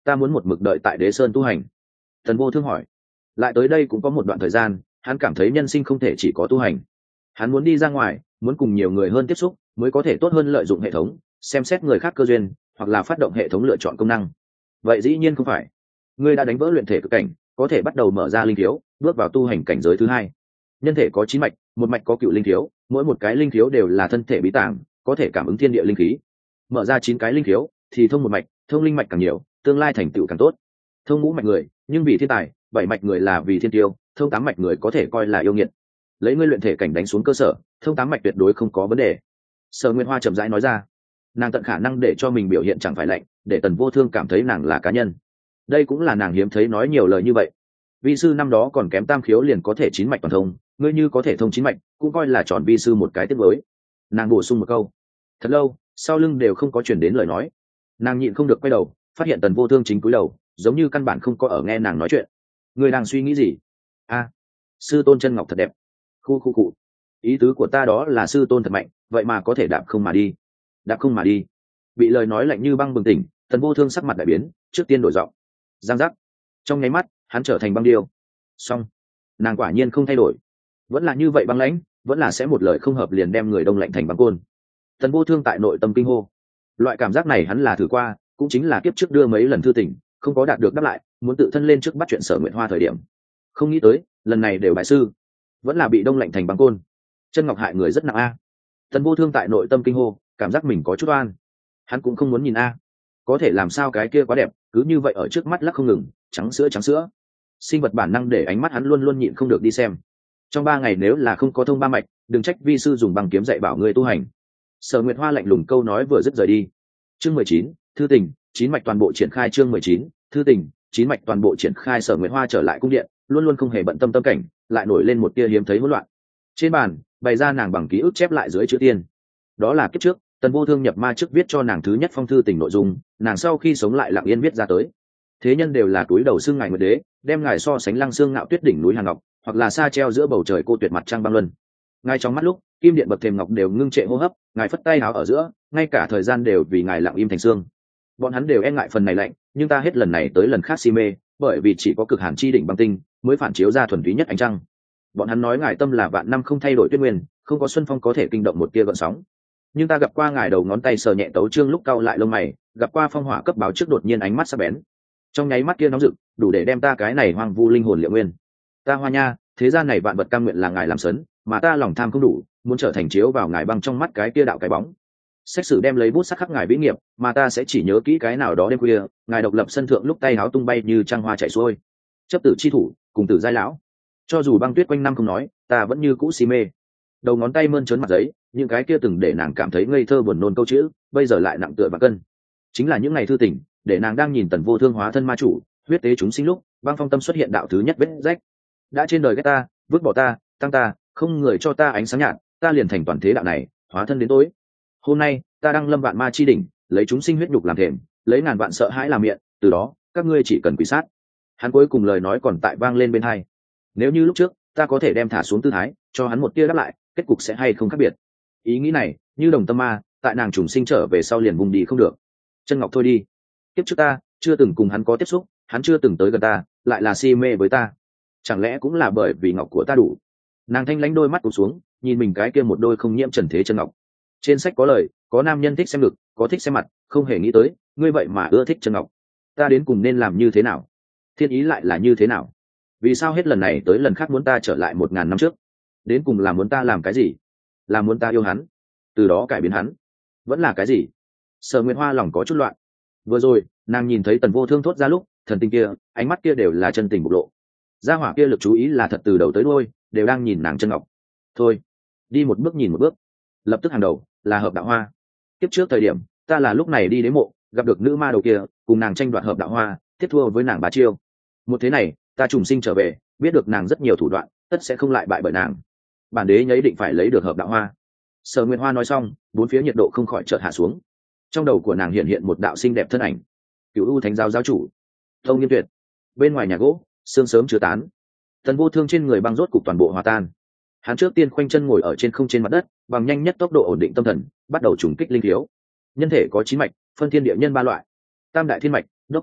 ta muốn một mực đợi tại đế sơn tu hành. Tần Vô Thương hỏi. Lại tới đây cũng có một đoạn thời gian, hắn cảm thấy nhân sinh không thể chỉ có tu hành, hắn muốn đi ra ngoài, muốn cùng nhiều người hơn tiếp xúc, mới có thể tốt hơn lợi dụng hệ thống, xem xét người khác cơ duyên, hoặc là phát động hệ thống lựa chọn công năng. Vậy dĩ nhiên không phải. Ngươi đã đánh vỡ luyện thể cực cảnh, có thể bắt đầu mở ra linh thiếu, bước vào tu hành cảnh giới thứ hai. Nhân thể có chín mạch, một mạch có cựu linh thiếu, mỗi một cái linh thiếu đều là thân thể bí tàng, có thể cảm ứng thiên địa linh khí. Mở ra chín cái linh thiếu, thì thông một mạch, thông linh mạch càng nhiều, tương lai thành tựu càng tốt. Thông ngũ mạch người, nhưng vì thiên tài, bảy mạch người là vì thiên tiêu, thông tám mạch người có thể coi là yêu nghiệt. Lấy ngươi luyện thể cảnh đánh xuống cơ sở, thông tám mạch tuyệt đối không có vấn đề. Sở Nguyên Hoa chậm rãi nói ra. Nàng tận khả năng để cho mình biểu hiện chẳng phải lạnh, để Tần Vô Thương cảm thấy nàng là cá nhân. Đây cũng là nàng hiếm thấy nói nhiều lời như vậy. Vi sư năm đó còn kém tam khiếu liền có thể chín mạch toàn thông, ngươi như có thể thông chín mạch, cũng coi là tròn vi sư một cái tiếp với. Nàng bổ sung một câu. Thật lâu, sau lưng đều không có chuyển đến lời nói. Nàng nhịn không được quay đầu, phát hiện Tần Vô Thương chính cúi đầu, giống như căn bản không có ở nghe nàng nói chuyện. Ngươi đang suy nghĩ gì? A, sư tôn chân ngọc thật đẹp. Khu khu cụ. Ý tứ của ta đó là sư tôn thật mạnh, vậy mà có thể đạp không mà đi. Đạp không mà đi. Bị lời nói lạnh như băng bừng tỉnh, Tần Vô Thương sắc mặt đại biến, trước tiên đổi giọng. Giang giác. Trong nháy mắt, hắn trở thành băng điêu. Xong. Nàng quả nhiên không thay đổi, vẫn là như vậy băng lãnh, vẫn là sẽ một lời không hợp liền đem người đông lạnh thành băng côn. Tần Vô Thương tại nội tâm kinh hô. Loại cảm giác này hắn là thử qua, cũng chính là kiếp trước đưa mấy lần thư tình, không có đạt được đáp lại, muốn tự thân lên trước bắt chuyện Sở Nguyệt Hoa thời điểm. Không nghĩ tới, lần này đều bại sư, vẫn là bị đông lạnh thành băng côn. Chân ngọc hại người rất nặng a. Tần Vô Thương tại nội tâm kinh hô, cảm giác mình có chút oan. Hắn cũng không muốn nhìn a, có thể làm sao cái kia quá đẹp, cứ như vậy ở trước mắt lắc không ngừng, trắng sữa trắng sữa. Sinh vật bản năng để ánh mắt hắn luôn luôn nhịn không được đi xem. Trong ba ngày nếu là không có thông ba mạch, đừng trách vi sư dùng băng kiếm dạy bảo người tu hành. Sở Nguyệt Hoa lạnh lùng câu nói vừa dứt rời đi. Chương mười chín, thư tình, chín mạch toàn bộ triển khai. Chương mười chín, thư tình, chín mạch toàn bộ triển khai. Sở Nguyệt Hoa trở lại cung điện, luôn luôn không hề bận tâm tâm cảnh, lại nổi lên một tia hiếm thấy hỗn loạn. Trên bàn bày ra nàng bằng ký ức chép lại dưới chữ tiên. Đó là kiếp trước Tần Vô Thương nhập ma trước viết cho nàng thứ nhất phong thư tình nội dung, nàng sau khi sống lại lặng yên viết ra tới. Thế nhân đều là túi đầu xưng ngài nguyệt đế, đem ngài so sánh lăng xương ngạo tuyết đỉnh núi Hàn Ngọc, hoặc là xa treo giữa bầu trời cô tuyệt mặt trăng băng luân. Ngay trong mắt lúc, kim điện bậc thềm ngọc đều ngưng trệ hô hấp, ngài phất tay háo ở giữa, ngay cả thời gian đều vì ngài lặng im thành xương. Bọn hắn đều e ngại phần này lạnh, nhưng ta hết lần này tới lần khác si mê, bởi vì chỉ có cực hàn chi đỉnh băng tinh mới phản chiếu ra thuần túy nhất ánh trăng. Bọn hắn nói ngài tâm là vạn năm không thay đổi tuyết nguyên, không có xuân phong có thể kinh động một tia gợn sóng. Nhưng ta gặp qua ngài đầu ngón tay sờ nhẹ tấu chương lúc cau lại lông mày, gặp qua phong hỏa cấp báo trước đột nhiên ánh mắt sắc bén. Trong nháy mắt kia nóng rực, đủ để đem ta cái này hoang vu linh hồn liệu nguyên. Ta Hoa Nha, thế gian này vạn vật cam nguyện là ngài làm sấn, mà ta lòng tham không đủ, muốn trở thành chiếu vào ngài băng trong mắt cái kia đạo cái bóng. Xét xử đem lấy bút sắc khắc ngài vĩ nghiệp, mà ta sẽ chỉ nhớ kỹ cái nào đó đêm khuya, ngài độc lập sân thượng lúc tay áo tung bay như trăng hoa chảy xuôi. Chấp tử chi thủ, cùng tử giai lão. Cho dù băng tuyết quanh năm không nói, ta vẫn như cũ si mê. Đầu ngón tay mơn trớn mặt giấy, những cái kia từng để nàng cảm thấy ngây thơ buồn nôn câu chữ, bây giờ lại nặng tựa và cân. Chính là những ngày thư tình, để nàng đang nhìn Tần Vô Thương hóa thân ma chủ, huyết tế chúng sinh lúc, băng phong tâm xuất hiện đạo thứ nhất vết rách. Đã trên đời ghét ta, vứt bỏ ta, tăng ta, không người cho ta ánh sáng nhạt, ta liền thành toàn thế đạo này, hóa thân đến tối. Hôm nay, ta đang lâm vạn ma chi đỉnh, lấy chúng sinh huyết nhục làm thềm, lấy ngàn vạn sợ hãi làm miệng, từ đó, các ngươi chỉ cần quỳ sát. Hắn cuối cùng lời nói còn tại vang lên bên hai. Nếu như lúc trước, ta có thể đem thả xuống tư thái, cho hắn một tia đáp lại, kết cục sẽ hay không khác biệt. Ý nghĩ này, như đồng tâm ma, tại nàng trùng sinh trở về sau liền vùng đi không được. Chân ngọc thôi đi. Kiếp trước ta chưa từng cùng hắn có tiếp xúc, hắn chưa từng tới gần ta, lại là si mê với ta. Chẳng lẽ cũng là bởi vì ngọc của ta đủ? Nàng thanh lãnh đôi mắt cụp xuống, nhìn mình cái kia một đôi không nhiễm trần thế chân ngọc. Trên sách có lời, có nam nhân thích xem ngực, có thích xem mặt, không hề nghĩ tới, ngươi vậy mà ưa thích chân ngọc. Ta đến cùng nên làm như thế nào? Thiên ý lại là như thế nào? Vì sao hết lần này tới lần khác muốn ta trở lại một ngàn năm trước? Đến cùng là muốn ta làm cái gì? Là muốn ta yêu hắn, từ đó cải biến hắn, vẫn là cái gì? Sở Nguyệt Hoa lòng có chút loạn. Vừa rồi, nàng nhìn thấy Tần Vô Thương thốt ra lúc, thần tình kia, ánh mắt kia đều là chân tình bộc lộ. Gia hỏa kia lực chú ý là thật từ đầu tới đuôi, đều đang nhìn nàng chân ngọc. Thôi, đi một bước nhìn một bước. Lập tức hàng đầu là Hợp Đạo Hoa. Tiếp trước thời điểm, ta là lúc này đi đến mộ, gặp được nữ ma đầu kia, cùng nàng tranh đoạt Hợp Đạo Hoa, tiếp thua với nàng bá chiêu. Một thế này, ta trùng sinh trở về, biết được nàng rất nhiều thủ đoạn, tất sẽ không lại bại bởi nàng. Bản đế nhấy định phải lấy được Hợp Đạo Hoa. Sở Nguyệt Hoa nói xong, bốn phía nhiệt độ không khỏi chợt hạ xuống. Trong đầu của nàng hiện hiện một đạo xinh đẹp thân ảnh, Cửu U Thánh giáo giáo chủ Tông Nghiêm Tuyệt. Bên ngoài nhà gỗ, sương sớm chưa tán, Tần Vô Thương trên người băng rốt cục toàn bộ hòa tan. Hắn trước tiên khoanh chân ngồi ở trên không trên mặt đất, bằng nhanh nhất tốc độ ổn định tâm thần, bắt đầu trùng kích linh thiếu. Nhân thể có chín mạch, phân thiên địa nhân ba loại. Tam đại thiên mạch, đốc thiên mạch,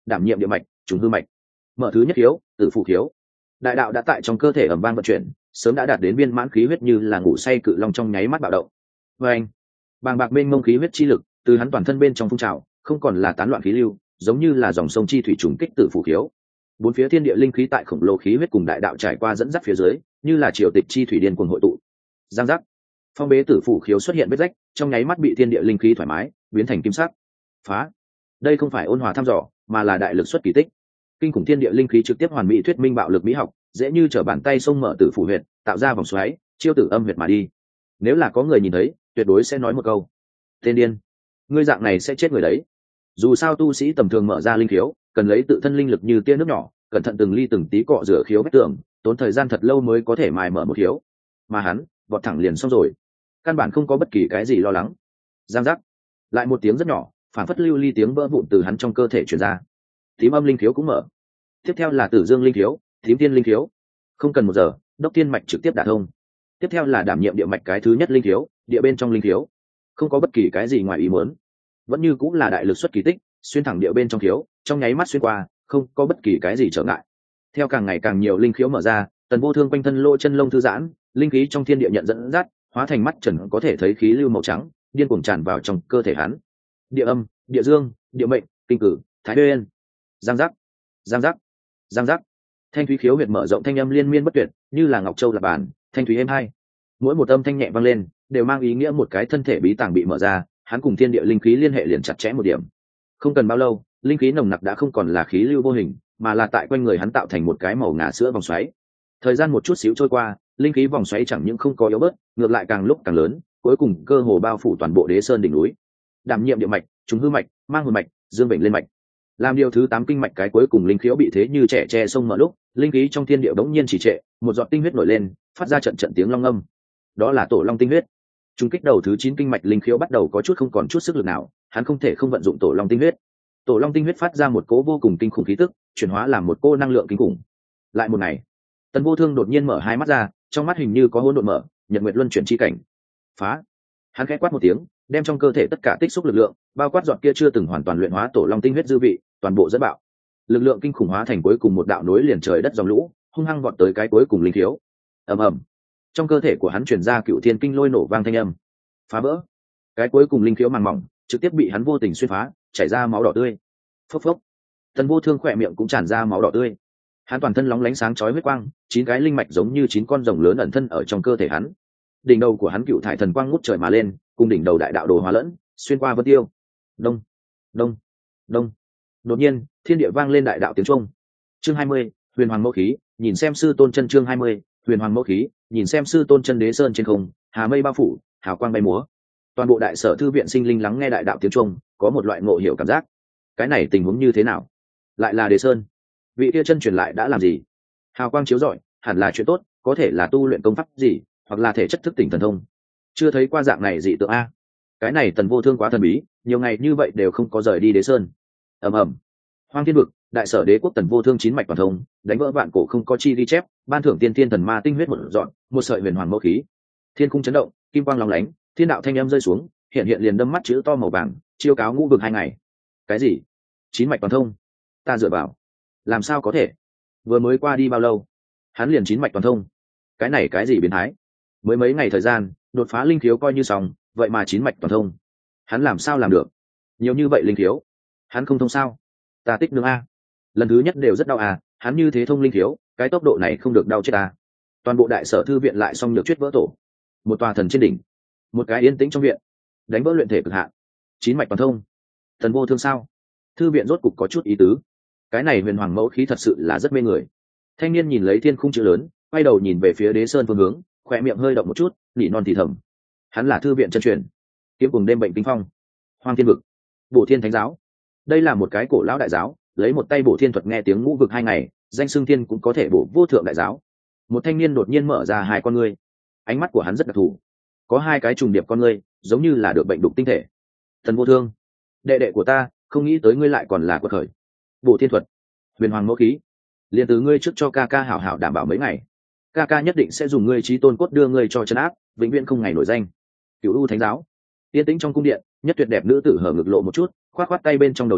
đảm nhiệm địa mạch, trùng hư mạch. Mở thứ nhất khiếu, tử phủ khiếu. Đại đạo đã tại trong cơ thể ầm vang vận chuyển, sớm đã đạt đến viên mãn khí huyết, như là ngủ say cự long trong nháy mắt bạo động. Và anh, bàng bạc mênh mông khí huyết chi lực từ hắn toàn thân bên trong phun trào, không còn là tán loạn khí lưu, giống như là dòng sông chi thủy trùng kích tử phủ khiếu. Bốn phía thiên địa linh khí tại khổng lồ khí huyết cùng đại đạo trải qua dẫn dắt phía dưới, như là triều tịch chi thủy điên cuồng hội tụ. Giang giác, phong bế tử phủ khiếu xuất hiện vết rách, trong nháy mắt bị thiên địa linh khí thoải mái biến thành kim sắc. Phá! Đây không phải ôn hòa thăm dò, mà là đại lực xuất kỳ tích. Kinh khủng thiên địa linh khí trực tiếp hoàn mỹ thuyết minh bạo lực mỹ học, dễ như trở bàn tay xông mở tử phủ huyệt, tạo ra vòng xoáy, chiêu tử âm huyệt mà đi. Nếu là có người nhìn thấy, tuyệt đối sẽ nói một câu: tên điên, ngươi dạng này sẽ chết người đấy. Dù sao tu sĩ tầm thường mở ra linh khiếu, cần lấy tự thân linh lực như tia nước nhỏ, cẩn thận từng ly từng tí cọ rửa khiếu vách tường, tốn thời gian thật lâu mới có thể mài mở một khiếu. Mà hắn vọt thẳng liền xong rồi, căn bản không có bất kỳ cái gì lo lắng. Giang giác, lại một tiếng rất nhỏ, phản phất lưu ly tiếng vỡ vụn từ hắn trong cơ thể truyền ra. Tím âm linh khiếu cũng mở. Tiếp theo là tử dương linh khiếu, tím tiên linh khiếu. Không cần một giờ, đốc tiên mạch trực tiếp đả thông. Tiếp theo là đảm nhiệm địa mạch cái thứ nhất linh khiếu, địa bên trong linh khiếu. Không có bất kỳ cái gì ngoài ý muốn, vẫn như cũng là đại lực xuất kỳ tích, xuyên thẳng địa bên trong khiếu, trong nháy mắt xuyên qua, không có bất kỳ cái gì trở ngại. Theo càng ngày càng nhiều linh khiếu mở ra, Tần Vô Thương quanh thân lỗ chân lông thư giãn, linh khí trong thiên địa nhận dẫn dắt, hóa thành mắt trần có thể thấy khí lưu màu trắng, điên cuồng tràn vào trong cơ thể hắn. Địa âm, địa dương, địa mệnh, kinh cử, thái nguyên. Giang giác, giang giác, giang giác. Thanh thúy khiếu huyệt mở rộng, thanh âm liên miên bất tuyệt, như là ngọc châu lập bàn, thanh thúy êm hai. Mỗi một âm thanh nhẹ vang lên, đều mang ý nghĩa một cái thân thể bí tàng bị mở ra, hắn cùng thiên địa linh khí liên hệ liền chặt chẽ một điểm. Không cần bao lâu, linh khí nồng nặc đã không còn là khí lưu vô hình, mà là tại quanh người hắn tạo thành một cái màu ngà sữa vòng xoáy. Thời gian một chút xíu trôi qua, linh khí vòng xoáy chẳng những không có yếu bớt, ngược lại càng lúc càng lớn, cuối cùng cơ hồ bao phủ toàn bộ Đế Sơn đỉnh núi. Đảm nhiệm địa mạch, trùng hư mạch, mang hồn mạch, dương bệnh lên mạch. Làm điều thứ tám kinh mạch cái cuối cùng linh khiếu bị thế như trẻ tre sông mở lúc, linh khí trong thiên địa bỗng nhiên chỉ trệ, một giọt tinh huyết nổi lên, phát ra trận trận tiếng long âm. Đó là tổ long tinh huyết. Trung kích đầu thứ chín kinh mạch linh khiếu bắt đầu có chút không còn chút sức lực nào, hắn không thể không vận dụng tổ long tinh huyết. Tổ long tinh huyết phát ra một cỗ vô cùng kinh khủng khí tức, chuyển hóa làm một cỗ năng lượng kinh khủng. Lại một ngày, Tần Vô Thương đột nhiên mở hai mắt ra, trong mắt hình như có hỗn độn mở, nhật nguyệt luân chuyển chi cảnh. Phá! Hắn khẽ quát một tiếng, đem trong cơ thể tất cả tích xúc lực lượng, bao quát giọt kia chưa từng hoàn toàn luyện hóa tổ long tinh huyết dư vị, toàn bộ dẫn bạo. Lực lượng kinh khủng hóa thành cuối cùng một đạo nối liền trời đất dòng lũ, hung hăng vọt tới cái cuối cùng linh khiếu. Ầm ầm. Trong cơ thể của hắn truyền ra cựu thiên kinh lôi nổ vang thanh âm. Phá vỡ. Cái cuối cùng linh khiếu màng mỏng, trực tiếp bị hắn vô tình xuyên phá, chảy ra máu đỏ tươi. Phốc phốc. Tần Vô Thương khỏe miệng cũng tràn ra máu đỏ tươi. Hắn toàn thân lóng lánh sáng chói huyết quang, chín cái linh mạch giống như chín con rồng lớn ẩn thân ở trong cơ thể hắn. Đỉnh đầu của hắn cựu thải thần quang ngút trời mà lên, cùng đỉnh đầu đại đạo đồ hóa lẫn, xuyên qua vân tiêu. Đông, đông, đông. Đột nhiên, thiên địa vang lên đại đạo tiếng trung. Chương hai mươi, Huyền Hoàng Mẫu Khí, nhìn xem sư tôn chân. Chương hai mươi, Huyền Hoàng Mẫu Khí, nhìn xem sư tôn chân. Đế sơn trên không, hà mây bao phủ, hào quang bay múa. Toàn bộ đại sở thư viện sinh linh lắng nghe đại đạo tiếng trung, có một loại ngộ hiểu cảm giác. Cái này tình huống như thế nào? Lại là Đế sơn? Vị kia chân truyền lại đã làm gì? Hào quang chiếu rọi, hẳn là chuyện tốt, có thể là tu luyện công pháp gì, hoặc là thể chất thức tỉnh thần thông. Chưa thấy qua dạng này dị tượng a. Cái này Tần Vô Thương quá thần bí, nhiều ngày như vậy đều không có rời đi Đế sơn. Ầm ầm. Hoang thiên vực, đại sở đế quốc Tần Vô Thương chín mạch toàn thông, đánh vỡ vạn cổ không có chi ghi chép, ban thưởng tiên tiên thần ma tinh huyết một dọn, một sợi huyền hoàng mẫu khí. Thiên cung chấn động, kim quang lóng lánh, thiên đạo thanh âm rơi xuống, hiện hiện liền đâm mắt chữ to màu vàng, chiêu cáo ngũ vực hai ngày. Cái gì? Chín mạch toàn thông? Ta dựa vào. Làm sao có thể? Vừa mới qua đi bao lâu, hắn liền chín mạch toàn thông? Cái này cái gì biến thái? Mới mấy ngày thời gian, đột phá linh khiếu coi như xong, vậy mà chín mạch toàn thông. Hắn làm sao làm được? Nhiều như vậy linh khiếu, hắn không thông sao? Ta tích nương a. Lần thứ nhất đều rất đau à, hắn như thế thông linh khiếu, cái tốc độ này không được đau chết à. Toàn bộ đại sở thư viện lại xong được chuyết vỡ tổ. Một tòa thần trên đỉnh, một cái yên tĩnh trong viện, đánh vỡ luyện thể cực hạn, chín mạch toàn thông. Tần Vô Thương sao? Thư viện rốt cục có chút ý tứ. Cái này huyền hoàng mẫu khí thật sự là rất mê người. Thanh niên nhìn lấy thiên khung chữ lớn, quay đầu nhìn về phía Đế sơn phương hướng, khỏe miệng hơi động một chút, nỉ non thì thầm. Hắn là thư viện chân truyền, kiếm cùng đêm bệnh kinh phong, hoang thiên vực, bổ thiên thánh giáo. Đây là một cái cổ lão đại giáo, lấy một tay bổ thiên thuật nghe tiếng ngũ vực hai ngày, danh xưng thiên cũng có thể bổ vô thượng đại giáo. Một thanh niên đột nhiên mở ra hai con ngươi, ánh mắt của hắn rất đặc thù, có hai cái trùng điệp con ngươi, giống như là được bệnh đục tinh thể. Tần Vô Thương, đệ đệ của ta, không nghĩ tới ngươi lại còn là quật khởi. Bổ thiên thuật, huyền hoàng mẫu khí, liền từ ngươi trước cho ca ca hảo hảo đảm bảo mấy ngày, ca ca nhất định sẽ dùng ngươi trí tôn cốt đưa ngươi cho chân áp, vĩnh viễn không ngày nổi danh. Cửu U thánh giáo. Yên tĩnh trong cung điện, nhất tuyệt đẹp nữ tử hở ngực lộ một chút, khoát khoát tay bên trong đầu lâu,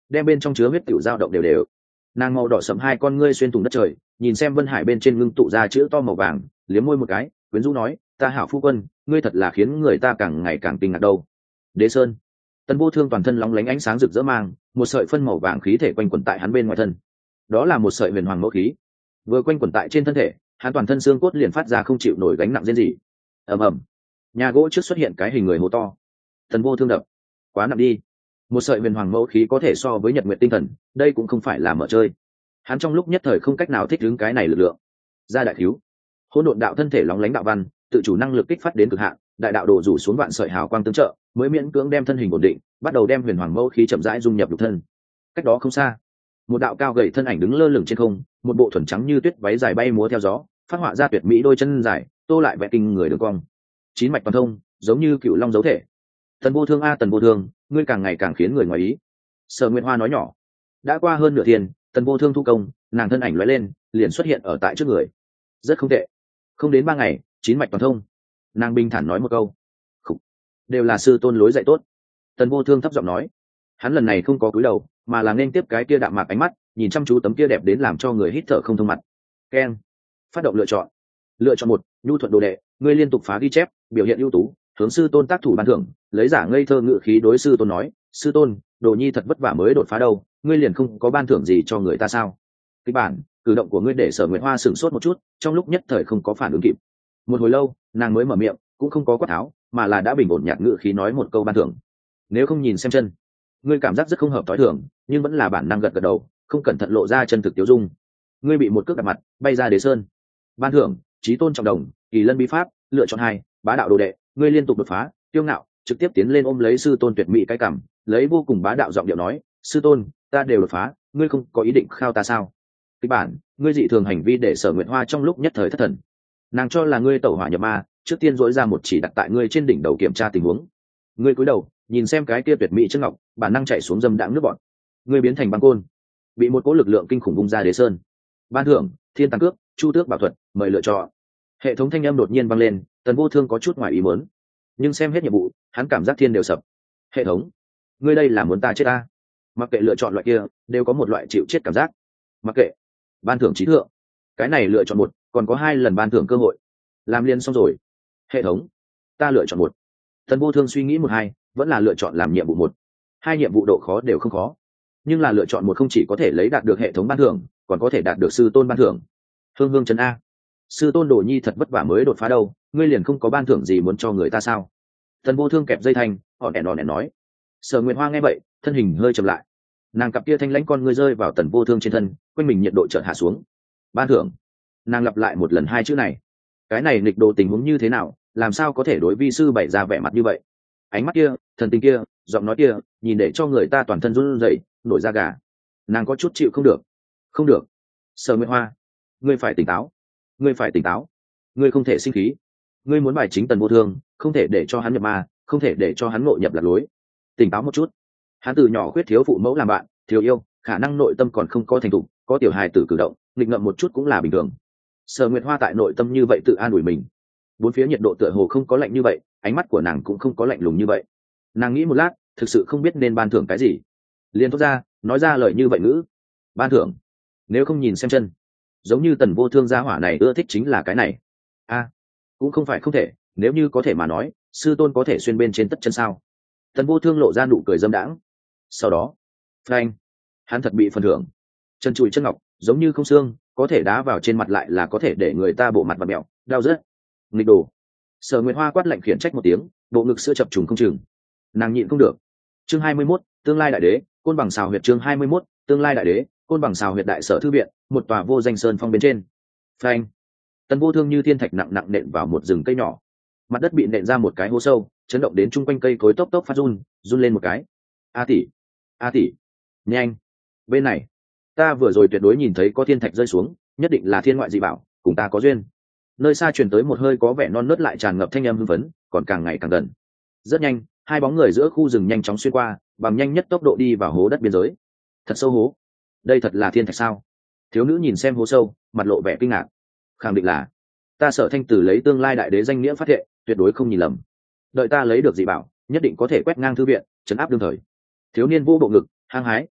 đem bên trong chứa huyết tiểu dao động đều đều. Nàng màu đỏ sẫm hai con ngươi xuyên thủng đất trời, nhìn xem Vân Hải bên trên ngưng tụ ra chữ to màu vàng, liếm môi một cái, quyến rũ nói, ta hảo phu quân, ngươi thật là khiến người ta càng ngày càng kinh ngạc đâu. Đế Sơn. Tần Vô Thương toàn thân lóng lánh ánh sáng rực rỡ mang, một sợi phân màu vàng khí thể quanh quẩn tại hắn bên ngoài thân. Đó là một sợi huyền hoàng mẫu khí, vừa quanh quẩn tại trên thân thể, hắn toàn thân xương cốt liền phát ra không chịu nổi gánh nặng riêng gì. Ầm ầm. Nhà gỗ trước xuất hiện cái hình người hố to. Tần Vô Thương đập, quá nặng đi. Một sợi huyền hoàng mẫu khí có thể so với nhật nguyệt tinh thần, đây cũng không phải là mở chơi. Hắn trong lúc nhất thời không cách nào thích ứng cái này lực lượng. Ra đại thiếu, hỗn độn đạo thân thể lóng lánh đạo văn, tự chủ năng lực kích phát đến cực hạn, đại đạo đổ rủ xuống vạn sợi hào quang tương trợ, mới miễn cưỡng đem thân hình ổn định, bắt đầu đem huyền hoàng mẫu khí chậm rãi dung nhập lục thân. Cách đó không xa, một đạo cao gầy thân ảnh đứng lơ lửng trên không, một bộ thuần trắng như tuyết váy dài bay múa theo gió, phát họa ra tuyệt mỹ đôi chân dài, tô lại vẽ kinh người đường cong. Chín mạch toàn thông, giống như cựu long dấu thể. Tần Vô Thương a Tần Vô Thương, ngươi càng ngày càng khiến người ngoài ý. Sở Nguyệt Hoa nói nhỏ. Đã qua hơn nửa thiên, Tần Vô Thương thu công, nàng thân ảnh lóe lên, liền xuất hiện ở tại trước người. Rất không tệ. Không đến ba ngày, chín mạch toàn thông. Nàng bình thản nói một câu. Khủ. Đều là sư tôn lối dạy tốt. Tần Vô Thương thấp giọng nói. Hắn lần này không có cúi đầu, mà là nên tiếp cái kia đạm mạc ánh mắt, nhìn chăm chú tấm kia đẹp đến làm cho người hít thở không thông mặt. Keng. Phát động lựa chọn. Lựa chọn một, nhu thuận đồ đệ, ngươi liên tục phá ghi chép, biểu hiện ưu tú, hướng sư tôn tác thủ ban thưởng, lấy giả ngây thơ ngự khí đối sư tôn nói, sư tôn, đồ nhi thật vất vả mới đột phá đâu, ngươi liền không có ban thưởng gì cho người ta sao? Kịch bản, cử động của ngươi để Sở Nguyệt Hoa sửng sốt một chút, trong lúc nhất thời không có phản ứng kịp. Một hồi lâu, nàng mới mở miệng, cũng không có quát tháo, mà là đã bình ổn nhạt ngự khí nói một câu ban thưởng. Nếu không nhìn xem chân, ngươi cảm giác rất không hợp tối thường, nhưng vẫn là bản năng gật gật đầu, không cẩn thận lộ ra chân thực tiêu dung. Ngươi bị một cước đạp mặt, bay ra Đế Sơn. Ban thưởng, chí tôn trọng đồng, kỳ lân bí pháp, lựa chọn hai, bá đạo đồ đệ, ngươi liên tục đột phá, tiêu ngạo, trực tiếp tiến lên ôm lấy sư tôn tuyệt mỹ cái cằm, lấy vô cùng bá đạo giọng điệu nói, sư tôn, ta đều đột phá, ngươi không có ý định khao ta sao? Kịch bản, ngươi dị thường hành vi để Sở Nguyệt Hoa trong lúc nhất thời thất thần. Nàng cho là ngươi tẩu hỏa nhập ma, trước tiên dỗi ra một chỉ đặt tại ngươi trên đỉnh đầu kiểm tra tình huống. Ngươi cúi đầu, nhìn xem cái kia tuyệt mỹ chân ngọc, bản năng chạy xuống dâm đãng nước bọt. Ngươi biến thành băng côn, bị một cỗ lực lượng kinh khủng bung ra Đế Sơn. Ban thưởng, thiên tàng cước, chu tước bảo thuật, mời lựa chọn. Hệ thống thanh âm đột nhiên vang lên, Tần Vô Thương có chút ngoài ý muốn, nhưng xem hết nhiệm vụ, hắn cảm giác thiên đều sập. Hệ thống, ngươi đây là muốn ta chết ta? Mặc kệ lựa chọn loại kia, đều có một loại chịu chết cảm giác. Mặc kệ, ban thưởng trí thượng, cái này lựa chọn một, còn có hai lần ban thưởng cơ hội. Làm liền xong rồi. Hệ thống, ta lựa chọn một. Tần Vô Thương suy nghĩ một hai, vẫn là lựa chọn làm nhiệm vụ một. Hai nhiệm vụ độ khó đều không khó, nhưng là lựa chọn một không chỉ có thể lấy đạt được hệ thống ban thưởng, còn có thể đạt được sư tôn ban thưởng. Hương hương trấn a, sư tôn đồ nhi thật vất vả mới đột phá đâu, ngươi liền không có ban thưởng gì muốn cho người ta sao? Tần Vô Thương kẹp dây thanh, họ đèn đỏ đèn nói. Sở Nguyệt Hoa nghe vậy, thân hình hơi chậm lại, nàng cặp kia thanh lãnh con ngươi rơi vào Tần Vô Thương trên thân, quanh mình nhiệt độ chợt hạ xuống. Ban thưởng, nàng lặp lại một lần hai chữ này. Cái này nghịch đồ tình huống như thế nào, làm sao có thể đối vi sư bày ra vẻ mặt như vậy? Ánh mắt kia, thần tình kia, giọng nói kia, nhìn để cho người ta toàn thân run rẩy, nổi da gà. Nàng có chút chịu không được. Không được. Sở Nguyệt Hoa, ngươi phải tỉnh táo, ngươi phải tỉnh táo, ngươi không thể sinh khí, ngươi muốn bài chính Tần Vô Thương, không thể để cho hắn nhập ma, không thể để cho hắn ngộ nhập lạc lối. Tỉnh táo một chút. Hắn từ nhỏ khuyết thiếu phụ mẫu làm bạn, thiếu yêu, khả năng nội tâm còn không có thành thục, có tiểu hài tử cử động, nghịch ngợm một chút cũng là bình thường. Sở Nguyệt Hoa tại nội tâm như vậy tự an ủi mình. Bốn phía nhiệt độ tựa hồ không có lạnh như vậy, ánh mắt của nàng cũng không có lạnh lùng như vậy. Nàng nghĩ một lát, thực sự không biết nên ban thưởng cái gì, liền thốt ra, nói ra lời như vậy ngữ. Ban thưởng, nếu không nhìn xem chân, giống như Tần Vô Thương gia hỏa này ưa thích chính là cái này. A, cũng không phải không thể, nếu như có thể mà nói, sư tôn có thể xuyên bên trên tất chân sao? Tần Vô Thương lộ ra nụ cười dâm đãng. Sau đó, phanh, hắn thật bị phần thưởng. Chân chùi chân ngọc, giống như không xương, có thể đá vào trên mặt lại là có thể để người ta bộ mặt và mẹo, đau rớt. Nghịch đồ. Sở Nguyệt Hoa quát lạnh khiển trách một tiếng, bộ ngực sữa chập trùng không chừng. Nàng nhịn không được. Chương hai mươi mốt, tương lai đại đế, côn bằng xào huyệt. Chương hai mươi mốt, tương lai đại đế, côn bằng xào huyệt. Đại sở thư viện, một tòa vô danh sơn phong bên trên. Phanh. Tần Vô Thương như thiên thạch nặng nặng nện vào một rừng cây nhỏ, mặt đất bị nện ra một cái hố sâu, chấn động đến chung quanh cây cối tốc tốc phát run, run lên một cái. A tỷ, a tỷ, nhanh, bên này, ta vừa rồi tuyệt đối nhìn thấy có thiên thạch rơi xuống, nhất định là thiên ngoại dị bảo, cùng ta có duyên. Nơi xa truyền tới một hơi có vẻ non nớt lại tràn ngập thanh âm hưng phấn, còn càng ngày càng gần. Rất nhanh, hai bóng người giữa khu rừng nhanh chóng xuyên qua, bằng nhanh nhất tốc độ đi vào hố đất biên giới. Thật sâu hố, đây thật là thiên thạch sao? Thiếu nữ nhìn xem hố sâu, mặt lộ vẻ kinh ngạc. Khẳng định là, ta Sở Thanh Tử lấy tương lai đại đế danh nghĩa phát thệ, tuyệt đối không nhìn lầm. Đợi ta lấy được dị bảo, nhất định có thể quét ngang thư viện, trấn áp đương thời. Thiếu niên vô bộ ngực, hăng hái.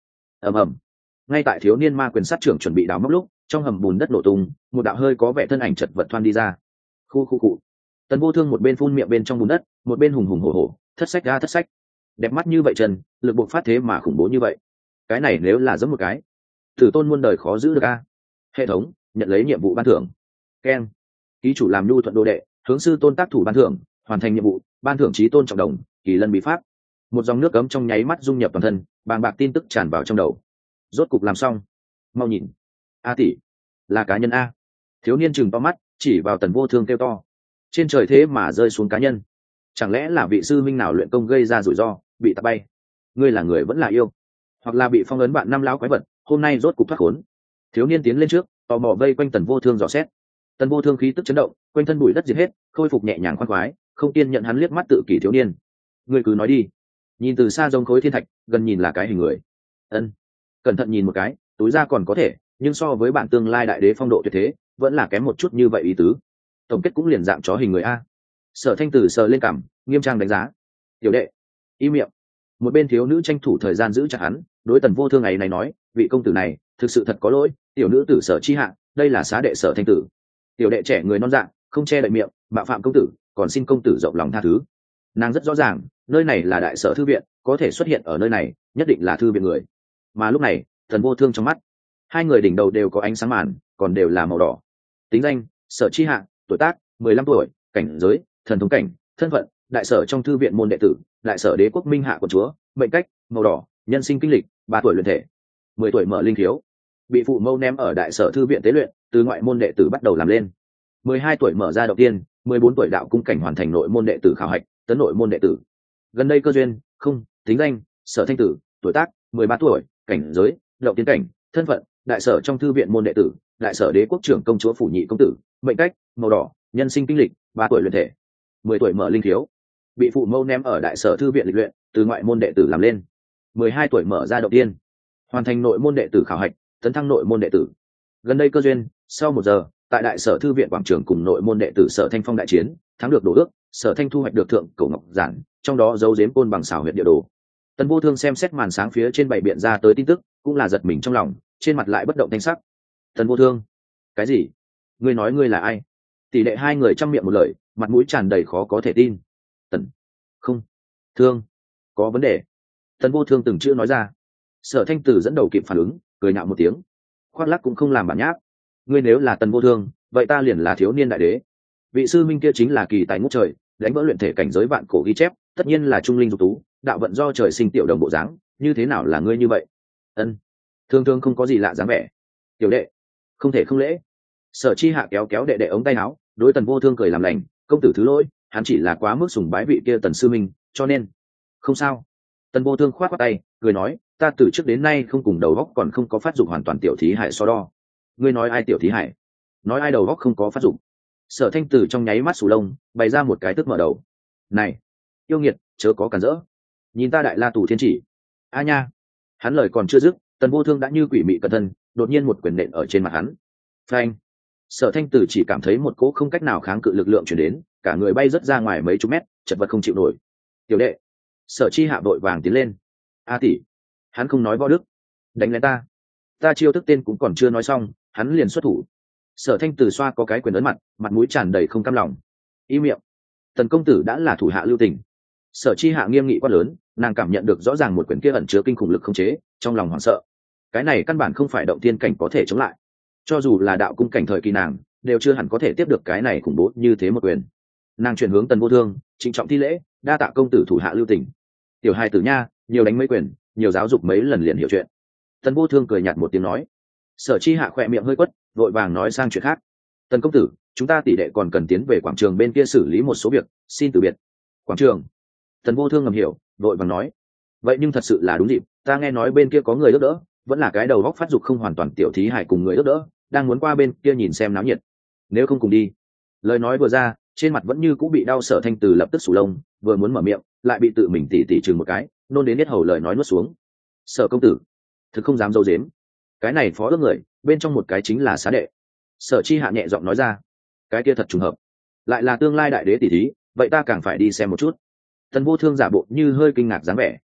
ầm ầm. Ngay tại thiếu niên ma quyền sát trưởng chuẩn bị đào móc lúc, trong hầm bùn đất nổ tung, một đạo hơi có vẻ thân ảnh chật vật thoăn đi ra. Khu khu cụ. Tần Vô Thương một bên phun miệng bên trong bùn đất, một bên hùng hùng hổ hổ, thất sách ra thất sách. Đẹp mắt như vậy chân, lực bộc phát thế mà khủng bố như vậy. Cái này nếu là giống một cái, Tử Tôn muôn đời khó giữ được a. Hệ thống, nhận lấy nhiệm vụ ban thưởng. Keng. Ký chủ làm nhu thuận đồ đệ, hướng sư tôn tác thủ ban thưởng, hoàn thành nhiệm vụ, ban thưởng chí tôn trọng đồng, kỳ lân bí pháp. Một dòng nước cấm trong nháy mắt dung nhập toàn thân, bàng bạc tin tức tràn vào trong đầu. Rốt cục làm xong. Mau nhìn. A tỷ, là cá nhân a. Thiếu niên chừng to mắt, chỉ vào Tần Vô Thương kêu to. Trên trời thế mà rơi xuống cá nhân. Chẳng lẽ là vị sư minh nào luyện công gây ra rủi ro, bị tạt bay? Ngươi là người vẫn là yêu, hoặc là bị phong ấn bạn năm lão quái vật, hôm nay rốt cục thoát khốn. Thiếu niên tiến lên trước, tò mò vây quanh Tần Vô Thương dò xét. Tần Vô Thương khí tức chấn động, quanh thân bụi đất diệt hết, khôi phục nhẹ nhàng khoan khoái, không tiên nhận hắn liếc mắt tự kỷ thiếu niên. Ngươi cứ nói đi. Nhìn từ xa giống khối thiên thạch, gần nhìn là cái hình người. Ân. Cẩn thận nhìn một cái, túi ra còn có thể, nhưng so với bản tương lai đại đế phong độ tuyệt thế, vẫn là kém một chút như vậy ý tứ. Tổng kết cũng liền dạng chó hình người a. Sở Thanh Tử sờ lên cằm, nghiêm trang đánh giá. Tiểu đệ, im miệng. Một bên thiếu nữ tranh thủ thời gian giữ chặt hắn, đối Tần Vô Thương ngày này nói, vị công tử này thực sự thật có lỗi, tiểu nữ tử Sở Chi Hạ, đây là xá đệ Sở Thanh Tử. Tiểu đệ trẻ người non dạ, không che đậy miệng, mạo phạm công tử, còn xin công tử rộng lòng tha thứ. Nàng rất rõ ràng, nơi này là đại sở thư viện, có thể xuất hiện ở nơi này, nhất định là thư viện người. Mà lúc này, Tần Vô Thương trong mắt, hai người đỉnh đầu đều có ánh sáng màn, còn đều là màu đỏ. Tính danh: Sở Chi Hạ, tuổi tác: mười lăm tuổi, cảnh giới: thần thống cảnh, thân phận: đại sở trong thư viện môn đệ tử, đại sở đế quốc minh hạ của chúa, mệnh cách: màu đỏ, nhân sinh kinh lịch: ba tuổi luyện thể, mười tuổi mở linh thiếu, bị phụ mâu ném ở đại sở thư viện tế luyện, từ ngoại môn đệ tử bắt đầu làm lên. mười hai tuổi mở ra đầu tiên, mười bốn tuổi đạo cung cảnh hoàn thành nội môn đệ tử khảo hạch, tấn nội môn đệ tử. Gần đây cơ duyên: không, tính danh: Sở Thanh Tử, tuổi tác: mười ba tuổi, cảnh giới: động tiến cảnh, thân phận: đại sở trong thư viện môn đệ tử, đại sở đế quốc trưởng công chúa phủ nhị công tử, mệnh cách: màu đỏ, nhân sinh kinh lịch: ba tuổi luyện thể, mười tuổi mở linh thiếu, bị phụ mâu ném ở đại sở thư viện lịch luyện, từ ngoại môn đệ tử làm lên. mười hai tuổi mở ra đầu tiên, hoàn thành nội môn đệ tử khảo hạch, tấn thăng nội môn đệ tử. Gần đây cơ duyên: sau một giờ, tại đại sở thư viện quảng trường cùng nội môn đệ tử Sở Thanh Phong đại chiến, thắng được đồ ước, Sở Thanh thu hoạch được thượng cổ ngọc giản, trong đó giấu giếm côn bằng xảo huyệt địa đồ. Tần Vô Thương xem xét màn sáng phía trên bảy biện ra tới tin tức, cũng là giật mình trong lòng, trên mặt lại bất động thanh sắc. Tần Vô Thương, cái gì? Ngươi nói ngươi là ai? Tỷ lệ hai người trăm miệng một lời, mặt mũi tràn đầy khó có thể tin. Tần, không, Thương, có vấn đề. Tần Vô Thương từng chữ nói ra. Sở Thanh Tử dẫn đầu kịp phản ứng, cười nhạo một tiếng, khoác lác cũng không làm bản nháp. Ngươi nếu là Tần Vô Thương, vậy ta liền là thiếu niên đại đế. Vị sư minh kia chính là kỳ tài ngút trời, đánh vỡ luyện thể cảnh giới vạn cổ ghi chép, tất nhiên là trung linh dục tú, đạo vận do trời sinh tiểu đồng bộ dáng, như thế nào là ngươi như vậy? Ân, Thương Thương không có gì lạ dáng vẻ. Tiểu đệ, không thể không lễ. Sở Chi Hạ kéo kéo đệ đệ ống tay áo, đối Tần Vô Thương cười làm lành, công tử thứ lỗi, hắn chỉ là quá mức sùng bái vị kia Tần sư minh, cho nên không sao. Tần Vô Thương khoát khoát tay, cười nói, ta từ trước đến nay không cùng đầu góc còn không có phát dụng hoàn toàn tiểu thí hải so đo. Ngươi nói ai tiểu thí hải? Nói ai đầu góc không có phát dụng? Sở Thanh Tử trong nháy mắt sù lông, bày ra một cái tức mở đầu. Này, yêu nghiệt, chớ có cản rỡ. Nhìn ta đại la tù thiên chỉ. A nha. Hắn lời còn chưa dứt, Tần Vô Thương đã như quỷ mị cẩn thân, đột nhiên một quyền nện ở trên mặt hắn. Phanh. Sở Thanh Tử chỉ cảm thấy một cỗ không cách nào kháng cự lực lượng truyền đến, cả người bay rất ra ngoài mấy chục mét, chật vật không chịu nổi. Tiểu đệ. Sở Chi Hạ vội vàng tiến lên. A tỷ. Hắn không nói võ đức, đánh lén ta. Ta chiêu thức tên cũng còn chưa nói xong, hắn liền xuất thủ. Sở Thanh Tử xoa có cái quyền ấn mặt, mặt mũi tràn đầy không cam lòng. Ý miệng. Tần công tử đã là thủ hạ lưu tình. Sở Chi Hạ nghiêm nghị quá lớn, nàng cảm nhận được rõ ràng một quyền kia ẩn chứa kinh khủng lực không chế, trong lòng hoảng sợ. Cái này căn bản không phải động thiên cảnh có thể chống lại. Cho dù là đạo cung cảnh thời kỳ nàng, đều chưa hẳn có thể tiếp được cái này khủng bố như thế một quyền. Nàng chuyển hướng Tần Vô Thương, trịnh trọng thi lễ, đa tạ công tử thủ hạ lưu tình. Tiểu hài tử nha, nhiều đánh mấy quyền, nhiều giáo dục mấy lần liền hiểu chuyện. Tần Vô Thương cười nhạt một tiếng nói. Sở Chi Hạ khỏe miệng hơi quất, vội vàng nói sang chuyện khác. Tần công tử, chúng ta tỷ đệ còn cần tiến về quảng trường bên kia xử lý một số việc, xin từ biệt. Quảng trường. Tần Vô Thương ngầm hiểu, vội vàng nói. Vậy nhưng thật sự là đúng dịp, ta nghe nói bên kia có người đỡ đỡ, vẫn là cái đầu góc phát dục không hoàn toàn tiểu thí hải cùng người đỡ đỡ, đang muốn qua bên kia nhìn xem náo nhiệt. Nếu không cùng đi. Lời nói vừa ra, trên mặt vẫn như cũng bị đau. Sở Thanh Từ lập tức sù lông, vừa muốn mở miệng, lại bị tự mình tỉ tỉ chừng một cái, nôn đến hết hầu lời nói nuốt xuống. Sở công tử, thực không dám dâu dếm, cái này phó ước người bên trong một cái chính là xá đệ. Sở Chi Hạ nhẹ giọng nói ra. Cái kia thật trùng hợp, lại là tương lai đại đế tỷ thí, vậy ta càng phải đi xem một chút. Tần Vô Thương giả bộ như hơi kinh ngạc dáng vẻ.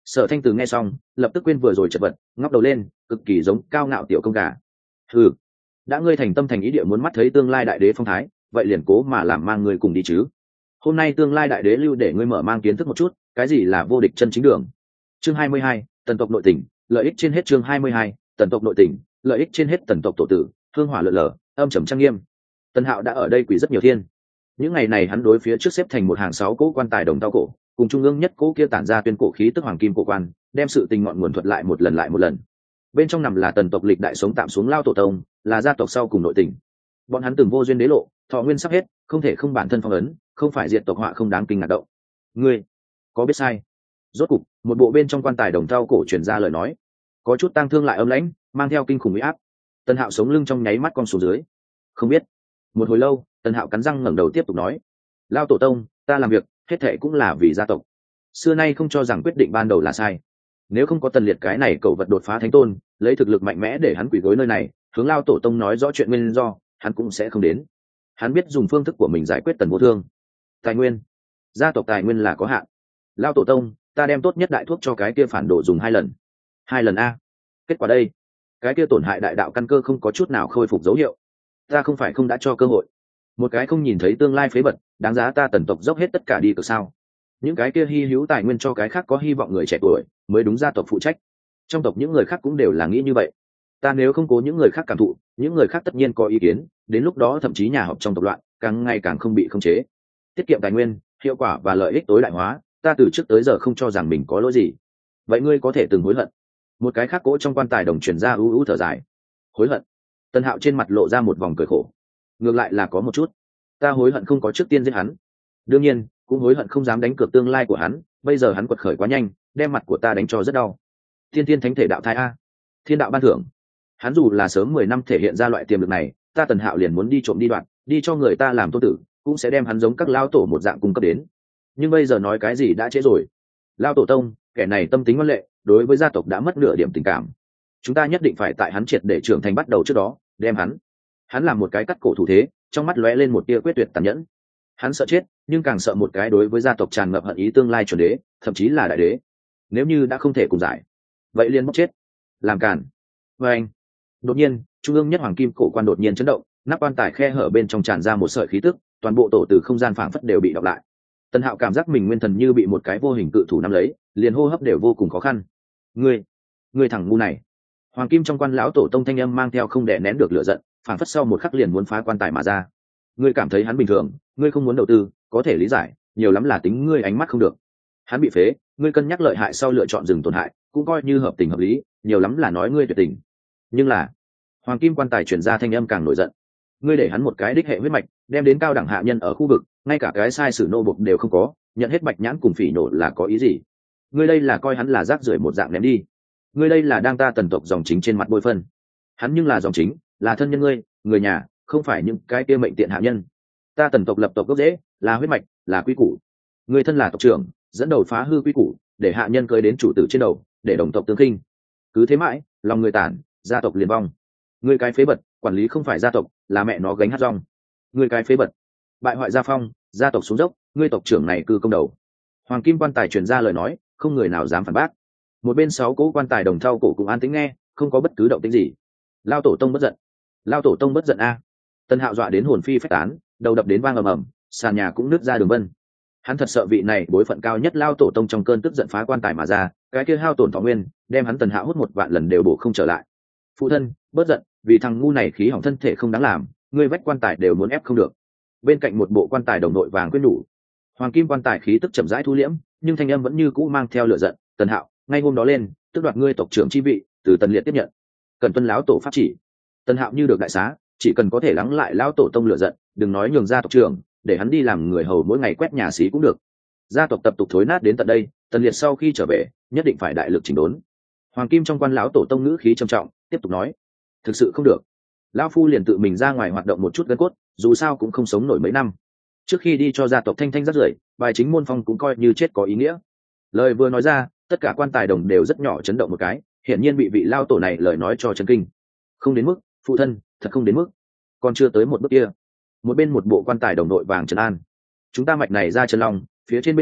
Sở Thanh Từ nghe xong lập tức quên vừa rồi chật vật, ngóc đầu lên, cực kỳ giống cao ngạo tiểu công gà. Ừ, đã ngươi thành tâm thành ý địa muốn mắt thấy tương lai đại đế phong thái, vậy liền cố mà làm mang ngươi cùng đi chứ. Hôm nay tương lai đại đế lưu để ngươi mở mang kiến thức một chút cái gì là vô địch chân chính đường. Chương hai mươi hai, tần tộc nội tình, lợi ích trên hết. Chương hai mươi hai, tần tộc nội tình, lợi ích trên hết. Tần tộc tổ tử, hương hỏa lượn lờ, âm trầm trang nghiêm. Tần Hạo đã ở đây quỷ rất nhiều thiên. Những ngày này hắn đối phía trước xếp thành một hàng sáu cỗ quan tài đồng tao cổ, cùng trung ương nhất cỗ kia tản ra tuyên cổ khí tức hoàng kim cổ quan, đem sự tình ngọn nguồn thuật lại một lần lại một lần. Bên trong nằm là tần tộc lịch đại sống tạm xuống lao tổ tông, là gia tộc sau cùng nội tình. Bọn hắn từng vô duyên đế lộ, thọ nguyên sắp hết, không thể không bản thân phong ấn, không phải diệt tộc họa không đáng kinh ngạc động. Ngươi có biết sai? Rốt cục, một bộ bên trong quan tài đồng tao cổ truyền ra lời nói, có chút tang thương lại âm lãnh, mang theo kinh khủng uy áp. Tần Hạo sống lưng trong nháy mắt con xuống dưới. Không biết. Một hồi lâu, Tần Hạo cắn răng ngẩng đầu tiếp tục nói: lao tổ tông, ta làm việc hết thệ cũng là vì gia tộc, xưa nay không cho rằng quyết định ban đầu là sai. Nếu không có Tần Liệt cái này cậu vật đột phá thánh tôn, lấy thực lực mạnh mẽ để hắn quỳ gối nơi này, hướng lao tổ tông nói rõ chuyện nguyên do, hắn cũng sẽ không đến. Hắn biết dùng phương thức của mình giải quyết Tần Vô Thương. Tài nguyên, gia tộc tài nguyên là có hạn. Lao tổ tông, ta đem tốt nhất đại thuốc cho cái kia phản đồ dùng hai lần. Hai lần a? Kết quả đây, cái kia tổn hại đại đạo căn cơ không có chút nào khôi phục dấu hiệu. Ta không phải không đã cho cơ hội. Một cái không nhìn thấy tương lai phế vật, đáng giá ta Tần tộc dốc hết tất cả đi cực sao? Những cái kia hy hữu tài nguyên cho cái khác có hy vọng người trẻ tuổi mới đúng gia tộc phụ trách. Trong tộc những người khác cũng đều là nghĩ như vậy. Ta nếu không cố những người khác cảm thụ, những người khác tất nhiên có ý kiến, đến lúc đó thậm chí nhà họp trong tộc loạn, càng ngày càng không bị khống chế. Tiết kiệm tài nguyên, hiệu quả và lợi ích tối đại hóa, ta từ trước tới giờ không cho rằng mình có lỗi gì. Vậy ngươi có thể từng hối hận? Một cái khác cỗ trong quan tài đồng truyền ra ưu ưu thở dài. Hối hận? Tần Hạo trên mặt lộ ra một vòng cười khổ. Ngược lại là có một chút. Ta hối hận không có trước tiên giết hắn. Đương nhiên, cũng hối hận không dám đánh cược tương lai của hắn, bây giờ hắn quật khởi quá nhanh, đem mặt của ta đánh cho rất đau. Thiên Thiên Thánh Thể đạo thai a, thiên đạo ban thưởng. Hắn dù là sớm mười năm thể hiện ra loại tiềm lực này, ta Tần Hạo liền muốn đi trộm đi đoạn, đi cho người ta làm tôn tử, cũng sẽ đem hắn giống các lao tổ một dạng cung cấp đến. Nhưng bây giờ nói cái gì đã trễ rồi. Lao tổ tông, kẻ này tâm tính ngoan lệ, đối với gia tộc đã mất nửa điểm tình cảm. Chúng ta nhất định phải tại hắn triệt để trưởng thành bắt đầu trước đó, đem hắn. Hắn làm một cái cắt cổ thủ thế, trong mắt lóe lên một tia quyết tuyệt tàn nhẫn. Hắn sợ chết, nhưng càng sợ một cái đối với gia tộc tràn ngập hận ý tương lai chuẩn đế, thậm chí là đại đế. Nếu như đã không thể cùng giải, vậy liền bóc chết, làm cản. Và anh, đột nhiên, trung ương nhất hoàng kim cổ quan đột nhiên chấn động, nắp quan tài khe hở bên trong tràn ra một sợi khí tức, toàn bộ tổ từ không gian phảng phất đều bị đọc lại. Tần Hạo cảm giác mình nguyên thần như bị một cái vô hình cự thủ nắm lấy, liền hô hấp đều vô cùng khó khăn. Ngươi, ngươi thằng ngu này! Hoàng kim trong quan lão tổ tông thanh âm mang theo không đè nén được lửa giận, phảng phất sau một khắc liền muốn phá quan tài mà ra. Ngươi cảm thấy hắn bình thường, ngươi không muốn đầu tư, có thể lý giải, nhiều lắm là tính ngươi ánh mắt không được. Hắn bị phế, ngươi cân nhắc lợi hại sau lựa chọn dừng tổn hại, cũng coi như hợp tình hợp lý, nhiều lắm là nói ngươi tuyệt tình. Nhưng là, hoàng kim quan tài truyền ra thanh âm càng nổi giận. Ngươi để hắn một cái đích hệ huyết mạch, đem đến cao đẳng hạ nhân ở khu vực, ngay cả cái sai sử nô bộc đều không có, nhận hết bạch nhãn cùng phỉ nổ là có ý gì? Ngươi đây là coi hắn là rác rưởi một dạng ném đi. Ngươi đây là đang ta Tần tộc dòng chính trên mặt bôi phân. Hắn nhưng là dòng chính, là thân nhân ngươi, người nhà, không phải những cái kia mệnh tiện hạ nhân. Ta Tần tộc lập tộc gốc rễ, là huyết mạch, là quy củ. Ngươi thân là tộc trưởng, dẫn đầu phá hư quy củ, để hạ nhân cưới đến chủ tử trên đầu, để đồng tộc tương khinh. Cứ thế mãi, lòng người tản, gia tộc liền vong. Ngươi cái phế bật, quản lý không phải gia tộc, là mẹ nó gánh hát rong. Ngươi cái phế bật, bại hoại gia phong, gia tộc xuống dốc, ngươi tộc trưởng này cư công đầu. Hoàng kim quan tài truyền ra lời nói, không người nào dám phản bác. Một bên sáu cỗ quan tài đồng thau cổ cũng an tĩnh nghe, không có bất cứ động tĩnh gì. Lao tổ tông bất giận, lao tổ tông bất giận a. Tần Hạo dọa đến hồn phi phách tán, đầu đập đến vang ầm ầm, sàn nhà cũng nứt ra đường vân. Hắn thật sợ vị này bối phận cao nhất lao tổ tông trong cơn tức giận phá quan tài mà ra, cái kia hao tổn thọ nguyên, đem hắn Tần Hạo hút một vạn lần đều bổ không trở lại. Phụ thân, bớt giận, vì thằng ngu này khí hỏng thân thể không đáng làm, ngươi vách quan tài đều muốn ép không được. Bên cạnh một bộ quan tài đồng đội vàng quyết nhủ. Hoàng kim quan tài khí tức chậm rãi thu liễm, nhưng thanh âm vẫn như cũ mang theo lửa giận. Tần Hạo, ngay hôm đó lên, tức đoạt ngươi tộc trưởng chi vị, từ Tần Liệt tiếp nhận. Cần tuân lão tổ pháp chỉ. Tần Hạo như được đại xá, chỉ cần có thể lắng lại lão tổ tông lửa giận, đừng nói nhường ra tộc trưởng, để hắn đi làm người hầu mỗi ngày quét nhà xí cũng được. Gia tộc tập tục thối nát đến tận đây, Tần Liệt sau khi trở về, nhất định phải đại lực chỉnh đốn. Hoàng kim trong quan lão tổ tông ngữ khí trầm trọng, tiếp tục nói: thực sự không được, lão phu liền tự mình ra ngoài hoạt động một chút gân cốt, dù sao cũng không sống nổi mấy năm. Trước khi đi cho gia tộc thanh thanh rất rưởi, bài chính môn phong cũng coi như chết có ý nghĩa. Lời vừa nói ra, tất cả quan tài đồng đều rất nhỏ chấn động một cái, hiển nhiên bị vị lao tổ này lời nói cho chấn kinh. Không đến mức, phụ thân, thật không đến mức. Còn chưa tới một bước kia. Một bên một bộ quan tài đồng đội vàng trấn an. Chúng ta mạch này ra chân long, phía trên bên kia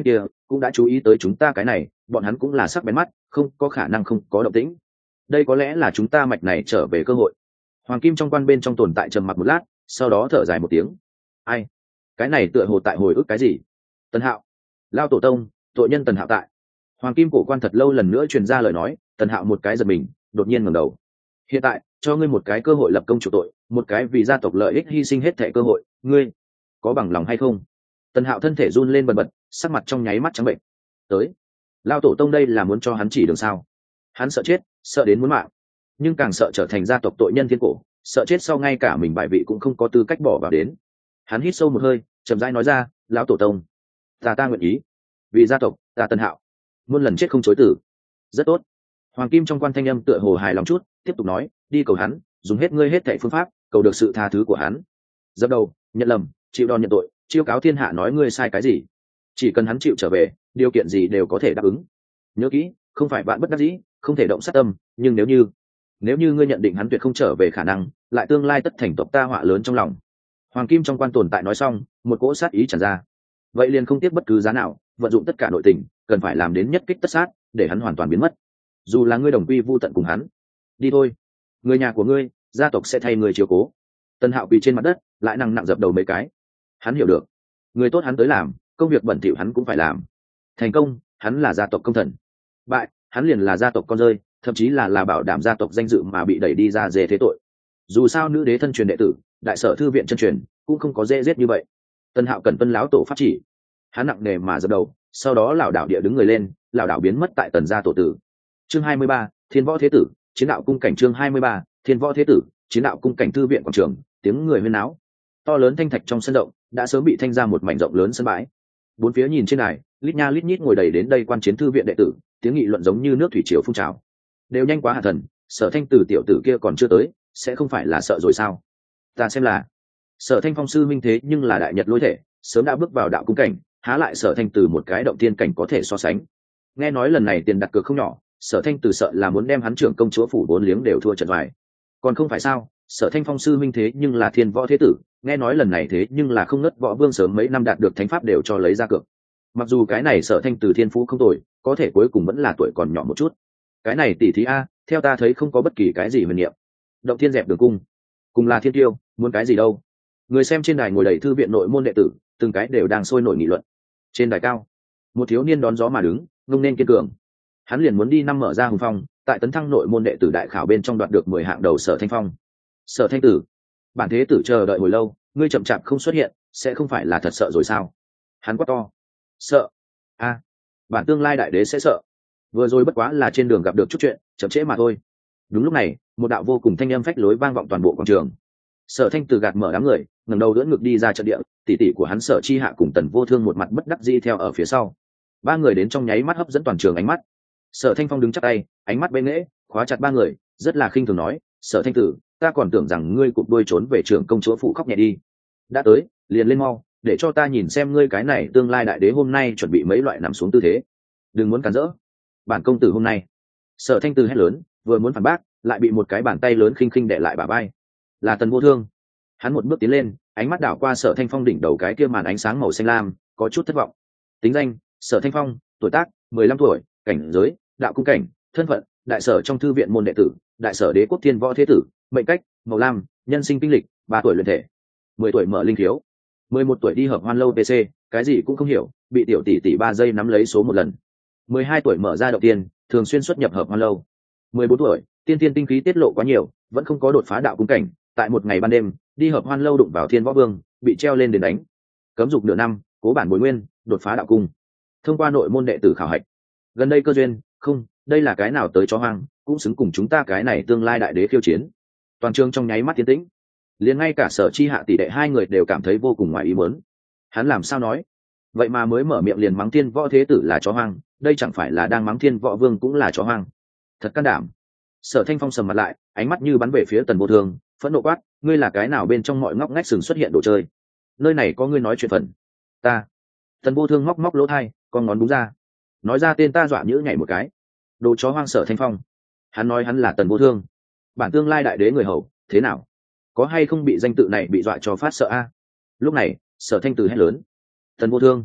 cũng đã chú ý tới chúng ta cái này, bọn hắn cũng là sắc bén mắt, không có khả năng không có động tĩnh. Đây có lẽ là chúng ta mạch này trở về cơ hội. Hoàng kim trong quan bên trong tồn tại trầm mặc một lát, sau đó thở dài một tiếng. Ai? Cái này tựa hồ tại hồi ức cái gì? Tần Hạo, lao tổ tông, tội nhân Tần Hạo tại. Hoàng kim cổ quan thật lâu lần nữa truyền ra lời nói. Tần Hạo một cái giật mình, đột nhiên ngẩng đầu. Hiện tại cho ngươi một cái cơ hội lập công chủ tội, một cái vì gia tộc lợi ích hy sinh hết thảy cơ hội, ngươi có bằng lòng hay không? Tần Hạo thân thể run lên bần bật, sắc mặt trong nháy mắt trắng bệnh. Tới, lao tổ tông đây là muốn cho hắn chỉ đường sao? Hắn sợ chết, sợ đến muốn mạng, nhưng càng sợ trở thành gia tộc tội nhân thiên cổ, sợ chết sau ngay cả mình bại vị cũng không có tư cách bỏ vào đến. Hắn hít sâu một hơi, chậm rãi nói ra, lão tổ tông, ta ta nguyện ý vì gia tộc, ta Tần Hạo muôn lần chết không chối từ. Rất tốt. Hoàng kim trong quan thanh âm tựa hồ hài lòng chút, tiếp tục nói, đi cầu hắn, dùng hết ngươi hết thảy phương pháp, cầu được sự tha thứ của hắn. Dập đầu, nhận lầm, chịu đòn nhận tội, chiêu cáo thiên hạ nói ngươi sai cái gì, chỉ cần hắn chịu trở về, điều kiện gì đều có thể đáp ứng. Nhớ kỹ, không phải bạn bất đắc dĩ, không thể động sát tâm, nhưng nếu như nếu như ngươi nhận định hắn tuyệt không trở về khả năng, lại tương lai tất thành tộc ta họa lớn trong lòng. Hoàng kim trong quan tồn tại nói xong, một cỗ sát ý tràn ra. Vậy liền không tiếc bất cứ giá nào, vận dụng tất cả nội tình, cần phải làm đến nhất kích tất sát, để hắn hoàn toàn biến mất. Dù là ngươi đồng quy vu tận cùng hắn, đi thôi, người nhà của ngươi, gia tộc sẽ thay người chiếu cố. Tần Hạo quỳ trên mặt đất, lại nặng nặng dập đầu mấy cái. Hắn hiểu được, người tốt hắn tới làm, công việc bẩn thỉu hắn cũng phải làm. Thành công, hắn là gia tộc công thần; bại, hắn liền là gia tộc con rơi, thậm chí là là bảo đảm gia tộc danh dự mà bị đẩy đi ra dề thế tội. Dù sao nữ đế thân truyền đệ tử, đại sở thư viện chân truyền, cũng không có dễ giết như vậy. Tần Hạo cần tuân lão tổ pháp chỉ, hắn nặng nề mà dập đầu, sau đó lảo đảo địa đứng người lên, lảo đảo biến mất tại Tần gia tổ tử. Chương hai mươi ba, Thiên Võ Thế Tử, Chiến Đạo Cung Cảnh. Chương hai mươi ba, Thiên Võ Thế Tử, Chiến Đạo Cung Cảnh. Thư viện quảng trường, tiếng người huyên náo. To lớn thanh thạch trong sân động đã sớm bị thanh ra một mảnh rộng lớn sân bãi. Bốn phía nhìn trên này, lít nha lít nhít ngồi đầy đến đây quan chiến thư viện đệ tử, tiếng nghị luận giống như nước thủy triều phun trào. Đều nhanh quá hạ thần, Sở Thanh Tử tiểu tử kia còn chưa tới, sẽ không phải là sợ rồi sao? Ta xem là Sở Thanh Phong sư minh thế nhưng là đại nhật lôi thể, sớm đã bước vào đạo cung cảnh, há lại Sở Thanh Tử một cái động tiên cảnh có thể so sánh. Nghe nói lần này tiền đặt cược không nhỏ, Sở Thanh Tử sợ là muốn đem hắn trưởng công chúa phủ bốn liếng đều thua trận vải. Còn không phải sao? Sở Thanh Phong sư minh thế nhưng là thiên võ thế tử, nghe nói lần này thế nhưng là không ngất võ vương sớm mấy năm đạt được thánh pháp đều cho lấy ra cược. Mặc dù cái này Sở Thanh Tử thiên phú không tồi, có thể cuối cùng vẫn là tuổi còn nhỏ một chút. Cái này tỷ thí a, theo ta thấy không có bất kỳ cái gì huyền niệm. Động thiên dẹp đường cung, cùng là thiên tiêu, muốn cái gì đâu? Người xem trên đài ngồi đầy thư viện nội môn đệ tử, từng cái đều đang sôi nổi nghị luận. Trên đài cao, một thiếu niên đón gió mà đứng, ngông nên kiên cường. Hắn liền muốn đi năm mở ra hùng phong, tại tấn thăng nội môn đệ tử đại khảo bên trong đoạt được mười hạng đầu Sở Thanh Phong. Sở Thanh Tử, bản thế tử chờ đợi hồi lâu, ngươi chậm chạp không xuất hiện, sẽ không phải là thật sợ rồi sao? Hắn quát to. Sợ? A, bản tương lai đại đế sẽ sợ. Vừa rồi bất quá là trên đường gặp được chút chuyện, chậm trễ mà thôi. Đúng lúc này, một đạo vô cùng thanh âm phách lối vang vọng toàn bộ quảng trường. Sở Thanh Tử gạt mở đám người, ngẩng đầu đỡ ngực đi ra trận địa, tỷ tỷ của hắn Sở Chi Hạ cùng Tần Vô Thương một mặt bất đắc dĩ theo ở phía sau. Ba người đến trong nháy mắt hấp dẫn toàn trường ánh mắt. Sở Thanh Phong đứng chắp tay, ánh mắt bên nghễ, khóa chặt ba người, rất là khinh thường nói, Sở Thanh Tử, ta còn tưởng rằng ngươi cụp đuôi trốn về trưởng công chúa phụ khóc nhẹ đi. Đã tới, liền lên mau, để cho ta nhìn xem ngươi cái này tương lai đại đế hôm nay chuẩn bị mấy loại nằm xuống tư thế. Đừng muốn cản rỡ. Bản công tử hôm nay. Sở Thanh Tử hét lớn, vừa muốn phản bác, lại bị một cái bàn tay lớn khinh khinh đè lại bả vai. Là Tần Vô Thương. Hắn một bước tiến lên, ánh mắt đảo qua Sở Thanh Phong đỉnh đầu cái kia màn ánh sáng màu xanh lam, có chút thất vọng. Tính danh: Sở Thanh Phong, tuổi tác: mười lăm tuổi, cảnh giới: đạo cung cảnh, thân phận: đại sở trong thư viện môn đệ tử, đại sở đế quốc thiên võ thế tử, mệnh cách: màu lam, nhân sinh kinh lịch: ba tuổi luyện thể, mười tuổi mở linh thiếu, mười một tuổi đi hợp hoan lâu pc, cái gì cũng không hiểu, bị tiểu tỷ tỷ ba giây nắm lấy số một lần, mười hai tuổi mở ra động tiên, thường xuyên xuất nhập hợp hoan lâu, mười bốn tuổi tiên tiên tinh khí tiết lộ quá nhiều, vẫn không có đột phá đạo cung cảnh, tại một ngày ban đêm đi hợp hoan lâu đụng vào thiên võ vương, bị treo lên đến đánh, cấm dục nửa năm, cố bản bồi nguyên, đột phá đạo cung, thông qua nội môn đệ tử khảo hạch. Gần đây cơ duyên, không, đây là cái nào tới chó hoang, cũng xứng cùng chúng ta cái này tương lai đại đế khiêu chiến. Toàn trường trong nháy mắt tiến tĩnh, liền ngay cả Sở Chi Hạ tỷ đệ hai người đều cảm thấy vô cùng ngoài ý muốn. Hắn làm sao nói? Vậy mà mới mở miệng liền mắng thiên võ thế tử là chó hoang, đây chẳng phải là đang mắng thiên võ vương cũng là chó hoang? Thật can đảm. Sở Thanh Phong sầm mặt lại, ánh mắt như bắn về phía Tần Vô Thương, phẫn nộ quát, ngươi là cái nào bên trong mọi ngóc ngách sừng xuất hiện đồ chơi? Nơi này có ngươi nói chuyện phần. Ta. Tần Vô Thương móc móc lỗ tai, con ngón đúng ra. Nói ra tên ta dọa nhữ nhảy một cái. Đồ chó hoang Sở Thanh Phong. Hắn nói hắn là Tần Vô Thương, bản tương lai đại đế người hầu, thế nào? Có hay không bị danh tự này bị dọa cho phát sợ a? Lúc này, Sở Thanh Tử hét lớn, Tần Vô Thương,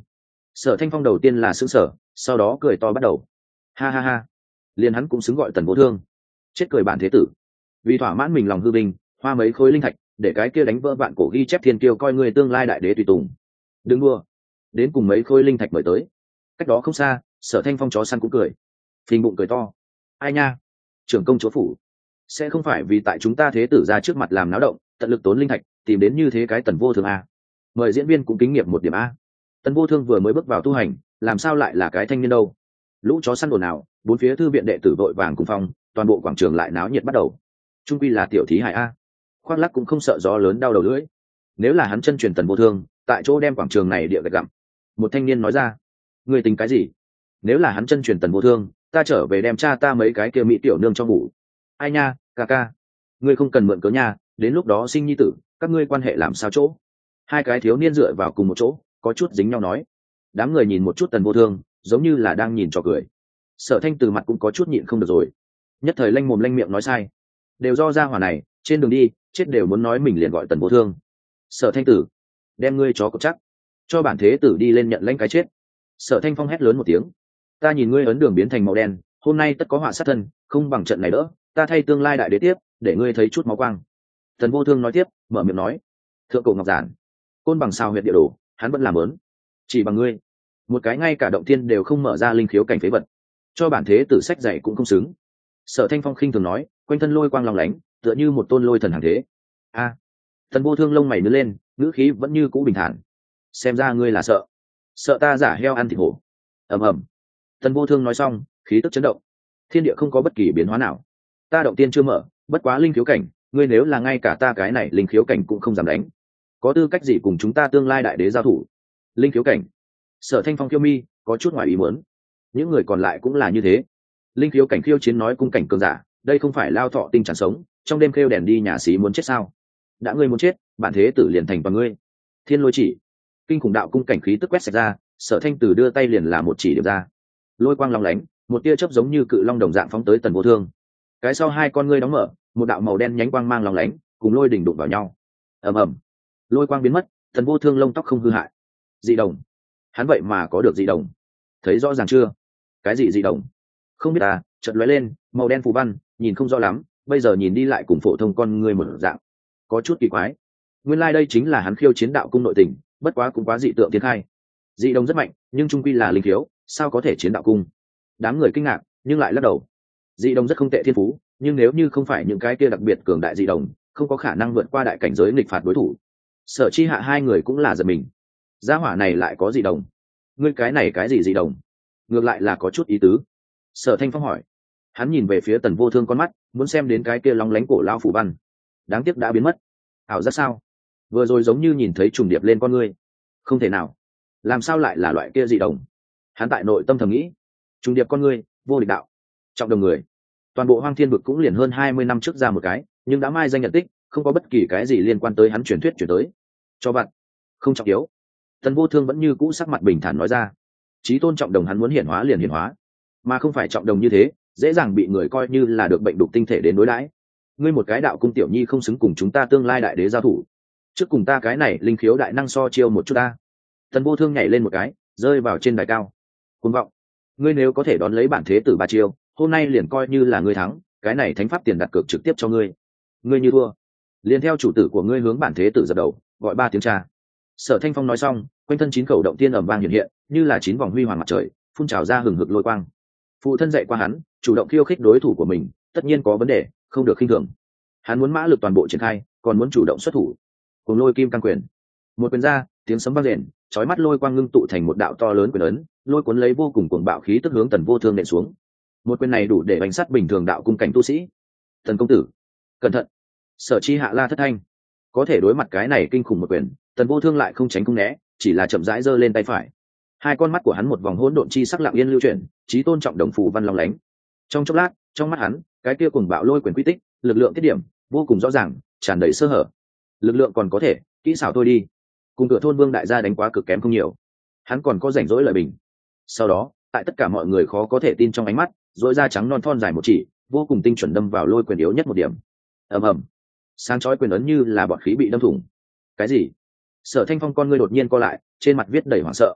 Sở Thanh Phong đầu tiên là sững sờ, sau đó cười to bắt đầu. Ha ha ha, liền hắn cũng xứng gọi Tần Vô Thương. Chết cười bản thế tử. Vì thỏa mãn mình lòng hư vinh, hoa mấy khối linh thạch, để cái kia đánh vỡ vạn cổ ghi chép thiên kiêu coi người tương lai đại đế tùy tùng. Đừng đua, đến cùng mấy khối linh thạch mời tới. Cách đó không xa, Sở Thanh Phong chó săn cũng cười. Phình bụng cười to. Ai nha, trưởng công chúa phủ, sẽ không phải vì tại chúng ta thế tử ra trước mặt làm náo động, tận lực tốn linh thạch, tìm đến như thế cái Tần Vô Thương a. Mời diễn viên cũng kinh nghiệm một điểm a. Tần Vô Thương vừa mới bước vào tu hành, làm sao lại là cái thanh niên đâu? Lũ chó săn ồn ào, bốn phía thư viện đệ tử vội vàng cùng phong, toàn bộ quảng trường lại náo nhiệt bắt đầu. Trung quy là tiểu thí hài a, khoác lắc cũng không sợ gió lớn đau đầu lưỡi. Nếu là hắn chân truyền Tần Vô Thương, tại chỗ đem quảng trường này địa gạch gặm. Một thanh niên nói ra. Người tính cái gì? Nếu là hắn chân truyền Tần Vô Thương, ta trở về đem cha ta mấy cái kia mỹ tiểu nương cho ngủ. Ai nha, ca ca, ngươi không cần mượn cớ nha, đến lúc đó sinh nhi tử, các ngươi quan hệ làm sao chỗ? Hai cái thiếu niên dựa vào cùng một chỗ, có chút dính nhau nói. Đám người nhìn một chút Tần Vô Thương, giống như là đang nhìn trò cười. Sở Thanh từ mặt cũng có chút nhịn không được rồi, nhất thời lanh mồm lanh miệng nói sai, đều do gia hỏa này trên đường đi chết đều muốn nói mình liền gọi Tần Vô Thương. Sở Thanh tử, đem ngươi chó cột chắc, cho bản thế tử đi lên nhận lãnh cái chết. Sở Thanh Phong hét lớn một tiếng. Ta nhìn ngươi ấn đường biến thành màu đen, hôm nay tất có họa sát thân, không bằng trận này đỡ, ta thay tương lai đại đế tiếp, để ngươi thấy chút máu quang. Tần Vô Thương nói tiếp, mở miệng nói. Thượng cổ ngọc giản, côn bằng sao huyệt địa đồ, hắn vẫn làm lớn. Chỉ bằng ngươi, một cái ngay cả động thiên đều không mở ra linh khiếu cảnh phế vật, cho bản thế tử sách dạy cũng không xứng. Sở Thanh Phong khinh thường nói, quanh thân lôi quang long lánh, tựa như một tôn lôi thần hàng thế. A, à, Tần Vô Thương lông mày nhướng lên, ngữ khí vẫn như cũ bình thản. Xem ra ngươi là sợ, sợ ta giả heo ăn thịt hổ. Ầm ầm. Tần Vô Thương nói xong, khí tức chấn động, thiên địa không có bất kỳ biến hóa nào. Ta động tiên chưa mở, bất quá linh khiếu cảnh, ngươi nếu là ngay cả ta cái này linh khiếu cảnh cũng không dám đánh, có tư cách gì cùng chúng ta tương lai đại đế giao thủ? Linh khiếu cảnh. Sở Thanh Phong khiêu mi, có chút ngoài ý muốn. Những người còn lại cũng là như thế. Linh khiếu cảnh khiêu chiến nói cung cảnh cường giả, đây không phải lao thọ tinh chẳng sống, trong đêm kêu đèn đi nhà xí muốn chết sao? Đã ngươi muốn chết, bản thế tử liền thành bằng ngươi. Thiên lôi chỉ, kinh khủng đạo cung cảnh khí tức quét sạch ra, Sở Thanh Tử đưa tay liền là một chỉ điểm ra. Lôi quang long lánh, một tia chớp giống như cự long đồng dạng phóng tới Tần Vô Thương. Cái sau hai con ngươi đóng mở, một đạo màu đen nhánh quang mang long lánh, cùng lôi đỉnh đụng vào nhau. Ầm ầm, lôi quang biến mất, Tần Vô Thương lông tóc không hư hại. Dị đồng, hắn vậy mà có được dị đồng, thấy rõ ràng chưa? Cái gì dị đồng? Không biết à, chợt lóe lên, màu đen phù văn, nhìn không rõ lắm, bây giờ nhìn đi lại cùng phổ thông con người một dạng, có chút kỳ quái. Nguyên lai like đây chính là hắn khiêu chiến đạo cung nội tình, bất quá cũng quá dị tượng tiến khai. Dị đồng rất mạnh, nhưng trung quy là linh khiếu, sao có thể chiến đạo cung? Đám người kinh ngạc, nhưng lại lắc đầu. Dị đồng rất không tệ thiên phú, nhưng nếu như không phải những cái kia đặc biệt cường đại dị đồng, không có khả năng vượt qua đại cảnh giới nghịch phạt đối thủ. Sở Chi Hạ hai người cũng là giật mình. Gia hỏa này lại có dị đồng? Ngươi cái này cái gì dị đồng? Ngược lại là có chút ý tứ. Sở Thanh Phong hỏi. Hắn nhìn về phía Tần Vô Thương con mắt, muốn xem đến cái kia lóng lánh cổ lao phủ văn. Đáng tiếc đã biến mất. Ảo giác sao? Vừa rồi giống như nhìn thấy trùng điệp lên con ngươi. Không thể nào. Làm sao lại là loại kia dị đồng? Hắn tại nội tâm thầm nghĩ. Trùng điệp con ngươi, vô địch đạo. Trọng đồng người. Toàn bộ Hoang Thiên Vực cũng liền hơn hai mươi năm trước ra một cái, nhưng đã mai danh nhận tích, không có bất kỳ cái gì liên quan tới hắn truyền thuyết chuyển tới. Cho bạn. Không trọng yếu. Tần Vô Thương vẫn như cũ sắc mặt bình thản nói ra. Chí tôn trọng đồng hắn muốn hiển hóa liền hiển hóa, mà không phải trọng đồng như thế dễ dàng bị người coi như là được bệnh đục tinh thể đến đối đãi. Ngươi một cái đạo cung tiểu nhi không xứng cùng chúng ta tương lai đại đế giao thủ, trước cùng ta cái này linh khiếu đại năng so chiêu một chút ta. Tần Vô Thương nhảy lên một cái, rơi vào trên đài cao. Cuồng vọng, ngươi nếu có thể đón lấy bản thế tử ba chiêu, hôm nay liền coi như là ngươi thắng, cái này thánh pháp tiền đặt cược trực tiếp cho ngươi. Ngươi như thua, liền theo chủ tử của ngươi hướng bản thế tử dập đầu, gọi ba tiếng cha. Sở Thanh Phong nói xong, quanh thân chín khẩu động tiên ầm vang hiện hiện, như là chín vòng huy hoàng mặt trời, phun trào ra hừng hực lôi quang. Phụ thân dạy qua hắn, chủ động khiêu khích đối thủ của mình, tất nhiên có vấn đề, không được khinh thường. Hắn muốn mã lực toàn bộ triển khai, còn muốn chủ động xuất thủ. Cùng lôi kim căng quyền, một quyền ra, tiếng sấm vang rền, chói mắt lôi quang ngưng tụ thành một đạo to lớn quyền ấn, lôi cuốn lấy vô cùng cuồng bạo khí tức hướng Tần Vô Thương nện xuống. Một quyền này đủ để bánh sát bình thường đạo cung cảnh tu sĩ. Tần công tử, cẩn thận! Sở Chi Hạ la thất thanh. Có thể đối mặt cái này kinh khủng một quyền, Tần Vô Thương lại không tránh không né, chỉ là chậm rãi giơ lên tay phải. Hai con mắt của hắn một vòng hỗn độn chi sắc lặng yên lưu chuyển, chí tôn trọng đồng phù văn long lánh. Trong chốc lát, trong mắt hắn, cái kia cuồng bạo lôi quyền quy tích, lực lượng tiết điểm vô cùng rõ ràng, tràn đầy sơ hở. Lực lượng còn có thể, kỹ xảo thôi đi. Cùng cửa thôn Vương đại gia đánh quá cực kém không nhiều. Hắn còn có rảnh rỗi lợi bình. Sau đó, tại tất cả mọi người khó có thể tin trong ánh mắt, rỗi da trắng non thon dài một chỉ, vô cùng tinh chuẩn đâm vào lôi quyền yếu nhất một điểm. Ầm ầm. Sáng chói quyền ấn như là bọt khí bị đâm thủng. Cái gì? Sở Thanh Phong con ngươi đột nhiên co lại, trên mặt viết đầy hoảng sợ.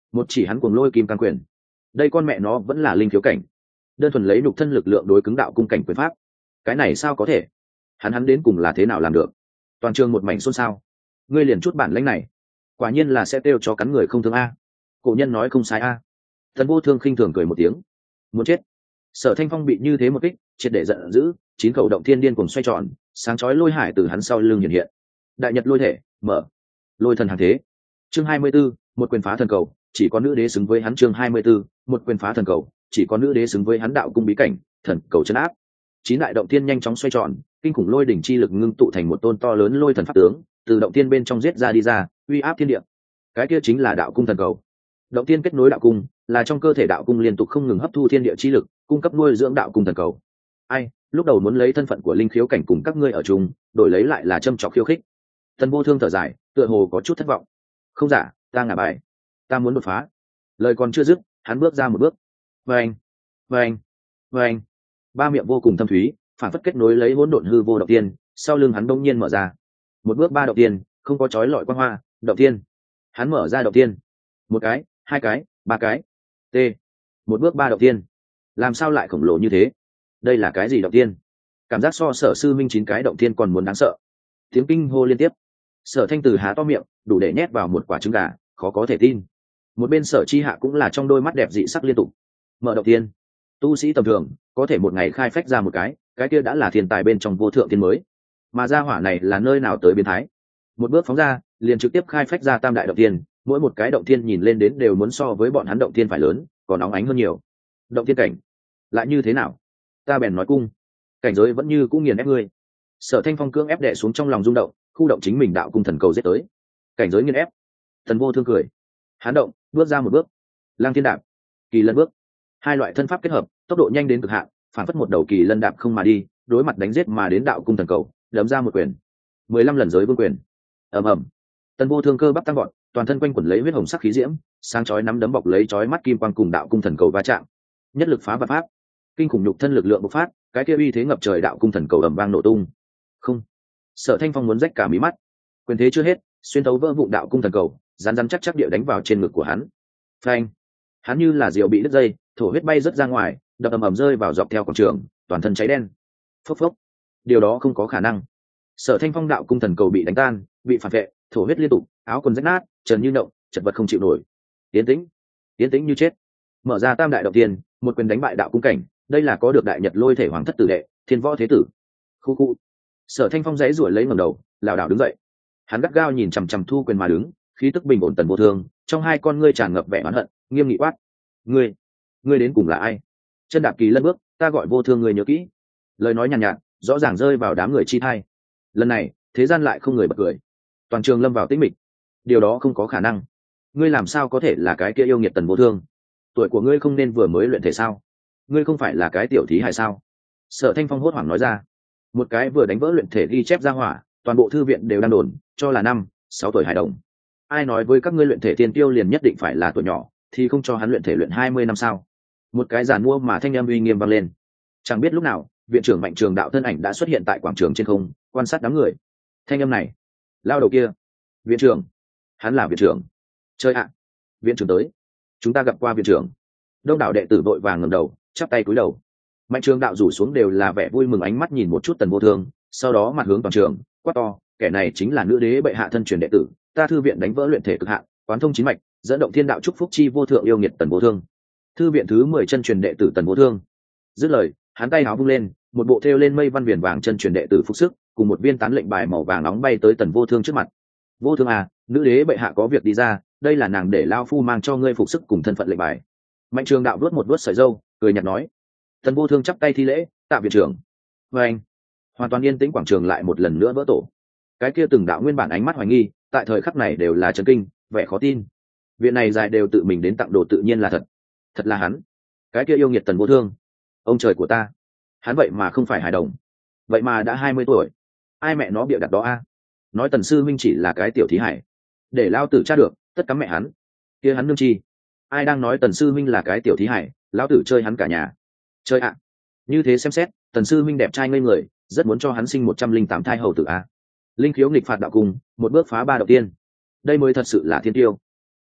một chỉ hắn cuồng lôi kim cang quyền. Đây con mẹ nó vẫn là linh khiếu cảnh, đơn thuần lấy nhục thân lực lượng đối cứng đạo cung cảnh quyền pháp, cái này sao có thể? Hắn hắn đến cùng là thế nào làm được? Toàn trường một mảnh xôn xao. Ngươi liền chút bản lĩnh này, quả nhiên là sẽ tiêu cho cắn người không thương a. Cổ nhân nói không sai a. Tần Vô Thương khinh thường cười một tiếng. Muốn chết. Sở Thanh Phong bị như thế một kích, triệt để giận dữ, chín khẩu động thiên điên cuồng xoay tròn, sáng chói lôi hải từ hắn sau lưng hiện hiện. Đại nhật lôi thể, mở. Lôi thần hàng thế. Chương hai mươi 24, một quyền phá thần cầu, chỉ có nữ đế xứng với hắn. Chương hai mươi 24, một quyền phá thần cầu, chỉ có nữ đế xứng với hắn. Đạo cung bí cảnh, thần cầu trấn áp. Chín đại động thiên nhanh chóng xoay tròn, kinh khủng lôi đỉnh chi lực ngưng tụ thành một tôn to lớn lôi thần pháp tướng, từ động thiên bên trong giết ra đi ra, uy áp thiên địa. Cái kia chính là đạo cung thần cầu. Động thiên kết nối đạo cung, là trong cơ thể đạo cung liên tục không ngừng hấp thu thiên địa chi lực, cung cấp nuôi dưỡng đạo cung thần cầu. Ai, lúc đầu muốn lấy thân phận của linh khiếu cảnh cùng các ngươi ở chung, đổi lấy lại là châm chọc khiêu khích. Tần Vô Thương thở dài, tựa hồ có chút thất vọng. Không giả, ta ngả bài, ta muốn đột phá. Lời còn chưa dứt, hắn bước ra một bước. Vâng, vâng, vâng. Ba miệng vô cùng thâm thúy, phản phất kết nối lấy hỗn độn hư vô động tiên, sau lưng hắn đông nhiên mở ra. Một bước ba động tiên, không có chói lọi quang hoa, động tiên. Hắn mở ra động tiên. Một cái, hai cái, ba cái. T. Một bước ba động tiên. Làm sao lại khổng lồ như thế? Đây là cái gì động tiên? Cảm giác so Sở Sư Minh chín cái động tiên còn muốn đáng sợ. Tiếng kinh hô liên tiếp. Sở Thanh Từ há to miệng, đủ để nhét vào một quả trứng gà, khó có thể tin. Một bên Sở Chi Hạ cũng là trong đôi mắt đẹp dị sắc liên tục. Mở động tiên. Tu sĩ tầm thường có thể một ngày khai phách ra một cái, cái kia đã là thiên tài bên trong vô thượng tiên mới. Mà gia hỏa này là nơi nào tới biến thái? Một bước phóng ra, liền trực tiếp khai phách ra tam đại động tiên, mỗi một cái động tiên nhìn lên đến đều muốn so với bọn hắn động tiên phải lớn, còn óng ánh hơn nhiều. Động tiên cảnh lại như thế nào? Ta bèn nói cung, cảnh giới vẫn như cũng nghiền ép ngươi. Sở Thanh Phong cưỡng ép đè xuống trong lòng rung động, khu động chính mình đạo cung thần cầu giết tới. Cảnh giới nghiền ép. Tần Vô Thương cười. Hán động, bước ra một bước. Lăng Thiên đạp, kỳ lân bước. Hai loại thân pháp kết hợp, tốc độ nhanh đến cực hạn, phản phất một đầu kỳ lân đạp không mà đi, đối mặt đánh giết mà đến đạo cung thần cầu, đấm ra một quyền. mười lăm lần giới vương quyền. Ầm ầm. Tần Vô Thương cơ bắp tăng gọn, toàn thân quanh quẩn lấy huyết hồng sắc khí diễm, sáng chói nắm đấm bọc lấy chói mắt kim quang cùng đạo cung thần cầu va chạm. Nhất lực phá vạn pháp, kinh khủng nhục thân lực lượng bộc phát, cái kia uy thế ngập trời đạo cung thần cầu ầm vang nổ tung. Không. Sở Thanh Phong muốn rách cả mí mắt. Quyền thế chưa hết, xuyên thấu vỡ vụn đạo cung thần cầu, rắn rắn chắc chắc địa đánh vào trên ngực của hắn. Phanh. Hắn như là diều bị đứt dây, thổ huyết bay rất ra ngoài, đập ầm ầm rơi vào dọc theo quảng trường, toàn thân cháy đen. Phốc phốc. Điều đó không có khả năng. Sở Thanh Phong đạo cung thần cầu bị đánh tan, bị phản vệ, thổ huyết liên tục, áo quần rách nát, trần như động, chật vật không chịu nổi. Tiến tĩnh, tiến tĩnh như chết. Mở ra tam đại động tiên, một quyền đánh bại đạo cung cảnh, đây là có được đại nhật lôi thể hoàng thất tử đệ, thiên võ thế tử. Khu khu. Sở Thanh Phong giãy giụa lấy ngẩng đầu, lảo đảo đứng dậy. Hắn gắt gao nhìn chằm chằm thu quyền mà đứng, khí tức bình ổn Tần Vô Thương, trong hai con ngươi tràn ngập vẻ oán hận, nghiêm nghị quát: "Ngươi, ngươi đến cùng là ai?" Chân đạp kỳ lân bước, ta gọi Vô Thương, ngươi nhớ kỹ. Lời nói nhàn nhạt, nhạt, rõ ràng rơi vào đám người chi thai. Lần này, thế gian lại không người bật cười. Toàn trường lâm vào tĩnh mịch. Điều đó không có khả năng. Ngươi làm sao có thể là cái kia yêu nghiệt Tần Vô Thương? Tuổi của ngươi không nên vừa mới luyện thể sao? Ngươi không phải là cái tiểu thí hài sao? Sở Thanh Phong hốt hoảng nói ra. Một cái vừa đánh vỡ luyện thể ghi chép ra hỏa, toàn bộ thư viện đều đang đồn cho là năm sáu tuổi hài đồng. Ai nói với các ngươi luyện thể tiên tiêu liền nhất định phải là tuổi nhỏ, thì không cho hắn luyện thể luyện hai mươi năm sao? Một cái giàn mua mà thanh âm uy nghiêm vang lên. Chẳng biết lúc nào, viện trưởng Mạnh Trường Đạo thân ảnh đã xuất hiện tại quảng trường trên không, quan sát đám người. Thanh âm này, lao đầu kia, viện trưởng, hắn là viện trưởng. Chơi ạ, viện trưởng tới, chúng ta gặp qua viện trưởng. Đông đảo đệ tử vội vàng ngẩng đầu, chắp tay cúi đầu. Mạnh Trường Đạo rủ xuống đều là vẻ vui mừng, ánh mắt nhìn một chút Tần Vô Thương, sau đó mặt hướng toàn trường, quát to: kẻ này chính là nữ đế bệ hạ thân truyền đệ tử, ta thư viện đánh vỡ luyện thể cực hạn, quán thông chín mạch, dẫn động thiên đạo chúc phúc chi vô thượng yêu nghiệt Tần Vô Thương. Thư viện thứ mười chân truyền đệ tử Tần Vô Thương. Dứt lời, hắn tay áo vung lên, một bộ thêu lên mây văn viền vàng chân truyền đệ tử phục sức, cùng một viên tán lệnh bài màu vàng nóng bay tới Tần Vô Thương trước mặt. Vô Thương à, nữ đế bệ hạ có việc đi ra, đây là nàng để lao phu mang cho ngươi phục sức cùng thân phận lệnh bài. Mạnh Trường Đạo vuốt một vuốt sợi râu, cười nhạt nói. Tần Vô Thương chắp tay thi lễ, tạ viện trưởng. Và anh, hoàn toàn yên tĩnh, quảng trường lại một lần nữa vỡ tổ. Cái kia từng đạo nguyên bản ánh mắt hoài nghi, tại thời khắc này đều là chấn kinh, vẻ khó tin. Viện này dài đều tự mình đến tặng đồ, tự nhiên là thật. Thật là hắn. Cái kia yêu nghiệt Tần Vô Thương. Ông trời của ta, hắn vậy mà không phải hài đồng, vậy mà đã hai mươi tuổi. Ai mẹ nó bịa đặt đó a? Nói Tần sư minh chỉ là cái tiểu thí hải, để lao tử tra được, tất cắm mẹ hắn. Kia hắn nương chi? Ai đang nói Tần sư minh là cái tiểu thí hải, lão tử chơi hắn cả nhà. Chơi ạ. Như thế xem xét, Tần sư minh đẹp trai ngây người, rất muốn cho hắn sinh một trăm linh tám thai hầu tử a. Linh khiếu nghịch phạt đạo cung, một bước phá ba đầu tiên. Đây mới thật sự là thiên tiêu.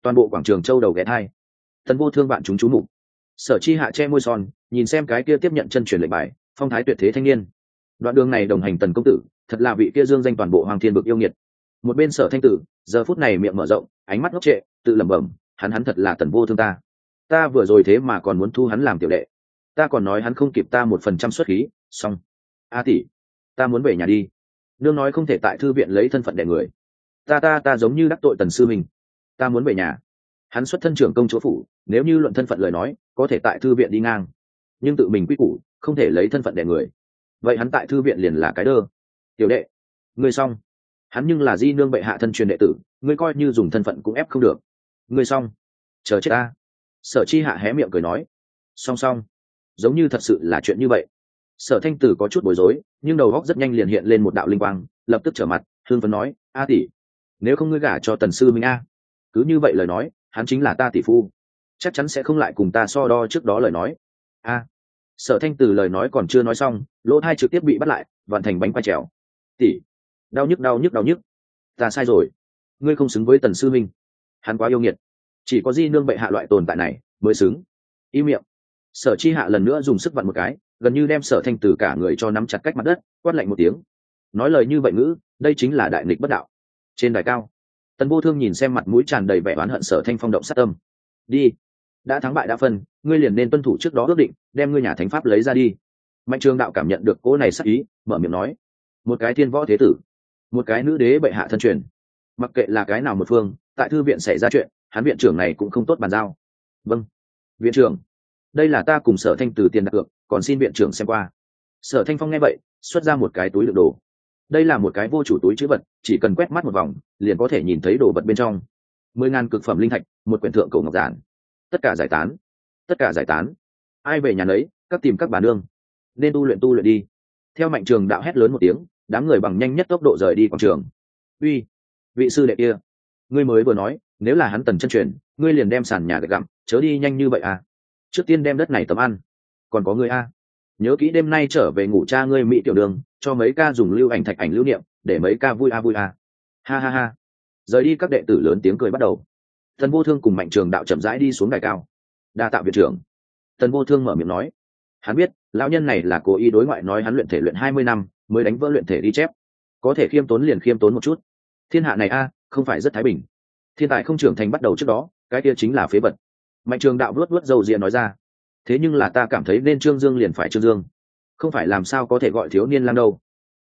toàn bộ quảng trường châu đầu ghé thai. Tần Vô Thương bạn chúng chú mục. Sở Chi Hạ che môi son, nhìn xem cái kia tiếp nhận chân truyền lệnh bài, phong thái tuyệt thế thanh niên. Đoạn đường này đồng hành Tần công tử, thật là vị kia dương danh toàn bộ Hoàng Thiên Bực yêu nghiệt. Một bên Sở Thanh Tử, giờ phút này miệng mở rộng, ánh mắt ngốc trệ, tự lẩm bẩm, hắn hắn thật là Tần Vô Thương ta. Ta vừa rồi thế mà còn muốn thu hắn làm tiểu đệ. Ta còn nói hắn không kịp ta một phần trăm xuất khí, xong. A tỷ, ta muốn về nhà đi. Nương nói không thể tại thư viện lấy thân phận đẻ người. Ta ta ta giống như đắc tội Tần sư mình. Ta muốn về nhà. Hắn xuất thân trưởng công chúa phủ, nếu như luận thân phận lời nói, có thể tại thư viện đi ngang. Nhưng tự mình quy củ, không thể lấy thân phận đẻ người. Vậy hắn tại thư viện liền là cái đơ. Tiểu đệ, ngươi xong. Hắn nhưng là di nương bệ hạ thân truyền đệ tử, ngươi coi như dùng thân phận cũng ép không được. Ngươi xong. Chờ chết ta. Sở Chi Hạ hé miệng cười nói. Song song. Giống như thật sự là chuyện như vậy. Sở Thanh Tử có chút bối rối, nhưng đầu óc rất nhanh liền hiện lên một đạo linh quang, lập tức trở mặt, hương phấn nói, a tỷ, nếu không ngươi gả cho Tần sư minh a, cứ như vậy lời nói, hắn chính là ta tỷ phu, chắc chắn sẽ không lại cùng ta so đo trước đó lời nói. A. Sở Thanh Tử lời nói còn chưa nói xong, lỗ thai trực tiếp bị bắt lại, vặn thành bánh quai trèo. Tỷ, đau nhức đau nhức đau nhức, ta sai rồi, ngươi không xứng với Tần sư minh, hắn quá yêu nghiệt, chỉ có di nương bệ hạ loại tồn tại này mới xứng. Im miệng. Sở Chi Hạ lần nữa dùng sức vặn một cái, gần như đem Sở Thanh Tử cả người cho nắm chặt cách mặt đất, quát lạnh một tiếng. Nói lời như vậy ngữ, đây chính là đại nghịch bất đạo. Trên đài cao, Tần Vô Thương nhìn xem mặt mũi tràn đầy vẻ oán hận Sở Thanh Phong động sát tâm. Đi, đã thắng bại đã phân, ngươi liền nên tuân thủ trước đó ước định, đem ngươi nhà thánh pháp lấy ra đi. Mạnh Trường Đạo cảm nhận được cỗ này sắc ý, mở miệng nói: một cái thiên võ thế tử, một cái nữ đế bệ hạ thân truyền, mặc kệ là cái nào một phương, tại thư viện xảy ra chuyện, hắn viện trưởng này cũng không tốt bàn giao. Vâng, viện trưởng, đây là ta cùng Sở Thanh Từ tiền đặt cược, còn xin viện trưởng xem qua. Sở Thanh Phong nghe vậy, xuất ra một cái túi đựng đồ. Đây là một cái vô chủ túi chữ vật, chỉ cần quét mắt một vòng, liền có thể nhìn thấy đồ vật bên trong. Mười ngàn cực phẩm linh thạch, một quyển thượng cổ ngọc giản. Tất cả giải tán, tất cả giải tán. Ai về nhà nấy, các tìm các bà nương, nên tu luyện tu luyện đi. Theo Mạnh Trường Đạo hét lớn một tiếng, đám người bằng nhanh nhất tốc độ rời đi quảng trường. Uy, vị sư đệ kia, ngươi mới vừa nói, nếu là hắn Tần chân truyền, ngươi liền đem sàn nhà để gặm, chớ đi nhanh như vậy à? Trước tiên đem đất này tấm ăn. Còn có ngươi a, nhớ kỹ đêm nay trở về ngủ cha ngươi mỹ tiểu đường, cho mấy ca dùng lưu ảnh thạch ảnh lưu niệm, để mấy ca vui a vui a. Ha ha ha. Rời đi, các đệ tử lớn tiếng cười bắt đầu. Tần Vô Thương cùng Mạnh Trường Đạo chậm rãi đi xuống đài cao. Đa tạ viện trưởng. Tần Vô Thương mở miệng nói. Hắn biết, lão nhân này là cố ý đối ngoại nói hắn luyện thể luyện hai mươi năm, mới đánh vỡ luyện thể đi chép. Có thể khiêm tốn liền khiêm tốn một chút. Thiên hạ này a, không phải rất thái bình. Thiên tài không trưởng thành bắt đầu trước đó, cái kia chính là phế vật. Mạnh Trường Đạo vuốt vuốt râu ria nói ra. Thế nhưng là ta cảm thấy nên Trương Dương liền phải Trương Dương, không phải làm sao có thể gọi thiếu niên lang đâu.